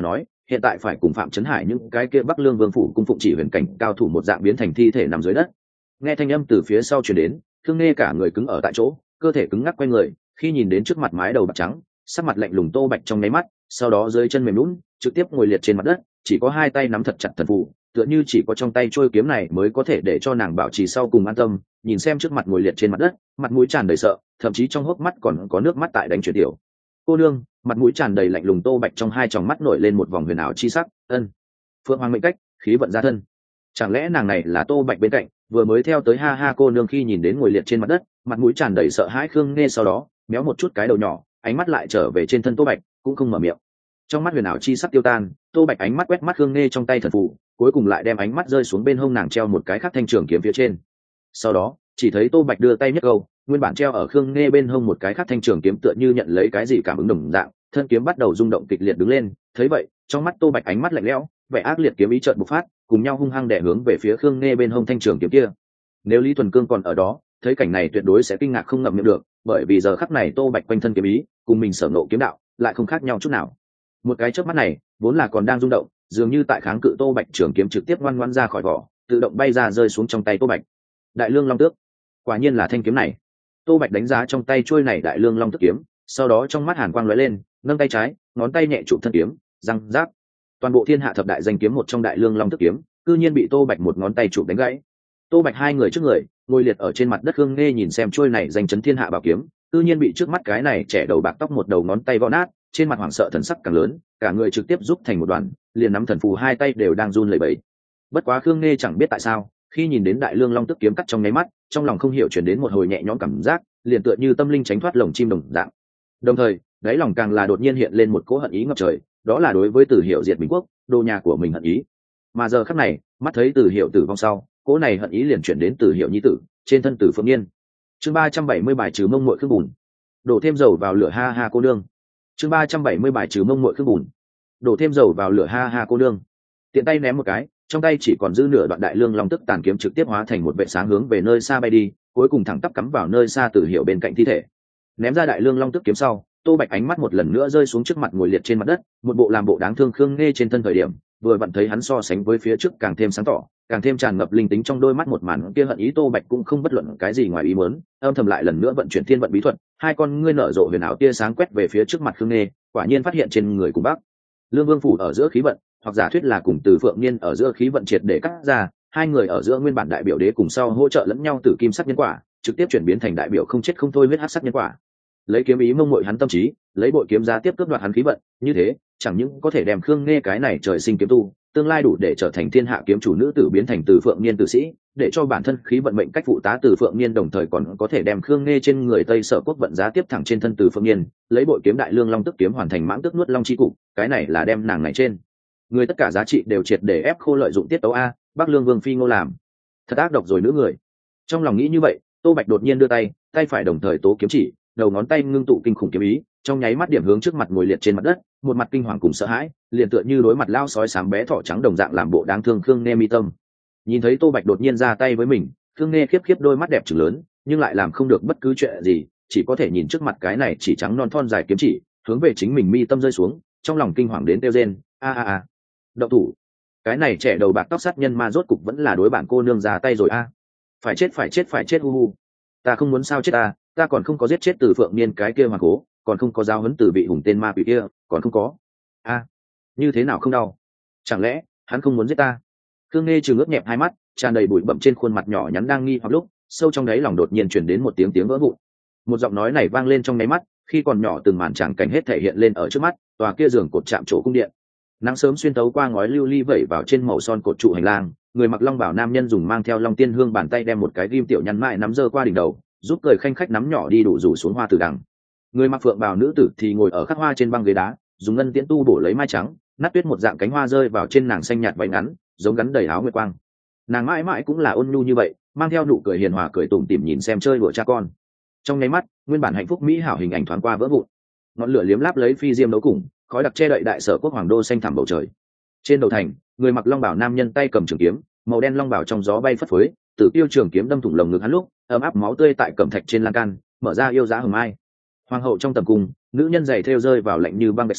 hiện tại phải cùng Phạm Chấn Hải những cái kia Bắc Lương Vương phủ cung phụng chỉ huyền cảnh cao thủ một dạng biến thành thi thể nằm dưới đất. Nghe thanh âm từ phía sau truyền đến, Khương Nghe cả người cứng ở tại chỗ, cơ thể cứng ngắc quay người, khi nhìn đến trước mặt mái đầu bạc trắng, sắc mặt lạnh lùng Tô Bạch trong nháy mắt, sau đó dưới chân mềm nhũn, trực tiếp ngồi liệt trên mặt đất, chỉ có hai tay nắm thật chặt thần phù, tựa như chỉ có trong tay trôi kiếm này mới có thể để cho nàng bảo trì sau cùng an tâm, nhìn xem trước mặt ngồi liệt trên mặt đất, mặt mũi tràn đầy sợ, thậm chí trong hốc mắt còn có nước mắt tại đánh chuyển tiểu. Cô nương, mặt mũi tràn đầy lạnh lùng Tô Bạch trong hai tròng mắt nổi lên một vòng huyền ảo chi sắc, ân, Phượng Hoàng mệnh cách, khí vận gia thân. Chẳng lẽ nàng này là Tô Bạch bên cạnh, vừa mới theo tới ha ha cô nương khi nhìn đến ngồi liệt trên mặt đất, mặt mũi tràn đầy sợ hãi Khương Nghe sau đó, méo một chút cái đầu nhỏ, ánh mắt lại trở về trên thân Tô Bạch, cũng không mở miệng. Trong mắt huyền ảo chi sắc tiêu tan, Tô Bạch ánh mắt quét mắt Khương Nghe trong tay thần phù, cuối cùng lại đem ánh mắt rơi xuống bên hông nàng treo một cái khắc thanh trường kiếm phía trên. Sau đó, chỉ thấy Tô Bạch đưa tay nhấc câu, nguyên bản treo ở Khương Nghe bên hông một cái khắc thanh trường kiếm tựa như nhận lấy cái gì cảm ứng đồng dạng, thân kiếm bắt đầu rung động kịch liệt đứng lên. Thấy vậy, trong mắt Tô Bạch ánh mắt lạnh lẽo, vẻ ác liệt kiếm ý chợt bộc phát, cùng nhau hung hăng đè hướng về phía Khương Nghe bên hông thanh trường kiếm kia. Nếu Lý Thuần Cương còn ở đó, thấy cảnh này tuyệt đối sẽ kinh ngạc không ngậm miệng được, bởi vì giờ khắc này Tô Bạch quanh thân kiếm ý, cùng mình sở nộ kiếm đạo, lại không khác nhau chút nào. Một cái chớp mắt này, vốn là còn đang rung động, dường như tại kháng cự Tô Bạch trường kiếm trực tiếp ngoan ngoãn ra khỏi vỏ, tự động bay ra rơi xuống trong tay Tô Bạch. Đại Lương Long Tước, quả nhiên là thanh kiếm này. Tô Bạch đánh giá trong tay trôi này Đại Lương Long Tước kiếm, sau đó trong mắt hàn quang lóe lên, nâng tay trái, ngón tay nhẹ chụp thân kiếm, răng rác. Toàn bộ thiên hạ thập đại danh kiếm một trong Đại Lương Long Tước kiếm, cư nhiên bị Tô Bạch một ngón tay chụp đánh gãy. Tô Bạch hai người trước người, ngồi liệt ở trên mặt đất Khương Nghe nhìn xem trôi này danh chấn thiên hạ bảo kiếm, cư nhiên bị trước mắt cái này trẻ đầu bạc tóc một đầu ngón tay vỡ nát, trên mặt hoảng sợ thần sắc càng lớn, cả người trực tiếp rút thành một đoàn, liền nắm thần phù hai tay đều đang run lẩy bẩy. Bất quá Khương Nghe chẳng biết tại sao, khi nhìn đến Đại Lương Long Tước kiếm cắt trong nháy mắt, trong lòng không hiểu chuyển đến một hồi nhẹ nhõm cảm giác, liền tựa như tâm linh tránh thoát lồng chim đồng dạng. Đồng thời, đáy lòng càng là đột nhiên hiện lên một cỗ hận ý ngập trời, đó là đối với Từ Hiểu diệt Bình Quốc, đô nhà của mình hận ý. Mà giờ khắc này, mắt thấy Từ Hiểu tử vong sau, cỗ này hận ý liền chuyển đến Từ Hiểu nhi tử, trên thân Từ Phượng Nghiên. Chương ba trăm bảy mươi bài trừ mông muội khương bùn. Đổ thêm dầu vào lửa ha ha cô nương. Chương ba trăm bảy mươi bài trừ mông muội khương bùn. Đổ thêm dầu vào lửa ha ha cô nương. Tiện tay ném một cái, trong tay chỉ còn dư nửa đoạn Đại Lương Long Tức tàn kiếm trực tiếp hóa thành một vệ sáng hướng về nơi xa bay đi, cuối cùng thẳng tắp cắm vào nơi xa Từ Hiểu bên cạnh thi thể. Ném ra Đại Lương Long Tức kiếm sau, Tô Bạch ánh mắt một lần nữa rơi xuống trước mặt ngồi liệt trên mặt đất, một bộ làm bộ đáng thương Khương Nghe trên thân thời điểm, vừa vặn thấy hắn so sánh với phía trước càng thêm sáng tỏ, càng thêm tràn ngập linh tính trong đôi mắt một màn kia hận ý Tô Bạch cũng không bất luận cái gì ngoài ý muốn, âm thầm lại lần nữa vận chuyển thiên vận bí thuật, hai con ngươi nở rộ huyền ảo tia sáng quét về phía trước mặt Khương Nghe, quả nhiên phát hiện trên người cùng Bắc Lương Vương phủ ở giữa khí vận, hoặc giả thuyết là cùng Từ Phượng Niên ở giữa khí vận triệt để cắt ra, hai người ở giữa nguyên bản đại biểu đế cùng sau hỗ trợ lẫn nhau từ kim sắc nhân quả, trực tiếp chuyển biến thành đại biểu không chết không thôi huyết hắc sắc nhân quả. Lấy kiếm ý mông muội hắn tâm trí, lấy bội kiếm giá tiếp cướp đoạt hắn khí vận, như thế, chẳng những có thể đem Khương Nghe cái này trời sinh kiếm tu, tương lai đủ để trở thành thiên hạ kiếm chủ nữ tử biến thành Từ Phượng Niên tử sĩ, để cho bản thân khí vận mệnh cách phụ tá Từ Phượng Niên đồng thời còn có thể đem Khương Nghe trên người Tây Sở quốc vận giá tiếp thẳng trên thân Từ Phượng Niên, lấy bội kiếm Đại Lương Long Tức kiếm hoàn thành mãng tức nuốt long chi cục, cái này là đem nàng này trên người tất cả giá trị đều triệt để ép khô lợi dụng tiết tấu a, Bắc Lương Vương phi Ngô làm thật ác độc rồi nữ người. Trong lòng nghĩ như vậy, Tô Bạch đột nhiên đưa tay, tay phải đồng thời tố kiếm chỉ, đầu ngón tay ngưng tụ kinh khủng kiếm ý, trong nháy mắt điểm hướng trước mặt ngồi liệt trên mặt đất, một mặt kinh hoàng cùng sợ hãi, liền tựa như đối mặt lao sói xám bé thỏ trắng đồng dạng làm bộ đáng thương Khương Nghe mi tâm. Nhìn thấy Tô Bạch đột nhiên ra tay với mình, Khương Nghe khiếp khiếp đôi mắt đẹp trừng lớn, nhưng lại làm không được bất cứ chuyện gì, chỉ có thể nhìn trước mặt cái này chỉ trắng non thon dài kiếm chỉ, hướng về chính mình mi tâm rơi xuống, trong lòng kinh hoàng đến kêu rên, a a a. Động thủ. Cái này trẻ đầu bạc tóc sát nhân ma rốt cục vẫn là đối bản cô nương ra tay rồi a. Phải chết phải chết phải chết hu hu. Ta không muốn sao chết ta, ta còn không có giết chết Từ Phượng Niên cái kia mà cố, còn không có giao huấn từ vị hùng tên ma quỷ kia, còn không có. A, như thế nào không đau? Chẳng lẽ hắn không muốn giết ta? Khương Nghe trừng ướt nhẹp hai mắt, tràn đầy bụi bặm trên khuôn mặt nhỏ nhắn đang nghi hoặc lúc, sâu trong đáy lòng đột nhiên truyền đến một tiếng tiếng vỡ vụn. Một giọng nói này vang lên trong nháy mắt, khi còn nhỏ từng màn tràng cảnh hết thể hiện lên ở trước mắt, tòa kia giường cột chạm chỗ cung điện. Nắng sớm xuyên tấu qua ngói lưu ly vẩy vào trên màu son cột trụ hành lang, người mặc long bào nam nhân dùng mang theo long tiên hương bàn tay đem một cái ghim tiểu nhăn mại nắm giơ qua đỉnh đầu, giúp cười khanh khách nắm nhỏ đi đủ rủ xuống hoa tử đằng. Người mặc phượng bào nữ tử thì ngồi ở khắc hoa trên băng ghế đá, dùng ngân tiễn tu bổ lấy mai trắng, nát tuyết một dạng cánh hoa rơi vào trên nàng xanh nhạt váy ngắn, giống gắn đầy áo nguyệt quang. Nàng mãi mãi cũng là ôn nhu như vậy, mang theo nụ cười hiền hòa cười tủm tỉm nhìn xem chơi đùa cha con. Trong nháy mắt, nguyên bản hạnh phúc mỹ hảo hình ảnh thoáng qua vỡ vụn. Ngọn lửa liếm láp lấy phi diêm đấu cùng, khói đặc che đậy đại sở quốc hoàng đô xanh thẳm bầu trời. Trên đầu thành, người mặc long bào nam nhân tay cầm trường kiếm, màu đen long bào trong gió bay phất phới, tử tiêu trường kiếm đâm thủng lồng ngực hắn lúc, ấm áp máu tươi tại cẩm thạch trên lan can, mở ra yêu giá hừng mai. Hoàng hậu trong tầm cung, nữ nhân giày thêu rơi vào lạnh như băng bạch xanh,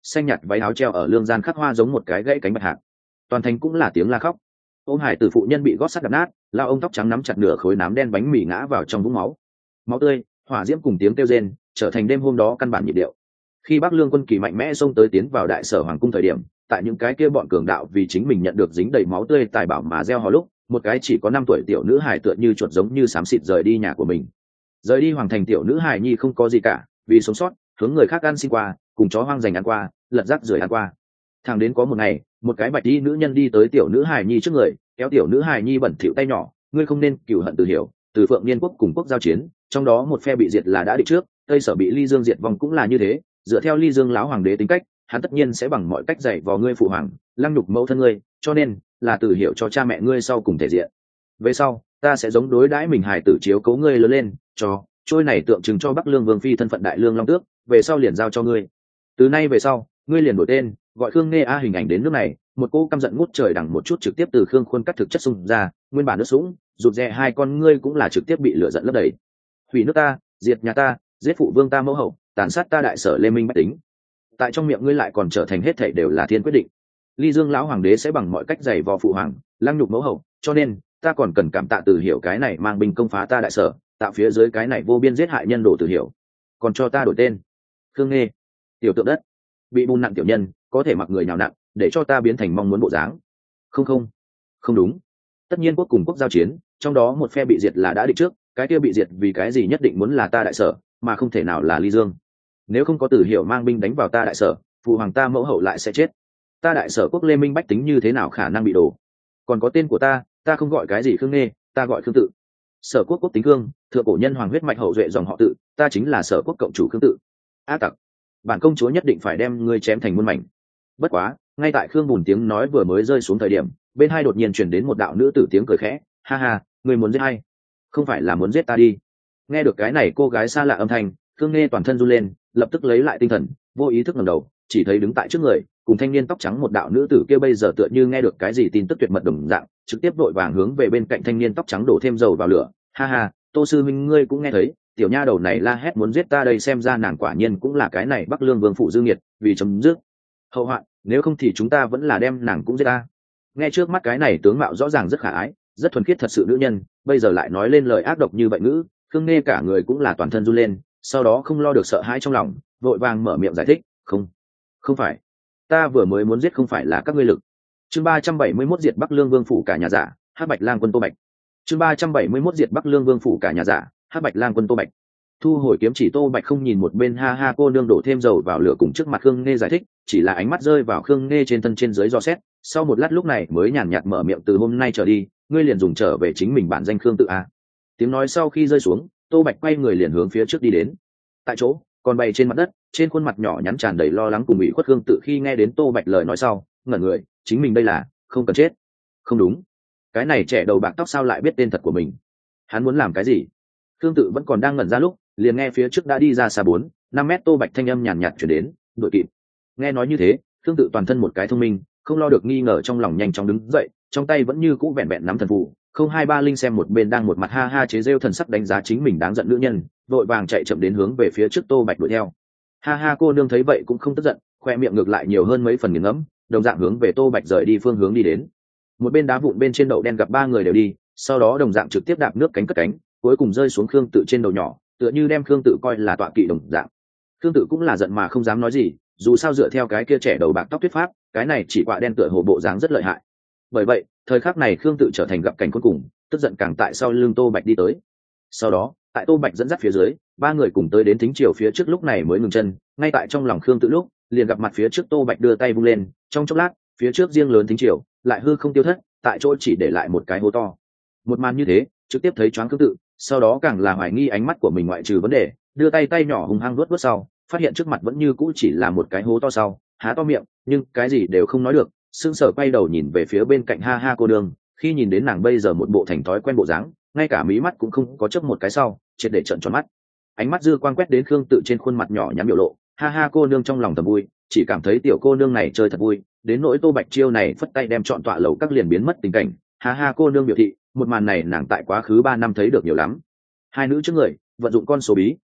xanh nhạt váy áo treo ở lương gian khắc hoa giống một cái gãy cánh bạch hạc. Toàn thành cũng là tiếng la khóc. Ôm hải tử phụ nhân bị gót sắt đập nát, lao ông tóc trắng nắm chặt nửa khối nám đen bánh mì ngã vào trong vũng máu. Máu tươi, hỏa diễm cùng tiếng kêu rên trở thành đêm hôm đó căn bản nhịp điệu. Khi Bắc Lương quân kỳ mạnh mẽ xông tới tiến vào đại sở hoàng cung thời điểm, tại những cái kia bọn cường đạo vì chính mình nhận được dính đầy máu tươi tài bảo mà gieo hò lúc, một cái chỉ có năm tuổi tiểu nữ hài tựa như chuột giống như xám xịt rời đi nhà của mình. Rời đi hoàng thành tiểu nữ hài nhi không có gì cả, vì sống sót, hướng người khác ăn xin qua, cùng chó hoang dành ăn qua, lật rác rưởi ăn qua. Thằng đến có một ngày, một cái bạch y nữ nhân đi tới tiểu nữ hài nhi trước người, kéo tiểu nữ hài nhi bẩn thỉu tay nhỏ, ngươi không nên cừu hận từ hiểu, từ Phượng Niên quốc cùng quốc giao chiến, trong đó một phe bị diệt là đã định trước, Tây Sở bị Ly Dương diệt vong cũng là như thế, dựa theo Ly Dương lão hoàng đế tính cách, hắn tất nhiên sẽ bằng mọi cách dạy vào ngươi phụ hoàng, lăng nhục mẫu thân ngươi, cho nên là từ hiểu cho cha mẹ ngươi sau cùng thể diện. Về sau, ta sẽ giống đối đãi mình hài tử chiếu cố ngươi lớn lên, cho trôi này tượng trưng cho Bắc Lương vương phi thân phận đại lương long tước, về sau liền giao cho ngươi. Từ nay về sau, ngươi liền đổi tên, gọi Khương Nghe A. Hình ảnh đến nước này, một cô căm giận ngút trời đằng một chút trực tiếp từ Khương Khuôn cắt thực chất xung ra, nguyên bản nước sũng, rụt rè hai con ngươi cũng là trực tiếp bị lửa giận lấp đầy. Hủy nước ta, diệt nhà ta, giết phụ vương ta mẫu hậu, tàn sát ta đại sở Lê Minh bách tính. Tại trong miệng ngươi lại còn trở thành hết thảy đều là thiên quyết định. Ly Dương lão hoàng đế sẽ bằng mọi cách giày vò phụ hoàng, lăng nhục mẫu hậu, cho nên ta còn cần cảm tạ Từ Hiểu cái này mang binh công phá ta đại sở, tạo phía dưới cái này vô biên giết hại nhân đồ Từ Hiểu, còn cho ta đổi tên Khương Nghe. Tiểu tượng đất, bị bùn nặng tiểu nhân, có thể mặc người nhào nặng, để cho ta biến thành mong muốn bộ dáng. Không không, không đúng. Tất nhiên quốc cùng quốc giao chiến, trong đó một phe bị diệt là đã định trước, cái kia bị diệt vì cái gì nhất định muốn là ta đại sở, mà không thể nào là Ly Dương. Nếu không có Từ Hiểu mang binh đánh vào ta đại sở, phụ hoàng ta mẫu hậu lại sẽ chết. Ta đại sở quốc Lê Minh bách tính như thế nào khả năng bị đổ? Còn có tên của ta, ta không gọi cái gì Khương Nghe, ta gọi Khương Tự. Sở quốc quốc tính Khương, thượng cổ nhân hoàng huyết mạch hậu duệ dòng họ Tự, ta chính là sở quốc cộng chủ Khương Tự. Ác tặc, bản công chúa nhất định phải đem ngươi chém thành muôn mảnh. Bất quá, ngay tại Khương Bùn tiếng nói vừa mới rơi xuống thời điểm, bên hai đột nhiên truyền đến một đạo nữ tử tiếng cười khẽ, ha ha, ngươi muốn giết hay? Không phải là muốn giết ta đi? Nghe được cái này cô gái xa lạ âm thanh, Khương Nghe toàn thân run lên, lập tức lấy lại tinh thần, vô ý thức ngẩng đầu, chỉ thấy đứng tại trước người, cùng thanh niên tóc trắng một đạo nữ tử kia bây giờ tựa như nghe được cái gì tin tức tuyệt mật đồng dạng, trực tiếp vội vàng hướng về bên cạnh thanh niên tóc trắng đổ thêm dầu vào lửa. Ha ha, Tô sư minh ngươi cũng nghe thấy, tiểu nha đầu này la hét muốn giết ta đây, xem ra nàng quả nhiên cũng là cái này Bắc Lương vương phủ dư nghiệt, vì chấm dứt hậu hoạn, nếu không thì chúng ta vẫn là đem nàng cũng giết ta. Nghe trước mắt cái này tướng mạo rõ ràng rất khả ái, rất thuần khiết thật sự nữ nhân, bây giờ lại nói lên lời ác độc như vậy ngữ, Khương Nghe cả người cũng là toàn thân run lên, sau đó không lo được sợ hãi trong lòng, vội vàng mở miệng giải thích, không, không phải, ta vừa mới muốn giết không phải là các ngươi lực. Chương ba trăm bảy mươi mốt diệt Bắc Lương vương phủ cả nhà giả, Hắc Bạch Lang quân Tô Bạch. Chương ba trăm bảy mươi mốt diệt Bắc Lương vương phủ cả nhà giả, Hắc Bạch Lang quân Tô Bạch. Thu hồi kiếm chỉ, Tô Bạch không nhìn một bên ha ha cô nương đổ thêm dầu vào lửa cùng trước mặt Khương Nghe giải thích, chỉ là ánh mắt rơi vào Khương Nghe trên thân trên dưới do xét, sau một lát lúc này mới nhàn nhạt mở miệng, từ hôm nay trở đi, ngươi liền dùng trở về chính mình bản danh Khương Tự a. Tiếng nói sau khi rơi xuống, Tô Bạch quay người liền hướng phía trước đi đến. Tại chỗ, còn bày trên mặt đất, trên khuôn mặt nhỏ nhắn tràn đầy lo lắng cùng ủy khuất Khương Tự khi nghe đến Tô Bạch lời nói sau, ngẩn người, chính mình đây là không cần chết. Không đúng, cái này trẻ đầu bạc tóc sao lại biết tên thật của mình? Hắn muốn làm cái gì? Khương Tự vẫn còn đang ngẩn ra lúc, liền nghe phía trước đã đi ra xa bốn năm mét Tô Bạch thanh âm nhàn nhạt chuyển đến, đội kịp. Nghe nói như thế, Khương Tự toàn thân một cái thông minh, không lo được nghi ngờ trong lòng, nhanh chóng đứng dậy, trong tay vẫn như cũ vẹn vẹn nắm thần phù, không hai ba linh xem một bên đang một mặt ha ha chế rêu thần sắc đánh giá chính mình đáng giận nữ nhân, vội vàng chạy chậm đến hướng về phía trước Tô Bạch đuổi theo. Ha ha cô nương thấy vậy cũng không tức giận, khoe miệng ngược lại nhiều hơn mấy phần nghiền ngẫm, đồng dạng hướng về Tô Bạch rời đi phương hướng đi đến. Một bên đá vụn bên trên đậu đen gặp ba người đều đi, sau đó đồng dạng trực tiếp đạp nước cánh cất cánh, cuối cùng rơi xuống Khương Tự trên đầu nhỏ, tựa như đem Khương Tự coi là tọa kỵ đồng dạng. Khương Tự cũng là giận mà không dám nói gì, dù sao dựa theo cái kia trẻ đầu bạc tóc thuyết pháp, cái này chỉ quạ đen tựa hồ bộ dáng rất lợi hại. Bởi vậy, thời khắc này Khương Tự trở thành gặp cảnh cuối cùng, tức giận càng tại sau lưng Tô Bạch đi tới. Sau đó, tại Tô Bạch dẫn dắt phía dưới, ba người cùng tới đến thính triều phía trước, lúc này mới ngừng chân, ngay tại trong lòng Khương Tự lúc, liền gặp mặt phía trước Tô Bạch đưa tay vung lên, trong chốc lát, phía trước riêng lớn thính triều, lại hư không tiêu thất, tại chỗ chỉ để lại một cái hố to. Một màn như thế, trực tiếp thấy choáng Khương Tự, sau đó càng là hoài nghi ánh mắt của mình ngoại trừ vấn đề, đưa tay tay nhỏ hung hăng vuốt vuốt sau, phát hiện trước mặt vẫn như cũ chỉ là một cái hố to sau, há to miệng, nhưng cái gì đều không nói được, sững sờ quay đầu nhìn về phía bên cạnh ha ha cô nương, khi nhìn đến nàng bây giờ một bộ thành thói quen bộ dáng, ngay cả mí mắt cũng không có chớp một cái sau, triệt để trợn tròn mắt. Ánh mắt dư quang quét đến Khương Tự trên khuôn mặt nhỏ nhắn biểu lộ, ha ha cô nương trong lòng thầm vui, chỉ cảm thấy tiểu cô nương này chơi thật vui, đến nỗi Tô Bạch chiêu này phất tay đem trọn tọa lầu các liền biến mất tình cảnh, ha ha cô nương biểu thị, một màn này nàng tại quá khứ ba năm thấy được nhiều lắm. Hai nữ trước người, vận dụng con số bí,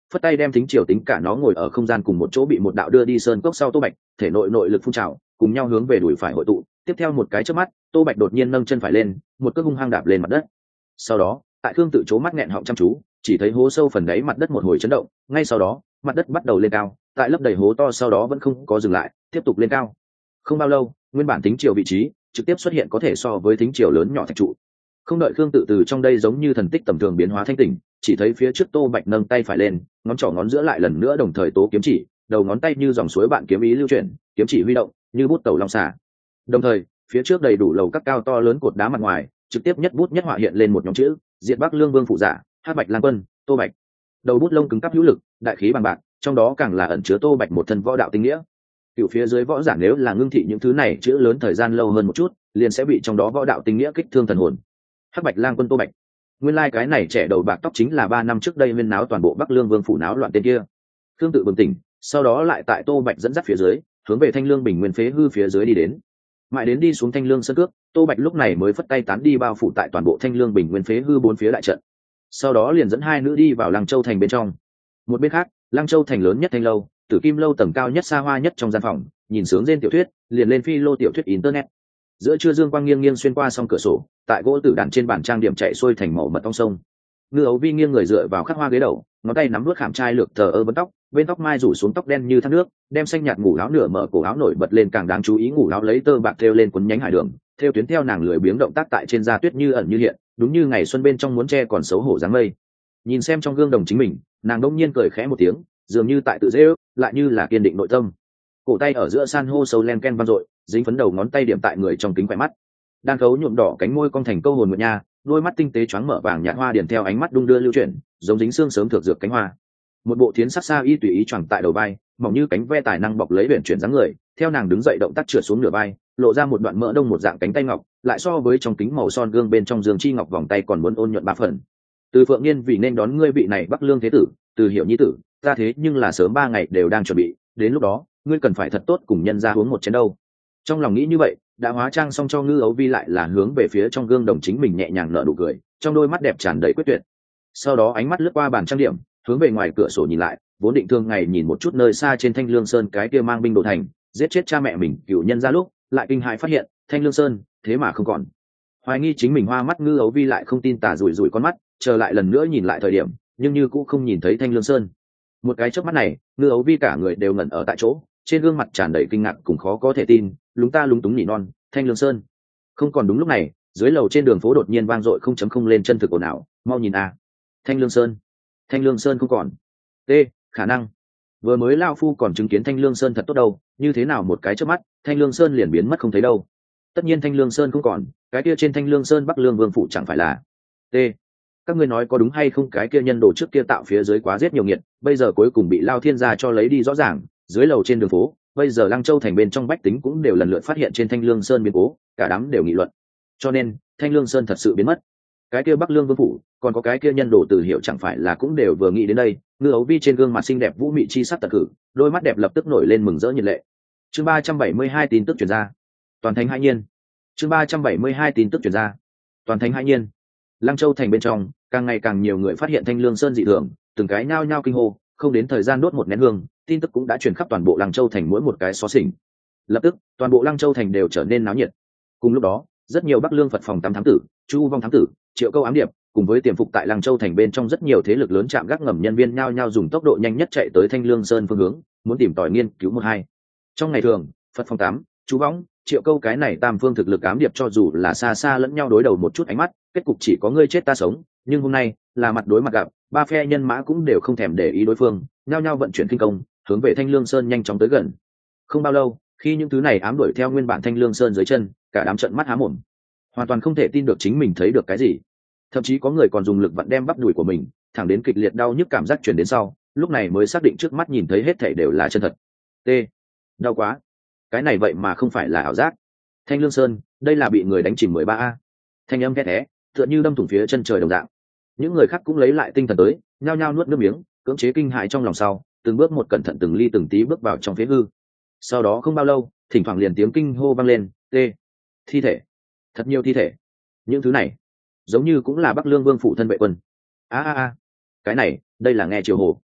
phất tay đem thính triều tính cả nó ngồi ở không gian cùng một chỗ bị một đạo đưa đi sơn cốc sau Tô Bạch, thể nội nội lực phun trào, cùng nhau hướng về đùi phải hội tụ. Tiếp theo một cái chớp mắt, Tô Bạch đột nhiên nâng chân phải lên, một cước hung hăng đạp lên mặt đất. Sau đó, tại Khương Tự chố mắt nghẹn họng chăm chú, chỉ thấy hố sâu phần đáy mặt đất một hồi chấn động, ngay sau đó, mặt đất bắt đầu lên cao, tại lấp đầy hố to sau đó vẫn không có dừng lại, tiếp tục lên cao. Không bao lâu, nguyên bản thính triều vị trí trực tiếp xuất hiện có thể so với thính triều lớn nhỏ thạch trụ. Không đợi Khương Tự từ trong đây giống như thần tích tầm thường biến hóa thanh tỉnh, chỉ thấy phía trước Tô Bạch nâng tay phải lên, ngón trỏ ngón giữa lại lần nữa đồng thời tố kiếm chỉ, đầu ngón tay như dòng suối bạn kiếm ý lưu chuyển, kiếm chỉ huy động như bút tẩu long xả. Đồng thời, phía trước đầy đủ lầu các cao to lớn cột đá mặt ngoài, trực tiếp nhất bút nhất họa hiện lên một nhóm chữ: Diệt Bắc Lương Vương phụ giả, Hắc Bạch Lang Quân, Tô Bạch. Đầu bút lông cứng cáp hữu lực, đại khí bằng bạc, trong đó càng là ẩn chứa Tô Bạch một thân võ đạo tinh nghĩa. Cựu phía dưới võ giả nếu là ngưng thị những thứ này chữ lớn thời gian lâu hơn một chút, liền sẽ bị trong đó võ đạo tinh nghĩa kích thương thần hồn. Hắc Bạch Lang Quân Tô Bạch, nguyên lai like cái này trẻ đầu bạc tóc chính là ba năm trước đây nguyên náo toàn bộ Bắc Lương Vương phủ náo loạn tên kia. Khương Tự bừng tỉnh, sau đó lại tại Tô Bạch dẫn dắt phía dưới, hướng về Thanh Lương Bình Nguyên phế hư phía dưới đi đến. Mãi đến đi xuống Thanh Lương sân cước, Tô Bạch lúc này mới phất tay tán đi bao phủ tại toàn bộ Thanh Lương Bình Nguyên phế hư bốn phía đại trận. Sau đó liền dẫn hai nữ đi vào Lăng Châu thành bên trong. Một bên khác, Lăng Châu thành lớn nhất Thanh lâu, Tử Kim lâu tầng cao nhất xa hoa nhất trong gian phòng, nhìn sướng rên tiểu thuyết, liền lên phi lô tiểu thuyết internet. Giữa trưa dương quang nghiêng nghiêng xuyên qua song cửa sổ, tại gỗ tử đàn trên bàn trang điểm chạy xuôi thành màu mật ong sông. Ngư Ấu Vi nghiêng người dựa vào khắc hoa ghế đầu, ngón tay nắm nuốt khảm trai lược thờ ơ vấn tóc, bên tóc mai rủ xuống tóc đen như thác nước, đem xanh nhạt ngủ áo nửa mở cổ áo nổi bật lên, càng đáng chú ý ngủ áo lấy tơ bạc thêu lên quấn nhánh hải đường, thêu tuyến theo nàng lười biếng động tác tại trên da tuyết như ẩn như hiện, đúng như ngày xuân bên trong muốn che còn xấu hổ dáng mây. Nhìn xem trong gương đồng chính mình, nàng đông nhiên cười khẽ một tiếng, dường như tại tự dễ ước, lại như là kiên định nội tâm. Cổ tay ở giữa san hô sâu len ken vang dội, dính phấn đầu ngón tay điểm tại người trong kính khỏe mắt. Đan khấu nhuộm đỏ cánh môi cong thành câu hồn nguyệt nha, đôi mắt tinh tế choáng mở vàng nhạt hoa điển theo ánh mắt đung đưa lưu chuyển, giống dính xương sớm thược dược cánh hoa. Một bộ thiến sắc xa y tùy ý choàng tại đầu vai, mỏng như cánh ve tài năng bọc lấy biển chuyển dáng người, theo nàng đứng dậy động tác trượt xuống nửa vai, lộ ra một đoạn mỡ đông một dạng cánh tay ngọc, lại so với trong kính màu son gương bên trong dương chi ngọc vòng tay còn muốn ôn nhuận ba phần. Từ Phượng Niên vì nên đón ngươi vị này Bắc Lương thế tử, Từ Hiểu nhi tử, ta thế nhưng là sớm ba ngày đều đang chuẩn bị, đến lúc đó, ngươi cần phải thật tốt cùng nhân gia uống một chén đâu. Trong lòng nghĩ như vậy, đã hóa trang xong cho Ngư Ấu Vi lại là hướng về phía trong gương đồng chính mình nhẹ nhàng nở nụ cười, trong đôi mắt đẹp tràn đầy quyết tuyệt. Sau đó ánh mắt lướt qua bàn trang điểm, hướng về ngoài cửa sổ nhìn lại, vốn định thương ngày nhìn một chút nơi xa trên Thanh Lương Sơn cái kia mang binh đổ thành, giết chết cha mẹ mình cựu nhân ra lúc, lại kinh hãi phát hiện, Thanh Lương Sơn, thế mà không còn. Hoài nghi chính mình hoa mắt Ngư Ấu Vi lại không tin tả rủi rủi con mắt, chờ lại lần nữa nhìn lại thời điểm, nhưng như cũng không nhìn thấy Thanh Lương Sơn. Một cái chớp mắt này, Ngư Ấu Vi cả người đều ngẩn ở tại chỗ, trên gương mặt tràn đầy kinh ngạc cùng khó có thể tin, lúng ta lúng túng nỉ non, Thanh Lương Sơn. Không còn đúng lúc này, dưới lầu trên đường phố đột nhiên vang dội không chấm không lên chân thực ồn ào, mau nhìn a, Thanh Lương Sơn, Thanh Lương Sơn không còn. T, khả năng. Vừa mới lao phu còn chứng kiến Thanh Lương Sơn thật tốt đâu, như thế nào một cái chớp mắt, Thanh Lương Sơn liền biến mất không thấy đâu. Tất nhiên Thanh Lương Sơn không còn, cái kia trên Thanh Lương Sơn Bắc Lương Vương phủ chẳng phải là. T, các ngươi nói có đúng hay không, cái kia nhân đồ trước kia tạo phía dưới quá giết nhiều nghiệt, bây giờ cuối cùng bị Lao Thiên gia cho lấy đi rõ ràng, dưới lầu trên đường phố, bây giờ Lăng Châu thành bên trong bách tính cũng đều lần lượt phát hiện trên Thanh Lương Sơn biến cố, cả đám đều nghị luận. Cho nên, Thanh Lương Sơn thật sự biến mất. Cái kia Bắc Lương Vương phủ, còn có cái kia nhân đồ Từ Hiểu chẳng phải là cũng đều vừa nghĩ đến đây. Ngư Ấu Vi trên gương mặt xinh đẹp vũ mị chi sắc tật cử, đôi mắt đẹp lập tức nổi lên mừng rỡ nhiệt lệ. Chương ba trăm bảy mươi hai tin tức truyền ra. Toàn thành hãi nhiên. Chương ba trăm bảy mươi hai tin tức truyền ra. Toàn thành hãi nhiên. Lăng Châu thành bên trong, càng ngày càng nhiều người phát hiện Thanh Lương Sơn dị thường, từng cái nhao nhao kinh hô, không đến thời gian đốt một nén hương, tin tức cũng đã truyền khắp toàn bộ Lăng Châu thành mỗi một cái xó xỉnh. Lập tức, toàn bộ Lăng Châu thành đều trở nên náo nhiệt. Cùng lúc đó, rất nhiều Bắc Lương Phật phòng tam thám tử, Chu Vong thám tử, Triệu Câu ám điệp, cùng với tiềm phục tại Lăng Châu thành bên trong rất nhiều thế lực lớn chạm gác ngầm nhân viên nhao nhao dùng tốc độ nhanh nhất chạy tới Thanh Lương Sơn phương hướng, muốn tìm tòi nghiên cứu một hai. Trong ngày thường, Phật phòng tám, Chu Vong, Triệu Câu cái này tam phương thực lực ám điệp cho dù là xa xa lẫn nhau đối đầu một chút ánh mắt, kết cục chỉ có ngươi chết ta sống, nhưng hôm nay là mặt đối mặt gặp, ba phe nhân mã cũng đều không thèm để ý đối phương, nhao nhao vận chuyển kinh công, hướng về Thanh Lương Sơn nhanh chóng tới gần. Không bao lâu, khi những thứ này ám đuổi theo nguyên bản Thanh Lương Sơn dưới chân, cả đám trợn mắt há mồm, hoàn toàn không thể tin được chính mình thấy được cái gì. Thậm chí có người còn dùng lực vặn đem bắp đùi của mình, thẳng đến kịch liệt đau nhức cảm giác truyền đến sau, lúc này mới xác định trước mắt nhìn thấy hết thảy đều là chân thật. T, đau quá, cái này vậy mà không phải là ảo giác. Thanh Lương Sơn, đây là bị người đánh chìm mười ba a. Thanh âm khẽ thé, tựa như đâm thủng phía chân trời đồng dạng. Những người khác cũng lấy lại tinh thần tới, nhao nhao nuốt nước miếng, cưỡng chế kinh hãi trong lòng sau, từng bước một cẩn thận từng ly từng tí bước vào trong phế hư. Sau đó không bao lâu, thỉnh thoảng liền tiếng kinh hô vang lên, "T, thi thể, thật nhiều thi thể." Những thứ này, giống như cũng là Bắc Lương Vương phụ thân vệ quân. A a a, cái này, đây là nghe Triều Hồ.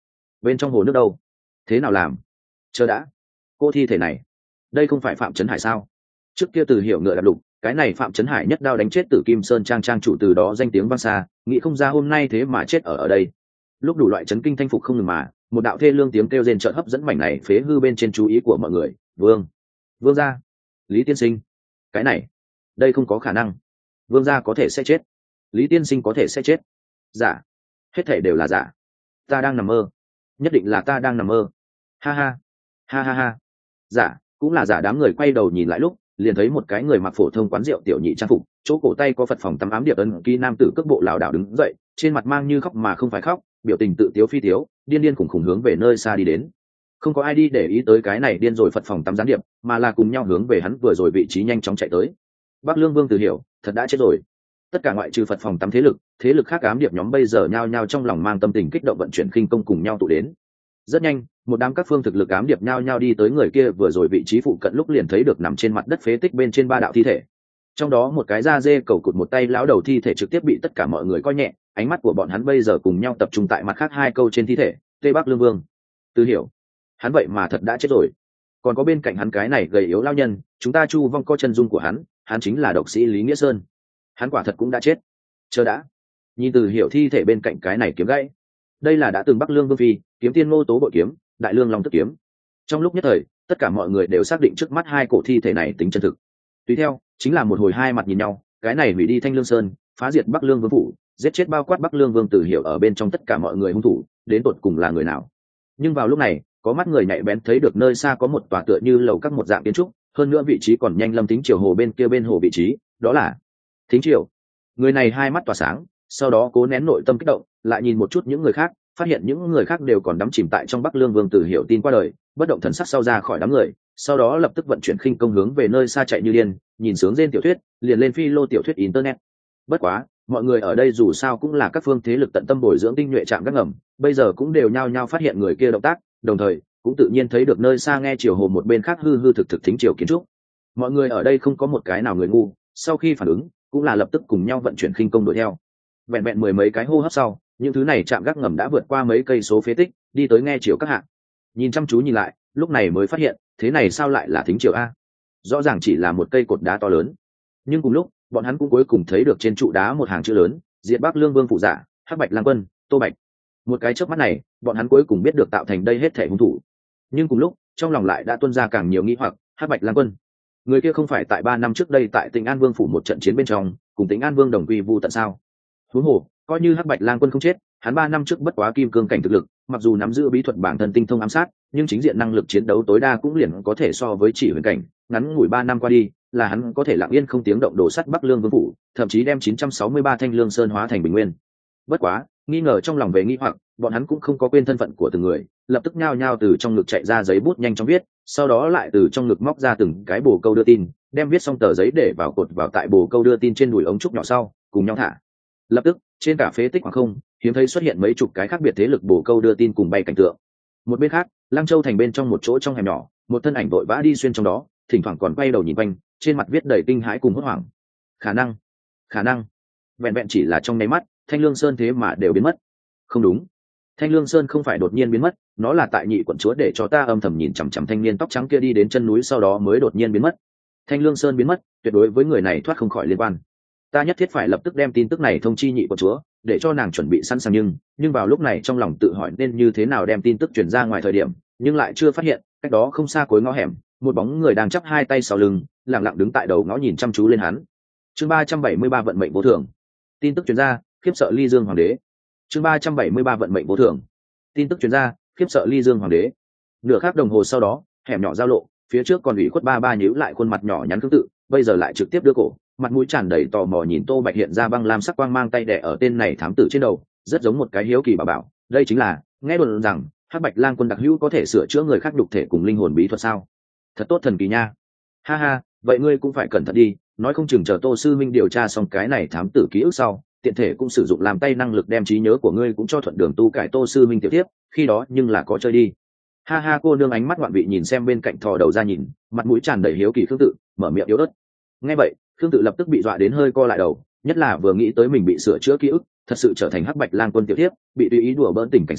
bên trong hồ nước đâu? Thế nào làm? Chờ đã, cô thi thể này, đây không phải Phạm Trấn Hải sao? Trước kia Từ Hiểu ngựa đạp lục, cái này Phạm Trấn Hải nhất đao đánh chết Tử Kim Sơn trang trang chủ, từ đó danh tiếng vang xa, nghĩ không ra hôm nay thế mà chết ở ở đây. Lúc đủ loại chấn kinh thanh phục không ngừng mà, một đạo thê lương tiếng kêu rên chợt hấp dẫn mảnh này phế hư bên trên chú ý của mọi người. Vương, Vương gia, Lý tiên sinh, cái này, đây không có khả năng. Vương gia có thể sẽ chết, Lý tiên sinh có thể sẽ chết. Giả, hết thể đều là giả. Ta đang nằm mơ, nhất định là ta đang nằm mơ. Ha ha, ha ha ha. Giả, cũng là giả. Đám người quay đầu nhìn lại lúc, liền thấy một cái người mặc phổ thông quán rượu tiểu nhị trang phục, chỗ cổ tay có Phật phòng tắm ám điệp ấn ký nam tử cước bộ lảo đảo đứng dậy, trên mặt mang như khóc mà không phải khóc, biểu tình tự tiếu phi tiếu, điên điên khủng khủng hướng về nơi xa đi đến. Không có ai đi để ý tới cái này điên rồi Phật phòng tắm gián điệp, mà là cùng nhau hướng về hắn vừa rồi vị trí nhanh chóng chạy tới. Bắc Lương Vương Từ Hiểu thật đã chết rồi. Tất cả ngoại trừ Phật phòng tắm thế lực, thế lực khác ám điệp nhóm bây giờ nhao nhao trong lòng mang tâm tình kích động vận chuyển khinh công cùng nhau tụ đến. Rất nhanh, một đám các phương thực lực ám điệp nhao nhao đi tới người kia vừa rồi vị trí phụ cận, lúc liền thấy được nằm trên mặt đất phế tích bên trên ba đạo thi thể. Trong đó một cái da dê cầu cụt một tay lão đầu thi thể trực tiếp bị tất cả mọi người coi nhẹ, ánh mắt của bọn hắn bây giờ cùng nhau tập trung tại mặt khác hai câu trên thi thể. Tây Bắc Lương Vương Từ Hiểu, hắn vậy mà thật đã chết rồi. Còn có bên cạnh hắn cái này gầy yếu lao nhân, chúng ta chu vong co chân dung của hắn, hắn chính là độc sĩ Lý Nghĩa Sơn, hắn quả thật cũng đã chết. Chờ đã, nhìn Từ Hiểu thi thể bên cạnh cái này kiếm gãy, đây là đã từng Bắc Lương Vương phi kiếm tiên Ngô Tố bội kiếm, Đại Lương Long Tức kiếm. Trong lúc nhất thời, tất cả mọi người đều xác định trước mắt hai cổ thi thể này tính chân thực. Tùy theo chính là một hồi hai mặt nhìn nhau, cái này hủy đi Thanh Lương Sơn, phá diệt Bắc Lương Vương phủ, giết chết bao quát Bắc Lương Vương Từ Hiểu ở bên trong tất cả mọi người hung thủ, đến tột cùng là người nào? Nhưng vào lúc này, có mắt người nhạy bén thấy được nơi xa có một tòa tựa như lầu các một dạng kiến trúc, hơn nữa vị trí còn nhanh Lâm Thính Triều hồ bên kia bên hồ vị trí, đó là Thính Triều. Người này hai mắt tỏa sáng, sau đó cố nén nội tâm kích động, lại nhìn một chút những người khác, phát hiện những người khác đều còn đắm chìm tại trong Bắc Lương Vương Từ Hiểu tin qua đời, bất động thần sắc sau ra khỏi đám người, sau đó lập tức vận chuyển khinh công hướng về nơi xa chạy như điên, nhìn sướng rên tiểu thuyết, liền lên phi lô tiểu thuyết internet. Bất quá, mọi người ở đây dù sao cũng là các phương thế lực tận tâm bồi dưỡng tinh nhuệ trạm gác ngầm, bây giờ cũng đều nhao nhao phát hiện người kia động tác, đồng thời cũng tự nhiên thấy được nơi xa nghe chiều hồ một bên khác hư hư thực thực Thính Triều kiến trúc. Mọi người ở đây không có một cái nào người ngu, sau khi phản ứng, cũng là lập tức cùng nhau vận chuyển khinh công đuổi theo. Vẹn vẹn mười mấy cái hô hấp sau, những thứ này trạm gác ngầm đã vượt qua mấy cây số phế tích, đi tới nghe chiều các hạng. Nhìn chăm chú nhìn lại, lúc này mới phát hiện, thế này sao lại là Thính Triều a? Rõ ràng chỉ là một cây cột đá to lớn. Nhưng cùng lúc, bọn hắn cũng cuối cùng thấy được trên trụ đá một hàng chữ lớn, diệt Bắc Lương Vương phụ giả, Hắc Bạch Lang Quân, Tô Bạch. Một cái chớp mắt này, bọn hắn cuối cùng biết được tạo thành đây hết thể hung thủ. Nhưng cùng lúc, trong lòng lại đã tuôn ra càng nhiều nghi hoặc, Hắc Bạch Lang Quân, người kia không phải tại ba năm trước đây tại Tịnh An Vương phủ một trận chiến bên trong, cùng Tịnh An Vương đồng quy vu tận sao? Huống hồ, coi như Hắc Bạch Lang Quân không chết, hắn ba năm trước bất quá kim cương cảnh thực lực, mặc dù nắm giữ bí thuật bản thân tinh thông ám sát, nhưng chính diện năng lực chiến đấu tối đa cũng liền có thể so với chỉ huyền cảnh, ngắn ngủi ba năm qua đi, là hắn có thể lặng yên không tiếng động đổ sắt Bắc Lương Vương phủ, thậm chí đem chín trăm sáu mươi ba Thanh Lương Sơn hóa thành bình nguyên. Bất quá, nghi ngờ trong lòng về nghi hoặc, bọn hắn cũng không có quên thân phận của từng người, lập tức nhao nhao từ trong ngực chạy ra giấy bút nhanh chóng viết, sau đó lại từ trong ngực móc ra từng cái bồ câu đưa tin, đem viết xong tờ giấy để vào cột vào tại bồ câu đưa tin trên đùi ống trúc nhỏ sau, cùng nhau thả. Lập tức, trên cả phế tích khoảng không, hiếm thấy xuất hiện mấy chục cái khác biệt thế lực bồ câu đưa tin cùng bay cảnh tượng. Một bên khác, Lăng Châu thành bên trong một chỗ trong hẻm nhỏ, một thân ảnh vội vã đi xuyên trong đó, thỉnh thoảng còn quay đầu nhìn quanh, trên mặt viết đầy kinh hãi cùng hốt hoảng. Khả năng, khả năng, vẹn vẹn chỉ là trong nháy mắt, Thanh Lương Sơn thế mà đều biến mất. Không đúng, Thanh Lương Sơn không phải đột nhiên biến mất, nó là tại nhị quận chúa để cho ta âm thầm nhìn chằm chằm thanh niên tóc trắng kia đi đến chân núi sau đó mới đột nhiên biến mất. Thanh Lương Sơn biến mất, tuyệt đối với người này thoát không khỏi liên quan. Ta nhất thiết phải lập tức đem tin tức này thông chi nhị quận chúa, để cho nàng chuẩn bị sẵn sàng. Nhưng nhưng vào lúc này trong lòng tự hỏi nên như thế nào đem tin tức truyền ra ngoài thời điểm, nhưng lại chưa phát hiện cách đó không xa cuối ngõ hẻm, một bóng người đang chắp hai tay sau lưng, lặng lặng đứng tại đầu ngõ nhìn chăm chú lên hắn. Chương ba trăm bảy mươi ba vận mệnh vô thường. Tin tức truyền ra, khiếp sợ Ly Dương hoàng đế. Chương ba trăm bảy mươi ba vận mệnh vô thường. Tin tức truyền ra, khiếp sợ Ly Dương hoàng đế. Nửa khắc đồng hồ sau đó, hẻm nhỏ giao lộ, phía trước còn ủy khuất ba ba nhíu lại khuôn mặt nhỏ nhắn tương tự, bây giờ lại trực tiếp đưa cổ, mặt mũi tràn đầy tò mò nhìn Tô Bạch hiện ra băng lam sắc quang mang tay đẻ ở tên này thám tử trên đầu, rất giống một cái hiếu kỳ bảo bảo. Đây chính là, nghe đồn rằng Hắc Bạch Lang Quân đặc hữu có thể sửa chữa người khác đục thể cùng linh hồn bí thuật sao? Thật tốt thần kỳ nha. Ha ha, vậy ngươi cũng phải cẩn thận đi, nói không chừng chờ Tô sư minh điều tra xong cái này thám tử ký ức sau, tiện thể cũng sử dụng làm tay năng lực đem trí nhớ của ngươi cũng cho thuận đường tu cải Tô sư minh tiểu tiếp, khi đó nhưng là có chơi đi. Ha ha, cô nương ánh mắt ngoạn vị nhìn xem bên cạnh thò đầu ra nhìn, mặt mũi tràn đầy hiếu kỳ Khương Tự, mở miệng yếu ớt. Nghe vậy, Khương Tự lập tức bị dọa đến hơi co lại đầu, nhất là vừa nghĩ tới mình bị sửa chữa ký ức, thật sự trở thành Hắc Bạch Lang Quân tiểu tiếp, bị tùy ý đùa bỡn tình cảnh sau,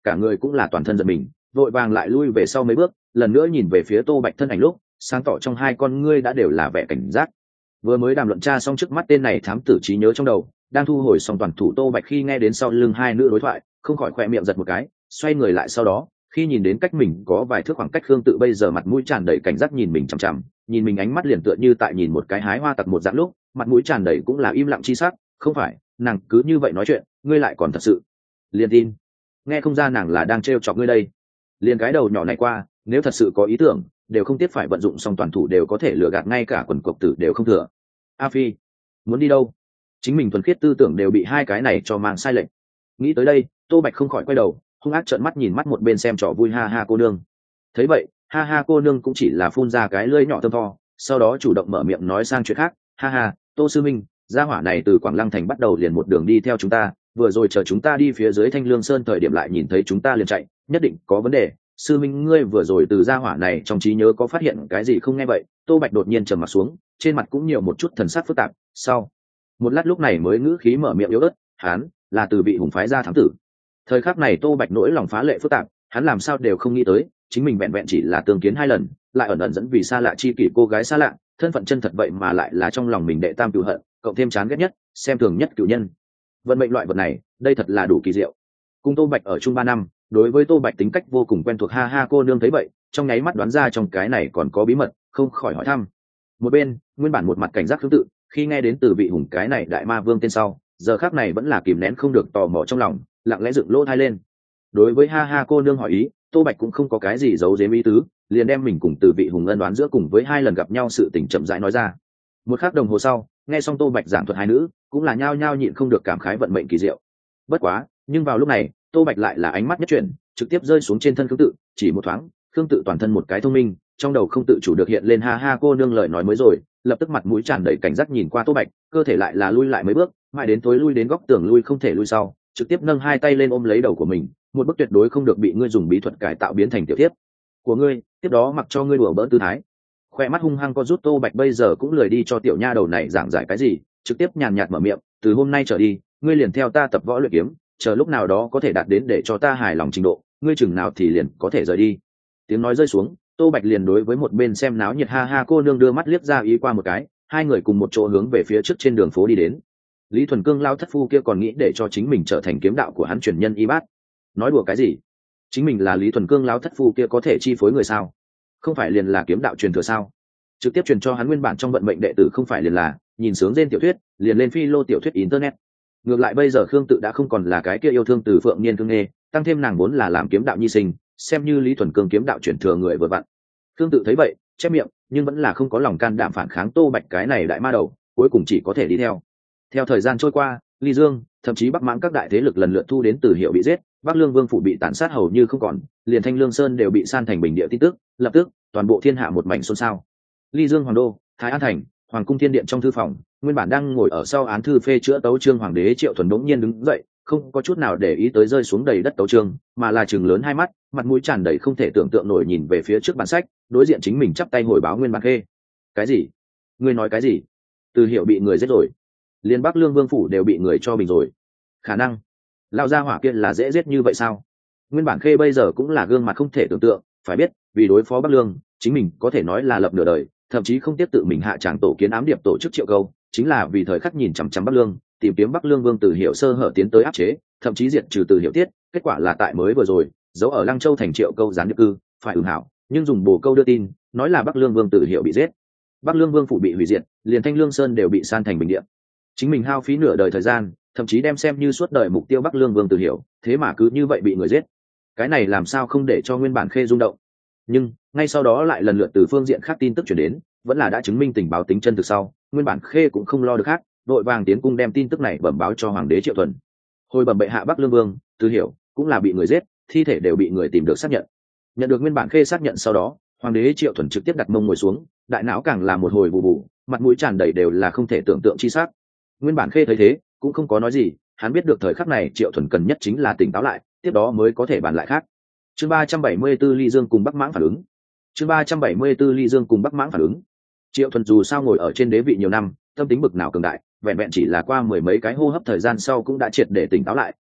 cả người cũng là toàn thân giật mình, vội vàng lại lui về sau mấy bước, lần nữa nhìn về phía Tô Bạch thân ảnh lúc sáng tỏ trong hai con ngươi đã đều là vẻ cảnh giác. Vừa mới đàm luận tra xong trước mắt tên này thám tử trí nhớ trong đầu, đang thu hồi xong toàn thủ Tô Bạch khi nghe đến sau lưng hai nữ đối thoại, không khỏi khỏe miệng giật một cái, xoay người lại sau đó, khi nhìn đến cách mình có vài thước khoảng cách Khương Tự bây giờ mặt mũi tràn đầy cảnh giác nhìn mình chằm chằm, nhìn mình ánh mắt liền tựa như tại nhìn một cái hái hoa tặc một dạng lúc, mặt mũi tràn đầy cũng là im lặng chi sắc, không phải, nàng cứ như vậy nói chuyện, ngươi lại còn thật sự liền tin. Nghe không ra nàng là đang trêu chọc ngươi đây. Liền cái đầu nhỏ này qua, nếu thật sự có ý tưởng, đều không tiếc phải vận dụng xong toàn thủ đều có thể lừa gạt ngay cả quần cộc tử đều không thừa. A Phi, muốn đi đâu? Chính mình thuần khiết tư tưởng đều bị hai cái này cho mang sai lệch. Nghĩ tới đây, Tô Bạch không khỏi quay đầu, hung ác trợn mắt nhìn mắt một bên xem trò vui ha ha cô nương. Thấy vậy, ha ha cô nương cũng chỉ là phun ra cái lưỡi nhỏ thơm tho, sau đó chủ động mở miệng nói sang chuyện khác, ha ha, Tô sư minh, gia hỏa này từ Quảng Lăng thành bắt đầu liền một đường đi theo chúng ta, vừa rồi chờ chúng ta đi phía dưới Thanh Lương Sơn thời điểm lại nhìn thấy chúng ta liền chạy, nhất định có vấn đề. Sư minh ngươi vừa rồi từ gia hỏa này trong trí nhớ có phát hiện cái gì không? Nghe vậy, Tô Bạch đột nhiên trầm mặt xuống, trên mặt cũng nhiều một chút thần sắc phức tạp, sau một lát lúc này mới ngữ khí mở miệng yếu ớt, hắn là từ bị hùng phái ra thám tử. Thời khắc này Tô Bạch nỗi lòng phá lệ phức tạp, hắn làm sao đều không nghĩ tới, chính mình vẹn vẹn chỉ là tương kiến hai lần, lại ẩn ẩn dẫn vì xa lạ chi kỷ cô gái xa lạ, thân phận chân thật vậy mà lại là trong lòng mình đệ tam cửu hận, cộng thêm chán ghét nhất, xem thường nhất cửu nhân. Vận mệnh loại vật này, đây thật là đủ kỳ diệu. Cùng Tô Bạch ở chung ba năm, đối với Tô Bạch tính cách vô cùng quen thuộc, ha ha cô nương thấy vậy, trong nháy mắt đoán ra trong cái này còn có bí mật, không khỏi hỏi thăm. Một bên, nguyên bản một mặt cảnh giác tương tự, khi nghe đến từ vị hùng cái này đại ma vương tên sau, giờ khắc này vẫn là kìm nén không được tò mò trong lòng, lặng lẽ dựng lỗ tai lên. Đối với ha ha cô nương hỏi ý, Tô Bạch cũng không có cái gì giấu giếm ý tứ, liền đem mình cùng từ vị hùng ân đoán giữa cùng với hai lần gặp nhau sự tình chậm rãi nói ra. Một khắc đồng hồ sau, nghe xong Tô Bạch giảng thuật hai nữ, cũng là nhao nhao nhịn không được cảm khái vận mệnh kỳ diệu. Bất quá, nhưng vào lúc này, Tô Bạch lại là ánh mắt nhất chuyển, trực tiếp rơi xuống trên thân Khương Tự, chỉ một thoáng, Khương Tự toàn thân một cái thông minh, trong đầu không tự chủ được hiện lên ha ha cô nương lời nói mới rồi, lập tức mặt mũi tràn đầy cảnh giác nhìn qua Tô Bạch, cơ thể lại là lui lại mấy bước, mãi đến tối lui đến góc tường lui không thể lui sau, trực tiếp nâng hai tay lên ôm lấy đầu của mình, một bước tuyệt đối không được bị ngươi dùng bí thuật cải tạo biến thành tiểu thiếp của ngươi, tiếp đó mặc cho ngươi đùa bỡn tư thái. Khoe mắt hung hăng co rút Tô Bạch bây giờ cũng lười đi cho tiểu nha đầu này giảng giải cái gì, trực tiếp nhàn nhạt mở miệng, từ hôm nay trở đi, ngươi liền theo ta tập võ luyện kiếm, chờ lúc nào đó có thể đạt đến để cho ta hài lòng trình độ, ngươi chừng nào thì liền có thể rời đi. Tiếng nói rơi xuống, Tô Bạch liền đối với một bên xem náo nhiệt ha ha cô nương đưa mắt liếc ra ý qua một cái, hai người cùng một chỗ hướng về phía trước trên đường phố đi đến. Lý Thuần Cương lao thất phu kia còn nghĩ để cho chính mình trở thành kiếm đạo của hắn truyền nhân y bát. Nói đùa cái gì? Chính mình là Lý Thuần Cương lao thất phu kia có thể chi phối người sao? Không phải liền là kiếm đạo truyền thừa sao? Trực tiếp truyền cho hắn nguyên bản trong vận mệnh đệ tử không phải liền là nhìn sướng trên tiểu thuyết, liền lên phi lô tiểu thuyết internet. Ngược lại bây giờ Khương Tự đã không còn là cái kia yêu thương từ Phượng Niên Cương Nghê, tăng thêm nàng vốn là làm kiếm đạo nhi sinh, xem như Lý Thuần Cương kiếm đạo truyền thừa người vừa vặn. Khương Tự thấy vậy, chép miệng, nhưng vẫn là không có lòng can đảm phản kháng Tô Bạch cái này đại ma đầu, cuối cùng chỉ có thể đi theo. Theo thời gian trôi qua, Ly Dương, thậm chí Bắc Mãng các đại thế lực lần lượt thu đến Từ Hiệu bị giết, Bắc Lương Vương phủ bị tàn sát hầu như không còn, liền Thanh Lương Sơn đều bị san thành bình địa tin tức, lập tức, toàn bộ thiên hạ một mảnh xôn xao. Ly Dương hoàng đô, Thái An thành, Hoàng cung Thiên điện trong thư phòng, nguyên bản đang ngồi ở sau án thư phê chữa tấu chương hoàng đế Triệu Thuần đống nhiên đứng dậy, không có chút nào để ý tới rơi xuống đầy đất tấu chương, mà là trừng lớn hai mắt, mặt mũi tràn đầy không thể tưởng tượng nổi nhìn về phía trước bản sách, đối diện chính mình chắp tay hồi báo Nguyên Bản Khê. Cái gì? Ngươi nói cái gì? Từ Hiệu bị người giết rồi? Liên Bắc Lương Vương phủ đều bị người cho bình rồi? Khả năng lão gia hỏa kia là dễ giết như vậy sao? Nguyên Bản Khê bây giờ cũng là gương mặt không thể tưởng tượng, phải biết, vì đối phó Bắc Lương, chính mình có thể nói là lập nửa đời, thậm chí không tiếp tự mình hạ tràng tổ kiến ám điệp tổ chức Triệu Câu, chính là vì thời khắc nhìn chằm chằm Bắc Lương, tìm kiếm Bắc Lương Vương Từ Hiệu sơ hở tiến tới áp chế, thậm chí diệt trừ Từ Hiệu tiết, kết quả là tại mới vừa rồi, giấu ở Lăng Châu thành Triệu Câu gián điệp cư, phải ưng hảo, nhưng dùng bồ câu đưa tin, nói là Bắc Lương Vương Từ Hiệu bị giết, Bắc Lương Vương phủ bị hủy diệt, liền Thanh Lương Sơn đều bị san thành bình địa. Chính mình hao phí nửa đời thời gian, thậm chí đem xem như suốt đời mục tiêu Bắc Lương Vương Từ Hiệu, thế mà cứ như vậy bị người giết. Cái này làm sao không để cho Nguyên Bản Khê rung động. Nhưng ngay sau đó lại lần lượt từ phương diện khác tin tức truyền đến, vẫn là đã chứng minh tình báo tính chân thực sau, Nguyên Bản Khê cũng không lo được khác, đội vàng tiến cung đem tin tức này bẩm báo cho hoàng đế Triệu Thuần. Hồi bẩm bệ hạ, Bắc Lương Vương Từ Hiệu cũng là bị người giết, thi thể đều bị người tìm được xác nhận. Nhận được Nguyên Bản Khê xác nhận sau đó, hoàng đế Triệu Thuần trực tiếp đặt mông ngồi xuống, đại não càng là một hồi bù bù, mặt mũi tràn đầy đều là không thể tưởng tượng chi sắc. Nguyên Bản Khê thấy thế, cũng không có nói gì, hắn biết được thời khắc này Triệu Thuần cần nhất chính là tỉnh táo lại, tiếp đó mới có thể bàn lại khác. Chương ba trăm bảy mươi 4 Ly Dương cùng Bắc Mãng phản ứng. Chương ba trăm bảy mươi 4 Ly Dương cùng Bắc Mãng phản ứng. Triệu Thuần dù sao ngồi ở trên đế vị nhiều năm, tâm tính bực nào cường đại, vẹn vẹn chỉ là qua mười mấy cái hô hấp thời gian sau cũng đã triệt để tỉnh táo lại,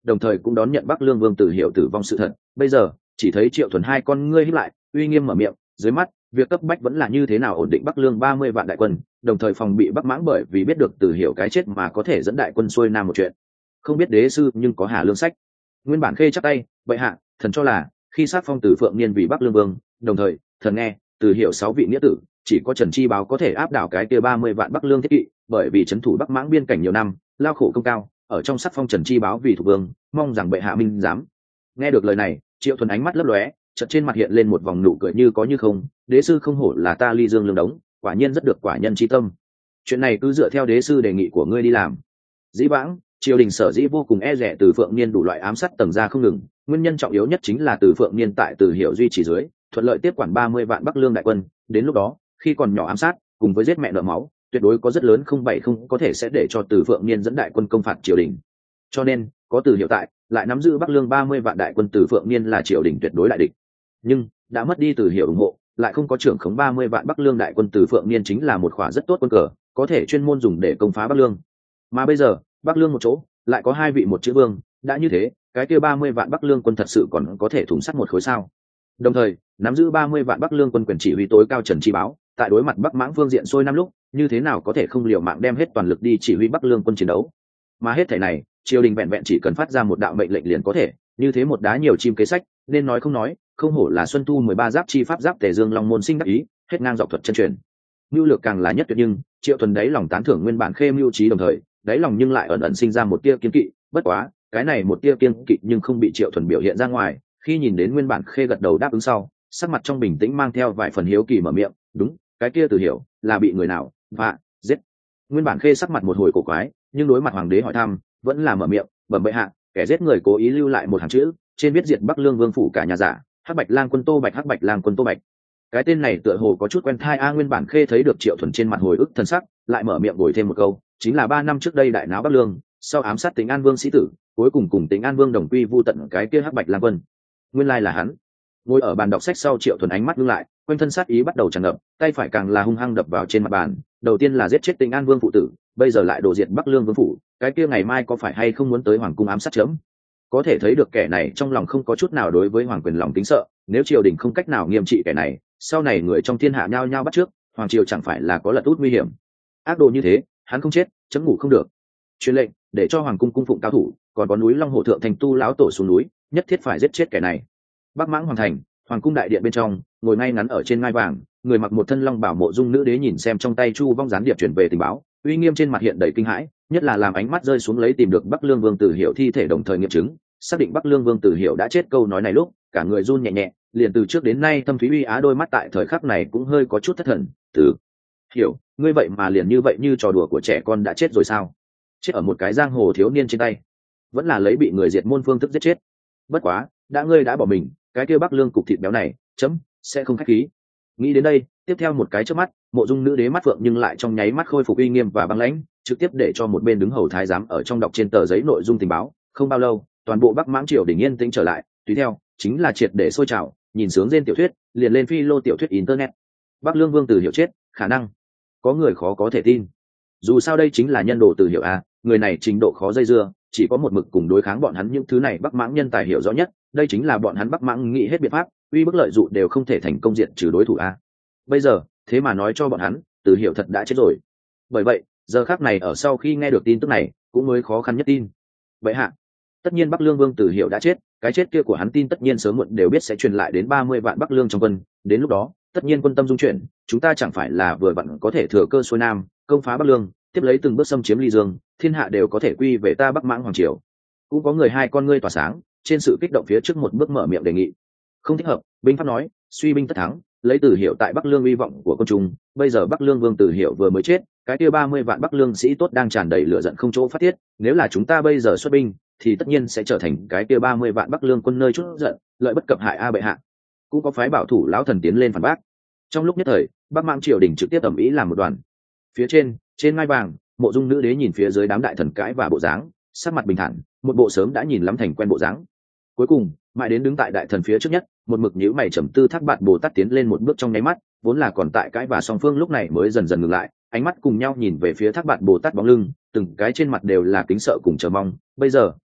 đồng thời cũng đón nhận Bắc Lương Vương Tử Hiểu tử vong sự thật. Bây giờ chỉ thấy Triệu Thuần hai con ngươi híp lại, uy nghiêm mở miệng, dưới mắt việc cấp bách vẫn là như thế nào ổn định Bắc Lương ba mươi vạn đại quân, đồng thời phòng bị Bắc Mãng bởi vì biết được Tử Hiểu cái chết mà có thể dẫn đại quân xuôi nam một chuyện. Không biết đế sư nhưng có Hà Lương sách. Nguyên Bản Khê chắp tay, vậy hạ, thần cho là khi sát phong Tử Phượng Niên vì Bắc Lương Vương, đồng thời thần nghe Tử Hiểu sáu vị nghĩa tử, chỉ có Trần Chi Báo có thể áp đảo cái kia ba mươi vạn Bắc Lương thiết kỵ, bởi vì trấn thủ Bắc Mãng biên cảnh nhiều năm, lao khổ công cao, ở trong sắc phong Trần Chi Báo vì thủ vương, mong rằng bệ hạ minh dám. Nghe được lời này, Triệu Thuần ánh mắt lấp lóe, chợt trên mặt hiện lên một vòng nụ cười như có như không. Đế sư không hổ là ta Ly Dương lương đống, quả nhiên rất được quả nhân chi tâm. Chuyện này cứ dựa theo đế sư đề nghị của ngươi đi làm. Dĩ vãng, triều đình sở dĩ vô cùng e rẻ Từ Phượng Niên đủ loại ám sát tầng ra không ngừng, nguyên nhân trọng yếu nhất chính là Từ Phượng Niên tại Từ Hiểu duy trì dưới, thuận lợi tiếp quản ba mươi vạn Bắc Lương đại quân. Đến lúc đó, khi còn nhỏ ám sát, cùng với giết mẹ nợ máu, tuyệt đối có rất lớn không bảy không có thể sẽ để cho Từ Phượng Niên dẫn đại quân công phạt triều đình. Cho nên, có Từ Hiểu tại, lại nắm giữ Bắc Lương ba mươi vạn đại quân, Từ Phượng Niên là triều đình tuyệt đối đại địch. Nhưng đã mất đi Từ Hiểu ủng hộ, lại không có trưởng khống ba mươi vạn Bắc Lương đại quân, Từ Phượng Niên chính là một khỏa rất tốt quân cờ, có thể chuyên môn dùng để công phá Bắc Lương. Mà bây giờ, Bắc Lương một chỗ, lại có hai vị một chữ vương, đã như thế, cái kia ba mươi vạn Bắc Lương quân thật sự còn có thể thủng sắt một khối sao? Đồng thời, nắm giữ ba mươi vạn Bắc Lương quân quyền chỉ huy tối cao Trần Chi Báo, tại đối mặt Bắc Mãng phương diện xuôi năm lúc, như thế nào có thể không liều mạng đem hết toàn lực đi chỉ huy Bắc Lương quân chiến đấu? Mà hết thảy này, triều đình vẹn vẹn chỉ cần phát ra một đạo mệnh lệnh liền có thể, như thế một đá nhiều chim kế sách, nên nói không nói, không hổ là Xuân Thu mười ba giáp chi pháp giáp Tề Dương Long môn sinh đắc ý, hết ngang dọc thuật chân truyền. Mưu lược càng là nhất tuyệt, nhưng Triệu Thuần đáy lòng tán thưởng Nguyên Bản Khê mưu trí, đồng thời đáy lòng nhưng lại ẩn ẩn sinh ra một tia kiên kỵ. Bất quá, cái này một tia kiên kỵ nhưng không bị Triệu Thuần biểu hiện ra ngoài. Khi nhìn đến Nguyên Bản Khê gật đầu đáp ứng sau, sắc mặt trong bình tĩnh mang theo vài phần hiếu kỳ mở miệng, đúng, cái kia Từ Hiểu là bị người nào vạ giết? Nguyên Bản Khê sắc mặt một hồi cổ quái, nhưng đối mặt hoàng đế hỏi thăm, vẫn là mở miệng, bẩm bệ hạ, kẻ giết người cố ý lưu lại một hàng chữ, trên viết diệt Bắc Lương Vương phủ cả nhà giả, Hắc Bạch Lang quân Tô Bạch, Hắc Bạch Lang quân Tô Bạch. Cái tên này tựa hồ có chút quen thai a. Nguyên Bản Khê thấy được Triệu Thuần trên mặt hồi ức thân sắc, lại mở miệng bồi thêm một câu, chính là ba năm trước đây đại náo Bắc Lương, sau ám sát Tĩnh An Vương sĩ tử, cuối cùng cùng Tĩnh An Vương đồng quy vu tận cái kia Hắc Bạch Lang quân. Nguyên lai là hắn. Ngồi ở bàn đọc sách sau, Triệu Thuần ánh mắt ngưng lại, quanh thân sát ý bắt đầu tràn ngập, tay phải càng là hung hăng đập vào trên mặt bàn. Đầu tiên là giết chết Tĩnh An Vương phụ tử, bây giờ lại đổ diệt Bắc Lương Vương phủ, cái kia ngày mai có phải hay không muốn tới hoàng cung ám sát chấm? Có thể thấy được kẻ này trong lòng không có chút nào đối với hoàng quyền lòng kính sợ. Nếu triều đình không cách nào nghiêm trị kẻ này, sau này người trong thiên hạ nhao nhao bắt trước, hoàng triều chẳng phải là có lật út nguy hiểm. Ác đồ như thế, hắn không chết, chấm ngủ không được. Truyền lệnh để cho hoàng cung cung phụng cao thủ, còn có núi Long Hổ thượng thành tu lão tổ xuống núi, nhất thiết phải giết chết kẻ này. Bắc Mãng hoàng thành, hoàng cung đại điện bên trong, ngồi ngay ngắn ở trên ngai vàng, người mặc một thân long bảo Mộ Dung nữ đế nhìn xem trong tay chu vong gián điệp truyền về tình báo, uy nghiêm trên mặt hiện đầy kinh hãi, nhất là làm ánh mắt rơi xuống lấy tìm được Bắc Lương Vương Tử Hiểu thi thể, đồng thời nghiệm chứng xác định Bắc Lương Vương Tử Hiểu đã chết câu nói này lúc, cả người run nhẹ nhẹ, liền từ trước đến nay thâm thúy uy á đôi mắt tại thời khắc này cũng hơi có chút thất thần. Tử Hiểu, ngươi vậy mà liền như vậy như trò đùa của trẻ con đã chết rồi sao? Chết ở một cái giang hồ thiếu niên trên tay, vẫn là lấy bị người diệt môn phương thức giết chết. Bất quá, đã ngươi đã bỏ mình, cái kia Bắc Lương cục thịt béo này, chấm sẽ không khách khí. Nghĩ đến đây, tiếp theo một cái chớp mắt, Mộ Dung nữ đế mắt phượng nhưng lại trong nháy mắt khôi phục uy nghiêm và băng lãnh, trực tiếp để cho một bên đứng hầu thái giám ở trong đọc trên tờ giấy nội dung tình báo. Không bao lâu, toàn bộ Bắc Mãng triều đình yên tĩnh trở lại, tùy theo chính là triệt để sôi trào, nhìn sướng trên tiểu thuyết, liền lên phi lô tiểu thuyết internet. Bắc Lương Vương Tử Hiểu chết, khả năng có người khó có thể tin. Dù sao đây chính là nhân đồ Tử Hiểu a, người này trình độ khó dây dưa, chỉ có một mực cùng đối kháng bọn hắn những thứ này Bắc Mãng nhân tài hiểu rõ nhất, đây chính là bọn hắn Bắc Mãng nghĩ hết biện pháp, uy bức lợi dụ đều không thể thành công diện trừ đối thủ a. Bây giờ, thế mà nói cho bọn hắn, Tử Hiểu thật đã chết rồi. Bởi vậy, giờ khắc này ở sau khi nghe được tin tức này, cũng mới khó khăn nhất tin. Vậy hạ, tất nhiên Bắc Lương Vương Tử Hiểu đã chết, cái chết kia của hắn tin tất nhiên sớm muộn đều biết sẽ truyền lại đến ba mươi vạn Bắc Lương trong quân, đến lúc đó, tất nhiên quân tâm dung chuyển, chúng ta chẳng phải là vừa vặn có thể thừa cơ xuôi nam, công phá Bắc Lương, tiếp lấy từng bước xâm chiếm Ly Dương, thiên hạ đều có thể quy về ta Bắc Mãng hoàng triều. Cũng có người hai con ngươi tỏa sáng, trên sự kích động phía trước một bước mở miệng đề nghị. Không thích hợp, binh pháp nói, suy binh tất thắng, lấy Tử Hiểu tại Bắc Lương uy vọng của công chúng, bây giờ Bắc Lương Vương Tử Hiểu vừa mới chết, cái kia ba mươi vạn Bắc Lương sĩ tốt đang tràn đầy lửa giận không chỗ phát tiết, nếu là chúng ta bây giờ xuất binh, thì tất nhiên sẽ trở thành cái kia ba mươi vạn Bắc Lương quân nơi chút giận, lợi bất cập hại a bệ hạ. Cũng có phái bảo thủ lão thần tiến lên phản bác. Trong lúc nhất thời, Bắc Mãng triều đình trực tiếp ầm ĩ làm một đoàn. Phía trên, trên ngai vàng, Mộ Dung nữ đế nhìn phía dưới đám đại thần cãi và bộ dáng, sắc mặt bình thản, một bộ sớm đã nhìn lắm thành quen bộ dáng. Cuối cùng, mãi đến đứng tại đại thần phía trước nhất, một mực nhíu mày trầm tư Thác Bạt Bồ Tát tiến lên một bước trong nháy mắt, vốn là còn tại cãi và song phương lúc này mới dần dần ngừng lại, ánh mắt cùng nhau nhìn về phía Thác Bạt Bồ Tát bóng lưng, từng cái trên mặt đều là kính sợ cùng chờ mong. Bây giờ,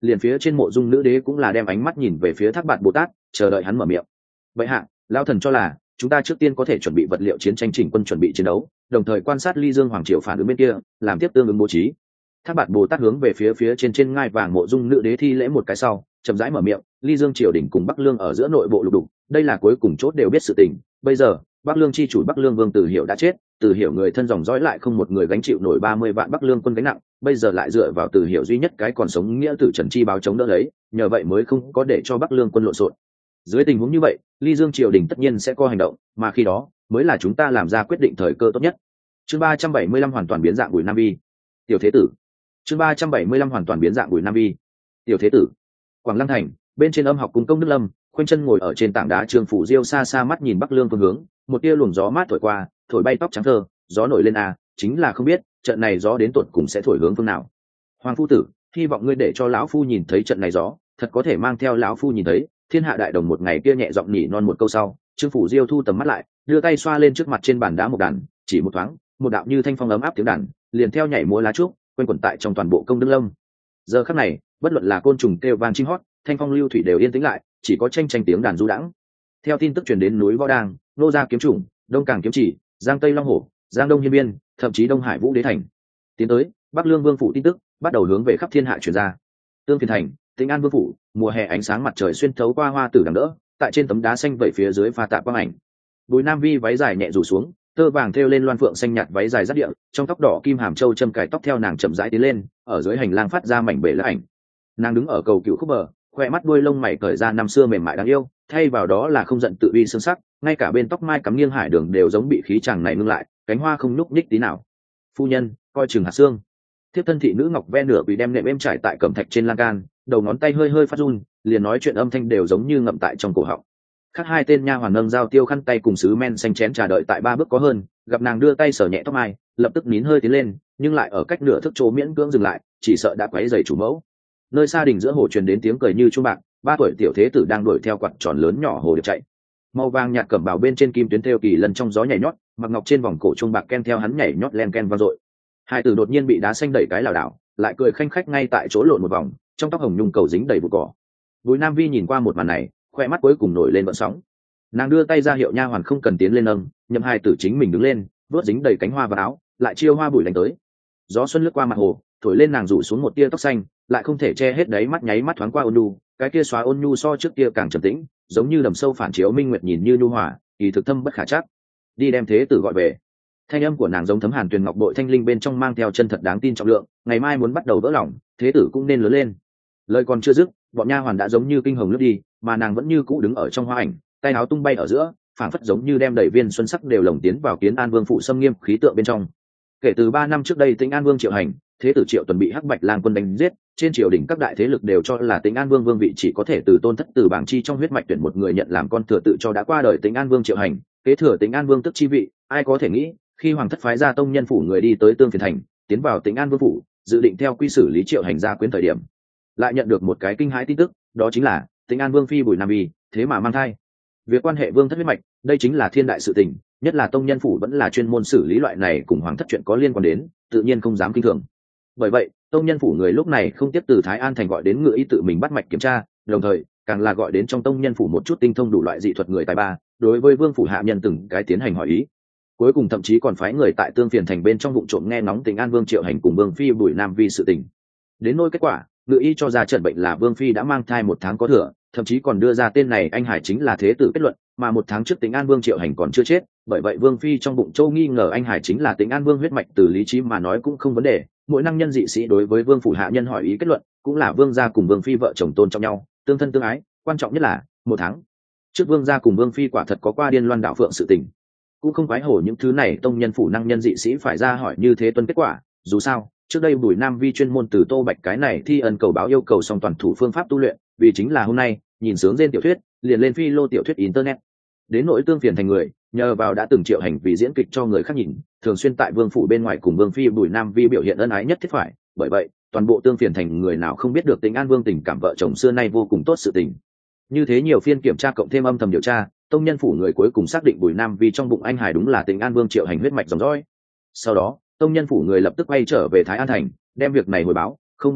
liền phía trên mộ dung nữ đế cũng là đem ánh mắt nhìn về phía Thác Bạt Bồ Tát, chờ đợi hắn mở miệng. Vậy hạ, lão thần cho là chúng ta trước tiên có thể chuẩn bị vật liệu chiến tranh, chỉnh quân chuẩn bị chiến đấu, đồng thời quan sát Ly Dương hoàng triều phản ứng bên kia, làm tiếp tương ứng bố trí. Thác Bạt Bồ Tát hướng về phía phía trên trên ngai vàng mộ dung nữ đế thi lễ một cái sau, chậm rãi mở miệng. Ly Dương triều đình cùng Bắc Lương ở giữa nội bộ lục đục, đây là cuối cùng chốt đều biết sự tình. Bây giờ Bắc Lương chi chủ Bắc Lương Vương Từ Hiểu đã chết, Từ Hiểu người thân dòng dõi lại không một người gánh chịu nổi ba mươi vạn Bắc Lương quân gánh nặng, bây giờ lại dựa vào Từ Hiểu duy nhất cái còn sống nghĩa tử Trần Chi báo chống đỡ lấy, nhờ vậy mới không có để cho Bắc Lương quân lộn xộn. Dưới tình huống như vậy, Ly Dương triều đình tất nhiên sẽ có hành động, mà khi đó mới là chúng ta làm ra quyết định thời cơ tốt nhất. Chương ba trăm bảy mươi lăm hoàn toàn biến dạng Bùi Nam Vi. Tiểu thế tử. Chương ba trăm bảy mươi lăm hoàn toàn biến dạng Bùi Nam Vi. Tiểu thế tử. Quảng Lăng thành, bên trên Âm học cung công Đức Lâm, khoanh chân ngồi ở trên tảng đá Trương Phủ Diêu xa xa mắt nhìn Bắc Lương phương hướng, một tia luồng gió mát thổi qua, thổi bay tóc trắng thơ, gió nổi lên à, chính là không biết trận này gió đến tột cùng sẽ thổi hướng phương nào. Hoàng phu tử, hy vọng ngươi để cho lão phu nhìn thấy trận này gió, thật có thể mang theo lão phu nhìn thấy thiên hạ đại đồng một ngày kia. Nhẹ giọng nhỉ non một câu sau, Trương Phủ Diêu thu tầm mắt lại, đưa tay xoa lên trước mặt trên bàn đá một đàn, chỉ một thoáng, một đạo như thanh phong ấm áp tiếng đàn liền theo nhảy múa lá trúc quanh quẩn tại trong toàn bộ công Đức Lâm. Giờ khắc này, bất luận là côn trùng kêu vang chim hót, thanh phong lưu thủy đều yên tĩnh lại, chỉ có tranh tranh tiếng đàn du đãng. Theo tin tức truyền đến núi Võ Đang, Nô Gia kiếm trùng, Đông Cảng kiếm chỉ, Giang Tây Long Hổ, Giang Đông Hiên Biên, thậm chí Đông Hải Vũ Đế thành, tiến tới Bắc Lương Vương phủ tin tức bắt đầu hướng về khắp thiên hạ truyền ra. Tương Phiền thành, Tĩnh An Vương phủ, mùa hè ánh sáng mặt trời xuyên thấu qua hoa tử đằng đỡ, tại trên tấm đá xanh vẩy phía dưới pha tạ quang ảnh. Bùi Nam Vi váy dài nhẹ rủ xuống, tơ vàng thêu lên loan phượng xanh nhạt váy dài rất địa, trong tóc đỏ kim hàm châu châm cài tóc theo nàng chậm rãi tiến lên, ở dưới hành lang phát ra mảnh bể lá ảnh. Nàng đứng ở cầu cựu khúc bờ, khoe mắt đuôi lông mày cởi ra năm xưa mềm mại đáng yêu, thay vào đó là không giận tự uy xương sắc, ngay cả bên tóc mai cắm nghiêng hải đường đều giống bị khí chàng này ngưng lại, cánh hoa không nhúc nhích tí nào. Phu nhân, coi chừng hạt xương. Thiếp thân thị nữ ngọc ve nửa bị đem nệm êm trải tại cẩm thạch trên lan can, đầu ngón tay hơi hơi phát run, liền nói chuyện âm thanh đều giống như ngậm tại trong cổ họng. Khác hai tên nha hoàn nâng dao tiêu khăn tay cùng sứ men xanh chén trà đợi tại ba bước có hơn, gặp nàng đưa tay sờ nhẹ tóc mai, lập tức nín hơi tiến lên, nhưng lại ở cách nửa thước chỗ miễn cưỡng dừng lại, chỉ sợ đã quấy rầy chủ mẫu. Nơi xa đình giữa hồ truyền đến tiếng cười như chuông bạc, ba tuổi tiểu thế tử đang đuổi theo quạt tròn lớn nhỏ hồ điệp chạy. Màu vàng nhạt cẩm bào bên trên kim tuyến thêu kỳ lần trong gió nhảy nhót, mặc ngọc trên vòng cổ chuông bạc ken theo hắn nhảy nhót len ken vang dội. Hai tử đột nhiên bị đá xanh đẩy cái lảo đảo, lại cười khanh khách ngay tại chỗ lộn một vòng, trong tóc hồng nhung cầu dính đầy bụi cỏ. Bùi Nam Vi nhìn qua một màn này, khoe mắt cuối cùng nổi lên vận sóng. Nàng đưa tay ra hiệu nha hoàn không cần tiến lên nâng, nhậm hai tử chính mình đứng lên, vớt dính đầy cánh hoa vào áo, lại chiêu hoa bụi đánh tới. Gió xuân lướt qua mặt hồ, thổi lên nàng rủ xuống một tia tóc xanh, lại không thể che hết đáy mắt nháy mắt thoáng qua ôn nhu, cái kia xóa ôn nhu so trước kia càng trầm tĩnh, giống như đầm sâu phản chiếu minh nguyệt nhìn như nhu hòa, kỳ thực thâm bất khả trắc. Đi đem thế tử gọi về. Thanh âm của nàng giống thấm hàn tuyền ngọc bội thanh linh bên trong mang theo chân thật đáng tin trọng lượng, ngày mai muốn bắt đầu vỡ lòng, thế tử cũng nên lớn lên. Lời còn chưa dứt, bọn nha hoàn đã giống như kinh hồng lướt đi, mà nàng vẫn như cũ đứng ở trong hoa ảnh, tay áo tung bay ở giữa, phảng phất giống như đem đầy viên xuân sắc đều lồng tiến vào Kiến An Vương phụ xâm nghiêm khí tượng bên trong. Kể từ ba năm trước đây Tĩnh An Vương triệu hành, thế tử Triệu Tuần bị Hắc Bạch Lang quân đánh giết, trên triều đình các đại thế lực đều cho là Tĩnh An Vương vương vị chỉ có thể từ tôn thất từ bảng chi trong huyết mạch tuyển một người nhận làm con thừa tự cho đã qua đời Tĩnh An Vương triệu hành, kế thừa Tĩnh An Vương tức chi vị. Ai có thể nghĩ, khi hoàng thất phái ra tông nhân phủ người đi tới Tương Phiền thành, tiến vào Tĩnh An Vương phủ, dự định theo quy xử lý triệu hành gia quyến thời điểm, lại nhận được một cái kinh hãi tin tức, đó chính là Tĩnh An Vương phi Bùi Nam Vi thế mà mang thai. Việc quan hệ vương thất huyết mạch, đây chính là thiên đại sự tình, nhất là tông nhân phủ vẫn là chuyên môn xử lý loại này cùng hoàng thất chuyện có liên quan đến, tự nhiên không dám kinh thường. Bởi vậy, tông nhân phủ người lúc này không tiếp từ Thái An thành gọi đến ngự y tự mình bắt mạch kiểm tra, đồng thời càng là gọi đến trong tông nhân phủ một chút tinh thông đủ loại dị thuật người tài ba, đối với vương phủ hạ nhân từng cái tiến hành hỏi ý. Cuối cùng thậm chí còn phái người tại Tương Phiền thành bên trong vụ trộm nghe ngóng Tĩnh An Vương triệu hành cùng vương phi Bùi Nam Vi sự tình. Đến nỗi kết quả, ngự y cho ra trận bệnh là vương phi đã mang thai một tháng có thừa, thậm chí còn đưa ra tên này anh hải chính là thế tử kết luận, mà một tháng trước Tĩnh An Vương triệu hành còn chưa chết, bởi vậy vương phi trong bụng châu nghi ngờ anh hải chính là Tĩnh An Vương huyết mạch, từ lý trí mà nói cũng không vấn đề. Mỗi năng nhân dị sĩ đối với vương phủ hạ nhân hỏi ý kết luận, cũng là vương gia cùng vương phi vợ chồng tôn trọng nhau, tương thân tương ái, quan trọng nhất là một tháng trước vương gia cùng vương phi quả thật có qua điên loan đạo phượng sự tình, cũng không quái hổ những thứ này tông nhân phủ năng nhân dị sĩ phải ra hỏi như thế tuân kết quả. Dù sao trước đây Bùi Nam Vi chuyên môn từ Tô Bạch cái này thi ân cầu báo yêu cầu xong toàn thủ phương pháp tu luyện, vì chính là hôm nay nhìn sướng trên tiểu thuyết liền lên phi lô tiểu thuyết internet. Đến nỗi Tương Phiền thành người, nhờ vào đã từng triệu hành vì diễn kịch cho người khác nhìn, thường xuyên tại vương phủ bên ngoài cùng vương phi Bùi Nam Vi biểu hiện ân ái nhất thiết phải, bởi vậy toàn bộ Tương Phiền thành người nào không biết được Tĩnh An Vương tình cảm vợ chồng xưa nay vô cùng tốt sự tình. Như thế nhiều phiên kiểm tra cộng thêm âm thầm điều tra, tông nhân phủ người cuối cùng xác định Bùi Nam Vi trong bụng anh hải đúng là Tĩnh An Vương triệu hành huyết mạch dòng dõi. Sau đó tông nhân phủ người lập tức quay trở về Thái An thành, đem việc này hồi báo. Không bao lâu,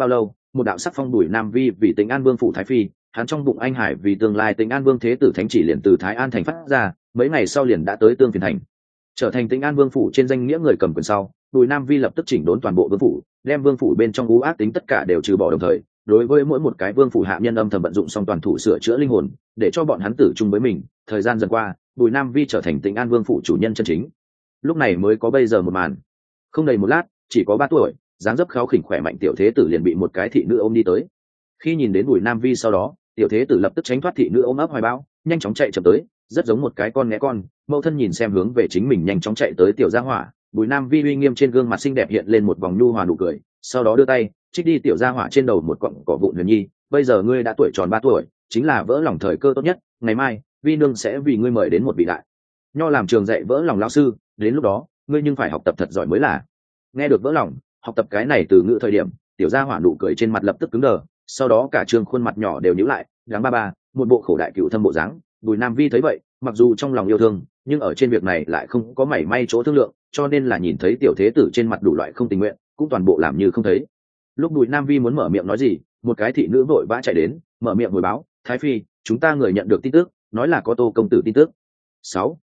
một đạo sắc phong Bùi Nam Vi vì Tĩnh An Vương phủ thái phi, hắn trong bụng anh hải vì tương lai Tĩnh An Vương thế tử thánh chỉ liền từ Thái An thành phát ra, mấy ngày sau liền đã tới Tương Phiền thành, trở thành Tĩnh An Vương phủ trên danh nghĩa người cầm quyền sau. Bùi Nam Vi lập tức chỉnh đốn toàn bộ vương phủ, đem vương phủ bên trong u ác tính tất cả đều trừ bỏ, đồng thời đối với mỗi một cái vương phủ hạ nhân âm thầm vận dụng xong toàn thủ sửa chữa linh hồn, để cho bọn hắn tử chung với mình. Thời gian dần qua, Bùi Nam Vi trở thành Tĩnh An Vương phủ chủ nhân chân chính. Lúc này mới có bây giờ một màn. Không đầy một lát, chỉ có ba tuổi, dáng dấp kháu khỉnh khỏe mạnh tiểu thế tử liền bị một cái thị nữ ôm đi tới. Khi nhìn đến Bùi Nam Vi sau đó, tiểu thế tử lập tức tránh thoát thị nữ ôm ấp hoài bão, nhanh chóng chạy chậm tới, rất giống một cái con né con. Mẫu thân nhìn xem hướng về chính mình nhanh chóng chạy tới tiểu gia hỏa, Bùi Nam Vi uy nghiêm trên gương mặt xinh đẹp hiện lên một vòng nhu hòa nụ cười, sau đó đưa tay trích đi tiểu gia hỏa trên đầu một cọng cỏ vụn. Huyền Nhi, bây giờ ngươi đã tuổi tròn ba tuổi, chính là vỡ lòng thời cơ tốt nhất. Ngày mai Vi nương sẽ vì ngươi mời đến một vị đại nho làm trường dạy vỡ lòng lão sư, đến lúc đó ngươi nhưng phải học tập thật giỏi mới là. Nghe được vỡ lòng, học tập cái này từ ngữ thời điểm, tiểu gia hỏa nụ cười trên mặt lập tức cứng đờ, sau đó cả trương khuôn mặt nhỏ đều nhíu lại, đáng ba ba, một bộ khổ đại cựu thâm bộ dáng. Bùi Nam Vi thấy vậy, mặc dù trong lòng yêu thương, nhưng ở trên việc này lại không có mảy may chỗ thương lượng, cho nên là nhìn thấy tiểu thế tử trên mặt đủ loại không tình nguyện, cũng toàn bộ làm như không thấy. Lúc Bùi Nam Vi muốn mở miệng nói gì, một cái thị nữ vội vã chạy đến, mở miệng hồi báo, thái phi, chúng ta người nhận được tin tức, nói là có Tô công tử tin tức. Sáu,